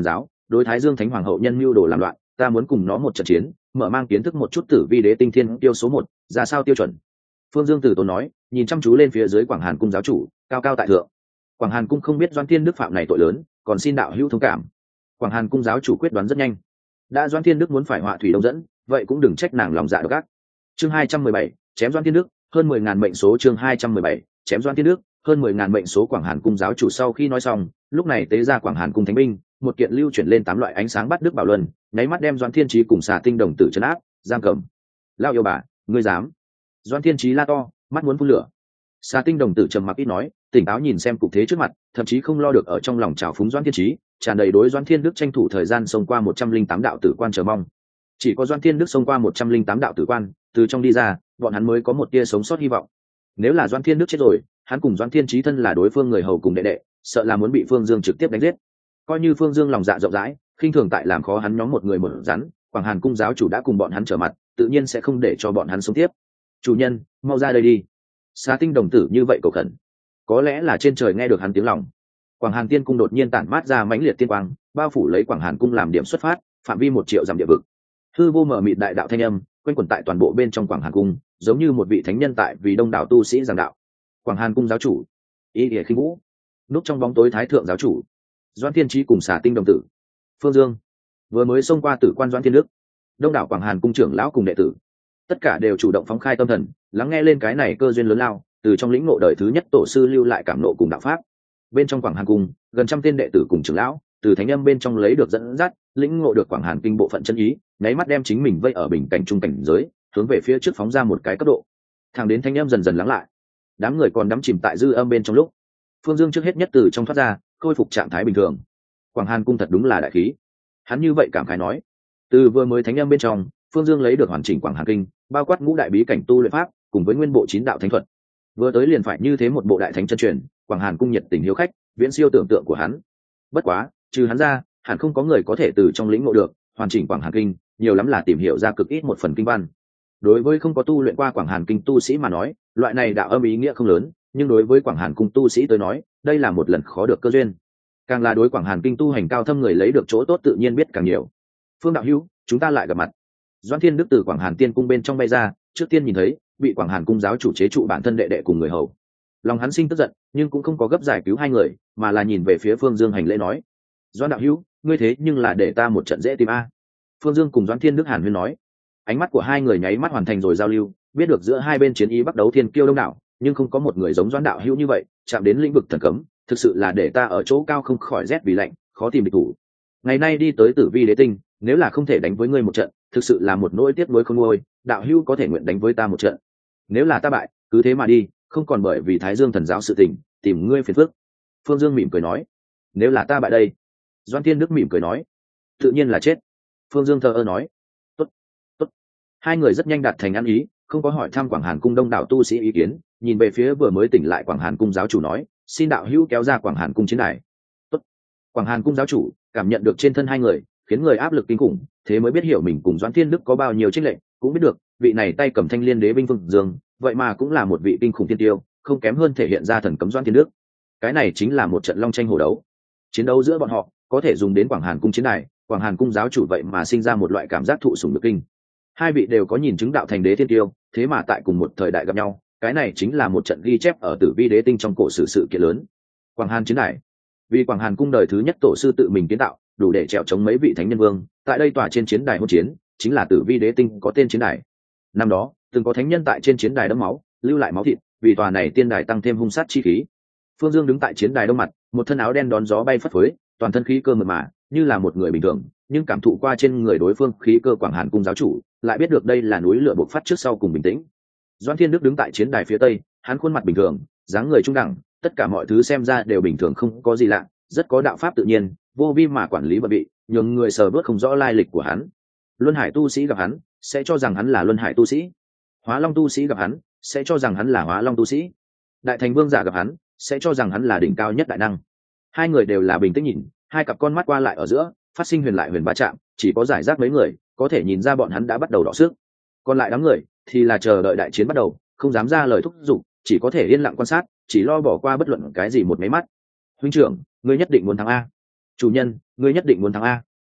đối Thái Dương Thánh Hoàng hậu nhân mưu đồ làm loạn, ta muốn cùng nó một trận chiến, mở mang kiến thức một chút tử vi đế tinh thiên tiêu số 1, ra sao tiêu chuẩn. Phương Dương Tử Tốn nói, nhìn chăm chú lên phía dưới Quảng Hàn cung giáo chủ, cao cao tại thượng. Quảng Hàn cung không biết Doãn Thiên Đức phạm này tội lớn, còn xin đạo hữu thông cảm. Quảng Hàn cung giáo chủ quyết đoán rất nhanh. Đã Doãn Thiên Đức muốn phải họa thủy đông dẫn, vậy cũng đừng trách nàng lòng dạ độc ác. Chương 217, chém Doãn Thiên Đức, hơn 10.000 mệnh số. Chương 217, chém Doãn Thiên Đức, hơn 10.000 mệnh số. Quảng Hàn cung giáo chủ sau khi nói xong, lúc này tế ra Quảng Hàn cung thánh binh, một kiện lưu chuyển lên 8 loại ánh sáng bắt Đức bảo luân, nháy mắt đem Doãn Thiên Chí cùng Xà Tinh đồng tử trấn áp, giam cầm. Lao yêu bà, ngươi dám? Doãn Thiên Chí la to, mắt muốn phun lửa. Xà Tinh đồng tử trầm mặc ít nói, tỉnh táo nhìn xem cục thế trước mặt, thậm chí không lo được ở trong lòng trào phúng Doãn Thiên Chí, tràn đầy đối Doãn Thiên Đức tranh thủ thời gian xông qua 108 đạo tử quan chờ mong. Chỉ có Doãn Thiên Đức xông qua 108 đạo tử quan, từ trong đi ra, bọn hắn mới có một tia sống sót hy vọng. Nếu là Doãn Thiên Đức chết rồi, hắn cùng Doãn Thiên Chí thân là đối phương người hầu cùng đệ đệ, sợ là muốn bị Phương Dương trực tiếp đánh giết. Coi như Phương Dương lòng dạ rộng rãi, khinh thường tại làm khó hắn nhóm một người một rắn, Quảng Hàn cung giáo chủ đã cùng bọn hắn trở mặt, tự nhiên sẽ không để cho bọn hắn sống tiếp. Chủ nhân, mau ra đây đi. Xà Tinh đồng tử như vậy cầu khẩn. Có lẽ là trên trời nghe được hắn tiếng lòng. Quảng Hàn tiên cung đột nhiên tản mát ra mãnh liệt tiên quang, bao phủ lấy Quảng Hàn cung làm điểm xuất phát, phạm vi 1 triệu dặm địa vực. Hư vô mở mịt đại đạo thanh âm, quanh quẩn tại toàn bộ bên trong Quảng Hàn cung, giống như một vị thánh nhân tại vì đông đảo tu sĩ giảng đạo. Quảng Hàn cung giáo chủ, Y Liễu Khinh Vũ, núp trong bóng tối thái thượng giáo chủ, Doãn Thiên Chí cùng Xà Tinh đồng tử, Phương Dương, vừa mới xông qua tử quan Doãn Thiên Đức, đông đảo Quảng Hàn cung trưởng lão cùng đệ tử, tất cả đều chủ động phóng khai tâm thần, lắng nghe lên cái này cơ duyên lớn lao, từ trong lĩnh ngộ đời thứ nhất tổ sư lưu lại cảm nộ cùng đạo pháp. Bên trong Quảng Hàn cung, gần 100 tên đệ tử cùng trưởng lão, từ thánh âm bên trong lấy được dẫn dắt, lĩnh ngộ được Quảng Hàn kinh bộ phận chân ý, nháy mắt đem chính mình vây ở bình cảnh trung cảnh giới, hướng về phía trước phóng ra một cái cấp độ. Thẳng đến thánh âm dần dần lắng lại, đám người còn đắm chìm tại dư âm bên trong lúc, Phương Dương trước hết nhất từ trong thoát ra, khôi phục trạng thái bình thường. Quảng Hàn cung thật đúng là đại khí. Hắn như vậy cảm khái nói. Từ vừa mới thánh âm bên trong, Phương Dương lấy được hoàn chỉnh Quảng Hàn kinh, bao quát ngũ đại bí cảnh tu luyện pháp, cùng với nguyên bộ 9 đạo thánh thuật. Vừa tới liền phải như thế một bộ đại thánh chân truyền, Quảng Hàn cung nhiệt tình hiếu khách, viễn siêu tưởng tượng của hắn. Bất quá, trừ hắn ra, hẳn không có người có thể từ trong lĩnh ngộ được hoàn chỉnh Quảng Hàn kinh, nhiều lắm là tìm hiểu ra cực ít một phần kinh văn. Đối với không có tu luyện qua Quảng Hàn kinh tu sĩ mà nói, loại này đạo âm ý nghĩa không lớn, nhưng đối với Quảng Hàn cung tu sĩ tới nói, đây là một lần khó được cơ duyên. Càng là đối Quảng Hàn kinh tu hành cao thâm người lấy được chỗ tốt tự nhiên biết càng nhiều. Phương đạo hữu, chúng ta lại gặp mặt. Doãn Thiên Đức từ Quảng Hàn tiên cung bên trong bay ra, trước tiên nhìn thấy bị Quảng Hàn cung giáo chủ chế trụ bản thân đệ đệ cùng người hầu. Lòng hắn sinh tức giận, nhưng cũng không có gấp giải cứu hai người, mà là nhìn về phía Phương Dương hành lễ nói: Doãn đạo hữu, ngươi thế nhưng là để ta một trận dễ tìm a. Phương Dương cùng Doãn Thiên Đức hàn huyên nói. Ánh mắt của hai người nháy mắt hoàn thành rồi giao lưu, biết được giữa hai bên chiến ý bắt đấu thiên kiêu đông đảo, nhưng không có một người giống Doãn đạo hữu như vậy, chạm đến lĩnh vực thần cấm, thực sự là để ta ở chỗ cao không khỏi rét vì lạnh, khó tìm địch thủ. Ngày nay đi tới Tử Vi Đế Tinh, nếu là không thể đánh với ngươi một trận, thực sự là một nỗi tiếc nuối không nguôi, đạo hữu có thể nguyện đánh với ta một trận. Nếu là ta bại, cứ thế mà đi, không còn bởi vì Thái Dương thần giáo sự tình, tìm ngươi phiền phức. Phương Dương mỉm cười nói. Nếu là ta bại đây? Doãn Thiên Đức mỉm cười nói. Tự nhiên là chết. Phương Dương thờ ơ nói. Tốt, tốt. Hai người rất nhanh đạt thành ăn ý, không có hỏi thăm Quảng Hàn cung đông đảo tu sĩ ý kiến, nhìn về phía vừa mới tỉnh lại Quảng Hàn cung giáo chủ nói: xin đạo hữu kéo ra Quảng Hàn cung chiến đài. Tốt. Quảng Hàn cung giáo chủ cảm nhận được trên thân hai người, khiến người áp lực kinh khủng, thế mới biết hiểu mình cùng Doãn Thiên Đức có bao nhiêu chênh lệch, cũng biết được vị này tay cầm thanh liên đế binh Phương Dương, vậy mà cũng là một vị kinh khủng thiên tiêu, không kém hơn thể hiện ra thần cấm Doãn Thiên Đức. Cái này chính là một trận long tranh hổ đấu. Chiến đấu giữa bọn họ có thể dùng đến Quảng Hàn cung chiến đài, Quảng Hàn cung giáo chủ vậy mà sinh ra một loại cảm giác thụ sủng nhược kinh. Hai vị đều có nhìn chứng đạo thành đế thiên tiêu, thế mà tại cùng một thời đại gặp nhau, cái này chính là một trận ghi chép ở Tử Vi Đế Tinh trong cổ sử sự kiện lớn. Quảng Hàn chiến đài, vì Quảng Hàn cung đời thứ nhất tổ sư tự mình kiến tạo, đủ để trèo chống mấy vị thánh nhân vương, tại đây tòa trên chiến đài hôn chiến, chính là Tử Vi Đế Tinh có tên chiến đài. Năm đó, từng có thánh nhân tại trên chiến đài đẫm máu, lưu lại máu thịt, vì tòa này tiên đài tăng thêm hung sát chi khí. Phương Dương đứng tại chiến đài đông mặt, một thân áo đen đón gió bay phất phới, toàn thân khí cơ mượt mà, như là một người bình thường, nhưng cảm thụ qua trên người đối phương khí cơ Quảng Hàn cung giáo chủ, lại biết được đây là núi lửa bộc phát trước sau cùng bình tĩnh. Doãn Thiên Đức đứng tại chiến đài phía tây, hắn khuôn mặt bình thường, dáng người trung đẳng, tất cả mọi thứ xem ra đều bình thường không có gì lạ, rất có đạo pháp tự nhiên, vô vi mà quản lý bận bị, nhường người sờ bước không rõ lai lịch của hắn. Luân Hải tu sĩ gặp hắn, sẽ cho rằng hắn là Luân Hải tu sĩ. Hóa Long tu sĩ gặp hắn, sẽ cho rằng hắn là Hóa Long tu sĩ. Đại Thành Vương giả gặp hắn, sẽ cho rằng hắn là đỉnh cao nhất đại năng. Hai người đều là bình tĩnh nhìn, hai cặp con mắt qua lại ở giữa, phát sinh huyền lại huyền va chạm, chỉ có giải rác mấy người có thể nhìn ra bọn hắn đã bắt đầu đọ sức. Còn lại đám người thì là chờ đợi đại chiến bắt đầu, không dám ra lời thúc giục, chỉ có thể yên lặng quan sát, chỉ lo bỏ qua bất luận cái gì một mấy mắt. Huynh trưởng, ngươi nhất định muốn thắng a. Chủ nhân, ngươi nhất định muốn thắng a.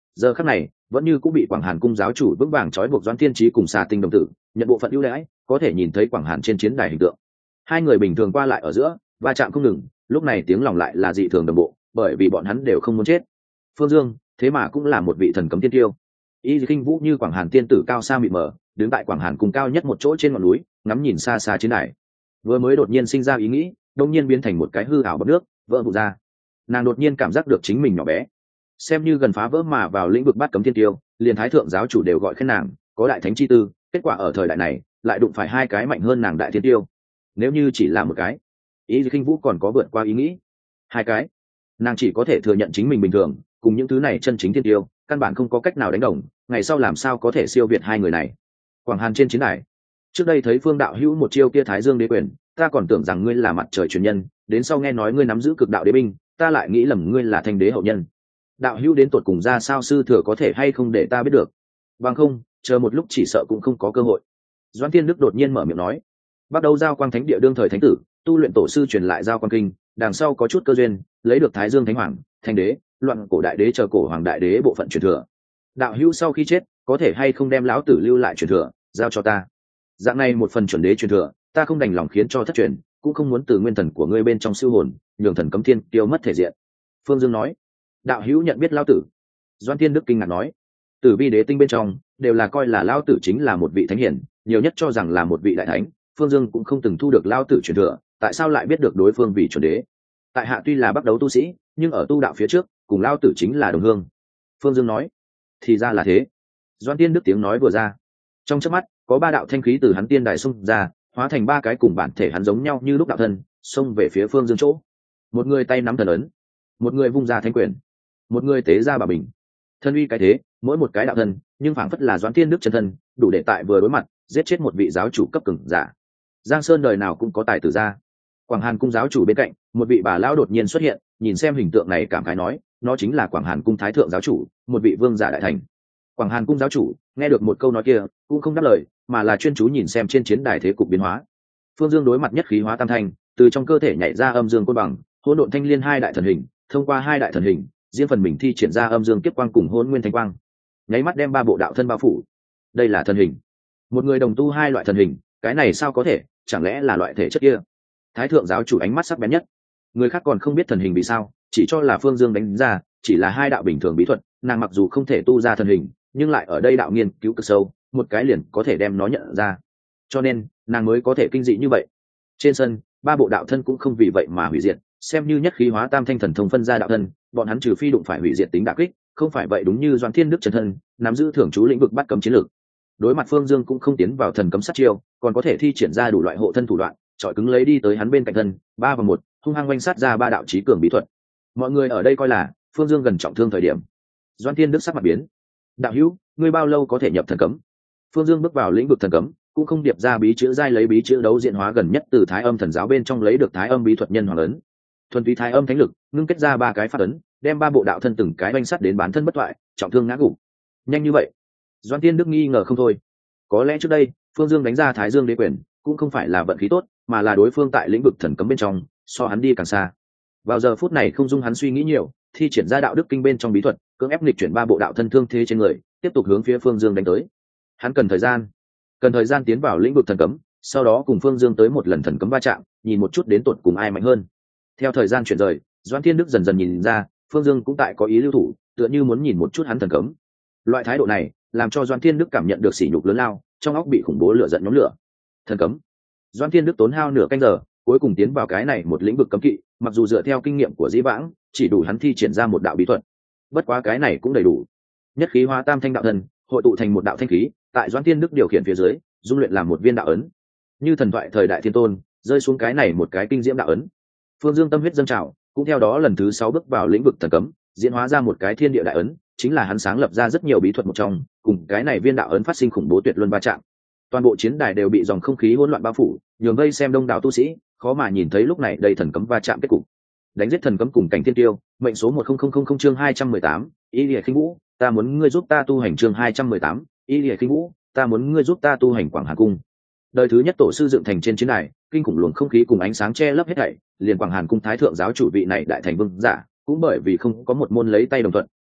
giờ khắc này vẫn như cũng bị Quảng Hàn cung giáo chủ vững vàng trói buộc Doãn Thiên Chí cùng Xà Tinh đồng tử, nhận bộ phận ưu đãi, có thể nhìn thấy Quảng Hàn trên chiến đài hình tượng. Hai người bình thường qua lại ở giữa, va chạm không ngừng, lúc này tiếng lòng lại là dị thường đồng bộ, bởi vì bọn hắn đều không muốn chết. Phương Dương, thế mà cũng là một vị thần cấm tiên tiêu. Y Kinh Vũ như Quảng Hàn tiên tử cao xa mịt mờ, đứng tại Quảng Hàn cung cao nhất một chỗ trên ngọn núi, ngắm nhìn xa xa chiến đài. Vừa mới đột nhiên sinh ra ý nghĩ, đông nhiên biến thành một cái hư ảo bọt nước, vỡ vụn ra. Nàng đột nhiên cảm giác được chính mình nhỏ bé, xem như gần phá vỡ mà vào lĩnh vực bát cấm tiên tiêu, liền thái thượng giáo chủ đều gọi khen nàng có đại thánh chi tư, kết quả ở thời đại này lại đụng phải hai cái mạnh hơn nàng đại thiên tiêu. Nếu như chỉ là một cái, Ý Kinh Vũ còn có vượt qua ý nghĩ, hai cái, nàng chỉ có thể thừa nhận chính mình bình thường, cùng những thứ này chân chính thiên tiêu căn bản không có cách nào đánh đồng, ngày sau làm sao có thể siêu việt hai người này. Quảng Hàn trên chiến đài, trước đây thấy Phương đạo hữu một chiêu kia Thái Dương đế quyền, ta còn tưởng rằng ngươi là mặt trời truyền nhân, đến sau nghe nói ngươi nắm giữ cực đạo đế binh, ta lại nghĩ lầm ngươi là thanh đế hậu nhân. Đạo hữu đến tột cùng ra sao, sư thừa có thể hay không để ta biết được, bằng không chờ một lúc chỉ sợ cũng không có cơ hội. Doãn Thiên Đức đột nhiên mở miệng nói. Bắt đầu giao quang thánh địa đương thời thánh tử, tu luyện tổ sư truyền lại giao quang kinh, đằng sau có chút cơ duyên, lấy được Thái Dương thánh hoàng, thanh đế, loạn cổ đại đế chờ cổ hoàng đại đế bộ phận truyền thừa. Đạo hữu sau khi chết, có thể hay không đem lão tử lưu lại truyền thừa, giao cho ta. Dạng này một phần chuẩn đế truyền thừa, ta không đành lòng khiến cho thất truyền, cũng không muốn từ nguyên thần của ngươi bên trong siêu hồn, nhường thần cấm thiên tiêu mất thể diện. Phương Dương nói. Đạo hữu nhận biết lão tử? Doãn Thiên Đức kinh ngạc nói. Tử vi đế tinh bên trong đều là coi là lão tử chính là một vị thánh hiển, nhiều nhất cho rằng là một vị đại thánh. Phương Dương cũng không từng thu được lão tử truyền thừa, tại sao lại biết được đối phương vì chuẩn đế? Tại hạ tuy là bắt đấu tu sĩ, nhưng ở tu đạo phía trước, cùng lão tử chính là đồng hương. Phương Dương nói. Thì ra là thế. Doãn Thiên Đức tiếng nói vừa ra, trong chớp mắt có ba đạo thanh khí từ hắn tiên đài xung ra, hóa thành ba cái cùng bản thể hắn giống nhau như lúc đạo thân, xông về phía Phương Dương chỗ. Một người tay nắm thần ấn, một người vung ra thanh quyền, một người tế ra bà bình. Thân uy cái thế, mỗi một cái đạo thân, nhưng phảng phất là Doãn Thiên Đức chân thân, đủ để tại vừa đối mặt giết chết một vị giáo chủ cấp cường giả. Giang Sơn đời nào cũng có tài tử ra. Quảng Hàn cung giáo chủ bên cạnh, một vị bà lão đột nhiên xuất hiện, nhìn xem hình tượng này cảm khái nói, nó chính là Quảng Hàn cung thái thượng giáo chủ, một vị vương giả đại thành. Quảng Hàn cung giáo chủ nghe được một câu nói kia, cũng không đáp lời, mà là chuyên chú nhìn xem trên chiến đài thế cục biến hóa. Phương Dương đối mặt nhất khí hóa tam thanh, từ trong cơ thể nhảy ra âm dương côn bằng, hỗn độn thanh liên hai đại thần hình, thông qua hai đại thần hình, riêng phần mình thi triển ra âm dương kiếp quang cùng hỗn nguyên thanh quang, nháy mắt đem ba bộ đạo thân bao phủ. Đây là thần hình, một người đồng tu hai loại thần hình, cái này sao có thể, chẳng lẽ là loại thể chất kia? Thái thượng giáo chủ ánh mắt sắc bén nhất, người khác còn không biết thần hình vì sao, chỉ cho là Phương Dương đánh ra chỉ là hai đạo bình thường bí thuật, nàng mặc dù không thể tu ra thần hình, nhưng lại ở đây đạo nghiên cứu cực sâu, một cái liền có thể đem nó nhận ra, cho nên nàng mới có thể kinh dị như vậy. Trên sân, ba bộ đạo thân cũng không vì vậy mà hủy diệt, xem như nhất khí hóa tam thanh thần thông phân ra đạo thân, bọn hắn trừ phi đụng phải hủy diệt tính đả kích, không phải vậy đúng như Doãn Thiên Đức chân thân, nắm giữ thưởng chú lĩnh vực bắt cấm chiến lược. Đối mặt Phương Dương cũng không tiến vào thần cấm sát chiêu, còn có thể thi triển ra đủ loại hộ thân thủ đoạn, chọi cứng lấy đi tới hắn bên cạnh thân, 3 và 1, hung hăng oanh sát ra ba đạo chí cường bí thuật. Mọi người ở đây coi là Phương Dương gần trọng thương thời điểm. Doãn Thiên Đức sắc mặt biến. Đạo hữu, ngươi bao lâu có thể nhập thần cấm? Phương Dương bước vào lĩnh vực thần cấm, cũng không điệp ra bí chữ giai lấy bí chữ đấu diện hóa gần nhất từ Thái Âm thần giáo bên trong lấy được Thái Âm bí thuật nhân hoàng ấn. Thuần túy Thái Âm thánh lực, ngưng kết ra ba cái pháp ấn, đem ba bộ đạo thân từng cái oanh sát đến bản thân bất toại, trọng thương ngã gục. Nhanh như vậy? Doãn Thiên Đức nghi ngờ không thôi. Có lẽ trước đây, Phương Dương đánh ra Thái Dương đế quyền, cũng không phải là vận khí tốt, mà là đối phương tại lĩnh vực thần cấm bên trong, so hắn đi càng xa. Vào giờ phút này không dung hắn suy nghĩ nhiều, thi triển ra đạo đức kinh bên trong bí thuật, cưỡng ép nghịch chuyển ba bộ đạo thân thương thế trên người, tiếp tục hướng phía Phương Dương đánh tới. Hắn cần thời gian tiến vào lĩnh vực thần cấm, sau đó cùng Phương Dương tới một lần thần cấm va chạm, nhìn một chút đến tột cùng ai mạnh hơn. Theo thời gian chuyển rời, Doãn Thiên Đức dần dần nhìn ra, Phương Dương cũng tại có ý lưu thủ, tựa như muốn nhìn một chút hắn thần cấm. Loại thái độ này, làm cho Doãn Thiên Đức cảm nhận được sỉ nhục lớn lao, trong óc bị khủng bố lửa giận nhóm lửa. Thần cấm. Doãn Thiên Đức tốn hao nửa canh giờ, cuối cùng tiến vào cái này một lĩnh vực cấm kỵ, mặc dù dựa theo kinh nghiệm của Dĩ Vãng, chỉ đủ hắn thi triển ra một đạo bí thuật. Bất quá cái này cũng đầy đủ. Nhất khí hóa tam thanh đạo thần, hội tụ thành một đạo thanh khí, tại Doãn Thiên Đức điều khiển phía dưới, dung luyện làm một viên đạo ấn. Như thần thoại thời đại thiên tôn, rơi xuống cái này một cái kinh diễm đạo ấn. Phương Dương tâm huyết dâng trào, cũng theo đó lần thứ 6 bước vào lĩnh vực thần cấm, diễn hóa ra một cái thiên địa đại ấn, chính là hắn sáng lập ra rất nhiều bí thuật một trong, cùng cái này viên đạo ấn phát sinh khủng bố tuyệt luân va chạm. Toàn bộ chiến đài đều bị dòng không khí hỗn loạn bao phủ, nhường vây xem đông đảo tu sĩ, khó mà nhìn thấy lúc này đây thần cấm va chạm kết cục. Đánh giết thần cấm cùng cảnh thiên tiêu, mệnh số 1000 chương 218, Ý Liệt Khinh Vũ, ta muốn ngươi giúp ta tu hành chương 218, Ý Liệt Khinh Vũ, ta muốn ngươi giúp ta tu hành Quảng Hà cung. Đời thứ nhất tổ sư dựng thành trên chiến đài, kinh khủng luồng không khí cùng ánh sáng che lấp hết thảy, liền Quảng Hàn cung thái thượng giáo chủ vị này đại thành vương giả, cũng bởi vì không có một môn lấy tay đồng thuận,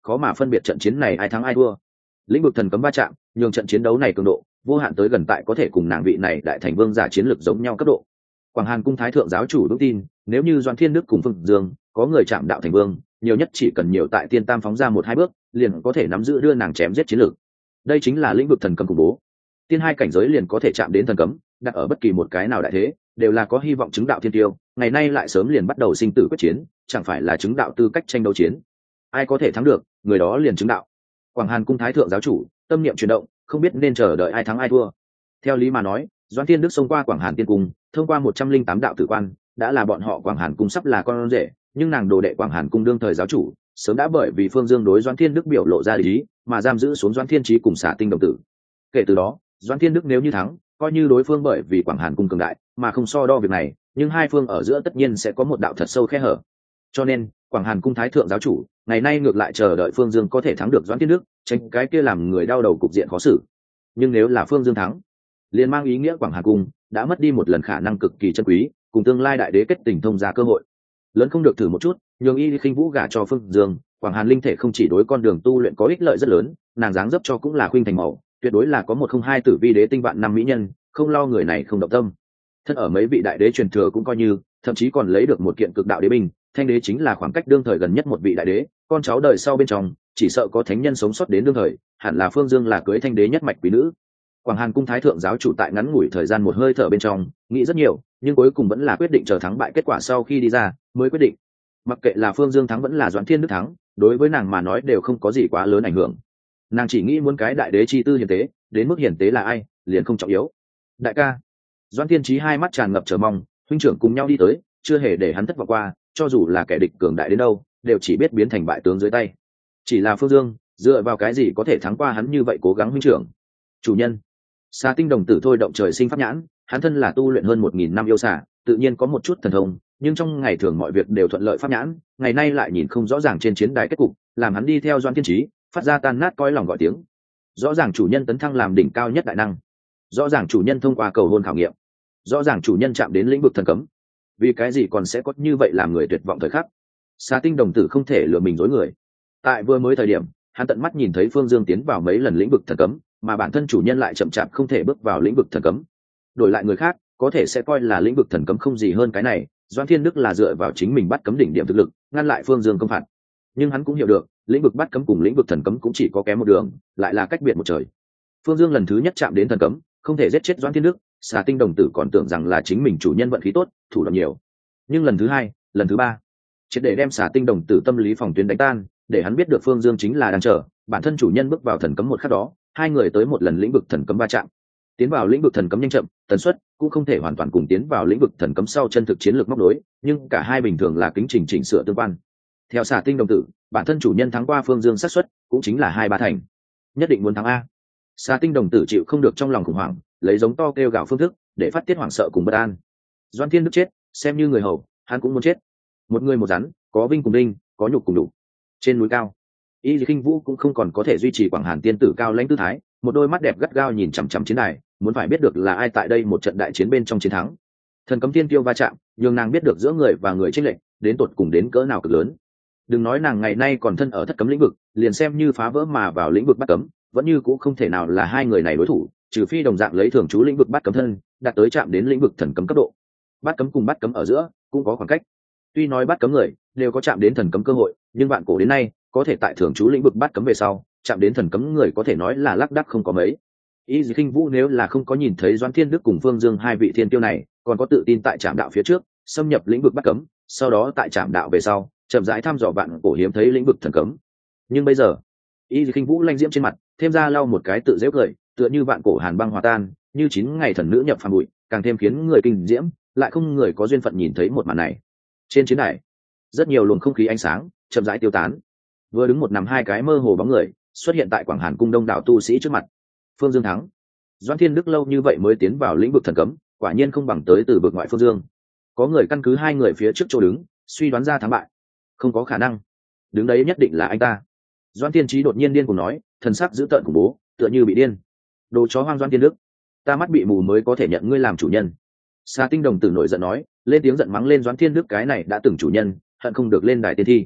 khó mà phân biệt trận chiến này ai thắng ai thua. Lĩnh vực thần cấm va chạm nhường trận chiến đấu này cường độ vô hạn tới gần tại có thể cùng nàng vị này đại thành vương giả chiến lược giống nhau cấp độ. Quảng Hàn cung thái thượng giáo chủ đúng tin, nếu như Doãn Thiên Đức cùng Phương Dương có người chạm đạo thành vương, nhiều nhất chỉ cần nhiều tại tiên tam phóng ra 1-2 bước, liền có thể nắm giữ đưa nàng chém giết chiến lược. Đây chính là lĩnh vực thần cấm khủng bố. Tiên hai cảnh giới liền có thể chạm đến thần cấm, đặt ở bất kỳ một cái nào đại thế, đều là có hy vọng chứng đạo thiên tiêu. Ngày nay lại sớm liền bắt đầu sinh tử quyết chiến, chẳng phải là chứng đạo tư cách tranh đấu chiến. Ai có thể thắng được, người đó liền chứng đạo. Quảng Hàn cung thái thượng giáo chủ, tâm niệm chuyển động, không biết nên chờ đợi ai thắng ai thua. Theo lý mà nói, Doãn Thiên Đức xông qua Quảng Hàn tiên cung, thông qua 108 đạo tử quan, đã là bọn họ Quảng Hàn cung sắp là con rể, nhưng nàng đồ đệ Quảng Hàn cung đương thời giáo chủ, sớm đã bởi vì Phương Dương đối Doãn Thiên Đức biểu lộ ra ý, mà giam giữ xuống Doãn Thiên Chí cùng Xả Tinh đồng tử. Kể từ đó, Doãn Thiên Đức nếu như thắng, coi như đối phương bởi vì Quảng Hàn cung cường đại, mà không so đo việc này, nhưng hai phương ở giữa tất nhiên sẽ có một đạo thật sâu khe hở. Cho nên, Quảng Hàn cung thái thượng giáo chủ, ngày nay ngược lại chờ đợi Phương Dương có thể thắng được Doãn Thiên Đức, tránh cái kia làm người đau đầu cục diện khó xử. Nhưng nếu là Phương Dương thắng, liền mang ý nghĩa Quảng Hàn cung đã mất đi một lần khả năng cực kỳ chân quý, cùng tương lai đại đế kết tình thông ra cơ hội. Lớn không được thử một chút, nhường Y Khinh Vũ gả cho Phương Dương, Quảng Hàn linh thể không chỉ đối con đường tu luyện có ích lợi rất lớn, nàng dáng dấp cho cũng là khuynh thành mẫu, tuyệt đối là có 102 tử vi đế tinh vạn năm mỹ nhân, không lo người này không động tâm. Thân ở mấy vị đại đế truyền thừa cũng coi như, thậm chí còn lấy được một kiện cực đạo đế binh, thanh đế chính là khoảng cách đương thời gần nhất một vị đại đế, con cháu đời sau bên trong, chỉ sợ có thánh nhân sống sót đến đương thời, hẳn là Phương Dương là cưới thanh đế nhất mạch quý nữ. Quảng Hàn cung thái thượng giáo chủ tại ngắn ngủi thời gian một hơi thở bên trong, nghĩ rất nhiều, nhưng cuối cùng vẫn là quyết định chờ thắng bại kết quả sau khi đi ra mới quyết định. Mặc kệ là Phương Dương thắng vẫn là Doãn Thiên Đức thắng, đối với nàng mà nói đều không có gì quá lớn ảnh hưởng. Nàng chỉ nghĩ muốn cái đại đế chi tư hiền tế, đến mức hiền tế là ai, liền không trọng yếu. Đại ca. Doãn Thiên Chí hai mắt tràn ngập chờ mong, huynh trưởng cùng nhau đi tới, chưa hề để hắn thất vọng qua, cho dù là kẻ địch cường đại đến đâu, đều chỉ biết biến thành bại tướng dưới tay. Chỉ là Phương Dương, dựa vào cái gì có thể thắng qua hắn như vậy cố gắng huynh trưởng. Chủ nhân. Xà Tinh đồng tử thôi động trời sinh pháp nhãn, hắn thân là tu luyện hơn 1000 năm yêu xà, tự nhiên có một chút thần thông, nhưng trong ngày thường mọi việc đều thuận lợi pháp nhãn, ngày nay lại nhìn không rõ ràng trên chiến đài kết cục, làm hắn đi theo Doãn Thiên Chí, phát ra tan nát coi lòng gọi tiếng. Rõ ràng chủ nhân tấn thăng làm đỉnh cao nhất đại năng, rõ ràng chủ nhân thông qua cầu hôn khảo nghiệm, rõ ràng chủ nhân chạm đến lĩnh vực thần cấm, vì cái gì còn sẽ có như vậy làm người tuyệt vọng thời khắc. Xà Tinh đồng tử không thể lừa mình dối người. Tại vừa mới thời điểm, hắn tận mắt nhìn thấy Phương Dương tiến vào mấy lần lĩnh vực thần cấm, mà bản thân chủ nhân lại chậm chạp không thể bước vào lĩnh vực thần cấm. Đổi lại người khác, có thể sẽ coi là lĩnh vực thần cấm không gì hơn cái này, Doãn Thiên Đức là dựa vào chính mình bắt cấm đỉnh điểm thực lực, ngăn lại Phương Dương công phạt. Nhưng hắn cũng hiểu được, lĩnh vực bắt cấm cùng lĩnh vực thần cấm cũng chỉ có kém một đường, lại là cách biệt một trời. Phương Dương lần thứ nhất chạm đến thần cấm, không thể giết chết Doãn Thiên Đức, Xà Tinh đồng tử còn tưởng rằng là chính mình chủ nhân vận khí tốt, thủ đoạn nhiều. Nhưng lần thứ hai, lần thứ ba, triệt để đem Xà Tinh đồng tử tâm lý phòng tuyến đánh tan, để hắn biết được Phương Dương chính là đang chờ bản thân chủ nhân bước vào thần cấm một khắc đó, hai người tới một lần lĩnh vực thần cấm va chạm. Tiến vào lĩnh vực thần cấm nhanh chậm, tần suất cũng không thể hoàn toàn cùng tiến vào lĩnh vực thần cấm sau chân thực chiến lược móc đối, nhưng cả hai bình thường là kính trình chỉnh sửa tương quan. Theo Xà Tinh đồng tử, bản thân chủ nhân thắng qua Phương Dương xác suất cũng chính là 2-3 thành. Nhất định muốn thắng a. Xà Tinh đồng tử chịu không được trong lòng khủng hoảng, lấy giống to kêu gào phương thức để phát tiết hoảng sợ cùng bất an. Doãn Thiên Đức chết, xem như người hầu, hắn cũng muốn chết. Một người một rắn, có vinh cùng đinh, có nhục cùng đủ. Trên núi cao, Y Khinh Vũ cũng không còn có thể duy trì Quảng Hàn tiên tử cao lãnh tư thái, một đôi mắt đẹp gắt gao nhìn chằm chằm chiến đài, muốn phải biết được là ai tại đây một trận đại chiến bên trong chiến thắng. Thần cấm tiên tiêu va chạm, nhường nàng biết được giữa người và người chênh lệch đến tột cùng đến cỡ nào cực lớn. Đừng nói nàng ngày nay còn thân ở thất cấm lĩnh vực, liền xem như phá vỡ mà vào lĩnh vực bắt cấm, vẫn như cũng không thể nào là hai người này đối thủ, trừ phi đồng dạng lấy thường trú lĩnh vực bắt cấm thân, đạt tới chạm đến lĩnh vực thần cấm cấp độ. Bắt cấm cùng bắt cấm ở giữa cũng có khoảng cách. Tuy nói bắt cấm người đều có chạm đến thần cấm cơ hội, nhưng vạn cổ đến nay, có thể tại thường trú lĩnh vực bắt cấm về sau, chạm đến thần cấm người có thể nói là lác đác không có mấy. Y Khinh Vũ nếu là không có nhìn thấy Doãn Thiên Đức cùng Phương Dương hai vị thiên tiêu này, còn có tự tin tại trạm đạo phía trước, xâm nhập lĩnh vực bắt cấm, sau đó tại trạm đạo về sau, chậm rãi thăm dò vạn cổ hiếm thấy lĩnh vực thần cấm. Nhưng bây giờ, Y Khinh Vũ lanh diễm trên mặt, thêm ra lau một cái tự giễu cười, tựa như vạn cổ hàn băng hòa tan, như 9 ngày thần nữ nhập phàm bụi, càng thêm khiến người kinh diễm, lại không người có duyên phận nhìn thấy một màn này. Trên chiến đài, rất nhiều luồng không khí ánh sáng chậm rãi tiêu tán, vừa đứng một nằm hai cái mơ hồ bóng người xuất hiện tại Quảng Hàn cung đông đảo tu sĩ trước mặt. Phương Dương thắng. Doãn Thiên Đức lâu như vậy mới tiến vào lĩnh vực thần cấm, quả nhiên không bằng tới từ vực ngoại Phương Dương. Có người căn cứ hai người phía trước chỗ đứng, suy đoán ra thắng bại. Không có khả năng, đứng đấy nhất định là anh ta. Doãn Thiên Chí đột nhiên điên cuồng nói, thần sắc dữ tợn khủng bố, tựa như bị điên. Đồ chó hoang Doãn Thiên Đức, ta mắt bị mù mới có thể nhận ngươi làm chủ nhân. Xà Tinh đồng tử nổi giận nói, lên tiếng giận mắng lên Doãn Thiên Đức cái này đã từng chủ nhân, hận không được lên đài tiên thi.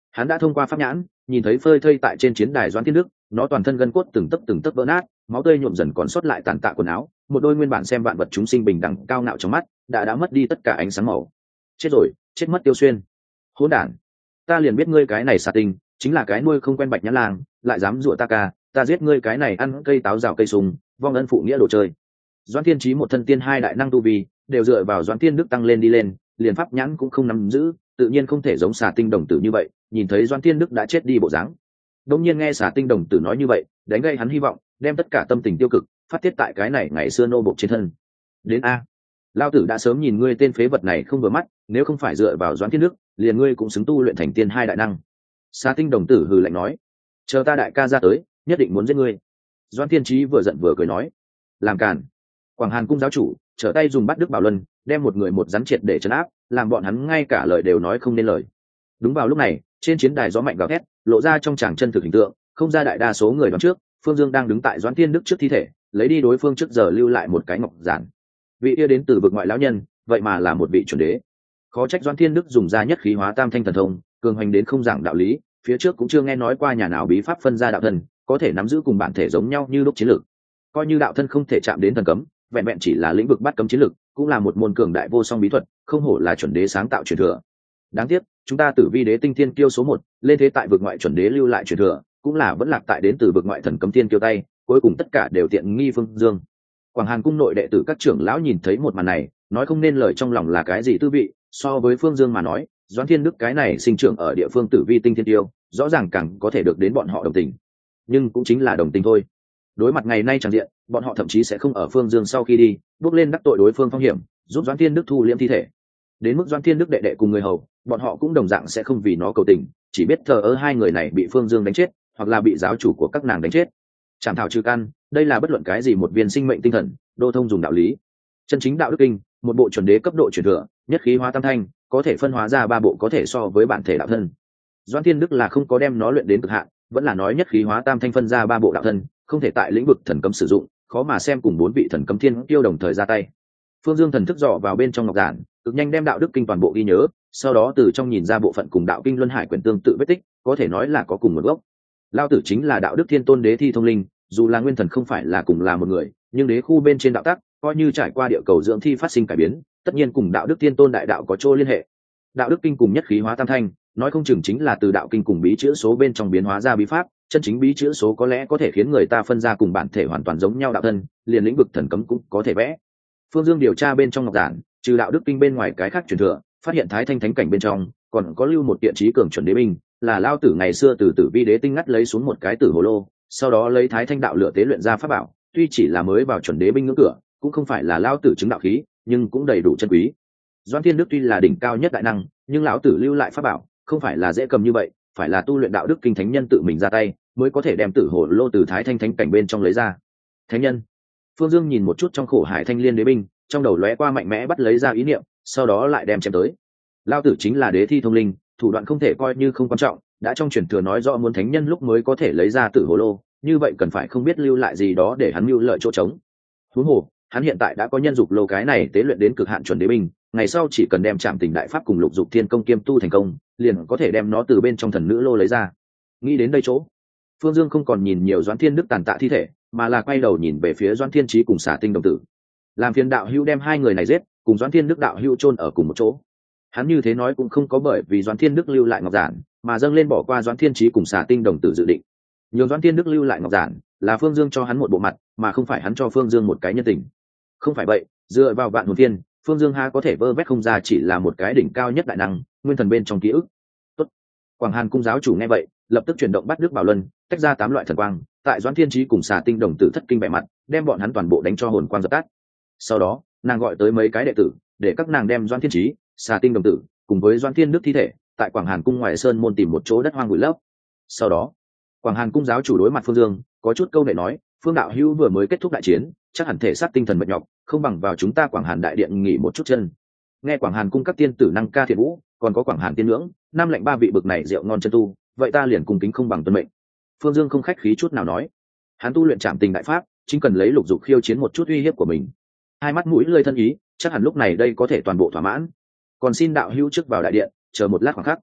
Hắn đã thông qua pháp nhãn nhìn thấy phơi thây tại trên chiến đài Doãn Thiên Đức, nó toàn thân gân cốt từng tấc vỡ nát, máu tươi nhuộm dần còn sót lại tàn tạ quần áo, một đôi nguyên bản xem vạn vật chúng sinh bình đẳng cao ngạo trong mắt đã mất đi tất cả ánh sáng màu. Chết rồi, chết mất Tiêu Xuyên. Hỗn đản, ta liền biết ngươi cái này xà tinh chính là cái nuôi không quen Bạch Nhã Lang, lại dám rủa ta ca, ta giết ngươi cái này ăn cây táo rào cây sùng, vong ân phụ nghĩa đồ chơi. Doãn Thiên Chí một thân tiên hai đại năng tu vi, đều dựa vào Doãn Thiên Đức tăng lên đi lên, liền pháp nhãn cũng không nắm giữ, tự nhiên không thể giống xà tinh đồng tử như vậy, nhìn thấy Doãn Thiên Đức đã chết đi bộ dáng. Đống nhiên nghe xà tinh đồng tử nói như vậy, đánh gây hắn hy vọng, đem tất cả tâm tình tiêu cực phát tiết tại cái này ngày xưa nô bộc trên thân. Đến a, lao tử đã sớm nhìn ngươi tên phế vật này không vừa mắt, nếu không phải dựa vào Doãn Thiên Đức, liền ngươi cũng xứng tu luyện thành tiên hai đại năng. Xà tinh đồng tử hừ lạnh nói, chờ ta đại ca ra tới, nhất định muốn giết ngươi. Doãn Thiên Chí vừa giận vừa cười nói, làm càn. Quảng Hàn cung giáo chủ trở tay dùng bắt Đức Bảo Luân, đem một người một rắn triệt để trấn áp, làm bọn hắn ngay cả lời đều nói không nên lời. Đúng vào lúc này, trên chiến đài gió mạnh gào thét, lộ ra trong tràng chân thực hình tượng, không ra đại đa số người đoán trước, Phương Dương đang đứng tại Doãn Thiên Đức trước thi thể, lấy đi đối phương trước giờ lưu lại một cái ngọc giản. Vị kia đến từ vực ngoại lão nhân, vậy mà là một vị chuẩn đế. Khó trách Doãn Thiên Đức dùng ra nhất khí hóa tam thanh thần thông, cường hành đến không giảng đạo lý, phía trước cũng chưa nghe nói qua nhà nào bí pháp phân ra đạo thân, có thể nắm giữ cùng bản thể giống nhau như lúc chiến lược. Coi như đạo thân không thể chạm đến thần cấm, vẹn vẹn chỉ là lĩnh vực bắt cấm chiến lược, cũng là một môn cường đại vô song bí thuật, không hổ là chuẩn đế sáng tạo truyền thừa. Đáng tiếc, chúng ta Tử Vi đế tinh thiên kiêu số 1, lên thế tại vực ngoại chuẩn đế lưu lại truyền thừa, cũng là vẫn lạc tại đến từ vực ngoại thần cấm thiên kiêu tay, cuối cùng tất cả đều tiện nghi Phương Dương. Quảng Hàn cung nội đệ tử các trưởng lão nhìn thấy một màn này, nói không nên lời trong lòng là cái gì tư vị, so với Phương Dương mà nói, Doãn Thiên Đức cái này sinh trưởng ở địa phương Tử Vi tinh thiên kiêu, rõ ràng càng có thể được đến bọn họ đồng tình. Nhưng cũng chính là đồng tình thôi. Đối mặt ngày nay chẳng diện, bọn họ thậm chí sẽ không ở Phương Dương sau khi đi, bước lên đắc tội đối phương phong hiểm, giúp Doãn Thiên Đức thu liễm thi thể. Đến mức Doãn Thiên Đức đệ đệ cùng người hầu, bọn họ cũng đồng dạng sẽ không vì nó cầu tình, chỉ biết thờ ơ hai người này bị Phương Dương đánh chết, hoặc là bị giáo chủ của các nàng đánh chết. Chảm thảo trừ căn, đây là bất luận cái gì một viên sinh mệnh tinh thần, đô thông dùng đạo lý. Chân chính đạo đức kinh, một bộ chuẩn đế cấp độ truyền thừa, nhất khí hóa tam thanh, có thể phân hóa ra 3 bộ có thể so với bản thể đạo thân. Doãn Thiên Đức là không có đem nó luyện đến cực hạn, vẫn là nói nhất khí hóa tam thanh phân ra 3 bộ đạo thân, không thể tại lĩnh vực thần cấm sử dụng, khó mà xem cùng 4 vị thần cấm thiên tiêu đồng thời ra tay. Phương Dương thần thức dò vào bên trong ngọc giản, cực nhanh đem đạo đức kinh toàn bộ ghi nhớ, sau đó từ trong nhìn ra bộ phận cùng đạo kinh luân hải quyển tương tự vết tích, có thể nói là có cùng một gốc. Lao tử chính là đạo đức thiên tôn đế thi thông linh, dù là nguyên thần không phải là cùng là một người, nhưng đế khu bên trên đạo tắc, coi như trải qua địa cầu dưỡng thi phát sinh cải biến, tất nhiên cùng đạo đức thiên tôn đại đạo có chỗ liên hệ. Đạo đức kinh cùng nhất khí hóa tam thanh, nói không chừng chính là từ đạo kinh cùng bí chữ số bên trong biến hóa ra bí pháp, chân chính bí chữ số có lẽ có thể khiến người ta phân ra cùng bản thể hoàn toàn giống nhau đạo thân, liền lĩnh vực thần cấm cũng có thể vẽ. Phương Dương điều tra bên trong ngọc giản, trừ đạo đức kinh bên ngoài cái khác truyền thừa, phát hiện thái thanh thánh cảnh bên trong còn có lưu một điện trí cường chuẩn đế binh, là lao tử ngày xưa từ Tử Vi đế tinh ngắt lấy xuống một cái tử hồ lô, sau đó lấy thái thanh đạo lửa tế luyện ra pháp bảo, tuy chỉ là mới vào chuẩn đế binh ngưỡng cửa, cũng không phải là lao tử chứng đạo khí, nhưng cũng đầy đủ chân quý. Doãn Thiên Đức tuy là đỉnh cao nhất đại năng, nhưng lão tử lưu lại pháp bảo không phải là dễ cầm như vậy, phải là tu luyện đạo đức kinh thánh nhân tự mình ra tay mới có thể đem tử hồ lô từ thái thanh thánh cảnh bên trong lấy ra. Thánh nhân. Phương Dương nhìn một chút trong khổ hải thanh liên đế binh, trong đầu lóe qua mạnh mẽ bắt lấy ra ý niệm, sau đó lại đem chém tới. Lao tử chính là đế thi thông linh, thủ đoạn không thể coi như không quan trọng, đã trong truyền thừa nói rõ muốn thánh nhân lúc mới có thể lấy ra tử hồ lô, như vậy cần phải không biết lưu lại gì đó để hắn mưu lợi chỗ trống. Huống hồ, hắn hiện tại đã có nhân dục lô cái này tế luyện đến cực hạn chuẩn đế binh, ngày sau chỉ cần đem Trảm Tình đại pháp cùng Lục Dục Thiên công kiêm tu thành công, liền có thể đem nó từ bên trong thần nữ lô lấy ra. Nghĩ đến đây chỗ, Phương Dương không còn nhìn nhiều Doãn Thiên Đức tàn tạ thi thể, mà là quay đầu nhìn về phía Doãn Thiên Chí cùng Xả Tinh đồng tử. Làm phiền đạo hữu đem hai người này giết, cùng Doãn Thiên Đức đạo hữu chôn ở cùng một chỗ. Hắn như thế nói cũng không có bởi vì Doãn Thiên Đức lưu lại ngọc giản, mà dâng lên bỏ qua Doãn Thiên Chí cùng Xả Tinh đồng tử dự định. Nhường Doãn Thiên Đức lưu lại ngọc giản, là Phương Dương cho hắn một bộ mặt, mà không phải hắn cho Phương Dương một cái nhân tình. Không phải vậy, dựa vào vạn hồn thiên, Phương Dương ha có thể vơ vét không ra chỉ là một cái đỉnh cao nhất đại năng, nguyên thần bên trong ký ức. Tốt. Quảng Hàn cung giáo chủ nghe vậy, lập tức chuyển động bắt Đức Bảo Luân, tách ra 8 loại thần quang, tại Doãn Thiên Chí cùng Xà Tinh đồng tử thất kinh bẻ mặt, đem bọn hắn toàn bộ đánh cho hồn quang dập tắt. Sau đó, nàng gọi tới mấy cái đệ tử, để các nàng đem Doãn Thiên Chí, Xà Tinh đồng tử, cùng với Doãn Thiên Đức thi thể, tại Quảng Hàn cung ngoài sơn môn tìm một chỗ đất hoang vùi lấp. Sau đó, Quảng Hàn cung giáo chủ đối mặt Phương Dương, có chút câu nệ nói, Phương đạo hữu vừa mới kết thúc đại chiến, chắc hẳn thể xác tinh thần mệt nhọc, không bằng vào chúng ta Quảng Hàn đại điện nghỉ một chút chân. Nghe Quảng Hàn cung các tiên tử năng ca thiện vũ, còn có Quảng Hàn tiên ngưỡng, năm lệnh 3 vị bực này rượu ngon chân tu, vậy ta liền cung kính không bằng tuân mệnh. Phương Dương không khách khí chút nào nói, hắn tu luyện Trảm Tình đại pháp, chính cần lấy Lục Dục khiêu chiến một chút uy hiếp của mình. Hai mắt mũi lưỡi thân ý, chắc hẳn lúc này đây có thể toàn bộ thỏa mãn. Còn xin đạo hữu trước vào đại điện, chờ một lát khoảng khắc.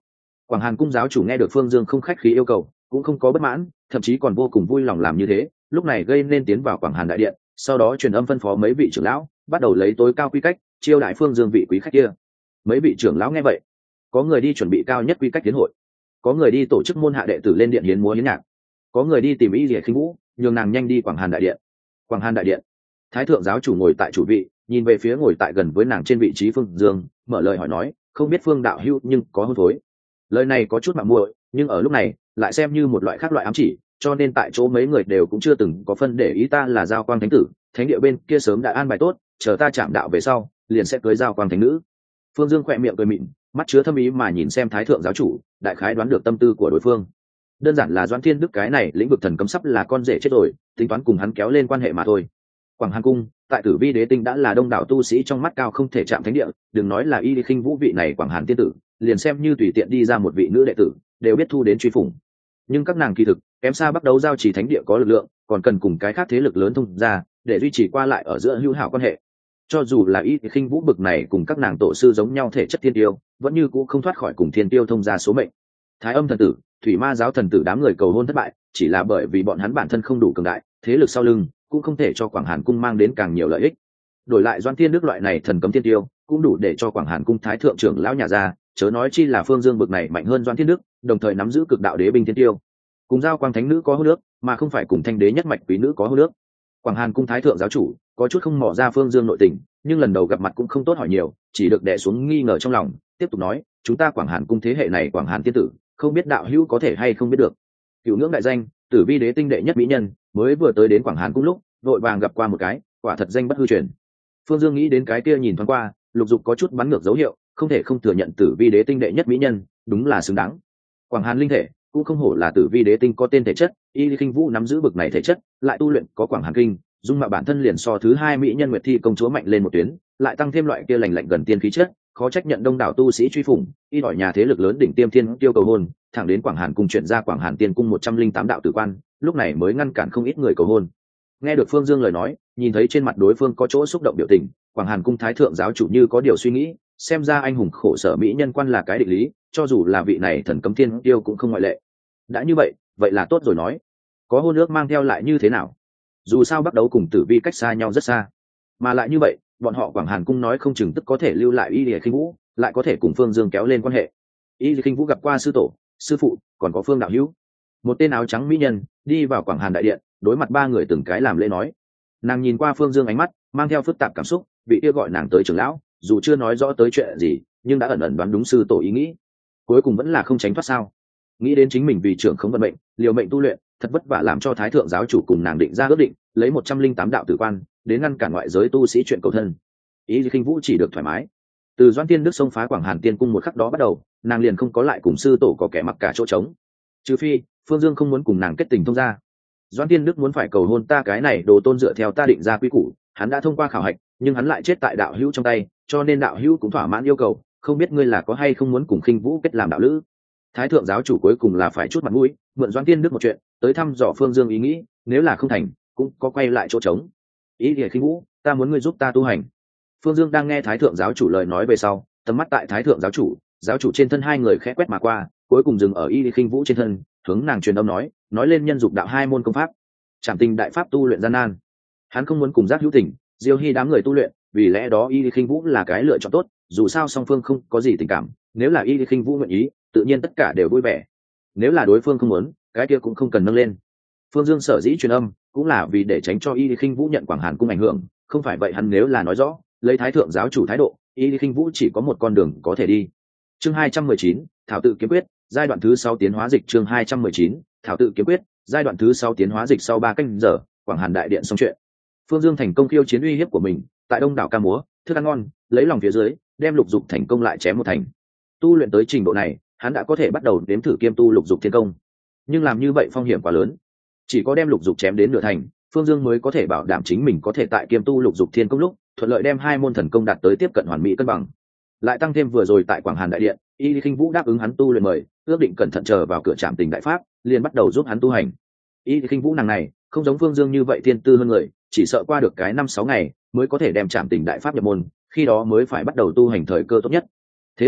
Quảng Hàn cung giáo chủ nghe được Phương Dương không khách khí yêu cầu, cũng không có bất mãn, thậm chí còn vô cùng vui lòng làm như thế, lúc này gây nên tiến vào Quảng Hàn đại điện, sau đó truyền âm phân phó mấy vị trưởng lão bắt đầu lấy tối cao quy cách chiêu đại Phương Dương vị quý khách kia. Mấy vị trưởng lão nghe vậy, có người đi chuẩn bị cao nhất quy cách tiến hội, có người đi tổ chức môn hạ đệ tử lên điện hiến múa hiến nhạc, có người đi tìm Y Lìa Khinh Vũ nhường nàng nhanh đi Quảng Hàn đại điện. Quảng Hàn đại điện, Thái thượng giáo chủ ngồi tại chủ vị, nhìn về phía ngồi tại gần với nàng trên vị trí Phương Dương, mở lời hỏi nói, không biết Phương đạo hữu nhưng có hôn phối. Lời này có chút mạo muội, nhưng ở lúc này lại xem như một loại khác loại ám chỉ, cho nên tại chỗ mấy người đều cũng chưa từng có phân để ý ta là Giao Quang thánh tử, thánh địa bên kia sớm đã an bài tốt, chờ ta chạm đạo về sau liền sẽ cưới Giao Quang thánh nữ. Phương Dương khỏe miệng cười mịn, mắt chứa thâm ý mà nhìn xem Thái thượng giáo chủ, đại khái đoán được tâm tư của đối phương. Đơn giản là Doãn Thiên Đức cái này lĩnh vực thần cấm sắp là con rể chết rồi, tính toán cùng hắn kéo lên quan hệ mà thôi. Quảng Hàn cung tại Tử Vi Đế Tinh đã là đông đảo tu sĩ trong mắt cao không thể chạm thánh địa, đừng nói là Y Khinh Vũ vị này Quảng Hàn tiên tử, liền xem như tùy tiện đi ra một vị nữ đệ tử đều biết thu đến truy phủng. Nhưng các nàng kỳ thực kém xa Bắc Đấu giao chỉ thánh địa có lực lượng, còn cần cùng cái khác thế lực lớn thông ra để duy trì qua lại ở giữa hữu hảo quan hệ. Cho dù là Y Khinh Vũ bực này cùng các nàng tổ sư giống nhau thể chất thiên tiêu, vẫn như cũ không thoát khỏi cùng thiên tiêu thông ra số mệnh. Thái Âm thần tử, Thủy Ma giáo thần tử đám người cầu hôn thất bại, chỉ là bởi vì bọn hắn bản thân không đủ cường đại, thế lực sau lưng cũng không thể cho Quảng Hàn cung mang đến càng nhiều lợi ích. Đổi lại Doãn Thiên Đức loại này thần cấm thiên tiêu, cũng đủ để cho Quảng Hàn cung thái thượng trưởng lão nhà ra, chớ nói chi là Phương Dương bực này mạnh hơn Doãn Thiên Đức, đồng thời nắm giữ cực đạo đế binh thiên tiêu. Cùng Giao Quang thánh nữ có hôn nước, mà không phải cùng Thanh đế nhất mạch quý nữ có hôn nước. Quảng Hàn cung thái thượng giáo chủ có chút không mò ra Phương Dương nội tình, nhưng lần đầu gặp mặt cũng không tốt hỏi nhiều, chỉ được đè xuống nghi ngờ trong lòng, tiếp tục nói, chúng ta Quảng Hàn cung thế hệ này Quảng Hàn tiên tử, không biết đạo hữu có thể hay không biết được. Cửu ngưỡng đại danh, Tử Vi Đế Tinh đệ nhất mỹ nhân, mới vừa tới đến Quảng Hàn cung lúc, vội vàng gặp qua một cái, quả thật danh bất hư truyền. Phương Dương nghĩ đến cái kia nhìn thoáng qua, lục dục có chút bắn ngược dấu hiệu, không thể không thừa nhận Tử Vi Đế Tinh đệ nhất mỹ nhân, đúng là xứng đáng. Quảng Hàn linh thể, cũng không hổ là Tử Vi Đế Tinh có tên thể chất, Y Khinh Vũ nắm giữ bực này thể chất, lại tu luyện có Quảng Hàn kinh, dung mạo bản thân liền so thứ hai mỹ nhân Nguyệt Thi công chúa mạnh lên một tuyến, lại tăng thêm loại kia lạnh lạnh gần tiên khí chất, khó trách nhận đông đảo tu sĩ truy phủng, y đòi nhà thế lực lớn đỉnh tiêm thiên tiêu cầu hôn, thẳng đến Quảng Hàn cung chuyển ra Quảng Hàn tiên cung 108 đạo tử quan, lúc này mới ngăn cản không ít người cầu hôn. Nghe được Phương Dương lời nói, nhìn thấy trên mặt đối phương có chỗ xúc động biểu tình, Quảng Hàn cung thái thượng giáo chủ như có điều suy nghĩ, xem ra anh hùng khổ sở mỹ nhân quan là cái định lý, cho dù là vị này thần cấm thiên tiêu cũng không ngoại lệ. Đã như vậy, vậy là tốt rồi nói. Có hôn ước mang theo lại như thế nào? Dù sao Bắc Đấu cùng Tử Vi cách xa nhau rất xa, mà lại như vậy, bọn họ Quảng Hàn cung nói không chừng tức có thể lưu lại Y Lìa Khinh Vũ, lại có thể cùng Phương Dương kéo lên quan hệ. Y Lìa Khinh Vũ gặp qua sư tổ, sư phụ, còn có Phương đạo hữu. Một tên áo trắng mỹ nhân đi vào Quảng Hàn đại điện, đối mặt ba người từng cái làm lễ nói. Nàng nhìn qua Phương Dương ánh mắt mang theo phức tạp cảm xúc, vị kia gọi nàng tới trưởng lão, dù chưa nói rõ tới chuyện gì, nhưng đã ẩn ẩn đoán đúng sư tổ ý nghĩ. Cuối cùng vẫn là không tránh thoát sao? Nghĩ đến chính mình vì trưởng không vận mệnh, liều mệnh tu luyện, thật vất vả làm cho thái thượng giáo chủ cùng nàng định ra ước định, lấy 108 đạo tử quan đến ngăn cản ngoại giới tu sĩ chuyện cầu thân. Y Khinh Vũ chỉ được thoải mái. Từ Doãn Tiên Đức xông phá Quảng Hàn tiên cung một khắc đó bắt đầu, nàng liền không có lại cùng sư tổ có kẻ mặc cả chỗ trống. Trừ phi Phương Dương không muốn cùng nàng kết tình thông gia. Doãn Tiên Đức muốn phải cầu hôn ta cái này đồ tôn dựa theo ta định ra quy củ, hắn đã thông qua khảo hạch, nhưng hắn lại chết tại đạo hữu trong tay, cho nên đạo hữu cũng thỏa mãn yêu cầu, không biết ngươi là có hay không muốn cùng Khinh Vũ kết làm đạo lữ. Thái thượng giáo chủ cuối cùng là phải chút mặt mũi, mượn Doãn Tiên Đức một chuyện, tới thăm dò Phương Dương ý nghĩ, nếu là không thành, cũng có quay lại chỗ trống. Ý Lìa Khinh Vũ, ta muốn ngươi giúp ta tu hành. Phương Dương đang nghe thái thượng giáo chủ lời nói về sau, tầm mắt tại thái thượng giáo chủ trên thân hai người khẽ quét mà qua, cuối cùng dừng ở Y Lìa Khinh Vũ trên thân, hướng nàng truyền âm nói lên nhân dục đạo hai môn công pháp. Trảm tình đại pháp tu luyện gian nan, hắn không muốn cùng giác hữu tình, diêu hy đám người tu luyện, vì lẽ đó Y Lìa Khinh Vũ là cái lựa chọn tốt, dù sao song phương không có gì tình cảm, nếu là Y Lìa Khinh Vũ nguyện ý, tự nhiên tất cả đều vui vẻ. Nếu là đối phương không muốn, cái kia cũng không cần nâng lên. Phương Dương sở dĩ truyền âm, cũng là vì để tránh cho Y Lìa Khinh Vũ nhận Quảng Hàn cung ảnh hưởng, không phải vậy hắn nếu là nói rõ, lấy thái thượng giáo chủ thái độ, Y Lìa Khinh Vũ chỉ có một con đường có thể đi. Chương 219, Thảo tự kiếm quyết, giai đoạn thứ 6 tiến hóa dịch. Chương 219, Thảo tự kiếm quyết, giai đoạn thứ 6 tiến hóa dịch. Sau 3 canh giờ, Quảng Hàn đại điện xong chuyện. Phương Dương thành công khiêu chiến uy hiếp của mình, tại đông đảo ca múa, thức ăn ngon, lấy lòng phía dưới, đem lục dục thành công lại chém một thành. Tu luyện tới trình độ này, hắn đã có thể bắt đầu đếm thử kiêm tu lục dục thiên công. Nhưng làm như vậy phong hiểm quá lớn, chỉ có đem lục dục chém đến nửa thành, Phương Dương mới có thể bảo đảm chính mình có thể tại kiêm tu lục dục thiên công lúc thuận lợi đem hai môn thần công đạt tới tiếp cận hoàn mỹ cân bằng. Lại tăng thêm vừa rồi tại Quảng Hàn đại điện, Y Khinh Vũ đáp ứng hắn tu luyện mời, ước định cẩn thận chờ vào cửa Trảm tình đại pháp, liền bắt đầu giúp hắn tu hành. Y Khinh Vũ nàng này không giống Phương Dương như vậy thiên tư hơn người, chỉ sợ qua được cái 5-6 ngày mới có thể đem Trảm tình đại pháp nhập môn, khi đó mới phải bắt đầu tu hành thời cơ tốt nhất. Thế là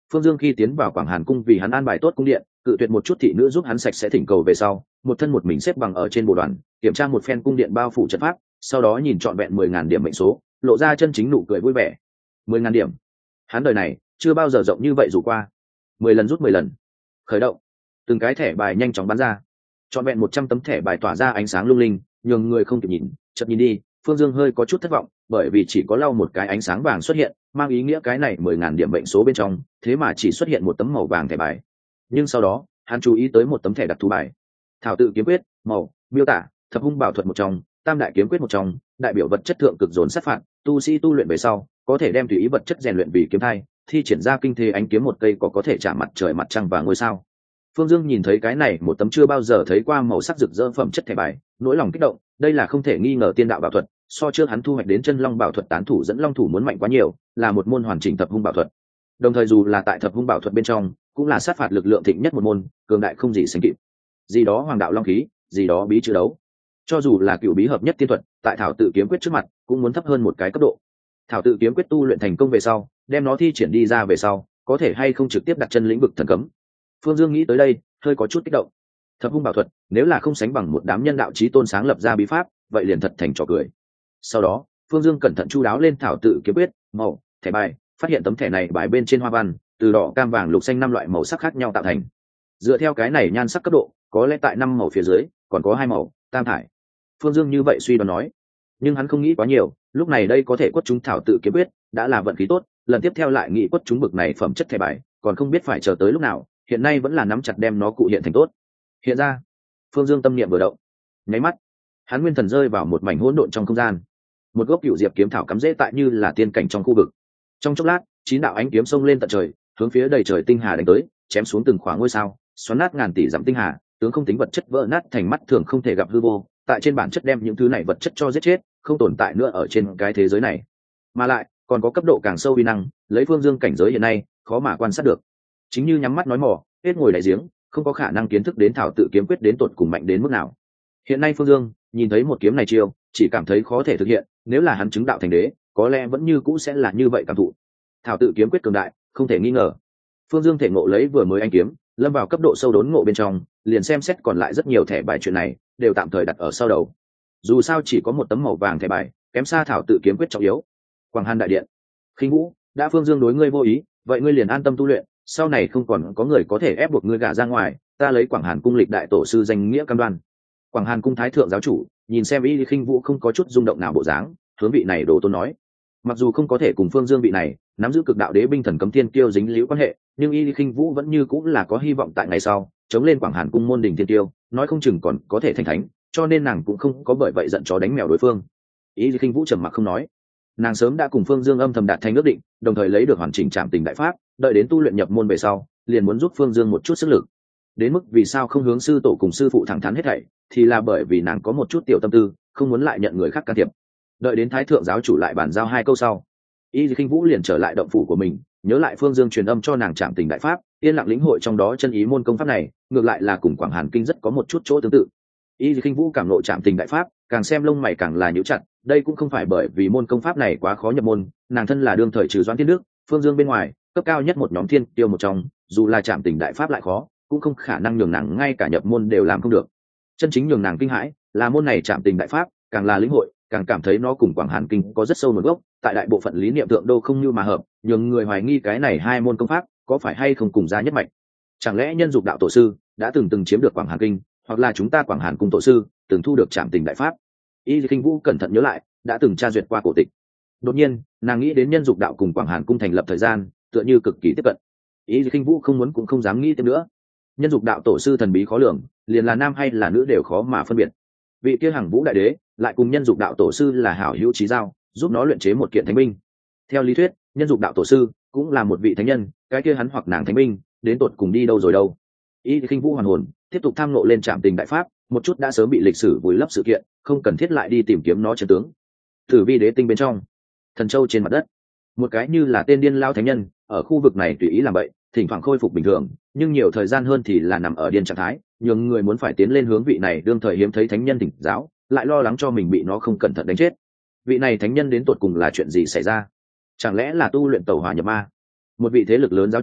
Phương Dương khi tiến vào Quảng Hàn cung vì hắn an bài tốt cung điện, cự tuyệt một chút thị nữ giúp hắn sạch sẽ thỉnh cầu về sau, một thân một mình xếp bằng ở trên bồ đoàn, kiểm tra một phen cung điện bao phủ trận pháp, sau đó nhìn trọn vẹn 10.000 điểm mệnh số, lộ ra chân chính nụ cười vui vẻ. 10.000 điểm, hắn đời này chưa bao giờ rộng như vậy dù qua. 10 lần rút 10 lần, khởi động, từng cái thẻ bài nhanh chóng bắn ra, trọn vẹn 100 tấm thẻ bài tỏa ra ánh sáng lung linh, nhường người không kịp nhìn. Chợt nhìn đi, Phương Dương hơi có chút thất vọng, bởi vì chỉ có lau một cái ánh sáng vàng xuất hiện, mang ý nghĩa cái này 10.000 điểm mệnh số bên trong, thế mà chỉ xuất hiện một tấm màu vàng thẻ bài. Nhưng sau đó, hắn chú ý tới một tấm thẻ đặc thù bài. Thảo tự kiếm quyết, màu, miêu tả, thập hung bảo thuật một trong, tam đại kiếm quyết một trong, đại biểu vật chất thượng cực dồn sát phạt, tu sĩ tu luyện về sau, có thể đem tùy ý vật chất rèn luyện vì kiếm thai, thi triển ra kinh thế ánh kiếm một cây có thể chạm mặt trời mặt trăng và ngôi sao. Phương Dương nhìn thấy cái này một tấm chưa bao giờ thấy qua màu sắc rực rỡ phẩm chất thẻ bài, nỗi lòng kích động, đây là không thể nghi ngờ tiên đạo bảo thuật, so trước hắn thu hoạch đến chân long bảo thuật tán thủ dẫn long thủ muốn mạnh quá nhiều, là một môn hoàn chỉnh thập hung bảo thuật. Đồng thời dù là tại thập hung bảo thuật bên trong, cũng là sát phạt lực lượng thịnh nhất một môn, cường đại không gì sánh kịp. Gì đó hoàng đạo long khí, gì đó bí chữ đấu. Cho dù là cựu bí hợp nhất tiên thuật, tại thảo tự kiếm quyết trước mặt, cũng muốn thấp hơn một cái cấp độ. Thảo tự kiếm quyết tu luyện thành công về sau, đem nó thi triển đi ra về sau, có thể hay không trực tiếp đặt chân lĩnh vực thần cấm. Phương Dương nghĩ tới đây, hơi có chút kích động. Thập hung bảo thuật, nếu là không sánh bằng một đám nhân đạo chí tôn sáng lập ra bí pháp, vậy liền thật thành trò cười. Sau đó, Phương Dương cẩn thận chu đáo lên thảo tự kiếm quyết, màu, thẻ bài, phát hiện tấm thẻ này bài bên trên hoa văn, từ đỏ, cam, vàng, lục, xanh 5 loại màu sắc khác nhau tạo thành. Dựa theo cái này nhan sắc cấp độ, có lẽ tại 5 màu phía dưới, còn có 2 màu, tam thải. Phương Dương như vậy suy đoán nói, nhưng hắn không nghĩ quá nhiều, lúc này đây có thể quất chúng thảo tự kiếm quyết, đã là vận khí tốt, lần tiếp theo lại nghĩ quất chúng bực này phẩm chất thẻ bài, còn không biết phải chờ tới lúc nào, hiện nay vẫn là nắm chặt đem nó cụ hiện thành tốt. Hiện ra, Phương Dương tâm niệm vừa động, nháy mắt, hắn nguyên thần rơi vào một mảnh hỗn độn trong không gian. Một gốc cựu diệp kiếm thảo cắm rễ tại như là tiên cảnh trong khu vực. Trong chốc lát, 9 đạo ánh kiếm xông lên tận trời, hướng phía đầy trời tinh hà đánh tới, chém xuống từng khoảng ngôi sao, xoắn nát ngàn tỷ dặm tinh hà, tướng không tính vật chất vỡ nát thành mắt thường không thể gặp hư vô, tại trên bản chất đem những thứ này vật chất cho giết chết, không tồn tại nữa ở trên cái thế giới này. Mà lại, còn có cấp độ càng sâu uy năng, lấy Phương Dương cảnh giới hiện nay, khó mà quan sát được. Chính như nhắm mắt nói mò, hết ngồi đại giếng, không có khả năng kiến thức đến thảo tự kiếm quyết đến tột cùng mạnh đến mức nào. Hiện nay Phương Dương nhìn thấy một kiếm này chiêu, chỉ cảm thấy khó thể thực hiện, nếu là hắn chứng đạo thành đế, có lẽ vẫn như cũ sẽ là như vậy cảm thụ. Thảo tự kiếm quyết cường đại, không thể nghi ngờ. Phương Dương thể ngộ lấy vừa mới anh kiếm, lâm vào cấp độ sâu đốn ngộ bên trong, liền xem xét còn lại rất nhiều thẻ bài chuyện này, đều tạm thời đặt ở sau đầu. Dù sao chỉ có một tấm màu vàng thẻ bài, kém xa thảo tự kiếm quyết trọng yếu. Quảng Hàn đại điện, Khinh Vũ, đã Phương Dương đối ngươi vô ý, vậy ngươi liền an tâm tu luyện, sau này không còn có người có thể ép buộc ngươi gả ra ngoài, ta lấy Quảng Hàn cung lịch đại tổ sư danh nghĩa cam đoan. Quảng Hàn cung thái thượng giáo chủ nhìn xem Y Khinh Vũ không có chút rung động nào bộ dáng, hướng vị này đồ tôn nói, mặc dù không có thể cùng Phương Dương vị này nắm giữ cực đạo đế binh thần cấm thiên kiêu dính liễu quan hệ, nhưng Y Khinh Vũ vẫn như cũng là có hy vọng tại ngày sau chống lên Quảng Hàn cung môn đình thiên kiêu, nói không chừng còn có thể thành thánh, cho nên nàng cũng không có bởi vậy giận chó đánh mèo đối phương. Y Khinh Vũ trầm mặc không nói, nàng sớm đã cùng Phương Dương âm thầm đạt thành ước định, đồng thời lấy được hoàn chỉnh trạm tình đại pháp, đợi đến tu luyện nhập môn về sau, liền muốn giúp Phương Dương một chút sức lực. Đến mức vì sao không hướng sư tổ cùng sư phụ thẳng thắn hết thảy, thì là bởi vì nàng có một chút tiểu tâm tư, không muốn lại nhận người khác can thiệp. Đợi đến thái thượng giáo chủ lại bàn giao 2 câu sau, Y Khinh Vũ liền trở lại động phủ của mình, nhớ lại Phương Dương truyền âm cho nàng trạm tình đại pháp, yên lặng lĩnh hội trong đó chân ý môn công pháp này, ngược lại là cùng Quảng Hàn kinh rất có một chút chỗ tương tự. Y Khinh Vũ cảm ngộ trạm tình đại pháp, càng xem lông mày càng là nhíu chặt, đây cũng không phải bởi vì môn công pháp này quá khó nhập môn, nàng thân là đương thời trừ Doãn Thiên Đức, Phương Dương bên ngoài, cấp cao nhất một nhóm thiên tiêu một trong, dù là trạm tình đại pháp lại khó, cũng không khả năng nhường nàng ngay cả nhập môn đều làm không được. Chân chính nhường nàng kinh hãi là môn này trạm tình đại pháp, càng là lĩnh hội, càng cảm thấy nó cùng Quảng Hàn kinh có rất sâu nguồn gốc, tại đại bộ phận lý niệm thượng đô không như mà hợp, nhường người hoài nghi cái này 2 môn công pháp có phải hay không cùng giá nhất mạch. Chẳng lẽ nhân dục đạo tổ sư đã từng chiếm được Quảng Hàn kinh, hoặc là chúng ta Quảng Hàn cung tổ sư từng thu được trạm tình đại pháp? Y Khinh Vũ cẩn thận nhớ lại, đã từng tra duyệt qua cổ tịch. Đột nhiên, nàng nghĩ đến nhân dục đạo cùng Quảng Hàn cung thành lập thời gian, tựa như cực kỳ tiếp cận. Y Khinh Vũ không muốn cũng không dám nghĩ thêm nữa. Nhân dục đạo tổ sư thần bí khó lường, liền là nam hay là nữ đều khó mà phân biệt. Vị kia Hằng Vũ đại đế lại cùng nhân dục đạo tổ sư là hảo hữu chí giao, giúp nó luyện chế một kiện thánh binh. Theo lý thuyết, nhân dục đạo tổ sư cũng là một vị thánh nhân, cái kia hắn hoặc nàng thánh binh đến tột cùng đi đâu rồi đâu? Y Khinh Vũ hoàn hồn, tiếp tục tham ngộ lên trạm tình đại pháp, một chút đã sớm bị lịch sử vùi lấp sự kiện, không cần thiết lại đi tìm kiếm nó chân tướng. Tử Vi đế tinh bên trong, Thần Châu trên mặt đất, một cái như là tên điên lao thánh nhân ở khu vực này tùy ý làm bậy, thỉnh thoảng khôi phục bình thường, nhưng nhiều thời gian hơn thì là nằm ở điên trạng thái, nhường người muốn phải tiến lên hướng vị này đương thời hiếm thấy thánh nhân thỉnh giáo, lại lo lắng cho mình bị nó không cẩn thận đánh chết. Vị này thánh nhân đến tột cùng là chuyện gì xảy ra? Chẳng lẽ là tu luyện tẩu hỏa nhập ma? Một vị thế lực lớn giáo chủ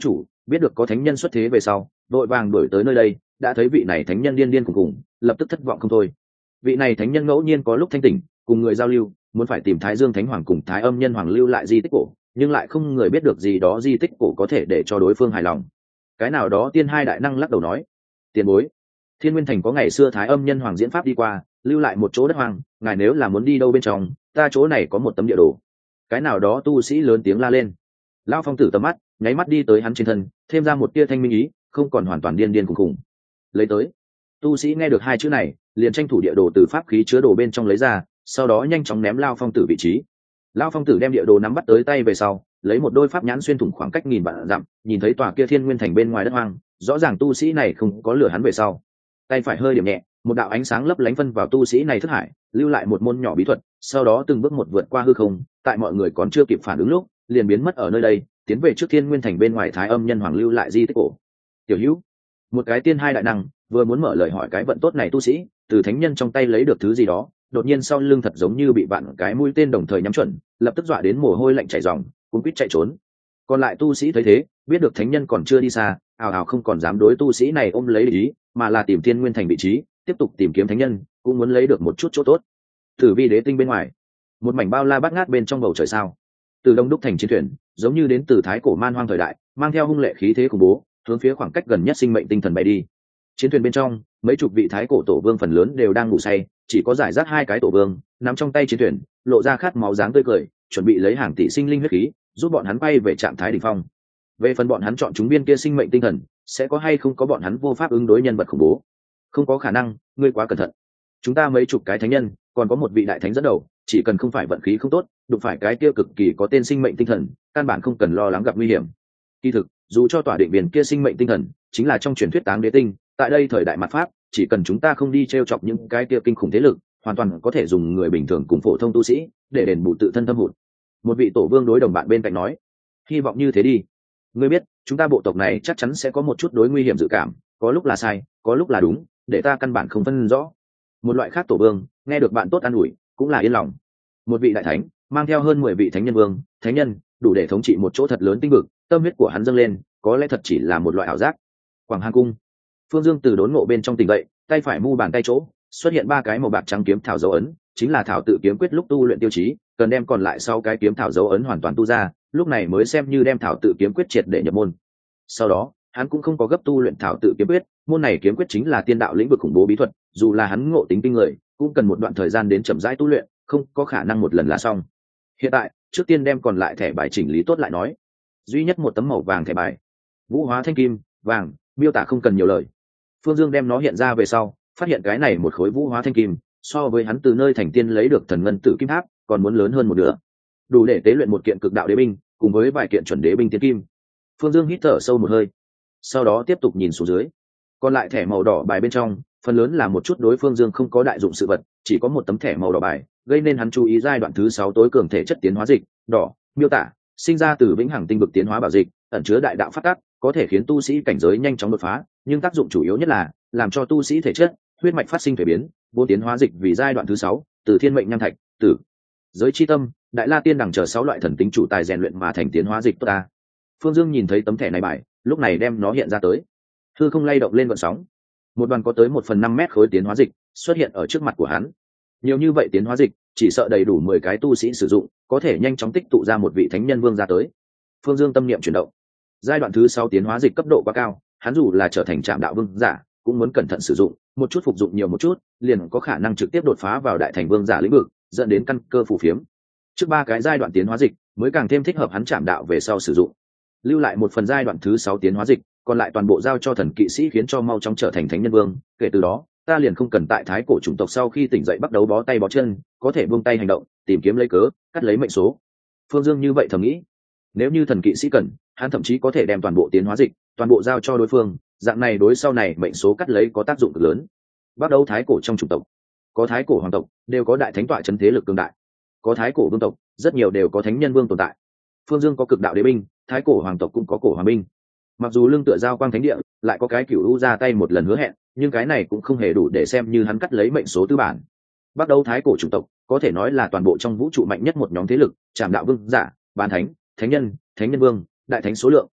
biết được có thánh nhân xuất thế về sau vội vàng đuổi tới nơi đây, đã thấy vị này thánh nhân điên điên cùng cùng, lập tức thất vọng không thôi. Vị này thánh nhân ngẫu nhiên có lúc thanh tỉnh cùng người giao lưu, muốn phải tìm Thái Dương Thánh Hoàng cùng Thái Âm Nhân Hoàng lưu lại di tích cổ, nhưng lại không người biết được gì đó di tích cổ có thể để cho đối phương hài lòng. Cái nào đó tiên hai đại năng lắc đầu nói: tiền bối, Thiên Nguyên Thành có ngày xưa Thái Âm Nhân Hoàng diễn pháp đi qua, lưu lại một chỗ đất hoang, ngài nếu là muốn đi đâu bên trong, ta chỗ này có một tấm địa đồ. Cái nào đó tu sĩ lớn tiếng la lên. Lão phong tử tầm mắt nháy mắt đi tới hắn trên thân, thêm ra một tia thanh minh ý, không còn hoàn toàn điên điên khùng khùng. Lấy tới. Tu sĩ nghe được hai chữ này, liền tranh thủ địa đồ từ pháp khí chứa đồ bên trong lấy ra, sau đó nhanh chóng ném Lão phong tử vị trí. Lão phong tử đem địa đồ nắm bắt tới tay về sau, lấy một đôi pháp nhãn xuyên thủng khoảng cách nghìn vạn dặm, nhìn thấy tòa kia Thiên Nguyên Thành bên ngoài đất hoang, rõ ràng tu sĩ này không có lừa hắn về sau. Tay phải hơi điểm nhẹ, một đạo ánh sáng lấp lánh phân vào tu sĩ này thức hải, lưu lại một môn nhỏ bí thuật, sau đó từng bước một vượt qua hư không, tại mọi người còn chưa kịp phản ứng lúc, liền biến mất ở nơi đây, tiến về trước Thiên Nguyên Thành bên ngoài Thái Âm Nhân Hoàng lưu lại di tích cổ. Tiểu Hữu, một cái tiên hai đại năng vừa muốn mở lời hỏi cái vận tốt này tu sĩ, từ thánh nhân trong tay lấy được thứ gì đó, đột nhiên sau lưng thật giống như bị vạn cái mũi tên đồng thời nhắm chuẩn, lập tức dọa đến mồ hôi lạnh chảy ròng, cuống quýt chạy trốn. Còn lại tu sĩ thấy thế, biết được thánh nhân còn chưa đi xa, ào ào không còn dám đối tu sĩ này ôm lấy ý, mà là tìm Thiên Nguyên Thành vị trí, tiếp tục tìm kiếm thánh nhân, cũng muốn lấy được một chút chỗ tốt. Tử Vi đế tinh bên ngoài, một mảnh bao la bát ngát bên trong bầu trời sao, từ đông đúc thành chiến thuyền, giống như đến từ thái cổ man hoang thời đại, mang theo hung lệ khí thế khủng bố, hướng phía khoảng cách gần nhất sinh mệnh tinh thần bay đi. Chiến thuyền bên trong, mấy chục vị thái cổ tổ vương phần lớn đều đang ngủ say, chỉ có giải rác hai cái tổ vương nắm trong tay chiến thuyền, lộ ra khát máu dáng tươi cười, chuẩn bị lấy hàng tỷ sinh linh huyết khí, giúp bọn hắn bay về trạng thái đỉnh phong. Về phần bọn hắn chọn chúng viên kia sinh mệnh tinh thần, sẽ có hay không có bọn hắn vô pháp ứng đối nhân vật khủng bố? Không có khả năng, ngươi quá cẩn thận. Chúng ta mấy chục cái thánh nhân, còn có một vị đại thánh dẫn đầu, chỉ cần không phải vận khí không tốt, đụng phải cái kia cực kỳ có tên sinh mệnh tinh thần, căn bản không cần lo lắng gặp nguy hiểm. Kỳ thực, dù cho tỏa định viên kia sinh mệnh tinh thần chính là trong truyền thuyết Táng Đế tinh, tại đây thời đại mặt pháp, chỉ cần chúng ta không đi trêu chọc những cái kia kinh khủng thế lực, hoàn toàn có thể dùng người bình thường cùng phổ thông tu sĩ để đền bù tự thân thâm hụt. Một vị tổ vương đối đồng bạn bên cạnh nói: hy vọng như thế đi. Ngươi biết, chúng ta bộ tộc này chắc chắn sẽ có một chút đối nguy hiểm dự cảm, có lúc là sai, có lúc là đúng, để ta căn bản không phân rõ. Một loại khác tổ vương nghe được bạn tốt an ủi, cũng là yên lòng. Một vị đại thánh mang theo hơn 10 vị thánh nhân vương, thánh nhân đủ để thống trị một chỗ thật lớn tinh vực, tâm huyết của hắn dâng lên, có lẽ thật chỉ là một loại ảo giác. Quảng Hàn cung, Phương Dương từ đốn ngộ bên trong tỉnh dậy, tay phải mu bàn tay chỗ xuất hiện 3 cái màu bạc trắng kiếm thảo dấu ấn, chính là thảo tự kiếm quyết lúc tu luyện tiêu chí, cần đem còn lại 6 cái kiếm thảo dấu ấn hoàn toàn tu ra, lúc này mới xem như đem thảo tự kiếm quyết triệt để nhập môn. Sau đó, hắn cũng không có gấp tu luyện thảo tự kiếm quyết, môn này kiếm quyết chính là tiên đạo lĩnh vực khủng bố bí thuật, dù là hắn ngộ tính kinh người, cũng cần một đoạn thời gian đến chậm rãi tu luyện, không có khả năng một lần là xong. Hiện tại, trước tiên đem còn lại thẻ bài chỉnh lý tốt lại nói. Duy nhất một tấm màu vàng thẻ bài, vũ hóa thanh kim, vàng, miêu tả không cần nhiều lời. Phương Dương đem nó hiện ra về sau, phát hiện cái này một khối vũ hóa thanh kim, so với hắn từ nơi thành tiên lấy được thần ngân tử kim tháp, còn muốn lớn hơn một nửa, đủ để tế luyện một kiện cực đạo đế binh, cùng với vài kiện chuẩn đế binh tiên kim. Phương Dương hít thở sâu một hơi, sau đó tiếp tục nhìn xuống dưới. Còn lại thẻ màu đỏ bài bên trong, phần lớn là một chút đối Phương Dương không có đại dụng sự vật, chỉ có một tấm thẻ màu đỏ bài, gây nên hắn chú ý giai đoạn thứ 6 tối cường thể chất tiến hóa dịch, đỏ, miêu tả, sinh ra từ vĩnh hằng tinh vực tiến hóa bảo dịch, ẩn chứa đại đạo phát tác, có thể khiến tu sĩ cảnh giới nhanh chóng đột phá, nhưng tác dụng chủ yếu nhất là làm cho tu sĩ thể chất, huyết mạch phát sinh thay biến, vô tiến hóa dịch vì giai đoạn thứ 6, từ thiên mệnh nham thạch, tử, giới chi tâm, đại la tiên đẳng chờ 6 loại thần tính chủ tài rèn luyện mà thành tiến hóa dịch tốt ta. Phương Dương nhìn thấy tấm thẻ này bài, lúc này đem nó hiện ra tới. Hư không lay động lên gợn sóng, một đoàn có tới 1/5 mét khối tiến hóa dịch xuất hiện ở trước mặt của hắn. Nhiều như vậy tiến hóa dịch, chỉ sợ đầy đủ 10 cái tu sĩ sử dụng, có thể nhanh chóng tích tụ ra một vị thánh nhân vương ra tới. Phương Dương tâm niệm chuyển động. Giai đoạn thứ 6 tiến hóa dịch cấp độ quá cao, hắn dù là trở thành trạm đạo vương giả, cũng muốn cẩn thận sử dụng, một chút phục dụng nhiều một chút, liền có khả năng trực tiếp đột phá vào đại thành vương giả lĩnh vực, dẫn đến căn cơ phù phiếm. Trước 3 cái giai đoạn tiến hóa dịch mới càng thêm thích hợp hắn trạm đạo về sau sử dụng. Lưu lại một phần giai đoạn thứ 6 tiến hóa dịch, còn lại toàn bộ giao cho thần kỵ sĩ khiến cho mau chóng trở thành thánh nhân vương, kể từ đó, ta liền không cần tại thái cổ chủng tộc sau khi tỉnh dậy bắt đầu bó tay bó chân, có thể buông tay hành động, tìm kiếm lấy cớ, cắt lấy mệnh số. Phương Dương như vậy thầm nghĩ. Nếu như thần kỵ sĩ cần, hắn thậm chí có thể đem toàn bộ tiến hóa dịch, toàn bộ giao cho đối phương, dạng này đối sau này mệnh số cắt lấy có tác dụng cực lớn. Bắt đầu thái cổ trong chủng tộc, có thái cổ hoàng tộc, đều có đại thánh tọa chân thế lực cường đại. Có thái cổ vương tộc, rất nhiều đều có thánh nhân vương tồn tại. Phương Dương có cực đạo đế binh, thái cổ hoàng tộc cũng có cổ hoàng binh. Mặc dù lương tựa giao quang thánh địa, lại có cái cửu u ra tay một lần hứa hẹn, nhưng cái này cũng không hề đủ để xem như hắn cắt lấy mệnh số tư bản. Bắt đầu thái cổ chủng tộc, có thể nói là toàn bộ trong vũ trụ mạnh nhất một nhóm thế lực, trảm đạo vương giả, bán thánh, thánh nhân vương, đại thánh số lượng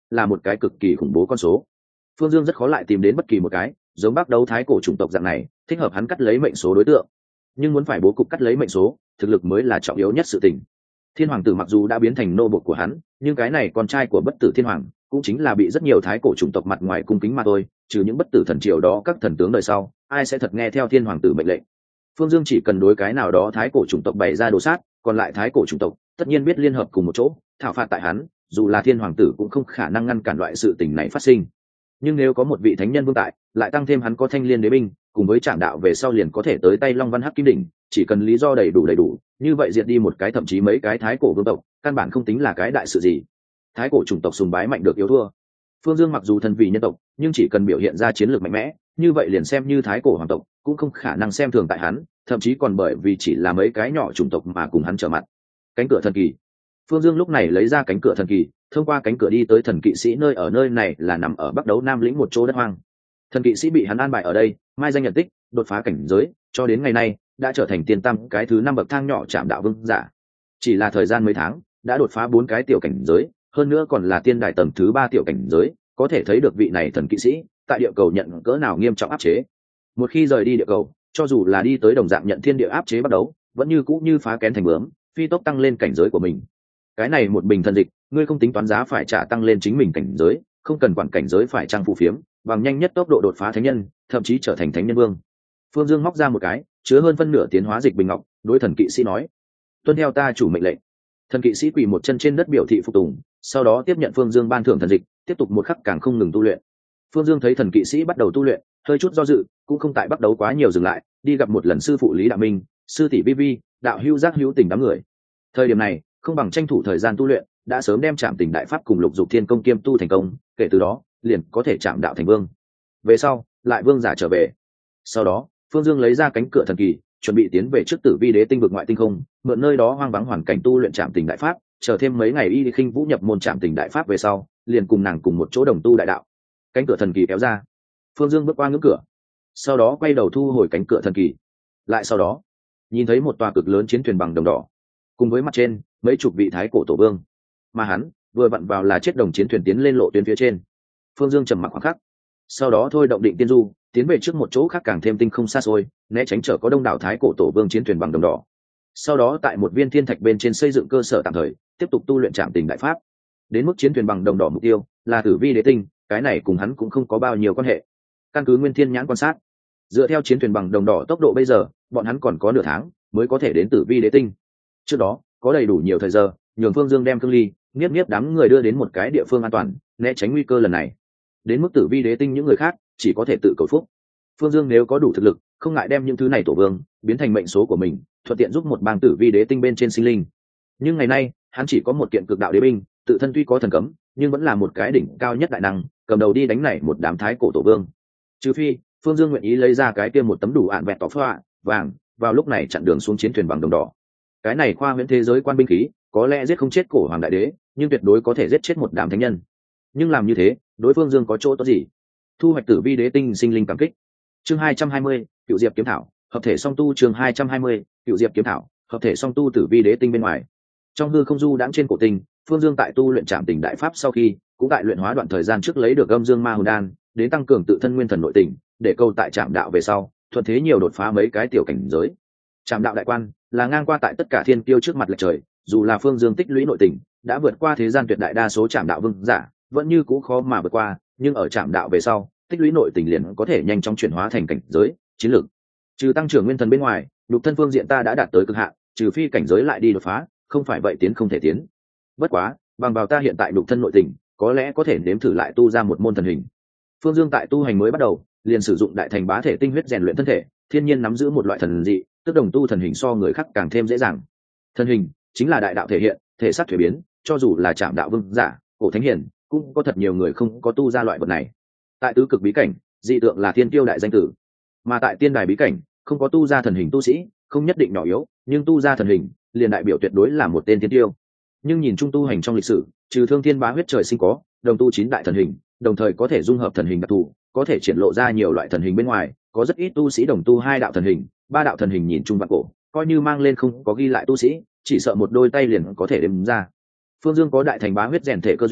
là một cái cực kỳ khủng bố con số. Phương Dương rất khó lại tìm đến bất kỳ một cái giống Bắc Đấu thái cổ chủng tộc dạng này thích hợp hắn cắt lấy mệnh số đối tượng, nhưng muốn phải bố cục cắt lấy mệnh số, thực lực mới là trọng yếu nhất sự tình. Thiên hoàng tử mặc dù đã biến thành nô bộc của hắn, nhưng cái này con trai của bất tử thiên hoàng cũng chính là bị rất nhiều thái cổ chủng tộc mặt ngoài cung kính mà thôi, trừ những bất tử thần triều đó các thần tướng đời sau, ai sẽ thật nghe theo thiên hoàng tử mệnh lệnh. Phương Dương chỉ cần đối cái nào đó thái cổ chủng tộc bày ra đồ sát, còn lại thái cổ chủng tộc tất nhiên biết liên hợp cùng một chỗ thảo phạt tại hắn, dù là thiên hoàng tử cũng không khả năng ngăn cản loại sự tình này phát sinh. Nhưng nếu có một vị thánh nhân vương tại, lại tăng thêm hắn có thanh liên đế binh, cùng với trạm đạo về sau liền có thể tới tay Long Văn Hắc Kim Đỉnh, chỉ cần lý do đầy đủ, như vậy diệt đi một cái thậm chí mấy cái thái cổ vương tộc, căn bản không tính là cái đại sự gì. Thái cổ chủng tộc sùng bái mạnh được yếu thua. Phương Dương mặc dù thân vì nhân tộc, nhưng chỉ cần biểu hiện ra chiến lược mạnh mẽ, như vậy liền xem như thái cổ hoàng tộc cũng không khả năng xem thường tại hắn, thậm chí còn bởi vì chỉ là mấy cái nhỏ chủng tộc mà cùng hắn trở mặt. Cánh cửa thần kỳ. Phương Dương lúc này lấy ra cánh cửa thần kỳ, thông qua cánh cửa đi tới thần kỵ sĩ nơi ở. Nơi này là nằm ở Bắc Đấu Nam lĩnh một chỗ đất hoang. Thần kỵ sĩ bị hắn an bài ở đây, mai danh nhận tích, đột phá cảnh giới, cho đến ngày nay đã trở thành tiền tam cái thứ 5 bậc thang nhỏ chạm đạo vương giả. Chỉ là thời gian mấy tháng, đã đột phá 4 cái tiểu cảnh giới, hơn nữa còn là tiên đài tầng thứ 3 tiểu cảnh giới, có thể thấy được vị này thần kỵ sĩ tại địa cầu nhận cỡ nào nghiêm trọng áp chế. Một khi rời đi địa cầu, cho dù là đi tới đồng dạng nhận thiên địa áp chế Bắc Đấu, vẫn như cũ như phá kén thành bướm, phi tốc tăng lên cảnh giới của mình. Cái này một bình thần dịch, ngươi không tính toán giá phải trả tăng lên chính mình cảnh giới, không cần quản cảnh giới phải trang phù phiếm, bằng nhanh nhất tốc độ đột phá thánh nhân, thậm chí trở thành thánh nhân vương. Phương Dương móc ra một cái chứa hơn phân nửa tiến hóa dịch bình ngọc, đối thần kỵ sĩ nói: tuân theo ta chủ mệnh lệnh. Thần kỵ sĩ quỳ một chân trên đất biểu thị phục tùng, sau đó tiếp nhận Phương Dương ban thưởng thần dịch, tiếp tục một khắc càng không ngừng tu luyện. Phương Dương thấy thần kỵ sĩ bắt đầu tu luyện, hơi chút do dự, cũng không tại Bắc Đấu quá nhiều dừng lại, đi gặp một lần sư phụ Lý Đạo Minh, sư tỷ Vi Vi, đạo hữu giác hữu tình đám người. Thời điểm này không bằng tranh thủ thời gian tu luyện, đã sớm đem Trảm Tình Đại Pháp cùng Lục Dục Thiên Công kiêm tu thành công, kể từ đó liền có thể chạm đạo thành vương. Về sau lại vương giả trở về. Sau đó Phương Dương lấy ra cánh cửa thần kỳ, chuẩn bị tiến về trước Tử Vi Đế tinh vực ngoại tinh không, mượn nơi đó hoang vắng hoàn cảnh tu luyện Trảm Tình Đại Pháp, chờ thêm mấy ngày Y Khinh Vũ nhập môn Trảm Tình Đại Pháp về sau, liền cùng nàng cùng một chỗ đồng tu đại đạo. Cánh cửa thần kỳ kéo ra, Phương Dương bước qua ngưỡng cửa, sau đó quay đầu thu hồi cánh cửa thần kỳ. Lại sau đó nhìn thấy một tòa cực lớn chiến thuyền bằng đồng đỏ, cùng với mặt trên mấy chục vị thái cổ tổ vương, mà hắn vừa vặn vào là chết đồng chiến thuyền tiến lên lộ tuyến phía trên. Phương Dương trầm mặc khoảng khắc, sau đó thôi động định tiên du, tiến về trước một chỗ khác càng thêm tinh không xa xôi, né tránh trở có đông đảo thái cổ tổ vương chiến thuyền bằng đồng đỏ. Sau đó tại một viên thiên thạch bên trên xây dựng cơ sở tạm thời, tiếp tục tu luyện Trảm Tình Đại Pháp. Đến mức chiến thuyền bằng đồng đỏ mục tiêu là Tử Vi Đế tinh, cái này cùng hắn cũng không có bao nhiêu quan hệ. Căn cứ Nguyên Thiên nhãn quan sát, dựa theo chiến thuyền bằng đồng đỏ tốc độ bây giờ, bọn hắn còn có nửa tháng mới có thể đến Tử Vi Đế tinh. Trước đó có đầy đủ nhiều thời giờ nhường Phương Dương đem Cương Ly, Niếp Niếp đám người đưa đến một cái địa phương an toàn, né tránh nguy cơ lần này. Đến mức Tử Vi Đế tinh những người khác chỉ có thể tự cầu phúc. Phương Dương nếu có đủ thực lực, không ngại đem những thứ này tổ vương biến thành mệnh số của mình, thuận tiện giúp một bang Tử Vi Đế tinh bên trên sinh linh. Nhưng ngày nay hắn chỉ có một kiện cực đạo đế binh, tự thân tuy có thần cấm, nhưng vẫn là một cái đỉnh cao nhất đại năng, cầm đầu đi đánh này một đám thái cổ tổ vương. Trừ phi Phương Dương nguyện ý lấy ra cái kia một tấm đủ ạn vẹn tỏ phoa vàng, vào lúc này chặn đường xuống chiến thuyền bằng đồng đỏ. Cái này khoa huyễn thế giới quan binh khí, có lẽ giết không chết cổ hoàng đại đế, nhưng tuyệt đối có thể giết chết một đám thánh nhân. Nhưng làm như thế, đối Phương Dương có chỗ tốt gì? Thu hoạch Tử Vi Đế tinh sinh linh cảm kích. Chương 220, Cựu Diệp kiếm thảo, hợp thể song tu. Chương 220, Cựu Diệp kiếm thảo, hợp thể song tu. Tử Vi Đế tinh bên ngoài, trong hư không du đãng trên cổ tinh, Phương Dương tại tu luyện Trảm Tình Đại Pháp sau khi, cũng tại luyện hóa đoạn thời gian trước lấy được Âm Dương Ma Hồn Đan, đến tăng cường tự thân nguyên thần nội tình, để câu tại Trảm đạo về sau, thuận thế nhiều đột phá mấy cái tiểu cảnh giới. Trảm đạo đại quan là ngang qua tại tất cả thiên kiêu trước mặt lệch trời, dù là Phương Dương tích lũy nội tình đã vượt qua thế gian tuyệt đại đa số Trảm đạo vương giả, vẫn như cũ khó mà vượt qua, nhưng ở Trảm đạo về sau, tích lũy nội tình liền có thể nhanh chóng chuyển hóa thành cảnh giới chiến lược. Trừ tăng trưởng nguyên thần bên ngoài, nhục thân phương diện ta đã đạt tới cực hạn, trừ phi cảnh giới lại đi đột phá, không phải vậy tiến không thể tiến. Bất quá bằng vào ta hiện tại nhục thân nội tình, có lẽ có thể nếm thử lại tu ra một môn thần hình. Phương Dương tại tu hành mới bắt đầu liền sử dụng đại thành bá thể tinh huyết rèn luyện thân thể, thiên nhiên nắm giữ một loại thần dị, tức đồng tu thần hình so người khác càng thêm dễ dàng. Thần hình chính là đại đạo thể hiện, thể xác thuế biến, cho dù là Trảm đạo vương giả, cổ thánh hiền, cũng có thật nhiều người không có tu ra loại vật này. Tại tứ cực bí cảnh, dị tượng là thiên tiêu đại danh tử, mà tại tiên đài bí cảnh, không có tu ra thần hình tu sĩ không nhất định nhỏ yếu, nhưng tu ra thần hình liền đại biểu tuyệt đối là một tên thiên tiêu. Nhưng nhìn chung tu hành trong lịch sử, trừ Thương Thiên Bá huyết trời sinh có đồng tu 9 đại thần hình, đồng thời có thể dung hợp thần hình đặc thù, có thể triển lộ ra nhiều loại thần hình bên ngoài, có rất ít tu sĩ đồng tu 2 đạo thần hình, 3 đạo thần hình nhìn chung vạn cổ, coi như mang lên không có ghi lại tu sĩ, chỉ sợ một đôi tay liền có thể đếm ra. Phương Dương có đại thành bá huyết rèn thể cơ duyên,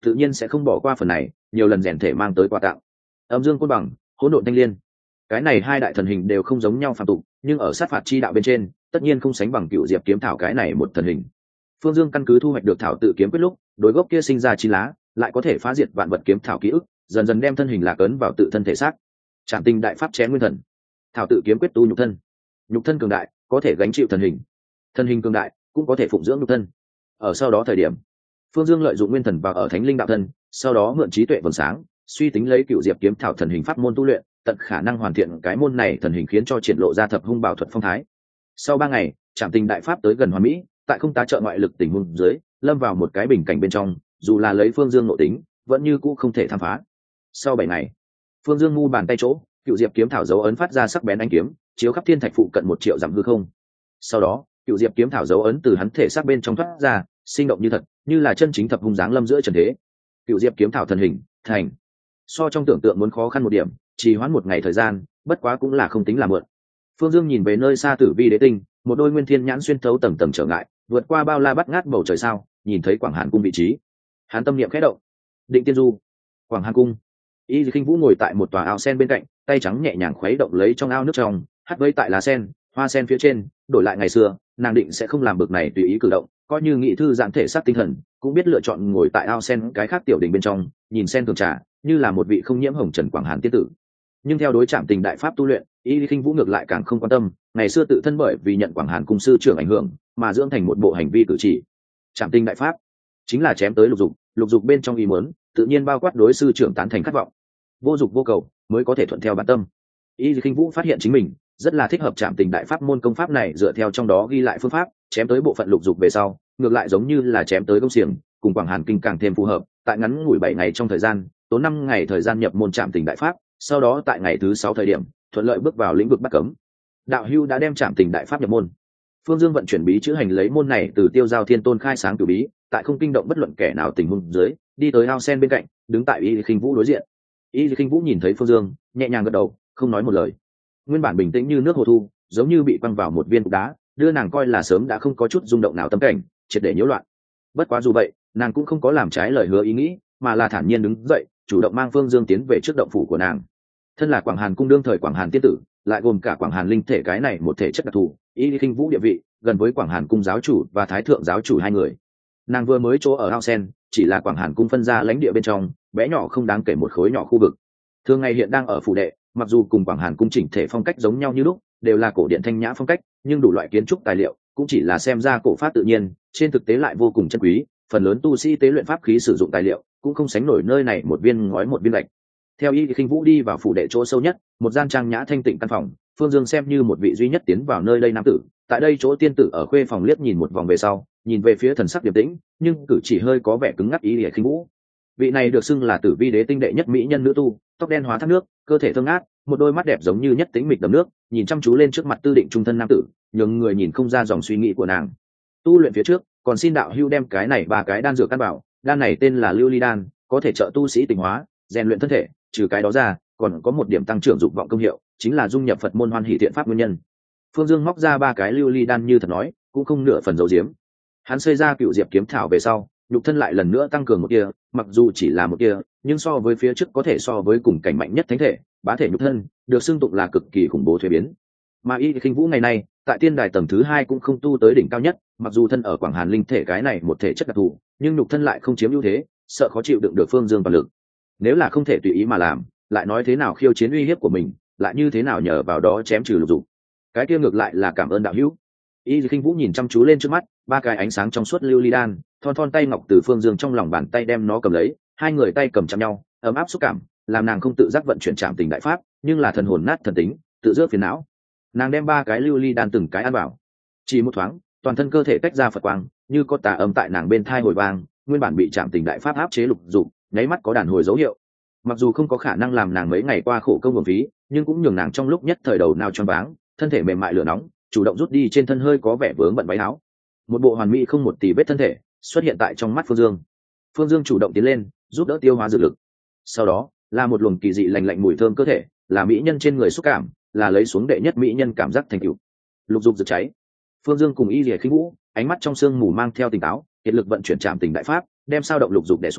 tự nhiên sẽ không bỏ qua phần này, nhiều lần rèn thể mang tới quà tặng. Âm dương côn bằng, hỗn độn thanh liên, cái này hai đại thần hình đều không giống nhau phàm tục, nhưng ở sát phạt chi đạo bên trên tất nhiên không sánh bằng cựu diệp kiếm thảo cái này một thần hình. Phương Dương căn cứ thu hoạch được thảo tự kiếm quyết lúc, đối gốc kia sinh ra chi lá, lại có thể phá diệt vạn vật kiếm thảo ký ức, dần dần đem thân hình lạc ấn vào tự thân thể xác. Trảm Tinh đại pháp chém nguyên thần, thảo tự kiếm quyết tu nhục thân cường đại có thể gánh chịu thần hình cường đại cũng có thể phụng dưỡng nhục thân. Ở sau đó thời điểm, Phương Dương lợi dụng nguyên thần vào ở thánh linh đạo thân, sau đó mượn trí tuệ vầng sáng, suy tính lấy cựu diệp kiếm thảo thần hình pháp môn tu luyện, tận khả năng hoàn thiện cái môn này thần hình, khiến cho triển lộ ra thập hung bảo thuật phong thái. Sau 3 ngày, Trảm Tinh đại pháp tới gần hoàn mỹ, tại không tá trợ ngoại lực tình huống dưới, lâm vào một cái bình cảnh bên trong, dù là lấy Phương Dương nội tính, vẫn như cũ không thể tham phá. Sau 7 ngày, Phương Dương ngu bàn tay chỗ, cựu diệp kiếm thảo dấu ấn phát ra sắc bén ánh kiếm, chiếu khắp thiên thạch phụ cận 1 triệu dặm hư không. Sau đó, cựu diệp kiếm thảo dấu ấn từ hắn thể xác bên trong thoát ra, sinh động như thật, như là chân chính thập hung dáng lâm giữa trần thế. Cựu diệp kiếm thảo thần hình thành, so trong tưởng tượng muốn khó khăn một điểm, trì hoãn 1 ngày thời gian, bất quá cũng là không tính là mượn. Phương Dương nhìn về nơi xa Tử Vi đế tinh, một đôi nguyên thiên nhãn xuyên thấu tầng tầng trở ngại, vượt qua bao la bắt ngát bầu trời sao, nhìn thấy Quảng Hàn cung vị trí. Hắn tâm niệm khẽ động. Định Tiên Du, Quảng Hàn cung. Y Khinh Vũ ngồi tại một tòa ao sen bên cạnh, tay trắng nhẹ nhàng khuấy động lấy trong ao nước trong, hắt vây tại lá sen, hoa sen phía trên, đổi lại ngày xưa, nàng định sẽ không làm bực này tùy ý cử động, coi như nghị thư giãn thể xác tinh thần, cũng biết lựa chọn ngồi tại ao sen cái khác tiểu đình bên trong, nhìn sen thường trà, như là một vị không nhiễm hồng trần Quảng Hàn tiên tử. Nhưng theo đối Trảm Tình đại pháp tu luyện, Y Khinh Vũ ngược lại càng không quan tâm, ngày xưa tự thân bởi vì nhận Quảng Hàn cung sư trưởng ảnh hưởng, mà dưỡng thành một bộ hành vi cử chỉ. Trảm Tinh đại pháp chính là chém tới lục dục bên trong ý muốn, tự nhiên bao quát đối sư trưởng tán thành khát vọng. Vô dục vô cầu mới có thể thuận theo bản tâm. Y Khinh Vũ phát hiện chính mình rất là thích hợp Trảm Tình đại pháp môn công pháp này, dựa theo trong đó ghi lại phương pháp, chém tới bộ phận lục dục về sau, ngược lại giống như là chém tới công xiềng, cùng Quảng Hàn kinh càng thêm phù hợp. Tại ngắn ngủi 7 ngày trong thời gian, tốn 5 ngày thời gian nhập môn Trảm Tình đại pháp, sau đó tại ngày thứ 6 thời điểm, thuận lợi bước vào lĩnh vực bắt cấm. Đạo hưu đã đem Trảm Tình đại pháp nhập môn. Phương Dương vận chuyển bí chữ hành lấy môn này từ Tiêu Giao Thiên Tôn khai sáng cửu bí, tại không kinh động bất luận kẻ nào tình huống dưới, đi tới ao sen bên cạnh, đứng tại Y Khinh Vũ đối diện. Y Khinh Vũ nhìn thấy Phương Dương, nhẹ nhàng gật đầu, không nói một lời. Nguyên bản bình tĩnh như nước hồ thu, giống như bị quăng vào một viên cục đá, đưa nàng coi là sớm đã không có chút rung động nào tâm cảnh, triệt để nhiễu loạn. Bất quá dù vậy, nàng cũng không có làm trái lời hứa ý nghĩ, mà là thản nhiên đứng dậy, chủ động mang Phương Dương tiến về trước động phủ của nàng. Thân là Quảng Hàn cung đương thời Quảng Hàn tiên tử, lại gồm cả Quảng Hàn linh thể cái này một thể chất đặc thù, Y Khinh Vũ địa vị gần với Quảng Hàn cung giáo chủ và Thái thượng giáo chủ hai người. Nàng vừa mới chỗ ở ao sen, chỉ là Quảng Hàn cung phân ra lãnh địa bên trong, bé nhỏ không đáng kể một khối nhỏ khu vực. Thường ngày hiện đang ở phủ đệ, mặc dù cùng Quảng Hàn cung chỉnh thể phong cách giống nhau như lúc, đều là cổ điện thanh nhã phong cách, nhưng đủ loại kiến trúc tài liệu cũng chỉ là xem ra cổ pháp tự nhiên, trên thực tế lại vô cùng chân quý. Phần lớn tu sĩ tế luyện pháp khí sử dụng tài liệu cũng không sánh nổi nơi này một viên ngói một viên gạch. Theo Y Khinh Vũ đi vào phủ đệ chỗ sâu nhất, một gian trang nhã thanh tịnh căn phòng, Phương Dương xem như một vị duy nhất tiến vào nơi đây nam tử. Tại đây chỗ tiên tử ở khuê phòng liếc nhìn một vòng về sau, nhìn về phía thần sắc điềm tĩnh, nhưng cử chỉ hơi có vẻ cứng ngắc Y Khinh Vũ. Vị này được xưng là Tử Vi đế tinh đệ nhất mỹ nhân nữ tu, tóc đen hóa thác nước, cơ thể thơm ngát, một đôi mắt đẹp giống như nhất tĩnh mịch đầm nước, nhìn chăm chú lên trước mặt tư định trung thân nam tử, nhường người nhìn không ra dòng suy nghĩ của nàng. Tu luyện phía trước, còn xin đạo hưu đem cái này 3 cái đan dược căn bảo, đan này tên là Lưu Ly đan, có thể trợ tu sĩ tịnh hóa, rèn luyện thân thể, trừ cái đó ra, còn có một điểm tăng trưởng dục vọng công hiệu, chính là dung nhập Phật môn Hoan Hỷ Thiện pháp nguyên nhân. Phương Dương móc ra 3 cái Lưu Ly đan như thật nói, cũng không nửa phần giấu giếm. Hắn xây ra cựu diệp kiếm thảo về sau, nhục thân lại lần nữa tăng cường một tia, mặc dù chỉ là một tia, nhưng so với phía trước có thể so với cùng cảnh mạnh nhất thánh thể, bá thể nhục thân, được xưng tụng là cực kỳ khủng bố thuế biến. Mà Y Khinh Vũ ngày nay, tại tiên đài tầng thứ 2 cũng không tu tới đỉnh cao nhất, mặc dù thân ở Quảng Hàn linh thể cái này một thể chất đặc thù, nhưng nhục thân lại không chiếm ưu thế, sợ khó chịu đựng được Phương Dương toàn lực. Nếu là không thể tùy ý mà làm, lại nói thế nào khiêu chiến uy hiếp của mình, lại như thế nào nhờ vào đó chém trừ lục dục. Cái kia ngược lại là cảm ơn đạo hữu. Y Khinh Vũ nhìn chăm chú lên trước mắt, 3 cái ánh sáng trong suốt lưu ly đan, thon thon tay ngọc từ Phương Dương trong lòng bàn tay đem nó cầm lấy, hai người tay cầm chạm nhau, ấm áp xúc cảm, làm nàng không tự giác vận chuyển Trảm Tình đại pháp, nhưng là thần hồn nát thần tính, tự rước phiền não. Nàng đem 3 cái lưu ly đan từng cái ăn vào, chỉ một thoáng, toàn thân cơ thể tách ra Phật quang, như có tà âm tại nàng bên thai hồi vang, nguyên bản bị Trảm Tình đại pháp áp chế lục dục, nháy mắt có đàn hồi dấu hiệu. Mặc dù không có khả năng làm nàng mấy ngày qua khổ công uổng phí, nhưng cũng nhường nàng trong lúc nhất thời đầu nào choáng váng, thân thể mềm mại lửa nóng, chủ động rút đi trên thân hơi có vẻ vướng bận váy áo. Một bộ hoàn mỹ không một tì vết thân thể xuất hiện tại trong mắt Phương Dương. Phương Dương chủ động tiến lên, giúp đỡ tiêu hóa dược lực. Sau đó là một luồng kỳ dị lành lạnh mùi thơm cơ thể, là mỹ nhân trên người xúc cảm, là lấy xuống đệ nhất mỹ nhân cảm giác thành tựu. Lục dục rực cháy. Phương Dương cùng Y Lìa Khinh Vũ, ánh mắt trong sương mù mang theo tỉnh táo, kiệt lực vận chuyển Trảm Tình đại pháp, đem sao động lục dục đè xuống,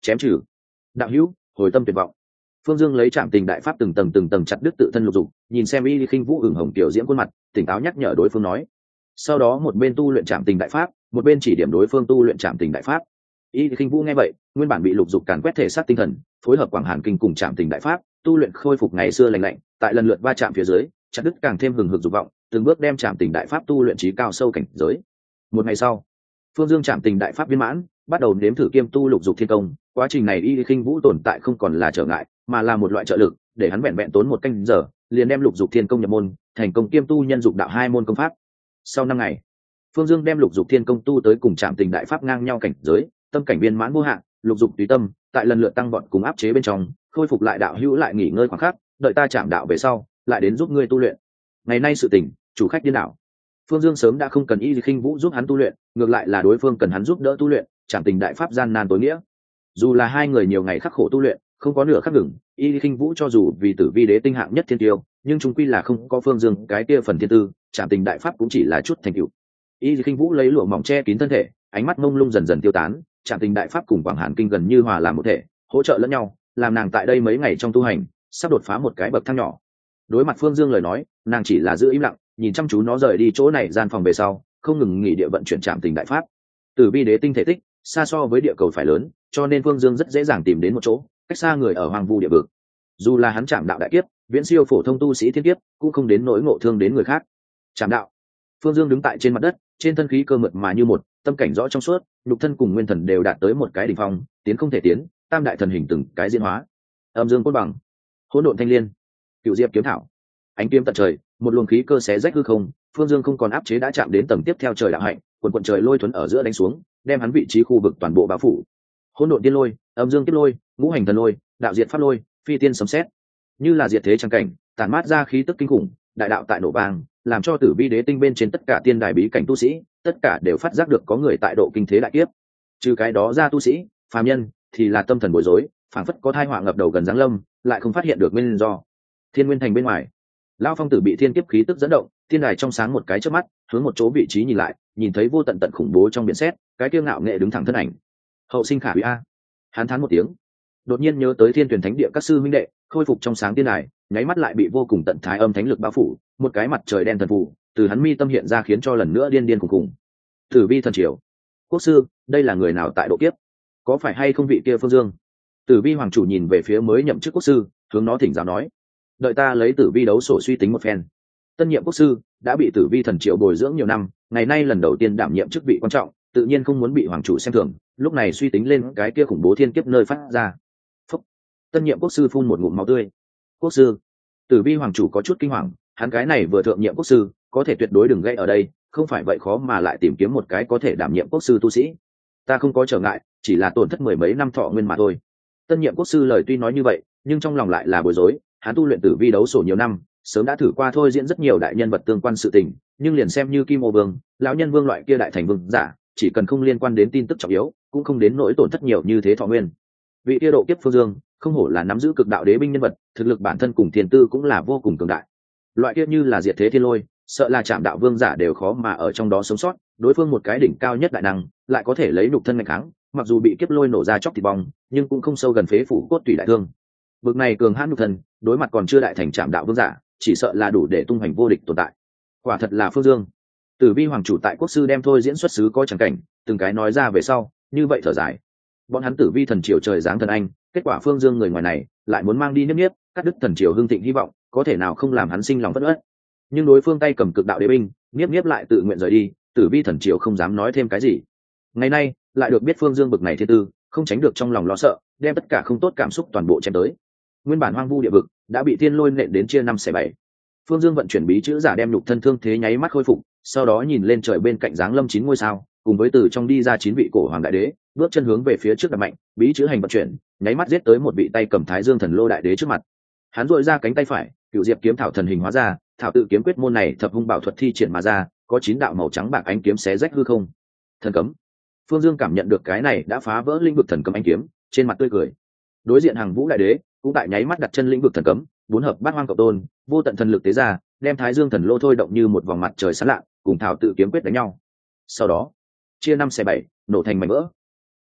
chém trừ. Đạo hữu, hồi tâm tuyệt vọng. Phương Dương lấy Trảm Tình Đại Pháp từng tầng chặt đứt tự thân lục dục, nhìn xem Y Khinh Vũ ửng hồng tiểu diễm khuôn mặt, tỉnh táo nhắc nhở đối phương nói. Sau đó một bên tu luyện Trảm Tình Đại Pháp, một bên chỉ điểm đối phương tu luyện Trảm Tình Đại Pháp. Y Khinh Vũ nghe vậy, nguyên bản bị lục dục càn quét thể xác tinh thần, phối hợp Quảng Hàn Kinh cùng Trảm Tình Đại Pháp, tu luyện khôi phục ngày xưa lành lạnh, tại lần lượt va chạm phía dưới, chặt đứt càng thêm hừng hực dục vọng, từng bước đem Trảm Tình Đại Pháp tu luyện trí cao sâu cảnh giới. Một ngày sau, Phương Dương Trảm Tình Đại Pháp viên mãn, bắt đầu nếm thử kiêm tu lục dục thiên công. Quá trình này Y Khinh Vũ tồn tại không còn là trở ngại, mà là một loại trợ lực, để hắn vẹn vẹn tốn một canh giờ, liền đem lục dục thiên công nhập môn, thành công kiêm tu nhân dục đạo 2 môn công pháp. Sau 5 ngày, Phương Dương đem lục dục thiên công tu tới cùng Trảm Tình Đại Pháp ngang nhau cảnh giới, tâm cảnh viên mãn vô hạn, lục dục tùy tâm, tại lần lượt tăng vọt cùng áp chế bên trong, khôi phục lại đạo hữu lại nghỉ ngơi khoảng khắc, đợi ta chạm đạo về sau, lại đến giúp ngươi tu luyện. Ngày nay sự tình, chủ khách điên đảo. Phương Dương sớm đã không cần Y Khinh Vũ giúp hắn tu luyện, ngược lại là đối phương cần hắn giúp đỡ tu luyện, Trảm Tình Đại Pháp gian nan tối nghĩa. Dù là hai người nhiều ngày khắc khổ tu luyện, không có nửa khắc ngừng, Y Khinh Vũ cho dù vì Tử Vi Đế tinh hạng nhất thiên tiêu, nhưng chung quy là không có Phương Dương cái kia phần thiên tư, Trảm Tình Đại Pháp cũng chỉ là chút thành tựu. Y Khinh Vũ lấy lụa mỏng che kín thân thể, ánh mắt mông lung dần dần tiêu tán, Trảm Tình Đại Pháp cùng Quảng Hàn Kinh gần như hòa làm một thể, hỗ trợ lẫn nhau, làm nàng tại đây mấy ngày trong tu hành, sắp đột phá một cái bậc thang nhỏ. Đối mặt Phương Dương lời nói, nàng chỉ là giữ im lặng, nhìn chăm chú nó rời đi chỗ này gian phòng về sau, không ngừng nghỉ địa vận chuyển Trảm Tình Đại Pháp. Tử Vi Đế tinh thể tích xa so với địa cầu phải lớn, cho nên Phương Dương rất dễ dàng tìm đến một chỗ, cách xa người ở hoang vu địa vực. Dù là hắn chạm đạo đại kiếp, viễn siêu phổ thông tu sĩ thiên kiếp, cũng không đến nỗi ngộ thương đến người khác. Chạm đạo. Phương Dương đứng tại trên mặt đất, trên thân khí cơ mượt mà như một, tâm cảnh rõ trong suốt, nhục thân cùng nguyên thần đều đạt tới một cái đỉnh phong, tiến không thể tiến, tam đại thần hình từng cái diễn hóa. Âm dương côn bằng, hỗn độn thanh liên, cựu diệp kiếm thảo, ánh kiếm tận trời, một luồng khí cơ xé rách hư không. Phương Dương không còn áp chế đã chạm đến tầng tiếp theo trời đạo hạnh, quần trời lôi thuần ở giữa đánh xuống, đem hắn vị trí khu vực toàn bộ bao phủ. Hỗn độn tiên lôi, âm dương kiếp lôi, ngũ hành thần lôi, đạo diệt pháp lôi, phi tiên sấm sét, như là diệt thế trang cảnh, tản mát ra khí tức kinh khủng, đại đạo tại nổ vang, làm cho Tử Vi Đế tinh bên trên tất cả tiên đài bí cảnh tu sĩ, tất cả đều phát giác được có người tại độ kinh thế đại kiếp. Trừ cái đó ra tu sĩ, phàm nhân thì là tâm thần bối rối, phảng phất có tai họa ngập đầu gần giáng lâm, lại không phát hiện được nguyên do. Thiên Nguyên Thành bên ngoài, Lão Phong Tử bị thiên kiếp khí tức dẫn động, tiên đài trong sáng một cái chớp mắt, hướng một chỗ vị trí nhìn lại, nhìn thấy vô tận tận khủng bố trong biển sét, cái kiêu ngạo nghệ đứng thẳng thân ảnh. Hậu sinh khả quý a. Hắn thán một tiếng, đột nhiên nhớ tới Thiên Tuyển Thánh Địa các sư huynh đệ, khôi phục trong sáng tiên đài, nháy mắt lại bị vô cùng tận thái âm thánh lực bao phủ, một cái mặt trời đen thần phù từ hắn mi tâm hiện ra, khiến cho lần nữa điên điên khủng khủng. Tử Vi thần triều, quốc sư, đây là người nào tại độ kiếp? Có phải hay không vị kia Phương Dương? Tử Vi hoàng chủ nhìn về phía mới nhậm chức quốc sư, hướng nó thỉnh giáo nói. Đợi ta lấy Tử Vi đấu sổ suy tính một phen. Tân nhiệm quốc sư đã bị Tử Vi thần triều bồi dưỡng nhiều năm, ngày nay lần đầu tiên đảm nhiệm chức vị quan trọng, tự nhiên không muốn bị hoàng chủ xem thường, lúc này suy tính lên cái kia khủng bố thiên kiếp nơi phát ra. Phúc. Tân nhiệm quốc sư phun một ngụm máu tươi. Quốc sư. Tử Vi hoàng chủ có chút kinh hoàng, hắn cái này vừa thượng nhiệm quốc sư, có thể tuyệt đối đừng gây ở đây, không phải vậy khó mà lại tìm kiếm một cái có thể đảm nhiệm quốc sư tu sĩ. Ta không có trở ngại, chỉ là tổn thất 10 mấy năm thọ nguyên mà thôi. Tân nhiệm quốc sư lời tuy nói như vậy, nhưng trong lòng lại là bối rối, hắn tu luyện Tử Vi đấu sổ nhiều năm, sớm đã thử qua thôi diễn rất nhiều đại nhân vật tương quan sự tình, nhưng liền xem như Kim Ô Vương, lão nhân vương loại kia đại thành vương giả, chỉ cần không liên quan đến tin tức trọng yếu, cũng không đến nỗi tổn thất nhiều như thế thọ nguyên. Vị kia độ kiếp Phương Dương, không hổ là nắm giữ cực đạo đế binh nhân vật, thực lực bản thân cùng thiên tư cũng là vô cùng cường đại. Loại kia như là diệt thế thiên lôi, sợ là chạm đạo vương giả đều khó mà ở trong đó sống sót, đối phương một cái đỉnh cao nhất đại năng, lại có thể lấy nhục thân nghênh kháng, mặc dù bị kiếp lôi nổ ra chóc thịt bong, nhưng cũng không sâu gần phế phủ cốt tủy đại thương. Bực này cường hãn nhục thân, đối mặt còn chưa đại thành chạm đạo vương giả, chỉ sợ là đủ để tung hoành vô địch tồn tại. Quả thật là Phương Dương. Tử Vi hoàng chủ tại quốc sư đem thôi diễn xuất xứ có chẳng cảnh, từng cái nói ra về sau, như vậy thở dài. Bọn hắn Tử Vi thần triều trời giáng thần anh, kết quả Phương Dương người ngoài này lại muốn mang đi niếp niếp, cắt đứt thần triều hưng thịnh hy vọng, có thể nào không làm hắn sinh lòng phẫn uất. Nhưng đối phương tay cầm cực đạo đế binh, niếp niếp lại tự nguyện rời đi, Tử Vi thần triều không dám nói thêm cái gì. Ngày nay lại được biết Phương Dương bực này thiên tư, không tránh được trong lòng lo sợ, đem tất cả không tốt cảm xúc toàn bộ chém tới. Nguyên bản hoang vu địa vực đã bị thiên lôi nện đến chia 5/7. Phương Dương vận chuyển bí chữ giả đem nhục thân thương thế nháy mắt khôi phục, sau đó nhìn lên trời bên cạnh giáng lâm 9 ngôi sao, cùng với từ trong đi ra 9 vị cổ hoàng đại đế, bước chân hướng về phía trước đập mạnh, bí chữ hành vận chuyển, nháy mắt giết tới một vị tay cầm Thái Dương thần lô đại đế trước mặt. Hắn duỗi ra cánh tay phải, cựu diệp kiếm thảo thần hình hóa ra, thảo tự kiếm quyết môn này thập hung bảo thuật thi triển mà ra, có 9 đạo màu trắng bạc ánh kiếm xé rách hư không. Thần cấm. Phương Dương cảm nhận được cái này đã phá vỡ lĩnh vực thần cấm ánh kiếm, trên mặt tươi cười. Đối diện hàng vũ đại đế cũng tại nháy mắt đặt chân lĩnh vực thần cấm, bốn hợp bát hoang cộng tôn, vô tận thần lực tế ra, đem Thái Dương thần lô thôi động như một vòng mặt trời sáng lạ, cùng thảo tự kiếm quyết đánh nhau. Sau đó, chia 5/7, nổ thành mảnh vỡ.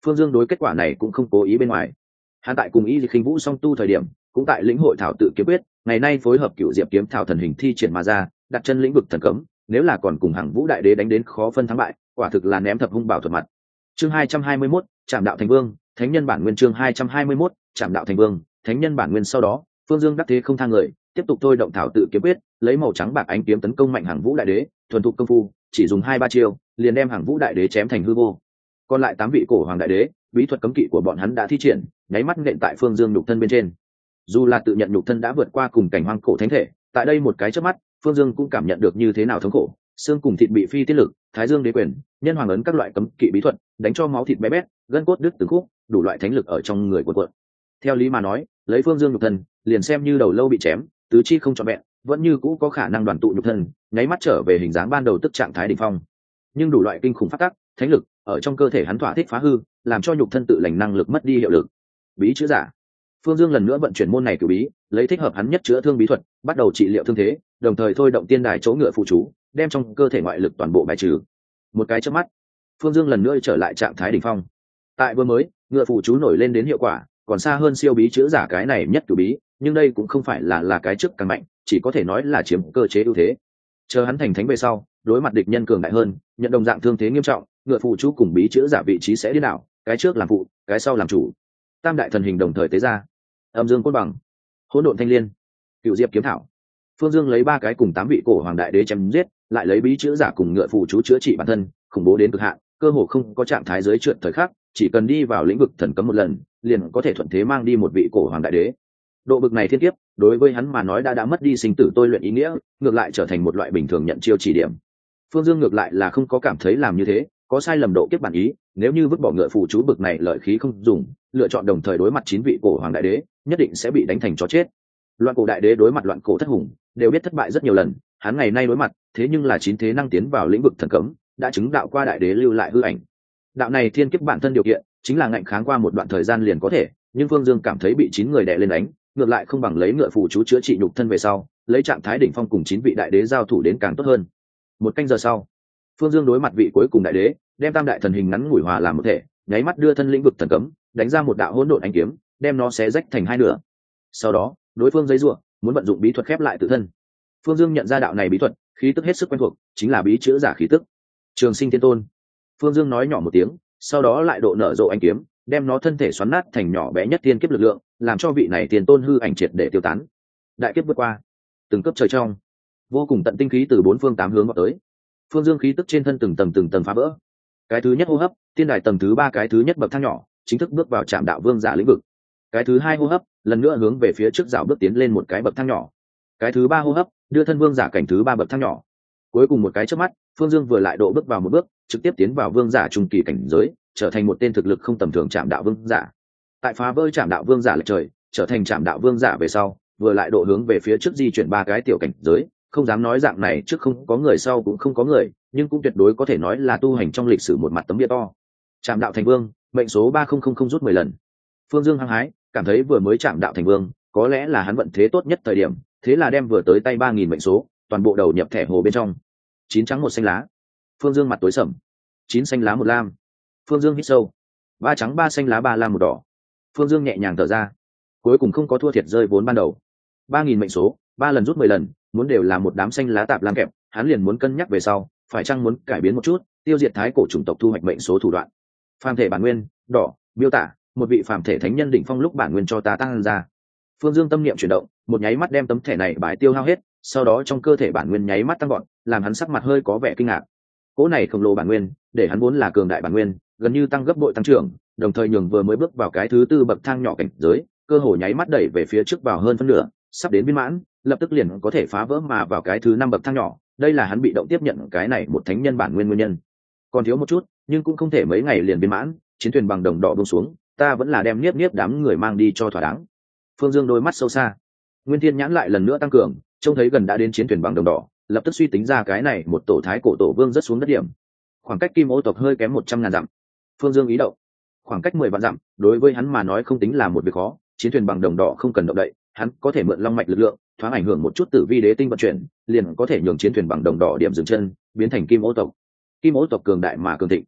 Phương Dương đối kết quả này cũng không cố ý bên ngoài. Hắn tại cùng Y Khinh Vũ song tu thời điểm, cũng tại lĩnh hội thảo tự kiếm quyết, ngày nay phối hợp cựu diệp kiếm thảo thần hình thi triển mà ra, đặt chân lĩnh vực thần cấm, nếu là còn cùng Hằng Vũ đại đế đánh đến khó phân thắng bại, quả thực là ném thập hung bảo thuật mặt. Chương 221, Trảm đạo thành vương, thánh nhân bản nguyên. Chương 221, Trảm đạo thành vương, thánh nhân bản nguyên. Sau đó, Phương Dương đắc thế không thang người, tiếp tục thôi động thảo tự kiếm quyết, lấy màu trắng bạc ánh kiếm tấn công mạnh Hằng Vũ đại đế, thuần thục công phu, chỉ dùng 2-3 chiêu, liền đem Hằng Vũ đại đế chém thành hư vô. Còn lại 8 vị cổ hoàng đại đế, bí thuật cấm kỵ của bọn hắn đã thi triển, nháy mắt nện tại Phương Dương nhục thân bên trên. Dù là tự nhận nhục thân đã vượt qua cùng cảnh hoang cổ thánh thể, tại đây một cái chớp mắt, Phương Dương cũng cảm nhận được như thế nào thống khổ, xương cùng thịt bị phi tiết lực, thái dương đế quyền, nhân hoàng ấn các loại cấm kỵ bí thuật, đánh cho máu thịt bé bét, gân cốt đứt từng khúc, đủ loại thánh lực ở trong người cuộn cuộn. Theo lý mà nói, lấy Phương Dương nhục thân, liền xem như đầu lâu bị chém, tứ chi không trọn vẹn, vẫn như cũ có khả năng đoàn tụ nhục thân, nháy mắt trở về hình dáng ban đầu tức trạng thái đỉnh phong. Nhưng đủ loại kinh khủng phát tác, thánh lực ở trong cơ thể hắn thỏa thích phá hư, làm cho nhục thân tự lành năng lực mất đi hiệu lực. Bí chữa giả. Phương Dương lần nữa vận chuyển môn này cửu bí, lấy thích hợp hắn nhất chữa thương bí thuật, bắt đầu trị liệu thương thế, đồng thời thôi động tiên đài chỗ ngựa phụ chú, đem trong cơ thể ngoại lực toàn bộ bài trừ. Một cái chớp mắt, Phương Dương lần nữa trở lại trạng thái đỉnh phong. Tại vừa mới, ngựa phụ chú nổi lên đến hiệu quả, còn xa hơn siêu bí chữa giả cái này nhất cửu bí, nhưng đây cũng không phải là cái trước càng mạnh, chỉ có thể nói là chiếm cơ chế ưu thế. Chờ hắn thành thánh về sau, đối mặt địch nhân cường đại hơn, nhận đồng dạng thương thế nghiêm trọng, ngựa phụ chú cùng bí chữa giả vị trí sẽ điên đảo, cái trước làm phụ, cái sau làm chủ. Tam đại thần hình đồng thời tế ra. Âm dương cốt bằng, hỗn độn thanh liên, cựu diệp kiếm thảo. Phương Dương lấy 3 cái cùng 8 vị cổ hoàng đại đế chém giết, lại lấy bí chữa giả cùng ngựa phụ chú chữa trị bản thân, khủng bố đến cực hạn, cơ hồ không có trạng thái dưới trượt thời khắc, chỉ cần đi vào lĩnh vực thần cấm một lần, liền có thể thuận thế mang đi một vị cổ hoàng đại đế. Độ bực này thiên kiếp, đối với hắn mà nói đã mất đi sinh tử tôi luyện ý nghĩa, ngược lại trở thành một loại bình thường nhận chiêu chỉ điểm. Phương Dương ngược lại là không có cảm thấy làm như thế có sai lầm độ kiếp bản ý, nếu như vứt bỏ ngựa phụ chú bực này lợi khí không dùng, lựa chọn đồng thời đối mặt 9 vị cổ hoàng đại đế, nhất định sẽ bị đánh thành chó chết. Loạn cổ đại đế đối mặt loạn cổ thất hùng, đều biết thất bại rất nhiều lần, hắn ngày nay đối mặt, thế nhưng là 9 thế năng tiến vào lĩnh vực thần cấm, đã chứng đạo qua đại đế lưu lại hư ảnh. Đạo này thiên kiếp bản thân điều kiện, chính là ngạnh kháng qua một đoạn thời gian liền có thể, nhưng Phương Dương cảm thấy bị 9 người đè lên đánh, ngược lại không bằng lấy ngựa phụ chú chữa trị nhục thân về sau, lấy trạng thái đỉnh phong cùng 9 vị đại đế giao thủ đến càng tốt hơn. Một canh giờ sau, Phương Dương đối mặt vị cuối cùng đại đế, đem tam đại thần hình ngắn ngủi hòa làm một thể, nháy mắt đưa thân lĩnh vực thần cấm, đánh ra một đạo hỗn độn ánh kiếm, đem nó xé rách thành 2 nửa. Sau đó, đối phương giãy giụa, muốn vận dụng bí thuật khép lại tự thân. Phương Dương nhận ra đạo này bí thuật, khí tức hết sức quen thuộc, chính là bí chữa giả khí tức. Trường Sinh Thiên Tôn. Phương Dương nói nhỏ một tiếng, sau đó lại độ nở rộ ánh kiếm, đem nó thân thể xoắn nát thành nhỏ bé nhất tiên kiếp lực lượng, làm cho vị này tiền tôn hư ảnh triệt để tiêu tán. Đại kiếp vượt qua, từng cấp trời trong, vô cùng tận tinh khí từ 4 phương 8 hướng vào tới. Phương Dương khí tức trên thân từng tầng phá vỡ. Cái thứ nhất hô hấp, tiên đài tầng thứ 3 cái thứ nhất bậc thang nhỏ, chính thức bước vào Trảm đạo vương giả lĩnh vực. Cái thứ 2 hô hấp, lần nữa hướng về phía trước dạo bước tiến lên một cái bậc thang nhỏ. Cái thứ 3 hô hấp, đưa thân vương giả cảnh thứ 3 bậc thang nhỏ. Cuối cùng một cái chớp mắt, Phương Dương vừa lại độ bước vào một bước, trực tiếp tiến vào vương giả trung kỳ cảnh giới, trở thành một tên thực lực không tầm thường Trảm đạo vương giả. Tại phá vỡ Trảm đạo vương giả lệch trời, trở thành Trảm đạo vương giả về sau, vừa lại độ hướng về phía trước di chuyển 3 cái tiểu cảnh giới, không dám nói dạng này trước không có người sau cũng không có người, nhưng cũng tuyệt đối có thể nói là tu hành trong lịch sử một mặt tấm bia to. Trảm đạo thành vương, mệnh số 3000 rút 10 lần. Phương Dương hăng hái, cảm thấy vừa mới Trảm đạo thành vương, có lẽ là hắn vận thế tốt nhất thời điểm, thế là đem vừa tới tay 3000 mệnh số, toàn bộ đầu nhập thẻ hồ bên trong. 9 trắng 1 xanh lá. Phương Dương mặt tối sầm. 9 xanh lá 1 lam. Phương Dương hít sâu. 3 trắng 3 xanh lá 3 lam 1 đỏ. Phương Dương nhẹ nhàng thở ra. Cuối cùng không có thua thiệt rơi vốn ban đầu. 3000 mệnh số, 3 lần rút 10 lần, muốn đều là một đám xanh lá tạp lam kẹp, hắn liền muốn cân nhắc về sau, phải chăng muốn cải biến một chút, tiêu diệt thái cổ chủng tộc thu hoạch mệnh số thủ đoạn. Phàm thể bản nguyên, đỏ, miêu tả, một vị phàm thể thánh nhân đỉnh phong lúc bản nguyên cho ta tăng ra. Phương Dương tâm niệm chuyển động, một nháy mắt đem tấm thẻ này bài tiêu hao hết, sau đó trong cơ thể bản nguyên nháy mắt tăng vọt, làm hắn sắc mặt hơi có vẻ kinh ngạc. Cỗ này khổng lồ bản nguyên, để hắn vốn là cường đại bản nguyên, gần như tăng gấp bội tăng trưởng, đồng thời nhường vừa mới bước vào cái thứ 4 bậc thang nhỏ cảnh giới, cơ hồ nháy mắt đẩy về phía trước vào hơn phân nửa, sắp đến viên mãn, lập tức liền có thể phá vỡ mà vào cái thứ 5 bậc thang nhỏ. Đây là hắn bị động tiếp nhận cái này một thánh nhân bản nguyên nguyên nhân. Còn thiếu một chút, nhưng cũng không thể mấy ngày liền viên mãn. Chiến thuyền bằng đồng đỏ buông xuống, ta vẫn là đem niếp đám người mang đi cho thỏa đáng. Phương Dương đôi mắt sâu xa, Nguyên Thiên nhãn lại lần nữa tăng cường, trông thấy gần đã đến chiến thuyền bằng đồng đỏ, lập tức suy tính ra cái này một tổ thái cổ tổ vương rất xuống đất điểm. Khoảng cách Kim Ô tộc hơi kém 100.000 dặm. Phương Dương ý động, khoảng cách 10 vạn dặm, đối với hắn mà nói không tính là một việc khó. Chiến thuyền bằng đồng đỏ không cần động đậy, hắn có thể mượn long mạch lực lượng, thoáng ảnh hưởng một chút Tử Vi đế tinh vận chuyển, liền có thể nhường chiến thuyền bằng đồng đỏ điểm dừng chân, biến thành Kim Ô tộc. Kim Ô tộc cường đại mà cường thịnh.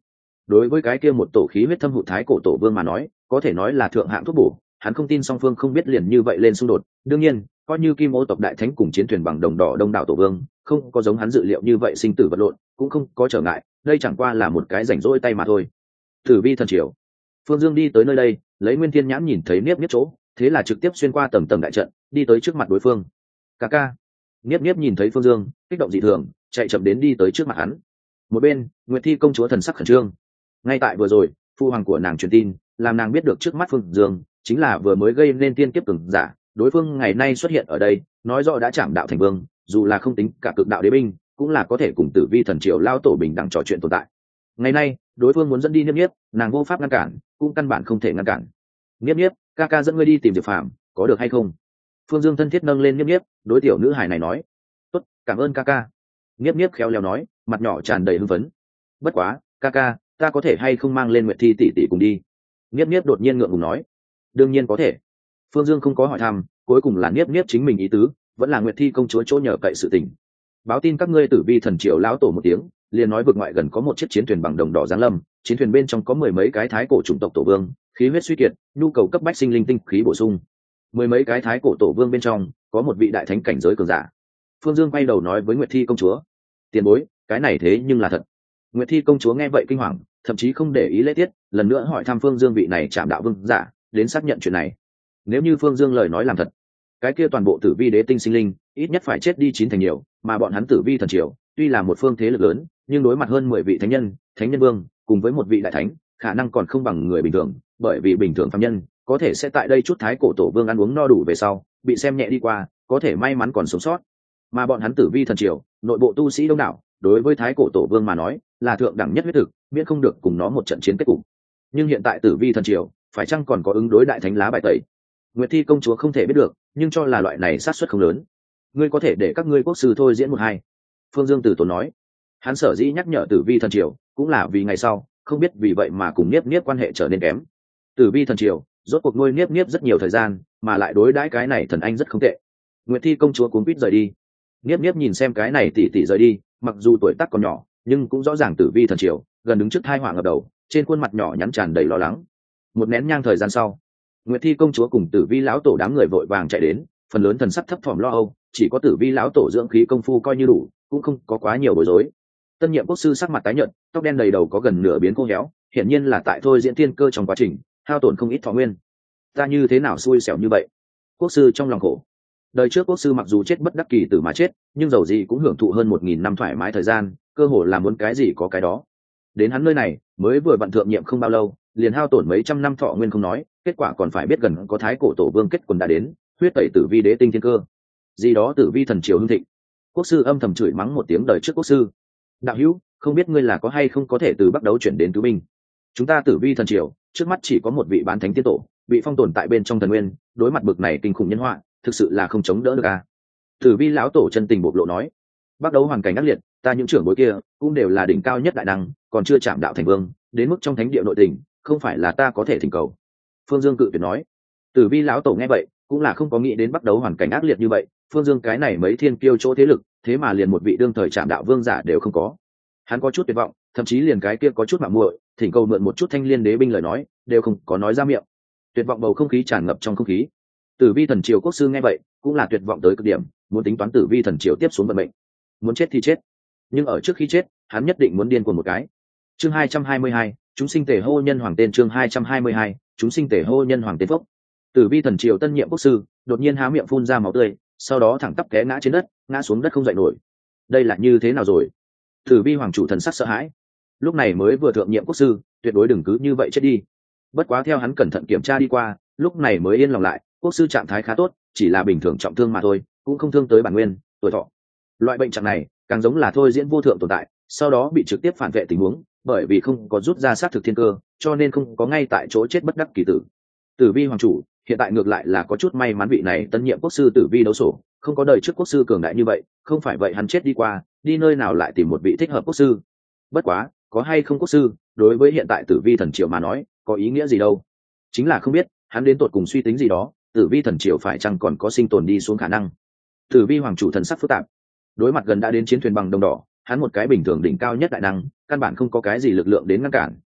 đối với cái kia một tổ khí huyết thâm hụt thái cổ tổ vương mà nói có thể nói là thượng hạng thuốc bổ. Hắn không tin song phương không biết liền như vậy lên xung đột. Đương nhiên coi như Kim Ô tộc đại thánh cùng chiến thuyền bằng đồng đỏ đông đảo tổ vương không có giống hắn dự liệu như vậy sinh tử vật lộn cũng không có trở ngại, đây chẳng qua là một cái rảnh rỗi tay mà thôi. Tử vi thần triều, Phương Dương đi tới nơi đây lấy Nguyên Thiên nhãn nhìn thấy Niếp Niếp chỗ, thế là trực tiếp xuyên qua tầng tầng đại trận đi tới trước mặt đối phương. Ca ca. Niếp Niếp nhìn thấy Phương Dương kích động dị thường chạy chậm đến đi tới trước mặt hắn. Một bên Nguyệt Thi công chúa thần sắc khẩn trương. Ngay tại vừa rồi phu hoàng của nàng truyền tin làm nàng biết được trước mắt Phương Dương chính là vừa mới gây nên tiên kiếp cường giả, đối phương ngày nay xuất hiện ở đây nói rõ đã chạm đạo thành vương, dù là không tính cả cực đạo đế binh cũng là có thể cùng Tử vi thần triều lao tổ bình đẳng trò chuyện tồn tại. Ngày nay đối phương muốn dẫn đi Niếp Niếp, nàng vô pháp ngăn cản cũng căn bản không thể ngăn cản. Niếp Niếp, ca ca dẫn ngươi đi tìm Diệp Phàm có được hay không? Phương Dương thân thiết nâng lên Niếp Niếp đối tiểu nữ hài này nói. Tốt, cảm ơn ca ca. Niếp Niếp khéo léo nói, mặt nhỏ tràn đầy hưng phấn. Bất quá ca ca, ta có thể hay không mang lên Nguyệt Thi tỷ tỷ cùng đi? Niếp Niếp đột nhiên ngượng ngùng nói. Đương nhiên có thể. Phương Dương không có hỏi thăm, cuối cùng là Niếp Niếp chính mình ý tứ, vẫn là Nguyệt Thi công chúa chỗ nhờ cậy sự tình. Báo tin các ngươi Tử vi thần triều lão tổ một tiếng, liền nói vực ngoại gần có một chiếc chiến thuyền bằng đồng đỏ giáng lâm, chiến thuyền bên trong có mười mấy cái thái cổ chủng tộc tổ vương, khí huyết suy kiệt, nhu cầu cấp bách sinh linh tinh khí bổ sung. Mười mấy cái thái cổ tổ vương bên trong có một vị đại thánh cảnh giới cường giả. Phương Dương quay đầu nói với Nguyệt Thi công chúa, tiền bối, cái này thế nhưng là thật. Nguyệt Thi công chúa nghe vậy kinh hoàng, thậm chí không để ý lễ tiết, lần nữa hỏi thăm Phương Dương vị này chạm đạo vương giả đến xác nhận chuyện này. Nếu như Phương Dương lời nói làm thật, cái kia toàn bộ Tử vi đế tinh sinh linh ít nhất phải chết đi 9 thành nhiều, mà bọn hắn Tử vi thần triều tuy là một phương thế lực lớn nhưng đối mặt hơn 10 vị thánh nhân, thánh nhân vương cùng với một vị đại thánh khả năng còn không bằng người bình thường, bởi vì bình thường phàm nhân có thể sẽ tại đây chút thái cổ tổ vương ăn uống no đủ về sau bị xem nhẹ đi qua, có thể may mắn còn sống sót, mà bọn hắn Tử vi thần triều nội bộ tu sĩ đông đảo, đối với thái cổ tổ vương mà nói là thượng đẳng nhất huyết thực, miễn không được cùng nó một trận chiến kết cục. Nhưng hiện tại Tử vi thần triều phải chăng còn có ứng đối đại thánh lá bài tẩy, Nguyệt Thi công chúa không thể biết được, nhưng cho là loại này sát suất không lớn. Ngươi có thể để các ngươi quốc sư thôi diễn một hai. Phương Dương từ tốn nói. Hắn sở dĩ nhắc nhở Tử vi thần triều cũng là vì ngày sau không biết vì vậy mà cùng Niếp Niếp quan hệ trở nên kém. Tử vi thần triều rốt cuộc nuôi Niếp Niếp rất nhiều thời gian, mà lại đối đãi cái này thần anh rất không tệ. Nguyệt Thi công chúa cuống quýt rời đi. Niếp Niếp nhìn xem cái này tỉ tỉ rời đi, mặc dù tuổi tác còn nhỏ nhưng cũng rõ ràng Tử vi thần triều gần đứng trước tai họa ngập đầu, trên khuôn mặt nhỏ nhắn tràn đầy lo lắng. Một nén nhang thời gian sau, Nguyệt Thi công chúa cùng Tử vi lão tổ đám người vội vàng chạy đến, phần lớn thần sắc thấp thỏm lo âu, chỉ có Tử vi lão tổ dưỡng khí công phu coi như đủ, cũng không có quá nhiều bối rối. Tân nhiệm quốc sư sắc mặt tái nhợt, tóc đen đầy đầu có gần nửa biến khô héo, hiển nhiên là tại thôi diễn tiên cơ trong quá trình hao tổn không ít thọ nguyên. Ta như thế nào xui xẻo như vậy? Quốc sư trong lòng khổ. Đời trước quốc sư mặc dù chết bất đắc kỳ tử mà chết, nhưng dầu gì cũng hưởng thụ hơn 1000 năm thoải mái thời gian, cơ hồ là muốn cái gì có cái đó. Đến hắn nơi này, mới vừa vận thượng nhiệm không bao lâu, liền hao tổn mấy trăm năm thọ nguyên không nói, kết quả còn phải biết gần có thái cổ tổ vương kết quần đã đến, huyết tẩy Tử vi đế tinh thiên cơ. Gì đó Tử vi thần triều hưng thịnh. Quốc sư âm thầm chửi mắng một tiếng đời trước quốc sư. Đạo hữu, không biết ngươi là có hay không có thể từ Bắc Đấu chuyển đến Tứ Binh. Chúng ta Tử vi thần triều, trước mắt chỉ có một vị bán thánh tiên tổ, bị phong tồn tại bên trong thần nguyên, đối mặt bực này kinh khủng nhân họa, thực sự là không chống đỡ được à. Tử vi lão tổ chân tình bộc lộ nói, Bắc Đấu hoàn cảnh ác liệt, ta những trưởng bối kia cũng đều là đỉnh cao nhất đại năng, còn chưa chạm đạo thành vương, đến mức trong thánh địa nội tình, không phải là ta có thể thỉnh cầu. Phương Dương cự tuyệt nói. Tử vi lão tổ nghe vậy cũng là không có nghĩ đến Bắc Đấu hoàn cảnh ác liệt như vậy, Phương Dương cái này mấy thiên kiêu chỗ thế lực, thế mà liền một vị đương thời chạm đạo vương giả đều không có. Hắn có chút tuyệt vọng, thậm chí liền cái kia có chút mạo muội, thỉnh cầu mượn một chút Thanh Liên đế binh lời nói, đều không có nói ra miệng. Tuyệt vọng bầu không khí tràn ngập trong không khí. Tử vi thần triều quốc sư nghe vậy cũng là tuyệt vọng tới cực điểm, muốn tính toán Tử vi thần triều tiếp xuống vận mệnh, muốn chết thì chết, nhưng ở trước khi chết hắn nhất định muốn điên cuồng một cái. Chương 222, chúng sinh tề hô nhân hoàng tên. Chương 222, chúng sinh tề hô nhân hoàng tên. Phốc. Tử vi thần triều tân nhiệm quốc sư đột nhiên há miệng phun ra máu tươi, sau đó thẳng tắp té ngã trên đất, ngã xuống đất không dậy nổi. Đây là như thế nào rồi? Tử vi hoàng chủ thần sắc sợ hãi. Lúc này mới vừa thượng nhiệm quốc sư, tuyệt đối đừng cứ như vậy chết đi. Bất quá theo hắn cẩn thận kiểm tra đi qua, lúc này mới yên lòng lại, quốc sư trạng thái khá tốt, chỉ là bình thường trọng thương mà thôi, cũng không thương tới bản nguyên, tuổi thọ. Loại bệnh trạng này càng giống là thôi diễn vô thượng tồn tại, sau đó bị trực tiếp phản vệ tình huống, bởi vì không có rút ra xác thực thiên cơ, cho nên không có ngay tại chỗ chết bất đắc kỳ tử. Tử vi hoàng chủ hiện tại ngược lại là có chút may mắn vị này tân nhiệm quốc sư Tử vi đấu sổ không có đời trước quốc sư cường đại như vậy, không phải vậy hắn chết đi qua, đi nơi nào lại tìm một vị thích hợp quốc sư. Bất quá có hay không quốc sư đối với hiện tại Tử vi thần triều mà nói có ý nghĩa gì đâu, chính là không biết hắn đến tột cùng suy tính gì đó, Tử vi thần triều phải chăng còn có sinh tồn đi xuống khả năng. Tử vi hoàng chủ thần sắc phức tạp, đối mặt gần đã đến chiến thuyền bằng đồng đỏ, hắn một cái bình thường đỉnh cao nhất đại năng, căn bản không có cái gì lực lượng đến ngăn cản,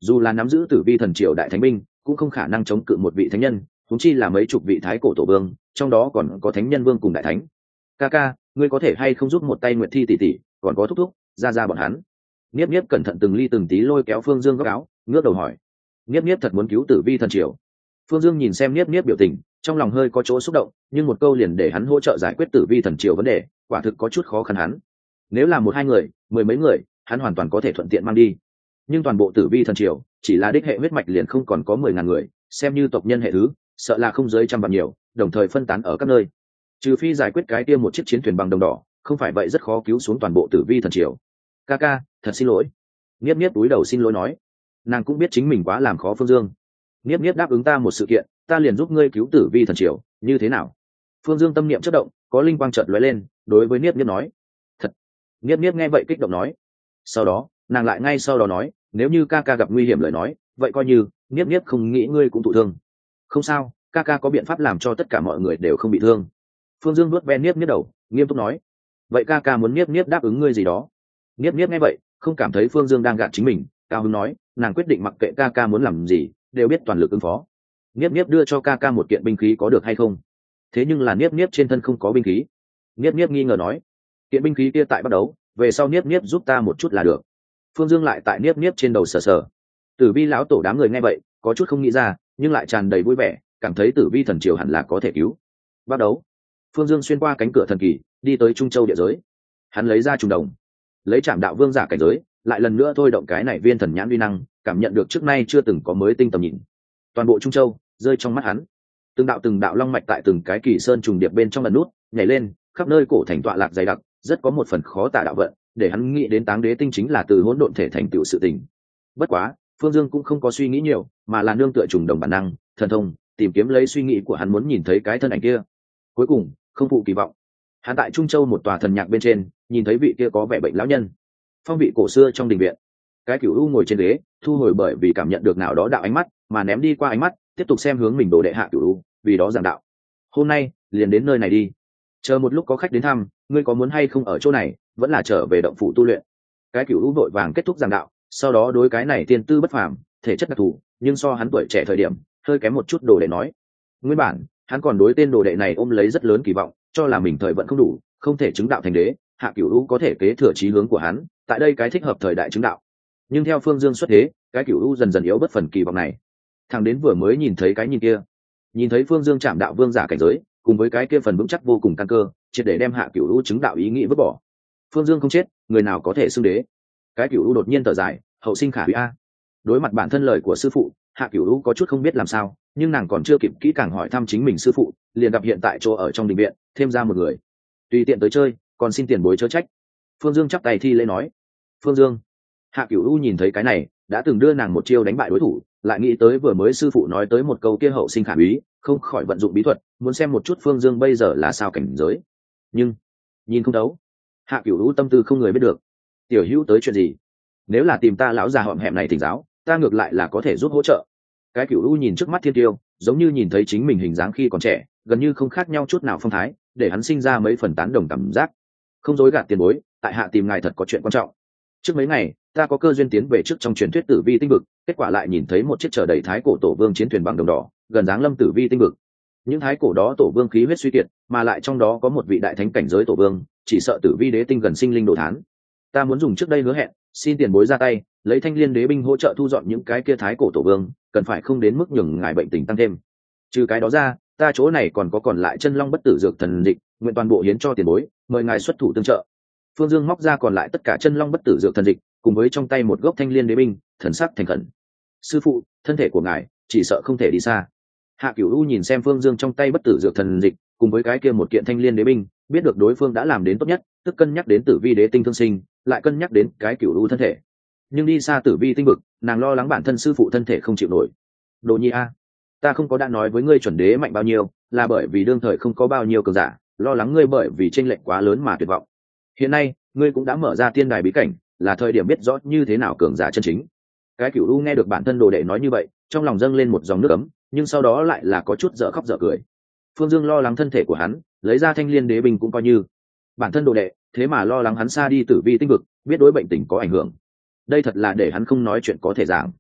dù là nắm giữ tử vi thần triều đại thánh binh cũng không khả năng chống cự một vị thánh nhân, huống chi là mấy chục vị thái cổ tổ vương, trong đó còn có thánh nhân vương cùng đại thánh. Ca ca, ngươi có thể hay không giúp một tay Nguyệt Thi tỷ tỷ, còn có thúc thúc ra ra bọn hắn. Niếp Niếp cẩn thận từng ly từng tí lôi kéo Phương Dương góc áo, ngước đầu hỏi. Niếp Niếp thật muốn cứu tử vi thần triều. Phương Dương nhìn xem Niếp Niếp biểu tình, trong lòng hơi có chỗ xúc động, nhưng một câu liền để hắn hỗ trợ giải quyết tử vi thần triều vấn đề, quả thực có chút khó khăn hắn. Nếu là một hai người, mười mấy người, hắn hoàn toàn có thể thuận tiện mang đi. Nhưng toàn bộ tử vi thần triều, chỉ là đích hệ huyết mạch liền không còn có 10.000 người, xem như tộc nhân hệ thứ, sợ là không dưới trăm vạn nhiều, đồng thời phân tán ở các nơi. Trừ phi giải quyết cái kia một chiếc chiến thuyền bằng đồng đỏ, không phải vậy rất khó cứu xuống toàn bộ tử vi thần triều. Ca ca, thật xin lỗi. Niếp Niếp cúi đầu xin lỗi nói. Nàng cũng biết chính mình quá làm khó Phương Dương. Niếp Niếp đáp ứng ta một sự kiện, ta liền giúp ngươi cứu tử vi thần triều, như thế nào? Phương Dương tâm niệm chớp động, có linh quang chợt lóe lên, đối với Niếp Niếp nói. Thật. Niếp Niếp nghe vậy kích động nói. Sau đó, nàng lại ngay sau đó nói, nếu như ca ca gặp nguy hiểm lời nói, vậy coi như Niếp Niếp không nghĩ ngươi cũng thụ thương. Không sao, ca ca có biện pháp làm cho tất cả mọi người đều không bị thương. Phương Dương nuốt ve Niếp Niếp đầu, nghiêm túc nói. Vậy ca ca muốn Niếp Niếp đáp ứng ngươi gì đó? Niếp Niếp nghe vậy, không cảm thấy Phương Dương đang gạt chính mình, cao hứng nói, nàng quyết định mặc kệ ca ca muốn làm gì, đều biết toàn lực ứng phó. Niếp Niếp đưa cho ca ca một kiện binh khí có được hay không? Thế nhưng là Niếp Niếp trên thân không có binh khí. Niếp Niếp nghi ngờ nói, kiện binh khí kia tại bắt đấu, về sau Niếp Niếp giúp ta một chút là được. Phương Dương lại tại Niếp Niếp trên đầu sờ sờ. Tử vi lão tổ đám người nghe vậy, có chút không nghĩ ra, nhưng lại tràn đầy vui vẻ, cảm thấy tử vi thần triều hẳn là có thể cứu. Bắt đấu. Phương Dương xuyên qua cánh cửa thần kỳ, đi tới Trung Châu địa giới. Hắn lấy ra trùng đồng, lấy Trảm Đạo Vương giả cảnh giới, lại lần nữa thôi động cái này viên thần nhãn uy năng, cảm nhận được trước nay chưa từng có mới tinh tầm nhìn. Toàn bộ Trung Châu rơi trong mắt hắn, từng đạo long mạch tại từng cái kỳ sơn trùng điệp bên trong lần nút nhảy lên, khắp nơi cổ thành tọa lạc dày đặc, rất có một phần khó tả đạo vận, để hắn nghĩ đến Táng Đế tinh chính là từ hỗn độn thể thành tựu sự tình. Bất quá, Phương Dương cũng không có suy nghĩ nhiều, mà là nương tựa trùng đồng bản năng, thần thông, tìm kiếm lấy suy nghĩ của hắn muốn nhìn thấy cái thân ảnh kia. Cuối cùng, không phụ kỳ vọng, hắn tại Trung Châu một tòa thần nhạc bên trên, nhìn thấy vị kia có vẻ bệnh lão nhân, phong vị cổ xưa trong đình viện. Cái Cửu U ngồi trên ghế, thu hồi bởi vì cảm nhận được nào đó đạo ánh mắt, mà ném đi qua ánh mắt, tiếp tục xem hướng mình đồ đệ Hạ Cửu U, vì đó giảng đạo. Hôm nay, liền đến nơi này đi. Chờ một lúc có khách đến thăm, ngươi có muốn hay không ở chỗ này, vẫn là trở về động phủ tu luyện. Cái Cửu U vội vàng kết thúc giảng đạo, sau đó đối cái này tiên tư bất phàm, thể chất đặc thù, nhưng so hắn tuổi trẻ thời điểm, hơi kém một chút đồ đệ nói. Nguyên bản, hắn còn đối tên đồ đệ này ôm lấy rất lớn kỳ vọng, cho là mình thời vận không đủ, không thể chứng đạo thành đế, Hạ Cửu U có thể kế thừa chí hướng của hắn, tại đây cái thích hợp thời đại chứng đạo. Nhưng theo Phương Dương xuất thế, cái Cửu U dần dần yếu bất phần kỳ vọng này. Thằng đến vừa mới nhìn thấy cái nhìn kia, nhìn thấy Phương Dương Trảm Đạo Vương giả cảnh giới, cùng với cái kia phần vững chắc vô cùng căn cơ, triệt để đem Hạ Cửu U chứng đạo ý nghĩ vứt bỏ. Phương Dương không chết, người nào có thể xưng đế? Cái Cửu U đột nhiên thở dài, hậu sinh khả hủy a. Đối mặt bản thân lời của sư phụ, Hạ Cửu U có chút không biết làm sao, nhưng nàng còn chưa kịp kỹ càng hỏi thăm chính mình sư phụ, liền gặp hiện tại chỗ ở trong đình viện, thêm ra một người. Tùy tiện tới chơi, còn xin tiền bối chớ trách. Phương Dương chắp tay thi lễ nói. Phương Dương. Hạ Cửu U nhìn thấy cái này, đã từng đưa nàng một chiêu đánh bại đối thủ, lại nghĩ tới vừa mới sư phụ nói tới một câu kia hậu sinh khả úy, không khỏi vận dụng bí thuật, muốn xem một chút Phương Dương bây giờ là sao cảnh giới. Nhưng nhìn không đấu. Hạ Cửu U tâm tư không người biết được. Tiểu Hữu tới chuyện gì? Nếu là tìm ta lão già hõm hẹm này thỉnh giáo, ta ngược lại là có thể giúp hỗ trợ. Cái Cửu U nhìn trước mắt thiên tiêu, giống như nhìn thấy chính mình hình dáng khi còn trẻ, gần như không khác nhau chút nào phong thái, để hắn sinh ra mấy phần tán đồng cảm giác. Không dối gạt tiền bối, tại hạ tìm ngài thật có chuyện quan trọng. Trước mấy ngày, ta có cơ duyên tiến về trước trong truyền thuyết tử vi tinh vực, kết quả lại nhìn thấy một chiếc chở đầy thái cổ tổ vương chiến thuyền bằng đồng đỏ, gần dáng lâm tử vi tinh vực. Những thái cổ đó tổ vương khí huyết suy kiệt, mà lại trong đó có một vị đại thánh cảnh giới tổ vương, chỉ sợ tử vi đế tinh gần sinh linh đồ thán. Ta muốn dùng trước đây hứa hẹn, xin tiền bối ra tay, lấy Thanh Liên đế binh hỗ trợ thu dọn những cái kia thái cổ tổ vương, cần phải không đến mức nhường ngài bệnh tình tăng thêm. Trừ cái đó ra, ta chỗ này còn lại chân long bất tử dược thần dịch, nguyện toàn bộ hiến cho tiền bối, mời ngài xuất thủ tương trợ. Phương Dương móc ra còn lại tất cả chân long bất tử dược thần dịch, cùng với trong tay một gốc Thanh Liên đế binh, thần sắc thành khẩn. Sư phụ, thân thể của ngài chỉ sợ không thể đi xa. Hạ Cửu U nhìn xem Phương Dương trong tay bất tử dược thần dịch, cùng với cái kia một kiện Thanh Liên đế binh, biết được đối phương đã làm đến tốt nhất, tức cân nhắc đến tử vi đế tinh thương sinh, lại cân nhắc đến cái Cửu U thân thể. Nhưng đi xa tử vi tinh vực, nàng lo lắng bản thân sư phụ thân thể không chịu nổi. Đồ Nhi a, ta không có đã nói với ngươi chuẩn đế mạnh bao nhiêu, là bởi vì đương thời không có bao nhiêu cường giả, lo lắng ngươi bởi vì chênh lệch quá lớn mà tuyệt vọng. Hiện nay, ngươi cũng đã mở ra tiên đài bí cảnh, là thời điểm biết rõ như thế nào cường giả chân chính. Cái Cửu U nghe được bản thân đồ đệ nói như vậy, trong lòng dâng lên một dòng nước ấm, nhưng sau đó lại là có chút dở khóc dở cười. Phương Dương lo lắng thân thể của hắn, lấy ra Thanh Liên đế binh cũng coi như. Bản thân đồ đệ, thế mà lo lắng hắn xa đi tử vi tinh vực, biết đối bệnh tình có ảnh hưởng. Đây thật là để hắn không nói chuyện có thể giảng.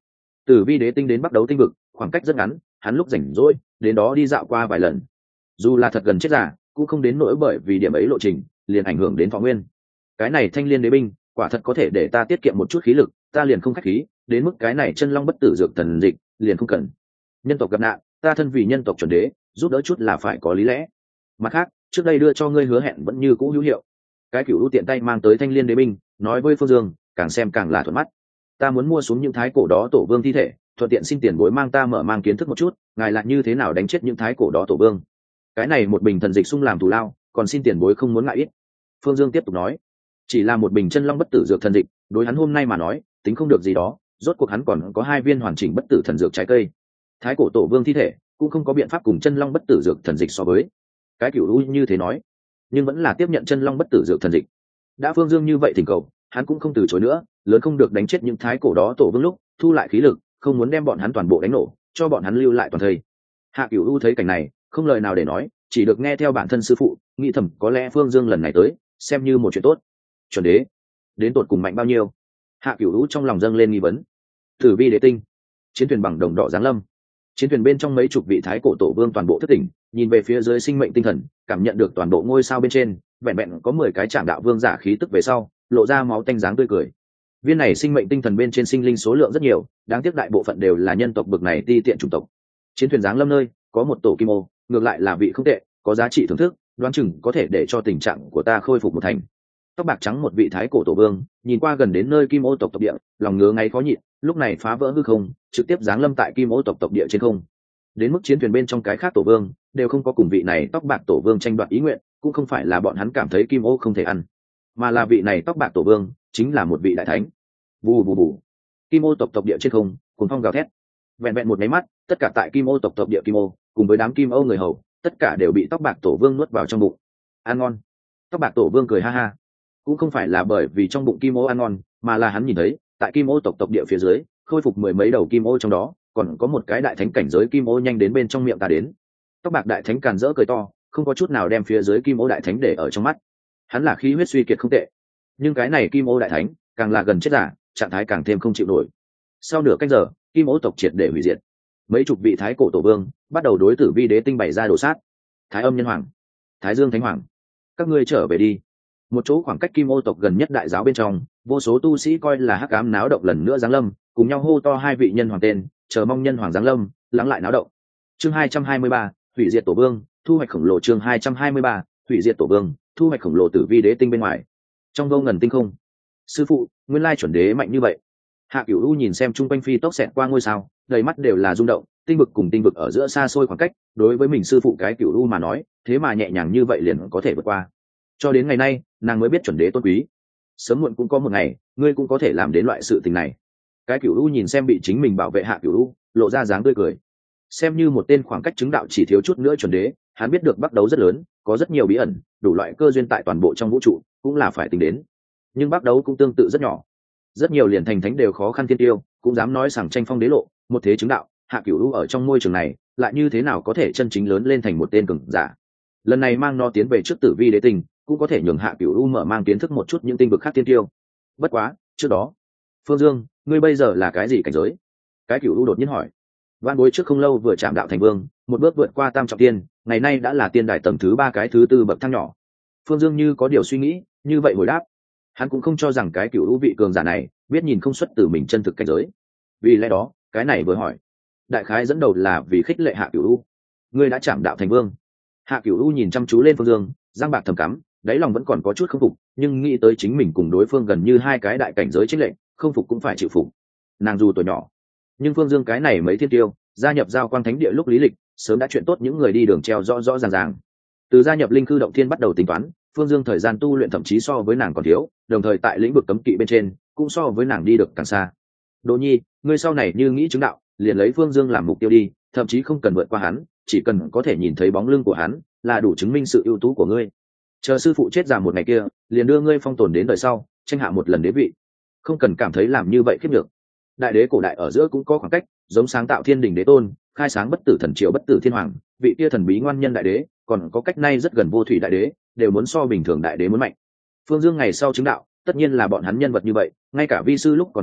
Tử vi đế tinh đến Bắc Đấu tinh vực khoảng cách rất ngắn, hắn lúc rảnh rỗi đến đó đi dạo qua vài lần. Dù là thật gần chết giả cũng không đến nỗi bởi vì điểm ấy lộ trình liền ảnh hưởng đến thọ nguyên. Cái này thanh liên đế binh quả thật có thể để ta tiết kiệm một chút khí lực, ta liền không khách khí, đến mức cái này chân long bất tử dược thần dịch liền không cần. Nhân tộc gặp nạn, ta thân vì nhân tộc chuẩn đế giúp đỡ chút là phải có lý lẽ. Mặt khác, trước đây đưa cho ngươi hứa hẹn vẫn như cũ hữu hiệu. Cái cửu ưu tiện tay mang tới thanh liên đế binh, nói với Phương Dương, càng xem càng là thuận mắt. Ta muốn mua xuống những thái cổ đó tổ vương thi thể, thuận tiện xin tiền bối mang ta mở mang kiến thức một chút, ngài lại như thế nào đánh chết những thái cổ đó tổ vương. Cái này một bình thần dịch sung làm thù lao, còn xin tiền bối không muốn ngại ít. Phương Dương tiếp tục nói, chỉ là một bình chân long bất tử dược thần dịch, đối hắn hôm nay mà nói tính không được gì đó, rốt cuộc hắn còn có 2 viên hoàn chỉnh bất tử thần dược trái cây. Thái cổ tổ vương thi thể cũng không có biện pháp cùng chân long bất tử dược thần dịch so với. Cái cửu u như thế nói, nhưng vẫn là tiếp nhận chân long bất tử dược thần dịch. Đã Phương Dương như vậy thỉnh cầu, hắn cũng không từ chối nữa, lớn không được đánh chết những thái cổ đó tổ vương lúc thu lại khí lực, không muốn đem bọn hắn toàn bộ đánh nổ, cho bọn hắn lưu lại toàn thây. Hạ Cửu U thấy cảnh này không lời nào để nói, chỉ được nghe theo bản thân sư phụ, nghĩ thầm có lẽ Phương Dương lần này tới xem như một chuyện tốt. Chuẩn đế đến tột cùng mạnh bao nhiêu? Hạ Cửu U trong lòng dâng lên nghi vấn. Tử vi đế tinh, chiến thuyền bằng đồng đỏ giáng lâm. Chiến thuyền bên trong mấy chục vị thái cổ tổ vương toàn bộ thức tỉnh, nhìn về phía dưới sinh mệnh tinh thần, cảm nhận được toàn bộ ngôi sao bên trên vẹn vẹn có 10 cái Trảm Đạo Vương giả khí tức về sau, lộ ra máu tanh dáng tươi cười. Viên này sinh mệnh tinh thần bên trên sinh linh số lượng rất nhiều, đáng tiếc đại bộ phận đều là nhân tộc bực này ti tiện chủng tộc. Chiến thuyền giáng lâm nơi có một tổ kim ô, ngược lại là vị không tệ, có giá trị thưởng thức, đoán chừng có thể để cho tình trạng của ta khôi phục một thành. Tóc bạc trắng một vị thái cổ tổ vương, nhìn qua gần đến nơi kim ô tộc địa, lòng ngứa ngáy khó nhịn, lúc này phá vỡ hư không, trực tiếp giáng lâm tại kim ô tộc địa trên không. Đến mức chiến thuyền bên trong cái khác tổ vương đều không có cùng vị này tóc bạc tổ vương tranh đoạt ý nguyện, cũng không phải là bọn hắn cảm thấy kim ô không thể ăn, mà là vị này tóc bạc tổ vương chính là một vị đại thánh. Vù vù vù, kim ô tộc địa trên không cuồng phong gào thét, vẹn vẹn một máy mắt, tất cả tại kim ô tộc địa kim ô cùng với đám kim ô người hầu tất cả đều bị tóc bạc tổ vương nuốt vào trong bụng. Ăn ngon. Tóc bạc tổ vương cười ha ha, cũng không phải là bởi vì trong bụng kim ô ăn ngon, mà là hắn nhìn thấy tại kim ô tộc địa phía dưới khôi phục 10 mấy đầu kim ô, trong đó còn có một cái đại thánh cảnh giới kim ô nhanh đến bên trong miệng ta đến. Tóc bạc đại thánh càn rỡ cười to, không có chút nào đem phía dưới kim ô đại thánh để ở trong mắt. Hắn là khí huyết suy kiệt không tệ, nhưng cái này kim ô đại thánh càng là gần chết giả, trạng thái càng thêm không chịu nổi. Sau nửa canh giờ, kim ô tộc triệt để hủy diệt. Mấy chục vị thái cổ tổ vương bắt đầu đối Tử vi đế tinh bày ra đồ sát. Thái âm nhân hoàng, Thái dương thánh hoàng, các ngươi trở về đi. Một chỗ khoảng cách kim ô tộc gần nhất đại giáo bên trong, vô số tu sĩ coi là hắc ám náo động lần nữa giáng lâm, cùng nhau hô to 2 vị nhân hoàng tên, chờ mong nhân hoàng giáng lâm lắng lại náo động. Chương 223, hủy diệt tổ vương, thu hoạch khổng lồ. Chương 223, hủy diệt tổ vương, thu hoạch khổng lồ. Tử vi đế tinh bên ngoài, trong vô ngần tinh không. Sư phụ, nguyên lai chuẩn đế mạnh như vậy. Hạ Cửu U nhìn xem chung quanh phi tốc xẹt qua ngôi sao, đầy mắt đều là rung động, tinh vực cùng tinh vực ở giữa xa xôi khoảng cách, đối với mình sư phụ cái Cửu U mà nói, thế mà nhẹ nhàng như vậy liền có thể vượt qua. Cho đến ngày nay, nàng mới biết chuẩn đế tôn quý. Sớm muộn cũng có một ngày, ngươi cũng có thể làm đến loại sự tình này. Cái Cửu U nhìn xem bị chính mình bảo vệ Hạ Cửu U, lộ ra dáng tươi cười. Xem như một tên khoảng cách chứng đạo chỉ thiếu chút nữa chuẩn đế, hắn biết được Bắc Đấu rất lớn, có rất nhiều bí ẩn, đủ loại cơ duyên tại toàn bộ trong vũ trụ, cũng là phải tính đến. Nhưng Bắc Đấu cũng tương tự rất nhỏ, rất nhiều liền thành thánh đều khó khăn thiên tiêu, cũng dám nói rằng tranh phong đế lộ, một thế chứng đạo, Hạ Cửu U ở trong môi trường này, lại như thế nào có thể chân chính lớn lên thành một tên cường giả. Lần này mang nó tiến về trước Tử vi đế tinh, cũng có thể nhường Hạ Cửu U mở mang kiến thức một chút những tinh vực khác thiên tiêu. Bất quá, trước đó, Phương Dương, ngươi bây giờ là cái gì cảnh giới? Cái Cửu U đột nhiên hỏi. Vạn bối trước không lâu vừa chạm đạo thành vương, một bước vượt qua tam trọng tiên, ngày nay đã là tiên đài tầng thứ 3 cái thứ 4 bậc thang nhỏ. Phương Dương như có điều suy nghĩ, như vậy hồi đáp. Hắn cũng không cho rằng cái Cửu U vị cường giả này biết nhìn không xuất từ mình chân thực cảnh giới. Vì lẽ đó, cái này vừa hỏi, đại khái dẫn đầu là vì khích lệ Hạ Cửu U. Ngươi đã chạm đạo thành vương. Hạ Cửu U nhìn chăm chú lên Phương Dương, răng bạc thầm cắm, đáy lòng vẫn còn có chút không phục, nhưng nghĩ tới chính mình cùng đối phương gần như 2 cái đại cảnh giới chênh lệch, không phục cũng phải chịu phục. Nàng dù tuổi nhỏ, nhưng Phương Dương cái này mấy thiên tiêu gia nhập giao quang thánh địa lúc lý lịch sớm đã chuyện tốt những người đi đường treo rõ rõ ràng ràng. Từ gia nhập linh cư động thiên bắt đầu tính toán, Phương Dương thời gian tu luyện thậm chí so với nàng còn thiếu, đồng thời tại lĩnh vực cấm kỵ bên trên cũng so với nàng đi được càng xa. Đỗ Nhi, ngươi sau này như nghĩ chứng đạo, liền lấy Phương Dương làm mục tiêu đi, thậm chí không cần vượt qua hắn, chỉ cần có thể nhìn thấy bóng lưng của hắn là đủ chứng minh sự ưu tú của ngươi. Chờ sư phụ chết già một ngày kia, liền đưa ngươi phong tồn đến đời sau, tranh hạ một lần đế vị. Không cần cảm thấy làm như vậy khiếp được. Đại đế cổ đại ở giữa cũng có khoảng cách, giống sáng tạo thiên đình đế tôn, khai sáng bất tử thần triều bất tử thiên hoàng, vị kia thần bí ngoan nhân đại đế, còn có cách nay rất gần vô thủy đại đế, đều muốn so bình thường đại đế muốn mạnh. Phương Dương ngày sau chứng đạo, tất nhiên là bọn hắn nhân vật như vậy, ngay cả vi sư lúc còn trẻ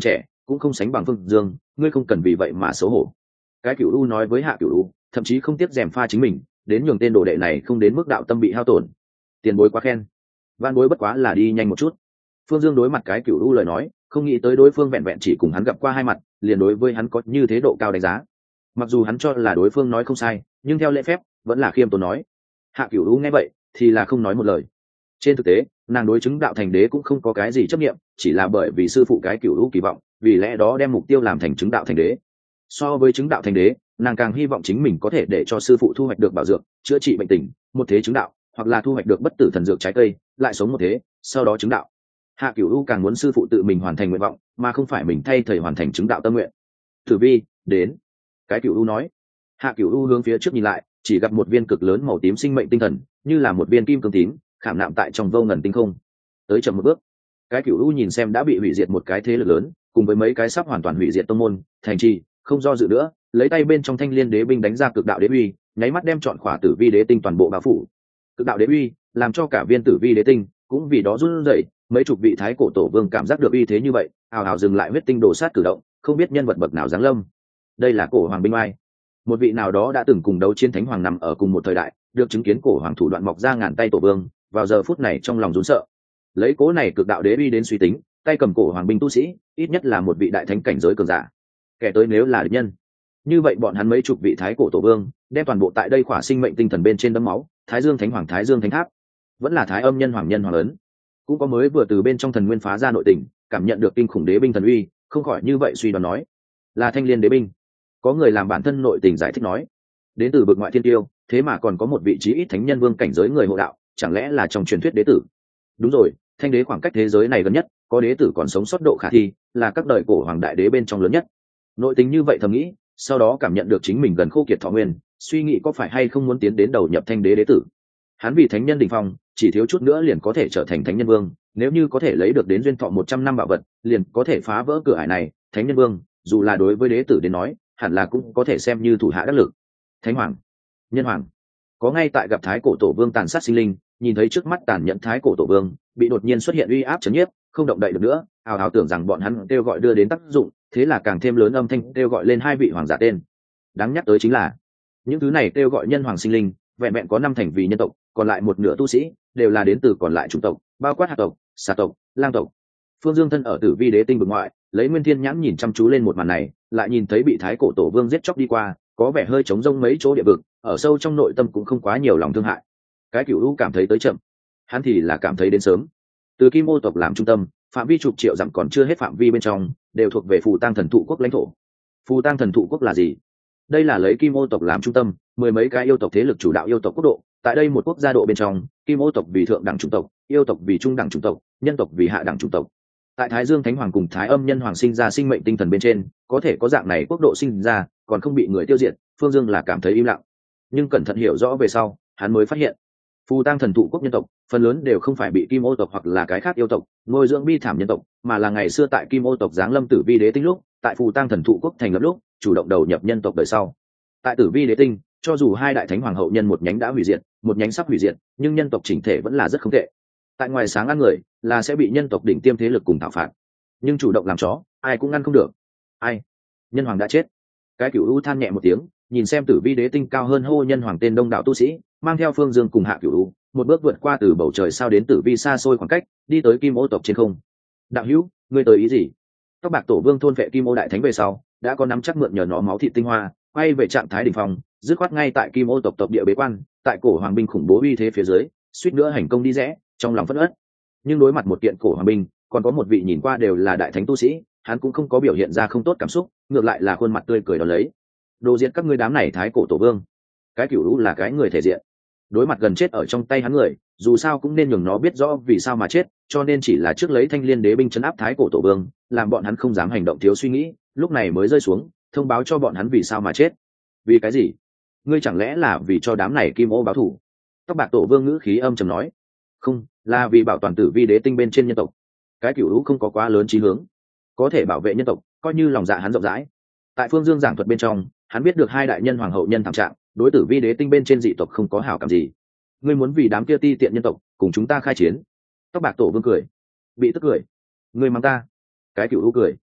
cũng không sánh bằng Phương Dương, ngươi không cần vì vậy mà xấu hổ. Cái Cửu U nói với Hạ Cửu U, thậm chí không tiếc gièm pha chính mình, đến nhường tên đồ đệ này không đến mức đạo tâm bị hao tổn. Tiền bối quá khen, van bối bất quá là đi nhanh một chút. Phương Dương đối mặt cái Cửu U lời nói, không nghĩ tới đối phương vẹn vẹn chỉ cùng hắn gặp qua hai mặt, liền đối với hắn có như thế độ cao đánh giá. Mặc dù hắn cho là đối phương nói không sai, nhưng theo lễ phép vẫn là khiêm tốn nói. Hạ Cửu U nghe vậy thì là không nói một lời. Trên thực tế, nàng đối chứng đạo thành đế cũng không có cái gì chấp niệm, chỉ là bởi vì sư phụ cái Cửu U kỳ vọng, vì lẽ đó đem mục tiêu làm thành chứng đạo thành đế. So với chứng đạo thành đế, nàng càng hy vọng chính mình có thể để cho sư phụ thu hoạch được bảo dược, chữa trị bệnh tình, một thế chứng đạo, hoặc là thu hoạch được bất tử thần dược trái cây, lại sống một thế, sau đó chứng đạo. Hạ Cửu U càng muốn sư phụ tự mình hoàn thành nguyện vọng, mà không phải mình thay thầy hoàn thành chứng đạo tâm nguyện. Tử Vi, đến. Cái Cửu U nói. Hạ Cửu U hướng phía trước nhìn lại, chỉ gặp một viên cực lớn màu tím sinh mệnh tinh thần, như là một viên kim cương tím, khảm nạm tại trong vô ngần tinh không. Tới chậm một bước. Cái Cửu U nhìn xem đã bị hủy diệt một cái thế lực lớn, cùng với mấy cái sắp hoàn toàn hủy diệt tông môn, thành trì, không do dự nữa, lấy tay bên trong Thanh Liên Đế binh đánh ra cực đạo đế uy, nháy mắt đem trọn khỏa Tử Vi đế tinh toàn bộ bao phủ. Cực đạo đế uy, làm cho cả viên Tử Vi đế tinh cũng vì đó run rẩy, mấy chục vị thái cổ tổ vương cảm giác được uy thế như vậy, hào hào dừng lại huyết tinh đổ sát cử động, không biết nhân vật bậc nào giáng lâm. Đây là cổ hoàng binh ai? Một vị nào đó đã từng cùng đấu chiến thánh hoàng nằm ở cùng một thời đại, được chứng kiến cổ hoàng thủ đoạn mọc ra ngàn tay tổ vương, vào giờ phút này trong lòng run sợ. Lấy cố này cực đạo đế uy đến suy tính, tay cầm cổ hoàng binh tu sĩ, ít nhất là một vị đại thánh cảnh giới cường giả. Kẻ tới nếu là địch nhân, như vậy bọn hắn mấy chục vị thái cổ tổ vương, đem toàn bộ tại đây khỏa sinh mệnh tinh thần bên trên đấm máu, Thái Dương Thánh Hoàng, Thái Dương Thánh Tháp, vẫn là Thái Âm Nhân Hoàng Nhân Hoàng lớn. Cũng có mới vừa từ bên trong thần nguyên phá ra nội tình, cảm nhận được kinh khủng đế binh thần uy, không khỏi như vậy suy đoán nói, là Thanh Liên đế binh. Có người làm bản thân nội tình giải thích nói, đến từ bực ngoại thiên tiêu, thế mà còn có một vị trí ít thánh nhân vương cảnh giới người hộ đạo, chẳng lẽ là trong truyền thuyết đế tử? Đúng rồi, thanh đế khoảng cách thế giới này gần nhất, có đế tử còn sống sót độ khả thi, là các đời cổ hoàng đại đế bên trong lớn nhất. Nội tình như vậy thầm nghĩ, sau đó cảm nhận được chính mình gần khô kiệt thọ nguyên, suy nghĩ có phải hay không muốn tiến đến đầu nhập thanh đế đế tử. Hắn vì thánh nhân đỉnh phong, chỉ thiếu chút nữa liền có thể trở thành thánh nhân vương, nếu như có thể lấy được đến duyên thọ 100 năm bảo vật, liền có thể phá vỡ cửa ải này, thánh nhân vương, dù là đối với đế tử đến nói, hẳn là cũng có thể xem như thủ hạ đắc lực. Thánh hoàng, nhân hoàng, có ngay tại gặp thái cổ tổ vương tàn sát sinh linh, nhìn thấy trước mắt tàn nhẫn thái cổ tổ vương bị đột nhiên xuất hiện uy áp chấn nhiếp, không động đậy được nữa, hào hào tưởng rằng bọn hắn kêu gọi đưa đến tác dụng, thế là càng thêm lớn âm thanh kêu gọi lên hai vị hoàng giả tên. Đáng nhắc tới chính là những thứ này kêu gọi nhân hoàng sinh linh, vẹn vẹn có 5 thành vì nhân tộc, còn lại một nửa tu sĩ đều là đến từ còn lại chủng tộc, bao quát hạt tộc, xà tộc, lang tộc. Phương Dương thân ở Tử Vi đế tinh vực ngoại, lấy Nguyên Thiên nhãn nhìn chăm chú lên một màn này, lại nhìn thấy bị thái cổ tổ vương giết chóc đi qua, có vẻ hơi trống rông mấy chỗ địa vực, ở sâu trong nội tâm cũng không quá nhiều lòng thương hại. Cái Cửu U cảm thấy tới chậm, hắn thì là cảm thấy đến sớm. Từ Kim Ô tộc làm trung tâm, phạm vi chục triệu dặm còn chưa hết phạm vi bên trong, đều thuộc về Phù Tang Thần Thụ quốc lãnh thổ. Phù Tang Thần Thụ quốc là gì? Đây là lấy Kim Ô tộc làm trung tâm, 10 mấy cái yêu tộc thế lực chủ đạo yêu tộc quốc độ, tại đây một quốc gia độ bên trong, Kim Ô tộc vì thượng đẳng chủng tộc, yêu tộc vì trung đẳng chủng tộc, nhân tộc vì hạ đẳng chủng tộc. Tại Thái Dương Thánh Hoàng cùng Thái Âm Nhân Hoàng sinh ra sinh mệnh tinh thần bên trên, có thể có dạng này quốc độ sinh ra, còn không bị người tiêu diệt, Phương Dương là cảm thấy im lặng. Nhưng cẩn thận hiểu rõ về sau, hắn mới phát hiện, Phù Tang Thần Thụ quốc nhân tộc, phần lớn đều không phải bị Kim Ô tộc hoặc là cái khác yêu tộc nuôi dưỡng bi thảm nhân tộc, mà là ngày xưa tại Kim Ô tộc giáng lâm Tử Vi đế tinh lúc, tại Phù Tang Thần Thụ quốc thành lập lúc, chủ động đầu nhập nhân tộc đời sau. Tại Tử Vi đế tinh, cho dù hai đại thánh hoàng hậu nhân một nhánh đã hủy diệt, một nhánh sắp hủy diệt, nhưng nhân tộc chỉnh thể vẫn là rất không tệ. Tại ngoài sáng ăn người, là sẽ bị nhân tộc đỉnh tiêm thế lực cùng thảo phạt, nhưng chủ động làm chó, ai cũng ngăn không được. Ai? Nhân hoàng đã chết. Cái Cửu U than nhẹ một tiếng, nhìn xem Tử Vi đế tinh cao hơn hô nhân hoàng tên đông đạo tu sĩ, mang theo Phương Dương cùng Hạ Cửu U, một bước vượt qua từ bầu trời sao đến Tử Vi xa xôi khoảng cách, đi tới Kim Ô tộc trên không. Đạo hữu, ngươi tới ý gì? Tóc bạc tổ vương thôn vệ Kim Ô đại thánh về sau, đã có nắm chắc mượn nhờ nó máu thịt tinh hoa, quay về trạng thái đỉnh phong, dứt khoát ngay tại Kim Ô tộc tộc địa bế quan, tại cổ hoàng binh khủng bố uy thế phía dưới, suýt nữa hành công đi rẽ, trong lòng phẫn uất. Nhưng đối mặt một kiện cổ hoàng binh, còn có một vị nhìn qua đều là đại thánh tu sĩ, hắn cũng không có biểu hiện ra không tốt cảm xúc, ngược lại là khuôn mặt tươi cười đón lấy. Đồ diệt các ngươi đám này thái cổ tổ vương. Cái Cửu U là cái người thể diện, đối mặt gần chết ở trong tay hắn người, dù sao cũng nên nhường nó biết rõ vì sao mà chết, cho nên chỉ là trước lấy Thanh Liên đế binh trấn áp thái cổ tổ vương, làm bọn hắn không dám hành động thiếu suy nghĩ, lúc này mới rơi xuống, thông báo cho bọn hắn vì sao mà chết. Vì cái gì? Ngươi chẳng lẽ là vì cho đám này Kim Ô báo thù? Tóc bạc tổ vương ngữ khí âm trầm nói. Không, là vì bảo toàn Tử Vi đế tinh bên trên nhân tộc. Cái Cửu U không có quá lớn chí hướng, có thể bảo vệ nhân tộc, coi như lòng dạ hắn rộng rãi. Tại Phương Dương giảng thuật bên trong, hắn biết được hai đại nhân hoàng hậu nhân thảm trạng, đối Tử Vi đế tinh bên trên dị tộc không có hảo cảm gì. Ngươi muốn vì đám kia ti tiện nhân tộc cùng chúng ta khai chiến? Tóc bạc tổ vương cười, bị tức cười. Ngươi mắng ta? Cái Cửu U cười,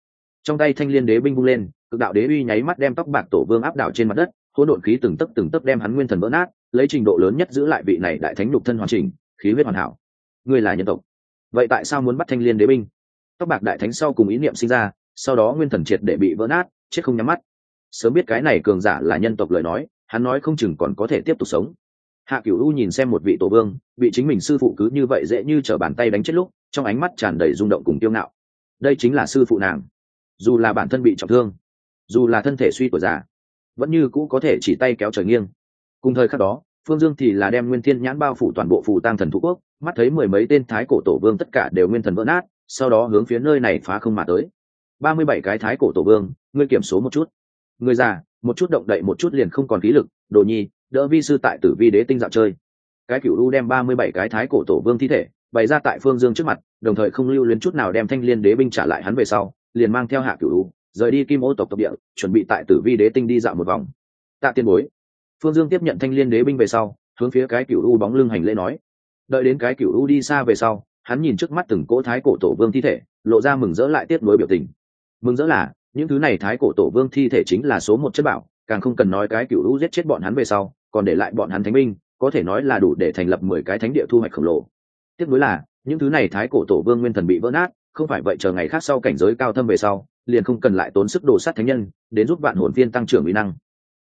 Trong tay thanh liên đế binh vung lên, cực đạo đế uy nháy mắt đem tóc bạc tổ vương áp đảo trên mặt đất, hỗn độn khí từng tấc đem hắn nguyên thần vỡ nát, lấy trình độ lớn nhất giữ lại vị này đại thánh nhục thân hoàn chỉnh, khí huyết hoàn hảo. Ngươi là nhân tộc, vậy tại sao muốn bắt thanh liên đế binh? Tóc bạc đại thánh sau cùng ý niệm sinh ra, sau đó nguyên thần triệt để bị vỡ nát, chết không nhắm mắt. Sớm biết cái này cường giả là nhân tộc lời nói, hắn nói không chừng còn có thể tiếp tục sống. Hạ Cửu U nhìn xem một vị tổ vương bị chính mình sư phụ cứ như vậy dễ như trở bàn tay đánh chết lúc, trong ánh mắt tràn đầy rung động cùng kiêu ngạo. Đây chính là sư phụ nàng. Dù là bản thân bị trọng thương, dù là thân thể suy tuổi già, vẫn như cũ có thể chỉ tay kéo trời nghiêng. Cùng thời khắc đó, Phương Dương thì là đem Nguyên Thiên nhãn bao phủ toàn bộ phù tang thần thú quốc, mắt thấy mười mấy tên thái cổ tổ vương tất cả đều nguyên thần vỡ nát, sau đó hướng phía nơi này phá không mà tới. 37 cái thái cổ tổ vương, ngươi kiểm số một chút. Người già, một chút động đậy một chút liền không còn khí lực, Đồ Nhi, đỡ vi sư tại Tử Vi Đế tinh dạo chơi. Cái Cửu U đem 37 cái thái cổ tổ vương thi thể bày ra tại Phương Dương trước mặt, đồng thời không lưu luyến chút nào đem Thanh Liên Đế binh trả lại hắn về sau, liền mang theo Hạ Cửu U rời đi Kim Ô tộc tộc địa, chuẩn bị tại Tử Vi Đế tinh đi dạo một vòng. Tạ tiên bối. Phương Dương tiếp nhận Thanh Liên Đế binh về sau, hướng phía cái Cửu U bóng lưng hành lễ nói. Đợi đến cái Cửu U đi xa về sau, hắn nhìn trước mắt từng cỗ thái cổ tổ vương thi thể, lộ ra mừng rỡ lại tiếc nuối biểu tình. Mừng rỡ là những thứ này thái cổ tổ vương thi thể chính là số một chất bảo, càng không cần nói cái Cửu U giết chết bọn hắn về sau, còn để lại bọn hắn thánh binh, có thể nói là đủ để thành lập 10 cái thánh địa thu hoạch khổng lồ. Tiếc nuối là những thứ này thái cổ tổ vương nguyên thần bị vỡ nát, không phải vậy chờ ngày khác sau cảnh giới cao thâm về sau, liền không cần lại tốn sức đồ sát thánh nhân đến giúp vạn hồn viên tăng trưởng uy năng.